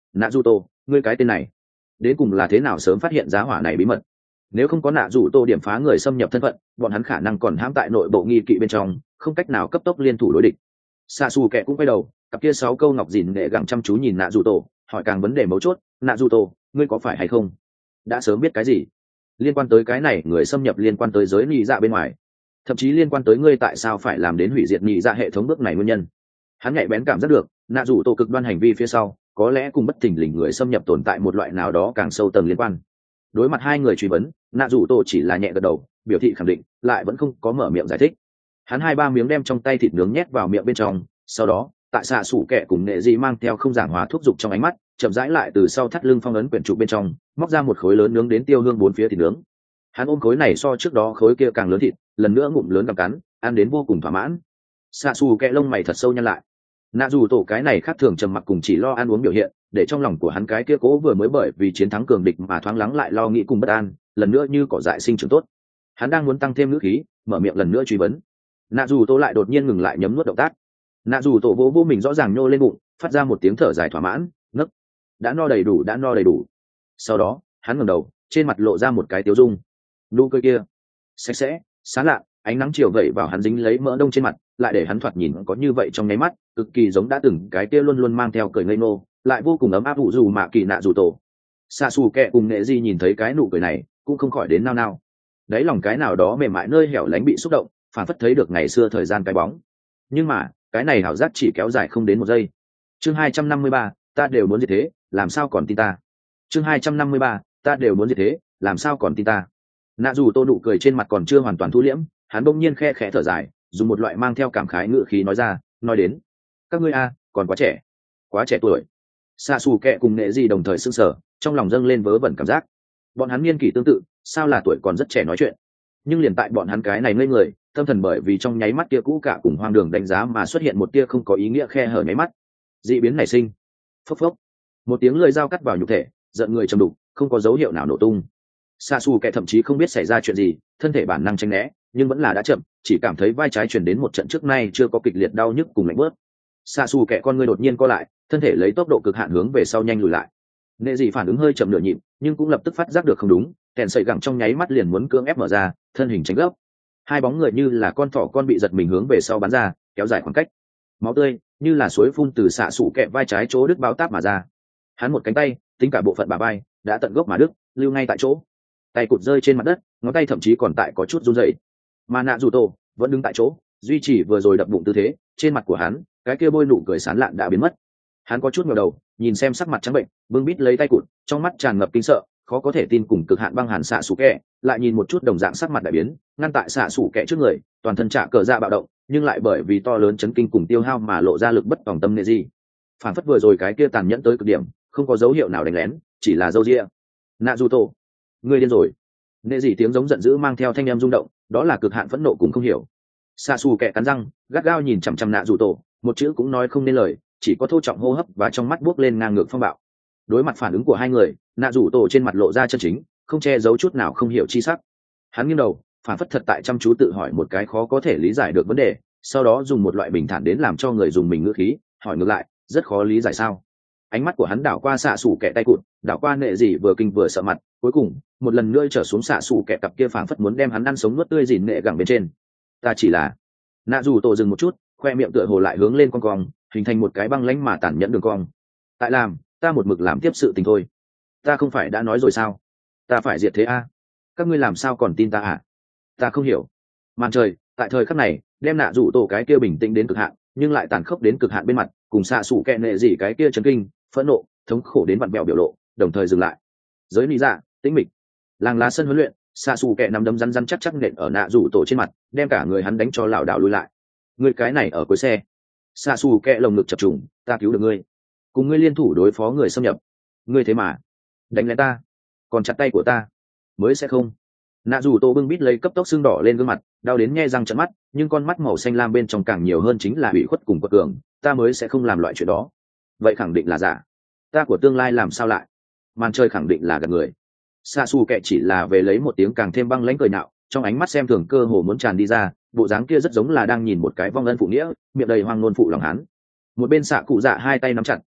nạ dù tô ngươi cái tên này đến cùng là thế nào sớm phát hiện giá hỏa này bí mật? Nếu không có nạ dù tô điểm phá người xâm nhập thân phận, bọn hắn khả năng còn hãm tại nội bộ nghi kỵ bên trong, không cách nào cấp tốc liên thủ đối địch. Xạ xù kẹ cũng quay đầu, cặp kia sáu câu ngọc dìn nghệ gẳng chăm chú nhìn nạ dù tô, hỏi càng vấn đề mấu chốt, nạ dù tô ngươi có phải hay không đã sớm biết cái gì liên quan tới cái này người xâm nhập, liên quan tới giới nhị dạ bên ngoài, thậm chí liên quan tới ngươi tại sao phải làm đến hủy diệt nhị dạ hệ thống bước này nguyên nhân? Hắn nhạy bén cảm giác được nạ dù tô cực đoan hành vi phía sau có lẽ cùng bất thình lình người xâm nhập tồn tại một loại nào đó càng sâu tầng liên quan. Đối mặt hai người truy vấn, nạ dù tô chỉ là nhẹ gật đầu biểu thị khẳng định, lại vẫn không có mở miệng giải thích. Hắn hai ba miếng đem trong tay thịt nướng nhét vào miệng bên trong, sau đó tại xạ sủ kẹ cùng nệ dị mang theo không giảng hóa thuốc dục trong ánh mắt, chậm rãi lại từ sau thắt lưng phong ấn quyển trụ bên trong móc ra một khối lớn nướng đến tiêu hương bốn phía thịt nướng. Hắn ôm khối này so trước đó khối kia càng lớn thịt, lần nữa ngụm lớn cầm cắn, ăn đến vô cùng thỏa mãn. Xạ sủ kẹ lông mày thật sâu nhăn lại. Nạ dù tổ cái này khác thường trầm mặc cùng chỉ lo ăn uống biểu hiện, để trong lòng của hắn cái kia cố vừa mới bởi vì chiến thắng cường địch mà thoáng lắng lại lo nghĩ cùng bất an, lần nữa như cỏ dại sinh trưởng tốt. Hắn đang muốn tăng thêm ngữ khí, mở miệng lần nữa truy vấn. Nạ dù tổ lại đột nhiên ngừng lại nhấm nuốt động tác. Nạ dù tổ vô vô mình rõ ràng nhô lên bụng, phát ra một tiếng thở dài thỏa mãn, nấc. Đã no đầy đủ, đã no đầy đủ. Sau đó hắn ngẩng đầu, trên mặt lộ ra một cái tiếu dung. Nụ cười kia sạch sẽ, sáng lạ, ánh nắng chiều vẩy vào hắn dính lấy mỡ đông trên mặt, lại để hắn thoạt nhìn có như vậy trong nháy mắt, cực kỳ giống đã từng cái kia luôn luôn mang theo cười ngây ngô, lại vô cùng ấm áp vụ dù mạ kỳ nạ dù tổ. Xạ xù kẹ cùng nghệ di nhìn thấy cái nụ cười này cũng không khỏi đến nao nao. Đấy lòng cái nào đó mềm mại nơi hẻo lánh bị xúc động, phản phất thấy được ngày xưa thời gian cái bóng. Nhưng mà cái này hảo giác chỉ kéo dài không đến một giây. Chương hai trăm năm mươi ba, ta đều muốn gì thế, làm sao còn tin ta? Chương hai trăm năm mươi ba, ta đều muốn gì thế, làm sao còn tin ta? Nạ dù tô nụ cười trên mặt còn chưa hoàn toàn thu liễm, hắn bỗng nhiên khe khẽ thở dài, dùng một loại mang theo cảm khái ngữ khí nói ra, nói đến các ngươi a còn quá trẻ, quá trẻ tuổi. Xạ xù kẹ cùng nệ gì đồng thời sững sờ, trong lòng dâng lên vớ vẩn cảm giác. Bọn hắn niên kỷ tương tự, sao là tuổi còn rất trẻ nói chuyện? Nhưng liền tại bọn hắn cái này ngây người, tâm thần bởi vì trong nháy mắt kia cũ cả cùng hoang đường đánh giá mà xuất hiện một tia không có ý nghĩa khe hở nháy mắt. Dị biến nảy sinh. Phốc phốc. Một tiếng lưỡi dao cắt vào nhục thể, giận người trầm đục, không có dấu hiệu nào nổ tung. Xạ xù kẹ thậm chí không biết xảy ra chuyện gì, thân thể bản năng tránh né, nhưng vẫn là đã chậm, chỉ cảm thấy vai trái truyền đến một trận trước nay chưa có kịch liệt đau nhức cùng lạnh bớt. Xạ xù kẹ con người đột nhiên co lại, thân thể lấy tốc độ cực hạn hướng về sau nhanh lùi lại. Nệ dị phản ứng hơi chậm nửa nhịp, nhưng cũng lập tức phát giác được không đúng, kèn sợi gẳng trong nháy mắt liền muốn cưỡng ép mở ra, thân hình tránh gấp. Hai bóng người như là con thỏ con bị giật mình hướng về sau bắn ra, kéo dài khoảng cách. Máu tươi như là suối phun từ xạ xù kẹ vai trái chỗ đứt bao táp mà ra. Hắn một cánh tay, tính cả bộ phận bả vai, đã tận gốc mà đứt, lưu ngay tại chỗ. Tay cụt rơi trên mặt đất, ngón tay thậm chí còn tại có chút run rẩy. Mà nạ dù tổ vẫn đứng tại chỗ, duy trì vừa rồi đập bụng tư thế. Trên mặt của hắn, cái kia bôi nụ cười sán lạn đã biến mất. Hắn có chút ngẩng đầu, nhìn xem sắc mặt trắng bệnh, bưng bít lấy tay cụt, trong mắt tràn ngập kinh sợ, khó có thể tin cùng cực hạn băng hàn xạ xù kẹ, lại nhìn một chút đồng dạng sắc mặt đại biến, ngăn tại xạ xù kẹ trước người, toàn thân trả cờ dạ bạo động, nhưng lại bởi vì to lớn chấn kinh cùng tiêu hao mà lộ ra lực bất tòng tâm nệ gì. Phản phất vừa rồi cái kia tàn nhẫn tới cực điểm, không có dấu hiệu nào đánh lén, chỉ là dâu ria. Nạ dù tổ, ngươi điên rồi. Nệ gì tiếng giống giận dữ mang theo thanh em rung động, đó là cực hạn phẫn nộ cũng không hiểu. Xạ xù kẹ cắn răng, gắt gao nhìn chằm chằm nạ dù tổ, một chữ cũng nói không nên lời, chỉ có thô trọng hô hấp và trong mắt buốc lên ngang ngược phong bạo. Đối mặt phản ứng của hai người, nạ rủ tổ trên mặt lộ ra chân chính, không che giấu chút nào không hiểu chi sắc. Hắn nghiêng đầu, phản phất thật tại chăm chú tự hỏi một cái khó có thể lý giải được vấn đề, sau đó dùng một loại bình thản đến làm cho người dùng mình ngữ khí hỏi ngược lại, rất khó lý giải sao? Ánh mắt của hắn đảo qua xạ xù kẹ tay cụt, đảo qua nệ gì vừa kinh vừa sợ mặt, cuối cùng một lần nữa trở xuống xạ xù kẹ cặp kia phản phất muốn đem hắn ăn sống nuốt tươi dìn nệ gẳng bên trên. Ta chỉ là nạ rủ tổ dừng một chút, khoe miệng tựa hồ lại hướng lên con cong, hình thành một cái băng lãnh mà tàn nhẫn đường cong. Tại làm ta một mực làm tiếp sự tình thôi, ta không phải đã nói rồi sao, ta phải diệt thế a. Các ngươi làm sao còn tin ta à? Ta không hiểu. Màn trời tại thời khắc này đem nạ rủ tổ cái kia bình tĩnh đến cực hạn, nhưng lại tàn khốc đến cực hạn bên mặt, cùng xạ xù kẹ nệ gì cái kia chấn kinh, phẫn nộ, thống khổ đến vặn bẹo biểu lộ, đồng thời dừng lại. Giới lý dạ tĩnh mịch, làng lá sân huấn luyện, xạ xù kẹ nằm đấm rắn rắn chắc chắc nện ở nạ rủ tổ trên mặt, đem cả người hắn đánh cho lảo đảo lùi lại. Ngươi cái này ở cuối xe. Xạ xù kẹ lồng ngực chập trùng, ta cứu được ngươi, cùng ngươi liên thủ đối phó người xâm nhập, ngươi thế mà đánh lén ta, còn chặt tay của ta, mới sẽ không. Nạ dù tô bưng bít lấy cấp tốc xương đỏ lên gương mặt, đau đến nhe răng trợn mắt, nhưng con mắt màu xanh lam bên trong càng nhiều hơn chính là ủy khuất cùng quật cường. Ta mới sẽ không làm loại chuyện đó. Vậy khẳng định là giả. Ta của tương lai làm sao lại? Màn chơi khẳng định là gạt người. Sa su kệ chỉ là về lấy một tiếng càng thêm băng lãnh cười nạo, trong ánh mắt xem thường cơ hồ muốn tràn đi ra, bộ dáng kia rất giống là đang nhìn một cái vong ân phụ nghĩa, miệng đầy hoang ngôn phụ lòng hắn. Một bên xạ cụ dạ hai tay nắm chặt,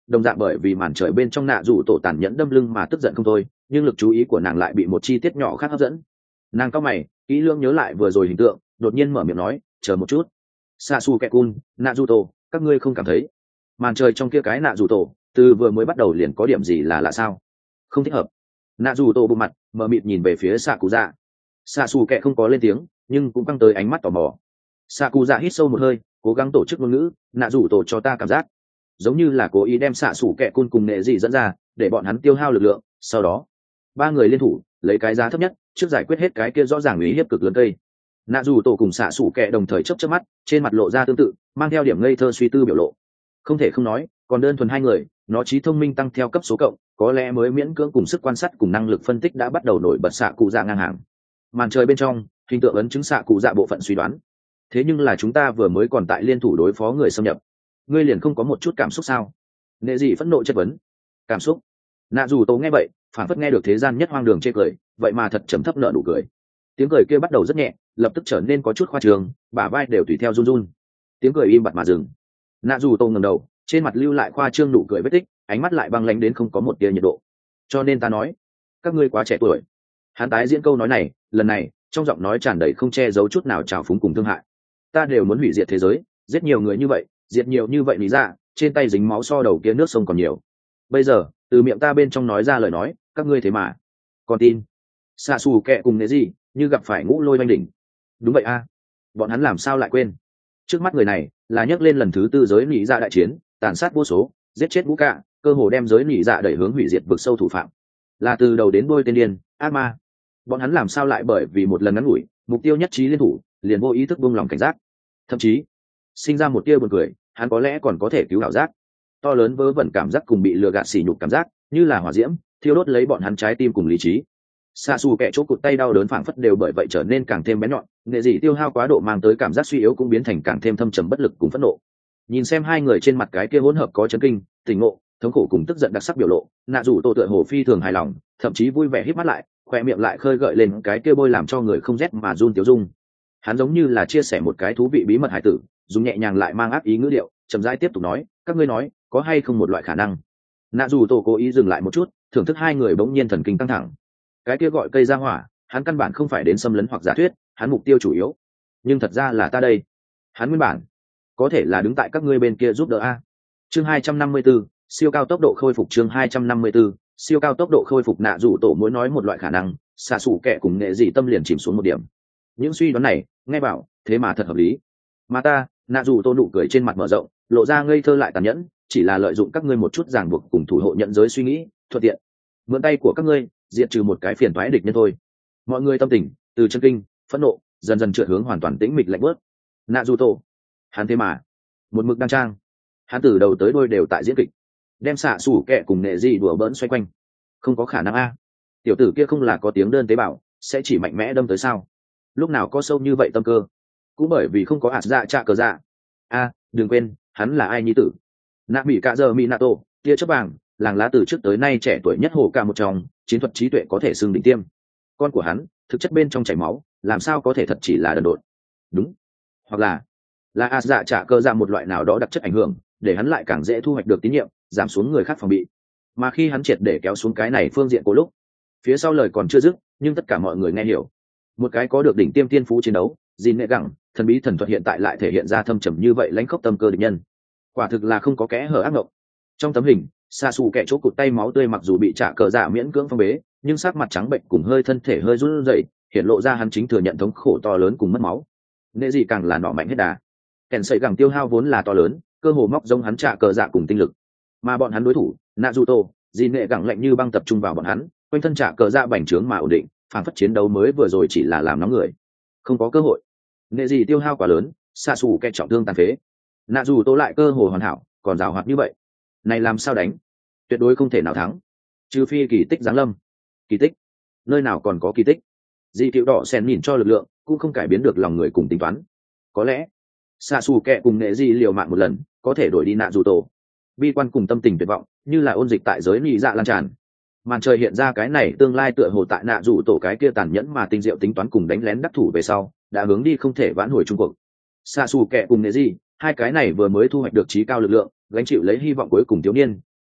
đồng dạng bởi vì màn trời bên trong nạ rủ tổ tàn nhẫn đâm lưng mà tức giận không thôi, nhưng lực chú ý của nàng lại bị một chi tiết nhỏ khác hấp dẫn. Nàng cao mày kỹ lưỡng nhớ lại vừa rồi hình tượng, đột nhiên mở miệng nói, chờ một chút, xạ xù kẹ cun, nạ rủ tổ, các ngươi không cảm thấy màn trời trong kia cái nạ rủ tổ từ vừa mới bắt đầu liền có điểm gì là lạ sao? Không thích hợp. Nạ rủ tổ bộ mặt mờ mịt nhìn về phía xạ cụ dạ. Xạ xù kẹ không có lên tiếng, nhưng cũng căng tới ánh mắt tò mò. Xạ cụ dạ hít sâu một hơi, cố gắng tổ chức ngôn ngữ, nạ rủ tổ cho ta cảm giác giống như là cố ý đem xạ xù kẹ cun cùng nệ dị dẫn ra để bọn hắn tiêu hao lực lượng, sau đó ba người liên thủ lấy cái giá thấp nhất trước giải quyết hết cái kia rõ ràng uy hiếp cực lớn cây. Nạ rủ tổ cùng xạ xù kẹ đồng thời chớp chớp mắt, trên mặt lộ ra tương tự, mang theo điểm ngây thơ suy tư biểu lộ. Không thể không nói, còn đơn thuần hai người, nó trí thông minh tăng theo cấp số cộng, có lẽ mới miễn cưỡng cùng sức quan sát cùng năng lực phân tích đã bắt đầu nổi bật xạ cụ dạ ngang hàng. Màn trời bên trong hình tượng ấn chứng xạ cụ dạ bộ phận suy đoán. Thế nhưng là chúng ta vừa mới còn tại liên thủ đối phó người xâm nhập, ngươi liền không có một chút cảm xúc sao? Nệ dị phẫn nộ chất vấn. Cảm xúc? Nạ dù tổ nghe vậy phản phất nghe được thế gian nhất hoang đường chê cười, vậy mà thật trầm thấp nợ nụ cười. Tiếng cười kia bắt đầu rất nhẹ, lập tức trở nên có chút khoa trương, bả vai đều tùy theo run run. Tiếng cười im bặt mà dừng. Nạ dù tổ ngẩng đầu, trên mặt lưu lại khoa trương nụ cười vết tích, ánh mắt lại băng lãnh đến không có một tia nhiệt độ. Cho nên ta nói, các ngươi quá trẻ tuổi. Hắn tái diễn câu nói này, lần này trong giọng nói tràn đầy không che giấu chút nào trào phúng cùng thương hại. Ta đều muốn hủy diệt thế giới, giết nhiều người như vậy, diệt nhiều như vậy lý ra, trên tay dính máu so đầu kia nước sông còn nhiều. Bây giờ từ miệng ta bên trong nói ra lời nói, các ngươi thế mà còn tin? Xạ xù kẹ cùng cái gì như gặp phải ngũ lôi oanh đỉnh. Đúng vậy a, bọn hắn làm sao lại quên? Trước mắt người này là nhắc lên lần thứ tư giới nỉ dạ đại chiến, tàn sát vô số, giết chết vũ cả, cơ hồ đem giới nỉ dạ đẩy hướng hủy diệt vực sâu thủ phạm, là từ đầu đến đuôi tên điên ác ma. Bọn hắn làm sao lại bởi vì một lần ngắn ngủi mục tiêu nhất trí liên thủ liền vô ý thức buông lòng cảnh giác, thậm chí sinh ra một tia buồn cười, hắn có lẽ còn có thể cứu ảo giác. To lớn vớ vẩn cảm giác cùng bị lừa gạt sỉ nhục cảm giác như là hỏa diễm thiêu đốt lấy bọn hắn trái tim cùng lý trí. Xạ xù kẹ chỗ cụt tay đau đớn phảng phất đều bởi vậy trở nên càng thêm bén nhọn, nghệ dị tiêu hao quá độ mang tới cảm giác suy yếu cũng biến thành càng thêm thâm trầm bất lực cùng phẫn nộ. Nhìn xem hai người trên mặt cái kia hỗn hợp có chấn kinh, tỉnh ngộ, thống khổ cùng tức giận đặc sắc biểu lộ, nạ rủ tổ tựa hồ phi thường hài lòng, thậm chí vui vẻ híp mắt lại, khoe miệng lại khơi gợi lên cái kia bôi làm cho người không rét mà run tiêu dung. Hắn giống như là chia sẻ một cái thú vị bí mật hải tử, dùng nhẹ nhàng lại mang ác ý ngữ điệu, chậm rãi tiếp tục nói, các ngươi nói có hay không một loại khả năng? Nạ rủ tổ cố ý dừng lại một chút, thưởng thức hai người bỗng nhiên thần kinh căng thẳng. Cái kia gọi cây ra hỏa, hắn căn bản không phải đến xâm lấn hoặc giả thuyết, hắn mục tiêu chủ yếu nhưng thật ra là ta đây. Hắn nguyên bản có thể là đứng tại các ngươi bên kia giúp đỡ a. Chương hai trăm năm mươi 4, siêu cao tốc độ khôi phục. Chương hai trăm năm mươi 4, siêu cao tốc độ khôi phục. Nạ rủ tổ mỗi nói một loại khả năng, xạ xủ kẻ cùng nghệ dị tâm liền chìm xuống một điểm. Những suy đoán này nghe bảo thế mà thật hợp lý. Mà ta, nạ rủ tổ nụ cười trên mặt mở rộng, lộ ra ngây thơ lại tàn nhẫn, chỉ là lợi dụng các ngươi một chút ràng buộc cùng thủ hộ nhận giới suy nghĩ, thuận tiện mượn tay của các ngươi diệt trừ một cái phiền toái địch nhân thôi. Mọi người tâm tình từ chân kinh phẫn nộ dần dần trượt hướng hoàn toàn tĩnh mịch lạnh bớt. Nạ dù tổ hắn thế mà một mực đăng trang, hắn từ đầu tới đôi đều tại diễn kịch, đem xạ xủ kẹ cùng nệ dị đùa bỡn xoay quanh. Không có khả năng a, tiểu tử kia không là có tiếng đơn tế bào sẽ chỉ mạnh mẽ đâm tới sao? Lúc nào có sâu như vậy tâm cơ? Cũng bởi vì không có ạt dạ trạ cờ dạ. A, đừng quên hắn là ai nhi tử. Nạ bị cả giờ mỹ nato tia chớp vàng, làng lá từ trước tới nay trẻ tuổi nhất hồ cả một trong, chiến thuật trí tuệ có thể xưng đỉnh tiêm. Con của hắn thực chất bên trong chảy máu, làm sao có thể thật chỉ là đần độn? Đúng, hoặc là là ạt dạ trả cơ ra một loại nào đó đặc chất ảnh hưởng, để hắn lại càng dễ thu hoạch được tín nhiệm, giảm xuống người khác phòng bị. Mà khi hắn triệt để kéo xuống cái này phương diện của lúc, phía sau lời còn chưa dứt, nhưng tất cả mọi người nghe hiểu. Một cái có được đỉnh tiêm tiên phú chiến đấu, Jin Nệ Gẳng, thần bí thần thuật hiện tại lại thể hiện ra thâm trầm như vậy lãnh khốc tâm cơ địch nhân. Quả thực là không có kẽ hở ác ngộng. Trong tấm hình, xa xù kẹ chỗ cụt tay máu tươi mặc dù bị trả cờ dạ miễn cưỡng phong bế, nhưng sắc mặt trắng bệnh cùng hơi thân thể hơi run rẩy, hiện lộ ra hắn chính thừa nhận thống khổ to lớn cùng mất máu. Nệ gì càng là nọ mạnh hết đà. Kèn sẩy gẳng tiêu hao vốn là to lớn, cơ hồ móc giống hắn trả cờ dạ cùng tinh lực. Mà bọn hắn đối thủ, Naruto, Jin Nệ gẳng lạnh như băng tập trung vào bọn hắn, quanh thân trả cờ dạ bành trướng mà ổn định, phản phất chiến đấu mới vừa rồi chỉ là làm nóng người, không có cơ hội. Nệ gì tiêu hao quá lớn, xa xù kẹ trọng thương tàn phế. Naruto lại cơ hồ hoàn hảo, còn giàu hoạt như vậy, này làm sao đánh? Tuyệt đối không thể nào thắng, trừ phi kỳ tích giáng lâm. Kỳ tích? Nơi nào còn có kỳ tích? Dị tiểu đỏ sen nhìn cho lực lượng, cũng không cải biến được lòng người cùng tính toán. Có lẽ xạ xù kẹ cùng nghệ dị liều mạng một lần, có thể đổi đi nạ dù tổ. Bi quan cùng tâm tình tuyệt vọng như là ôn dịch tại giới nhị dạ lan tràn. Màn trời hiện ra cái này tương lai tựa hồ tại nạ dù tổ cái kia tàn nhẫn mà tinh diệu tính toán cùng đánh lén đắc thủ về sau, đã hướng đi không thể vãn hồi trung cuộc. Xạ xù kẹ cùng nghệ dị, hai cái này vừa mới thu hoạch được trí cao lực lượng, gánh chịu lấy hy vọng cuối cùng thiếu niên,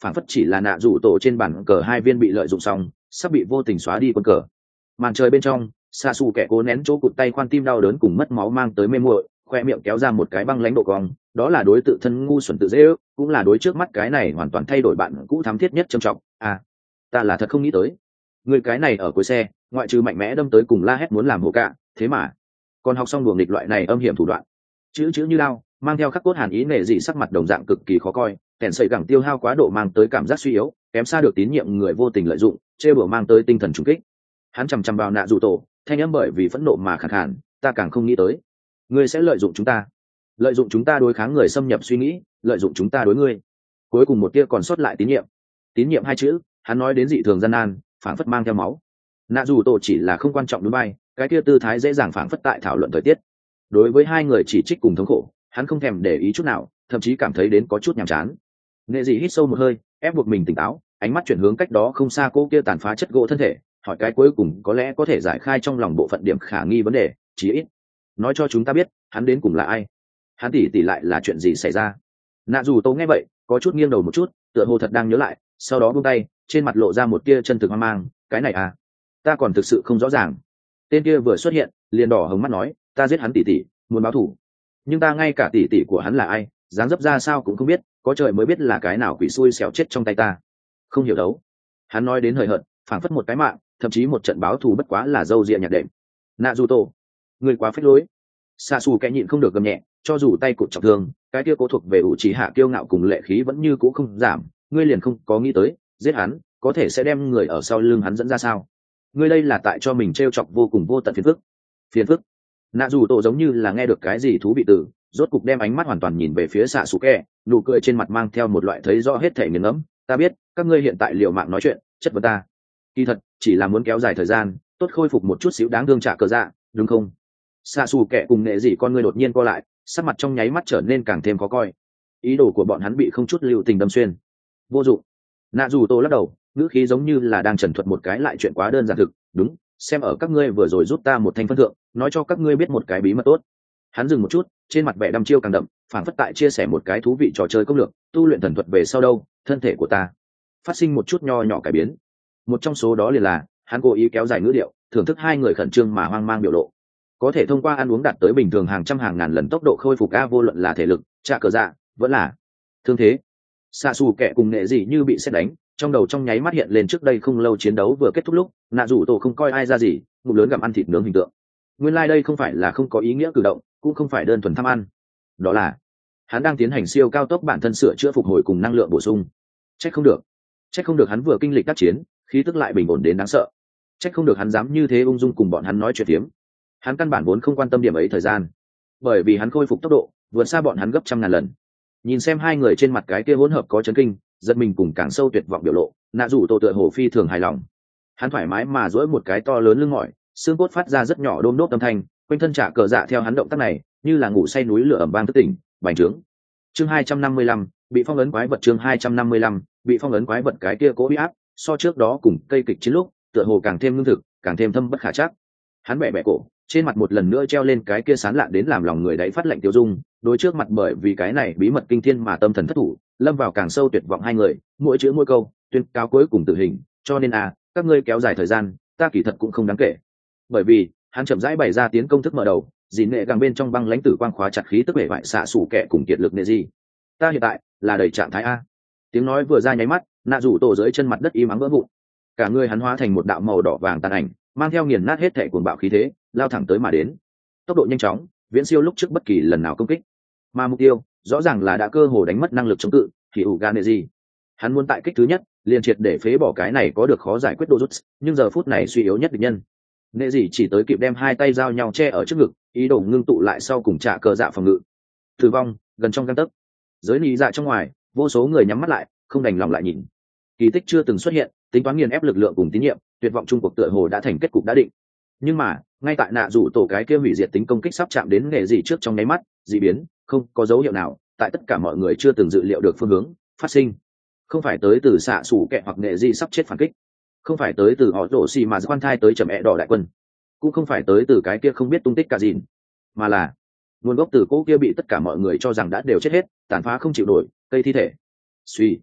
phản phất chỉ là nạ rủ tổ trên bản cờ hai viên bị lợi dụng xong sắp bị vô tình xóa đi quân cờ. Màn trời bên trong, xạ xù kẻ cố nén chỗ cụt tay khoan tim đau đớn cùng mất máu mang tới mê muội, khoe miệng kéo ra một cái băng lãnh độ cong, đó là đối tự thân ngu xuẩn tự dễ ước, cũng là đối trước mắt cái này hoàn toàn thay đổi bạn cũ thắm thiết nhất trầm trọng. À, ta là thật không nghĩ tới, người cái này ở cuối xe, ngoại trừ mạnh mẽ đâm tới cùng la hét muốn làm hổ cạ, thế mà còn học xong đùa nghịch loại này âm hiểm thủ đoạn. Chữ chữ như lao, mang theo khắc cốt hàn ý nệ dị sắc mặt đồng dạng cực kỳ khó coi, kèn sợi gẳng tiêu hao quá độ mang tới cảm giác suy yếu, kém xa được tín nhiệm người vô tình lợi dụng, chê bửa mang tới tinh thần trùng kích. Hắn chằm chằm vào nạ dù tổ, thanh âm bởi vì phẫn nộ mà khàn khàn, ta càng không nghĩ tới ngươi sẽ lợi dụng chúng ta, lợi dụng chúng ta đối kháng người xâm nhập suy nghĩ, lợi dụng chúng ta đối ngươi. Cuối cùng một tia còn sót lại tín nhiệm. Tín nhiệm hai chữ, hắn nói đến dị thường gian nan, phảng phất mang theo máu. Nạ dù tổ chỉ là không quan trọng núi bay, cái kia tư thái dễ dàng phảng phất tại thảo luận thời tiết. Đối với hai người chỉ trích cùng thống khổ, hắn không thèm để ý chút nào, thậm chí cảm thấy đến có chút nhàm chán. Nệ dị hít sâu một hơi, ép buộc mình tỉnh táo, ánh mắt chuyển hướng cách đó không xa cô kia tàn phá chất gỗ thân thể, hỏi cái cuối cùng có lẽ có thể giải khai trong lòng bộ phận điểm khả nghi vấn đề, chí ít nói cho chúng ta biết hắn đến cùng là ai, hắn tỉ tỉ lại là chuyện gì xảy ra. Nạ dù tô nghe vậy có chút nghiêng đầu một chút, tựa hồ thật đang nhớ lại, sau đó buông tay, trên mặt lộ ra một tia chân thực hoang mang. Cái này à, ta còn thực sự không rõ ràng. Tên kia vừa xuất hiện liền đỏ hồng mắt nói, ta giết hắn tỉ tỉ, muốn báo thù, nhưng ta ngay cả tỉ tỉ của hắn là ai, dáng dấp ra sao cũng không biết, có trời mới biết là cái nào quỷ xui xẻo chết trong tay ta, không hiểu đấu. Hắn nói đến hời hợt, phảng phất một cái mạng, thậm chí một trận báo thù bất quá là dâu dịa nhạc đệm. Nạ dù tổ, người quá phách lối. Xạ xù kẻ nhịn không được gầm nhẹ, cho dù tay cụt trọng thương, cái kia cố thuộc về ủ trì hạ kiêu ngạo cùng lệ khí vẫn như cũ không giảm. Ngươi liền không có nghĩ tới giết hắn có thể sẽ đem người ở sau lưng hắn dẫn ra sao? Ngươi đây là tại cho mình trêu chọc vô cùng vô tận phiền phức. Phiền phức. Nạ dù tổ giống như là nghe được cái gì thú vị từ, rốt cục đem ánh mắt hoàn toàn nhìn về phía xạ xù kẻ, nụ cười trên mặt mang theo một loại thấy rõ hết thể nghiền ngẫm. Ta biết các ngươi hiện tại liều mạng nói chuyện chất vấn ta, kỳ thật chỉ là muốn kéo dài thời gian, tốt khôi phục một chút xíu đáng thương trả cờ dạ, đúng không? Xạ xù kẻ cùng nệ dị con ngươi đột nhiên co lại, sắc mặt trong nháy mắt trở nên càng thêm khó coi. Ý đồ của bọn hắn bị không chút lưu tình đâm xuyên. Vô dụng. Nạ dù tô lắc đầu, ngữ khí giống như là đang trần thuật một cái lại chuyện quá đơn giản thực. Đúng, xem ở các ngươi vừa rồi giúp ta một thanh phân thượng, nói cho các ngươi biết một cái bí mật tốt. Hắn dừng một chút, trên mặt vẻ đăm chiêu càng đậm, phảng phất tại chia sẻ một cái thú vị trò chơi công lược. Tu luyện thần thuật về sau đâu, thân thể của ta phát sinh một chút nho nhỏ cải biến. Một trong số đó liền là hắn cố ý kéo dài ngữ điệu, thưởng thức hai người khẩn trương mà hoang mang biểu lộ, có thể thông qua ăn uống đạt tới bình thường hàng trăm hàng ngàn lần tốc độ khôi phục a, vô luận là thể lực, trả cờ dạ, vẫn là thương thế. Xạ xù kẻ cùng nệ gì như bị sét đánh, trong đầu trong nháy mắt hiện lên trước đây không lâu chiến đấu vừa kết thúc lúc nạ rủ tổ không coi ai ra gì, ngụm lớn gặm ăn thịt nướng hình tượng. Nguyên lai like đây không phải là không có ý nghĩa cử động, cũng không phải đơn thuần tham ăn, đó là hắn đang tiến hành siêu cao tốc bản thân sửa chữa phục hồi cùng năng lượng bổ sung. Trách không được, trách không được hắn vừa kinh lịch tác chiến, khí tức lại bình ổn đến đáng sợ. Trách không được hắn dám như thế ung dung cùng bọn hắn nói chuyện tiếm. Hắn căn bản vốn không quan tâm điểm ấy thời gian, bởi vì hắn khôi phục tốc độ vượt xa bọn hắn gấp trăm ngàn lần. Nhìn xem hai người trên mặt cái kia hỗn hợp có chấn kinh, giật mình cùng càng sâu tuyệt vọng biểu lộ, nạ rủ tổ tựa hồ phi thường hài lòng. Hắn thoải mái mà duỗi một cái to lớn lưng mỏi, xương cốt phát ra rất nhỏ đôm đốt âm thanh, quanh thân trả cờ dạ theo hắn động tác này như là ngủ say núi lửa ẩm vang thức tỉnh, bành trướng. Chương hai trăm năm mươi lăm, bị phong ấn quái vật. Chương hai trăm năm mươi lăm, bị phong ấn quái vật. Cái kia cố uy áp so trước đó cùng cây kịch chiến lúc tựa hồ càng thêm lương thực, càng thêm thâm bất khả trắc. Hắn bẻ bẻ cổ, trên mặt một lần nữa treo lên cái kia sán lạ đến làm lòng người đáy phát lạnh tiêu dung, đối trước mặt bởi vì cái này bí mật kinh thiên mà tâm thần thất thủ, lâm vào càng sâu tuyệt vọng hai người, mỗi chữ mỗi câu tuyên cáo cuối cùng tử hình. Cho nên à, các ngươi kéo dài thời gian, ta kỳ thật cũng không đáng kể. Bởi vì hắn chậm rãi bày ra tiến công thức mở đầu, dìn nghệ càng bên trong băng lãnh tử quang khóa chặt khí tức bể bại xạ sủ kẻ cùng kiệt lực nệ gì. Ta hiện tại là đầy trạng thái a. Tiếng nói vừa ra nháy mắt, nạ rủ tổ dưới chân mặt đất im ắng vỡ vụn, cả người hắn hóa thành một đạo màu đỏ vàng tàn ảnh, mang theo nghiền nát hết thể cuồng bạo khí thế, lao thẳng tới mà đến. Tốc độ nhanh chóng, viễn siêu lúc trước bất kỳ lần nào công kích. Mà mục tiêu rõ ràng là đã cơ hồ đánh mất năng lực chống cự, thì ủ gan gì. Hắn muốn tại kích thứ nhất liền triệt để phế bỏ cái này có được khó giải quyết đồ rút, nhưng giờ phút này suy yếu nhất địch nhân. Nệ gì chỉ tới kịp đem hai tay giao nhau che ở trước ngực, ý đồ ngưng tụ lại sau cùng trả cờ dạ phòng ngự. Tử vong gần trong gang tấc, giới lý dạ trong ngoài, vô số người nhắm mắt lại, không đành lòng lại nhìn. Kỳ tích chưa từng xuất hiện, tính toán nghiền ép lực lượng cùng tín nhiệm, tuyệt vọng chung cuộc tựa hồ đã thành kết cục đã định. Nhưng mà ngay tại nạ rủ tổ cái kia hủy diệt tính công kích sắp chạm đến nghệ gì trước trong nháy mắt, dị biến không có dấu hiệu nào tại tất cả mọi người chưa từng dự liệu được phương hướng phát sinh. Không phải tới từ xạ xủ kẹ hoặc nghệ gì sắp chết phản kích, không phải tới từ họ rổ xì mà quan thai tới chầm ẹ đỏ đại quân, cũng không phải tới từ cái kia không biết tung tích cả gì, mà là nguồn gốc từ cỗ kia bị tất cả mọi người cho rằng đã đều chết hết, tàn phá không chịu nổi cây thi thể. Suy,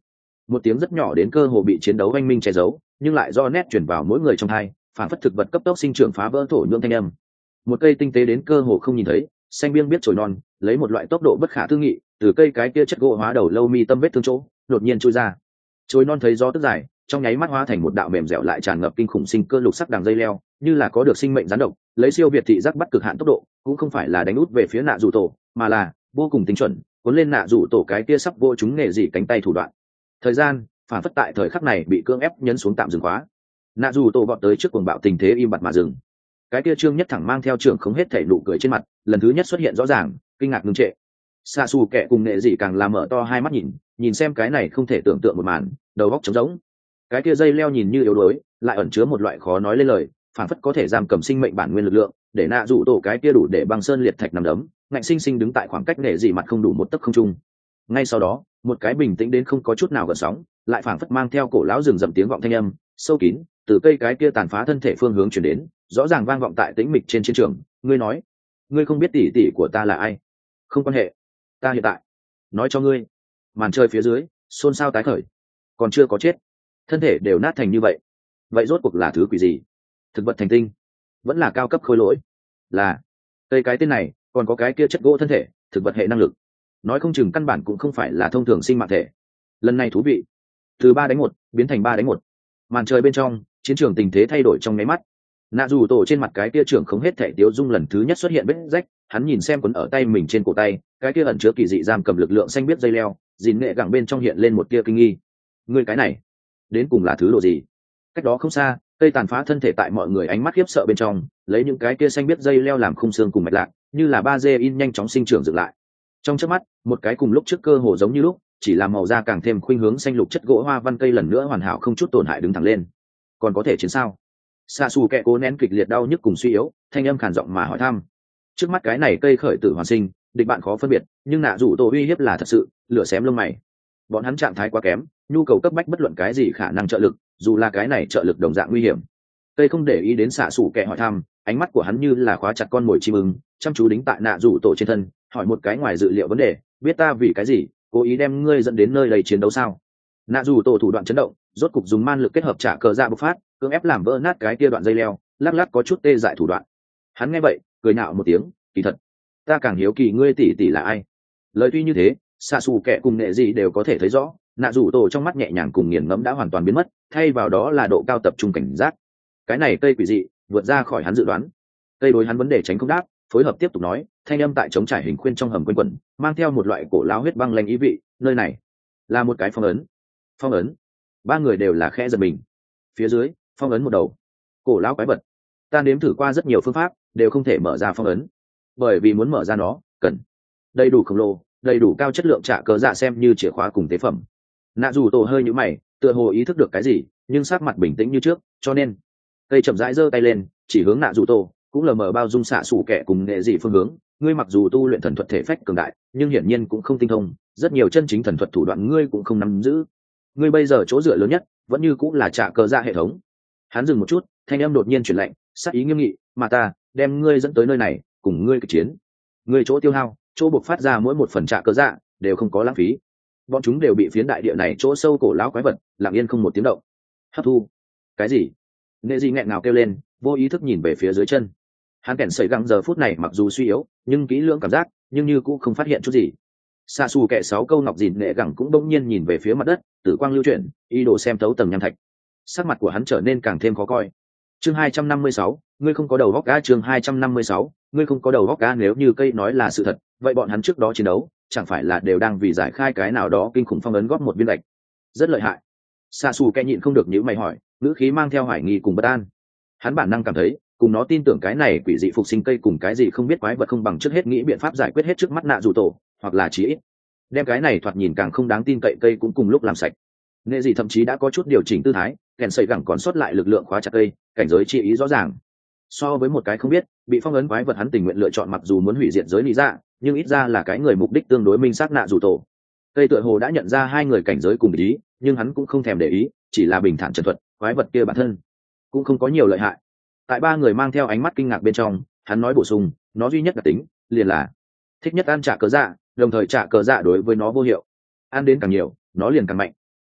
một tiếng rất nhỏ đến cơ hồ bị chiến đấu oanh minh che giấu, nhưng lại do nét chuyển vào mỗi người trong hai, phản phất thực vật cấp tốc sinh trưởng phá vỡ thổ nhưỡng thanh âm. Một cây tinh tế đến cơ hồ không nhìn thấy, xanh biếng biết chồi non, lấy một loại tốc độ bất khả tư nghị, từ cây cái kia chất gỗ hóa đầu lâu mi tâm vết thương chỗ, đột nhiên chui ra. Chồi non thấy gió tức dài, trong nháy mắt hóa thành một đạo mềm dẻo lại tràn ngập kinh khủng sinh cơ lục sắc đằng dây leo, như là có được sinh mệnh gián độc, lấy siêu việt thị giác bắt cực hạn tốc độ, cũng không phải là đánh út về phía nạ rủ tổ, mà là vô cùng tinh chuẩn, cuốn lên nạ rủ tổ cái kia sắp vô chúng nghề gì cánh tay thủ đoạn. Thời gian, phản phất tại thời khắc này bị cưỡng ép nhấn xuống tạm dừng khóa. Nạ rủ tổ vọt tới trước cuồng bạo tình thế im bặt mà dừng. Cái kia trương nhất thẳng mang theo trường không hết thể nụ cười trên mặt, lần thứ nhất xuất hiện rõ ràng, kinh ngạc ngưng trệ. Sa Su kẻ cùng nghệ gì càng làm mở to hai mắt nhìn, nhìn xem cái này không thể tưởng tượng một màn, đầu óc trống rỗng. Cái kia dây leo nhìn như yếu đuối, lại ẩn chứa một loại khó nói lên lời, phản phất có thể giam cầm sinh mệnh bản nguyên lực lượng, để nạ dụ tổ cái kia đủ để băng sơn liệt thạch nằm đấm, ngạnh sinh sinh đứng tại khoảng cách nghệ gì mặt không đủ một tấc không trung. Ngay sau đó, một cái bình tĩnh đến không có chút nào gợn sóng, lại phản phất mang theo cổ lão rừng rậm tiếng vọng thanh âm, sâu kín, từ cây cái kia tàn phá thân thể phương hướng truyền đến, rõ ràng vang vọng tại tĩnh mịch trên chiến trường. Ngươi nói, ngươi không biết tỷ tỷ của ta là ai? Không quan hệ, ta hiện tại nói cho ngươi. Màn trời phía dưới xôn xao tái khởi, còn chưa có chết, thân thể đều nát thành như vậy, vậy rốt cuộc là thứ quỷ gì? Thực vật thành tinh, vẫn là cao cấp khôi lỗi, là cây cái tên này, còn có cái kia chất gỗ thân thể, thực vật hệ năng lực, nói không chừng căn bản cũng không phải là thông thường sinh mạng thể. Lần này thú vị, từ ba đánh một biến thành ba đánh một. Màn trời bên trong, chiến trường tình thế thay đổi trong nháy mắt. Nạ dù tổ trên mặt cái kia trưởng không hết thể tiêu dung lần thứ nhất xuất hiện vết rách, hắn nhìn xem quấn ở tay mình trên cổ tay, cái kia ẩn chứa kỳ dị giam cầm lực lượng xanh biết dây leo, dìn nghệ gẳng bên trong hiện lên một tia kinh nghi. Người cái này đến cùng là thứ độ gì? Cách đó không xa, cây tàn phá thân thể tại mọi người ánh mắt khiếp sợ bên trong, lấy những cái kia xanh biết dây leo làm khung xương cùng mạch lạc, như là ba dê in nhanh chóng sinh trưởng dựng lại. Trong chớp mắt, một cái cùng lúc trước cơ hồ giống như lúc, chỉ là màu da càng thêm khuynh hướng xanh lục chất gỗ hoa văn cây lần nữa hoàn hảo không chút tổn hại đứng thẳng lên. Còn có thể chiến sao? Sa Su kẹ cố nén kịch liệt đau nhức cùng suy yếu, thanh âm khàn giọng mà hỏi thăm. Trước mắt cái này cây khởi tử hoàn sinh, địch bạn khó phân biệt, nhưng nạ rủ tổ uy hiếp là thật sự, lửa xém lông mày. Bọn hắn trạng thái quá kém, nhu cầu cấp bách bất luận cái gì khả năng trợ lực, dù là cái này trợ lực đồng dạng nguy hiểm. Cây không để ý đến Sa Su kẹ hỏi thăm, ánh mắt của hắn như là khóa chặt con mồi chim ưng, chăm chú đính tại nạ rủ tổ trên thân, hỏi một cái ngoài dự liệu vấn đề, biết ta vì cái gì, cố ý đem ngươi dẫn đến nơi đầy chiến đấu sao? Nạ rủ tổ thủ đoạn chấn động, rốt cục dùng man lực kết hợp trả cờ dạ bộc phát, cưỡng ép làm vỡ nát cái kia đoạn dây leo, lắc lắc có chút tê dại thủ đoạn. Hắn nghe vậy, cười nạo một tiếng, kỳ thật, ta càng hiếu kỳ ngươi tỷ tỷ là ai. Lời tuy như thế, Sa Su kẻ cùng nệ gì đều có thể thấy rõ, nạ rủ tổ trong mắt nhẹ nhàng cùng nghiền ngẫm đã hoàn toàn biến mất, thay vào đó là độ cao tập trung cảnh giác. Cái này cây quỷ dị, vượt ra khỏi hắn dự đoán. Cây đối hắn vấn đề tránh không đáp, phối hợp tiếp tục nói, thanh âm tại chống trải hình khuyên trong hầm quanh quẩn, mang theo một loại cổ lão huyết băng lanh ý vị, nơi này là một cái phong ấn. Phong ấn? Ba người đều là khẽ giật mình. Phía dưới, phong ấn một đầu cổ lão quái vật. Ta nếm thử qua rất nhiều phương pháp, đều không thể mở ra phong ấn, bởi vì muốn mở ra nó cần đầy đủ khổng lồ, đầy đủ cao chất lượng trả cờ dạ xem như chìa khóa cùng tế phẩm. Nạ dù tổ hơi nhũ mày, tựa hồ ý thức được cái gì, nhưng sắc mặt bình tĩnh như trước, cho nên cây chậm rãi giơ tay lên, chỉ hướng nạ dù tổ, cũng lờ mờ bao dung xạ sủ kẻ cùng nghệ dị phương hướng. Ngươi mặc dù tu luyện thần thuật thể phách cường đại, nhưng hiển nhiên cũng không tinh thông, rất nhiều chân chính thần thuật thủ đoạn ngươi cũng không nắm giữ. Ngươi bây giờ chỗ dựa lớn nhất vẫn như cũng là trả cờ dạ hệ thống. Hắn dừng một chút, thanh âm đột nhiên chuyển lạnh, sắc ý nghiêm nghị, mà ta đem ngươi dẫn tới nơi này, cùng ngươi kịch chiến. Ngươi chỗ tiêu hao, chỗ buộc phát ra mỗi một phần trả cờ dạ đều không có lãng phí. Bọn chúng đều bị phiến đại địa này chỗ sâu cổ lão quái vật lặng yên không một tiếng động hấp thu. Cái gì? Nghệ dị nghẹn ngào kêu lên, vô ý thức nhìn về phía dưới chân. Hắn kèn sẩy găng giờ phút này mặc dù suy yếu, nhưng kỹ lưỡng cảm giác, nhưng như cũng không phát hiện chút gì. Sa Su kẹ sáu câu ngọc dìn nệ gẳng cũng bỗng nhiên nhìn về phía mặt đất, tử quang lưu chuyển, ý đồ xem thấu tầng nham thạch. Sắc mặt của hắn trở nên càng thêm khó coi. Chương hai trăm năm mươi sáu, ngươi không có đầu óc cá. Chương hai trăm năm mươi sáu, ngươi không có đầu óc cá. Nếu như cây nói là sự thật, vậy bọn hắn trước đó chiến đấu, chẳng phải là đều đang vì giải khai cái nào đó kinh khủng phong ấn góp một viên gạch. Rất lợi hại. Sa Su kẹ nhịn không được nhíu mày hỏi, ngữ khí mang theo hoài nghi cùng bất an. Hắn bản năng cảm thấy, cùng nó tin tưởng cái này quỷ dị phục sinh cây cùng cái gì không biết quái vật không bằng trước hết nghĩ biện pháp giải quyết hết trước mắt nạ dù tổ, hoặc là chí ít đem cái này thoạt nhìn càng không đáng tin cậy cây cũng cùng lúc làm sạch. Nghệ gì thậm chí đã có chút điều chỉnh tư thái, kèn sẩy gẳng còn sót lại lực lượng khóa chặt cây, cảnh giới chi ý rõ ràng. So với một cái không biết bị phong ấn quái vật, hắn tình nguyện lựa chọn mặc dù muốn hủy diệt giới lý dạ, nhưng ít ra là cái người mục đích tương đối minh xác nạ dù tổ. Cây tựa hồ đã nhận ra hai người cảnh giới cùng ý, nhưng hắn cũng không thèm để ý, chỉ là bình thản trần thuật, quái vật kia bản thân cũng không có nhiều lợi hại. Tại ba người mang theo ánh mắt kinh ngạc bên trong, hắn nói bổ sung, nó duy nhất đặc tính liền là thích nhất ăn trả cờ dạ, đồng thời trả cờ dạ đối với nó vô hiệu, ăn đến càng nhiều nó liền càng mạnh.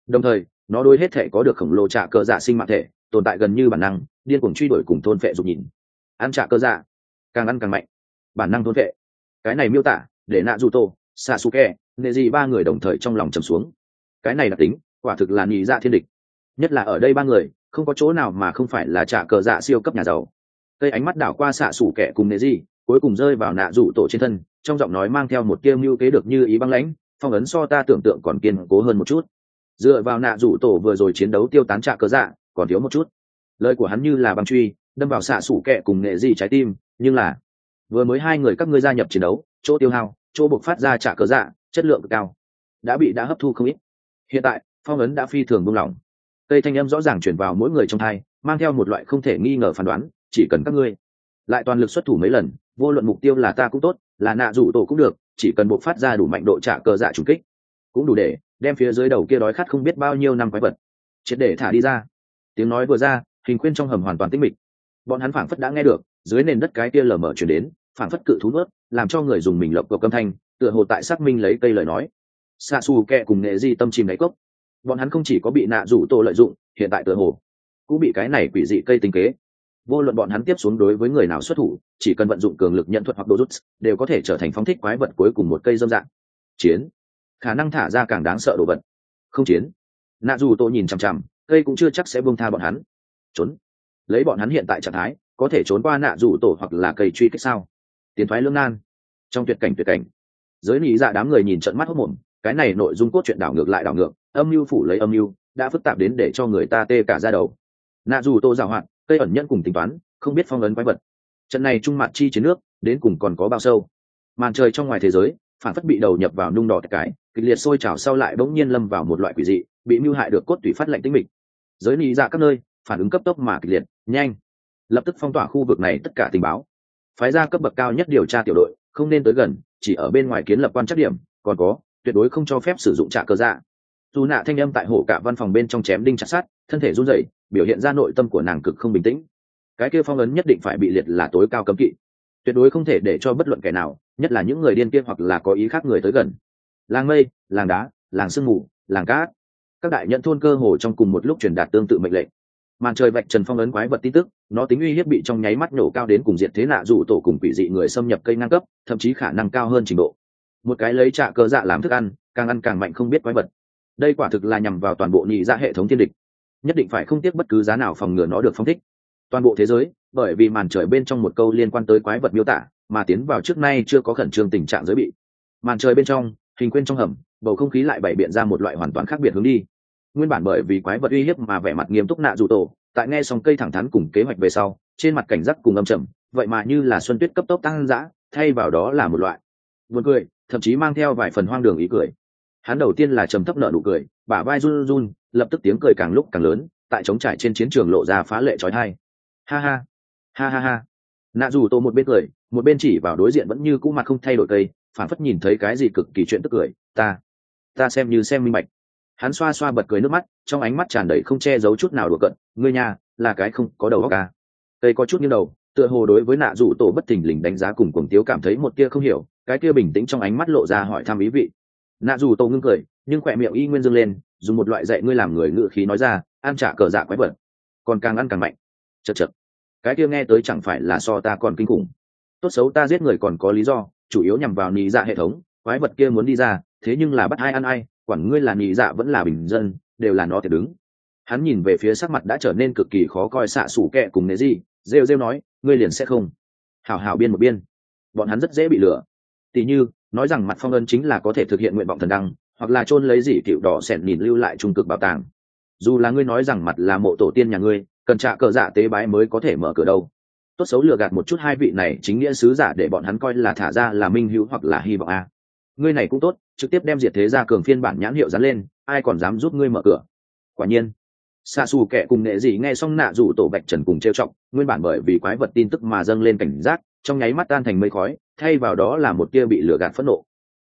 đồng thời nó đối hết thể có được khổng lồ trả cờ dạ sinh mạng thể tồn tại gần như bản năng điên cuồng truy đuổi cùng thôn phệ dục nhìn. Ăn trả cờ dạ càng ăn càng mạnh, bản năng thôn phệ. Cái này miêu tả để nạ dù tổ Sasuke nệ gì ba người đồng thời trong lòng trầm xuống. Cái này đặc tính quả thực là nhị dạ thiên địch, nhất là ở đây ba người không có chỗ nào mà không phải là trả cờ dạ siêu cấp nhà giàu. Cây ánh mắt đảo qua xạ xủ kẻ cùng nệ gì cuối cùng rơi vào nạ rủ tổ trên thân, trong giọng nói mang theo một kiêm mưu kế được như ý băng lãnh, phong ấn so ta tưởng tượng còn kiên cố hơn một chút. Dựa vào nạ rủ tổ vừa rồi chiến đấu tiêu tán trả cờ dạ còn thiếu một chút. Lời của hắn như là băng truy đâm vào xạ xủ kẻ cùng nệ gì trái tim, nhưng là vừa mới hai người các ngươi gia nhập chiến đấu, chỗ tiêu hao, chỗ buộc phát ra trả cờ dạ chất lượng cao đã bị đã hấp thu không ít. Hiện tại phong ấn đã phi thường buông lỏng. Cây thanh âm rõ ràng chuyển vào mỗi người trong thai, mang theo một loại không thể nghi ngờ phán đoán, chỉ cần các ngươi lại toàn lực xuất thủ mấy lần, vô luận mục tiêu là ta cũng tốt, là nạ rủ tổ cũng được, chỉ cần buộc phát ra đủ mạnh độ trả cờ dạ trùng kích, cũng đủ để đem phía dưới đầu kia đói khát không biết bao nhiêu năm quái vật triệt để thả đi ra. Tiếng nói vừa ra, hình khuyên trong hầm hoàn toàn tĩnh mịch. Bọn hắn phảng phất đã nghe được dưới nền đất cái kia lờ mờ chuyển đến, phảng phất cự thú nuốt, làm cho người dùng mình lộc cộc âm thanh, tựa hồ tại xác minh lấy cây lời nói. Sasuke cùng nghệ di tâm chìm đáy cốc. Bọn hắn không chỉ có bị nạ rủ tổ lợi dụng, hiện tại tựa hồ cũng bị cái này quỷ dị cây tính kế. Vô luận bọn hắn tiếp xuống đối với người nào xuất thủ, chỉ cần vận dụng cường lực nhận thuật hoặc đồ rút, đều có thể trở thành phóng thích quái vật cuối cùng một cây dâm dạng. Chiến, khả năng thả ra càng đáng sợ đồ vật. Không chiến, nạ dù tôi nhìn chằm chằm, cây cũng chưa chắc sẽ buông tha bọn hắn. Trốn, lấy bọn hắn hiện tại trạng thái, có thể trốn qua nạ dù tổ hoặc là cây truy kích sao? Tiến thoái lưỡng nan. Trong tuyệt cảnh tuyệt cảnh, giới lý dạ đám người nhìn trận mắt hốt mồm, cái này nội dung cốt truyện đảo ngược lại đảo ngược, âm mưu phủ lấy âm mưu, đã phức tạp đến để cho người ta tê cả da đầu. Nạ dù tô giảo hoạt, cây ẩn nhân cùng tính toán, không biết phong ấn quái vật. Trận này trung mặt chi chiến nước, đến cùng còn có bao sâu? Màn trời trong ngoài thế giới, phản phất bị đầu nhập vào nung đỏ cái, kịch liệt sôi trào sau lại bỗng nhiên lâm vào một loại quỷ dị, bị mưu hại được cốt tủy phát lệnh tĩnh mịch. Giới lý dạ các nơi, phản ứng cấp tốc mà kịch liệt, nhanh, lập tức phong tỏa khu vực này tất cả tình báo, phái ra cấp bậc cao nhất điều tra tiểu đội, không nên tới gần, chỉ ở bên ngoài kiến lập quan trắc điểm, còn có tuyệt đối không cho phép sử dụng trả cờ dạ. Dù nạ thanh âm tại hổ cả văn phòng bên trong chém đinh chặt sát, thân thể run rẩy, biểu hiện ra nội tâm của nàng cực không bình tĩnh. Cái kia phong ấn nhất định phải bị liệt là tối cao cấm kỵ, tuyệt đối không thể để cho bất luận kẻ nào, nhất là những người điên kia hoặc là có ý khác người tới gần. Làng mây, làng đá, làng sương mù, làng cát, các đại nhận thôn cơ hồ trong cùng một lúc truyền đạt tương tự mệnh lệnh. Màn trời vạch trần phong ấn quái vật tin tức, nó tính uy hiếp bị trong nháy mắt nổ cao đến cùng diện thế nạ dù tổ cùng quỷ dị người xâm nhập cây ngang cấp, thậm chí khả năng cao hơn trình độ. Một cái lấy trả cờ dạ làm thức ăn, càng ăn càng mạnh không biết quái vật. Đây quả thực là nhằm vào toàn bộ nhị dạ hệ thống thiên địch, nhất định phải không tiếc bất cứ giá nào phòng ngừa nó được phong thích. Toàn bộ thế giới, bởi vì màn trời bên trong một câu liên quan tới quái vật miêu tả, mà tiến vào trước nay chưa có khẩn trương tình trạng giới bị. Màn trời bên trong, hình quên trong hầm, bầu không khí lại bày biện ra một loại hoàn toàn khác biệt hướng đi. Nguyên bản bởi vì quái vật uy hiếp mà vẻ mặt nghiêm túc nạ dù tổ, tại nghe xong cây thẳng thắn cùng kế hoạch về sau, trên mặt cảnh giác cùng âm trầm, vậy mà như là xuân tuyết cấp tốc tăng dã, thay vào đó là một loại buồn cười, thậm chí mang theo vài phần hoang đường ý cười. Hắn đầu tiên là trầm thấp nở nụ cười, bả vai run run, lập tức tiếng cười càng lúc càng lớn, tại trống trải trên chiến trường lộ ra phá lệ chói tai. Ha ha, ha ha ha. Nạ dù tổ một bên cười, một bên chỉ vào đối diện vẫn như cũ mặt không thay đổi cây, phản phất nhìn thấy cái gì cực kỳ chuyện tức cười. Ta, ta xem như xem minh bạch. Hắn xoa xoa bật cười nước mắt, trong ánh mắt tràn đầy không che giấu chút nào đùa cợt. Ngươi nhà là cái không có đầu óc à? Cây có chút nghiêng đầu, tựa hồ đối với nạ dù tổ bất thình lình đánh giá cùng cuồng tiếu cảm thấy một tia không hiểu, cái kia bình tĩnh trong ánh mắt lộ ra hỏi thăm ý vị. Nạ dù tổ ngưng cười, nhưng khỏe miệng y nguyên dương lên, dùng một loại dạy ngươi làm người ngự khí nói ra, ăn trả cờ dạ quái vật, còn càng ăn càng mạnh. Chật chật, cái kia nghe tới chẳng phải là so ta còn kinh khủng. Tốt xấu ta giết người còn có lý do, chủ yếu nhằm vào nhị dạ hệ thống, quái vật kia muốn đi ra, thế nhưng là bắt ai ăn ai, quản ngươi là nhị dạ vẫn là bình dân, đều là nó thiệt đứng. Hắn nhìn về phía sắc mặt đã trở nên cực kỳ khó coi xạ sủ kẹ cùng nế gì, rêu rêu nói, ngươi liền sẽ không hảo hảo biên một biên. Bọn hắn rất dễ bị lừa, tỷ như nói rằng mặt phong ấn chính là có thể thực hiện nguyện vọng thần đăng, hoặc là chôn lấy gì cựu đỏ sẻn nhìn lưu lại trung cực bảo tàng. Dù là ngươi nói rằng mặt là mộ tổ tiên nhà ngươi, cần trả cờ dạ tế bái mới có thể mở cửa đâu. Tốt xấu lừa gạt một chút hai vị này chính nghĩa sứ giả để bọn hắn coi là thả ra là minh hữu hoặc là hy vọng a. Ngươi này cũng tốt, trực tiếp đem diệt thế gia cường phiên bản nhãn hiệu dán lên, ai còn dám giúp ngươi mở cửa. Quả nhiên xạ xù kẻ cùng nghệ gì nghe xong nạ rủ tổ bạch trần cùng trêu trọng, nguyên bản bởi vì quái vật tin tức mà dâng lên cảnh giác, trong nháy mắt tan thành mây khói, thay vào đó là một kia bị lừa gạt phẫn nộ.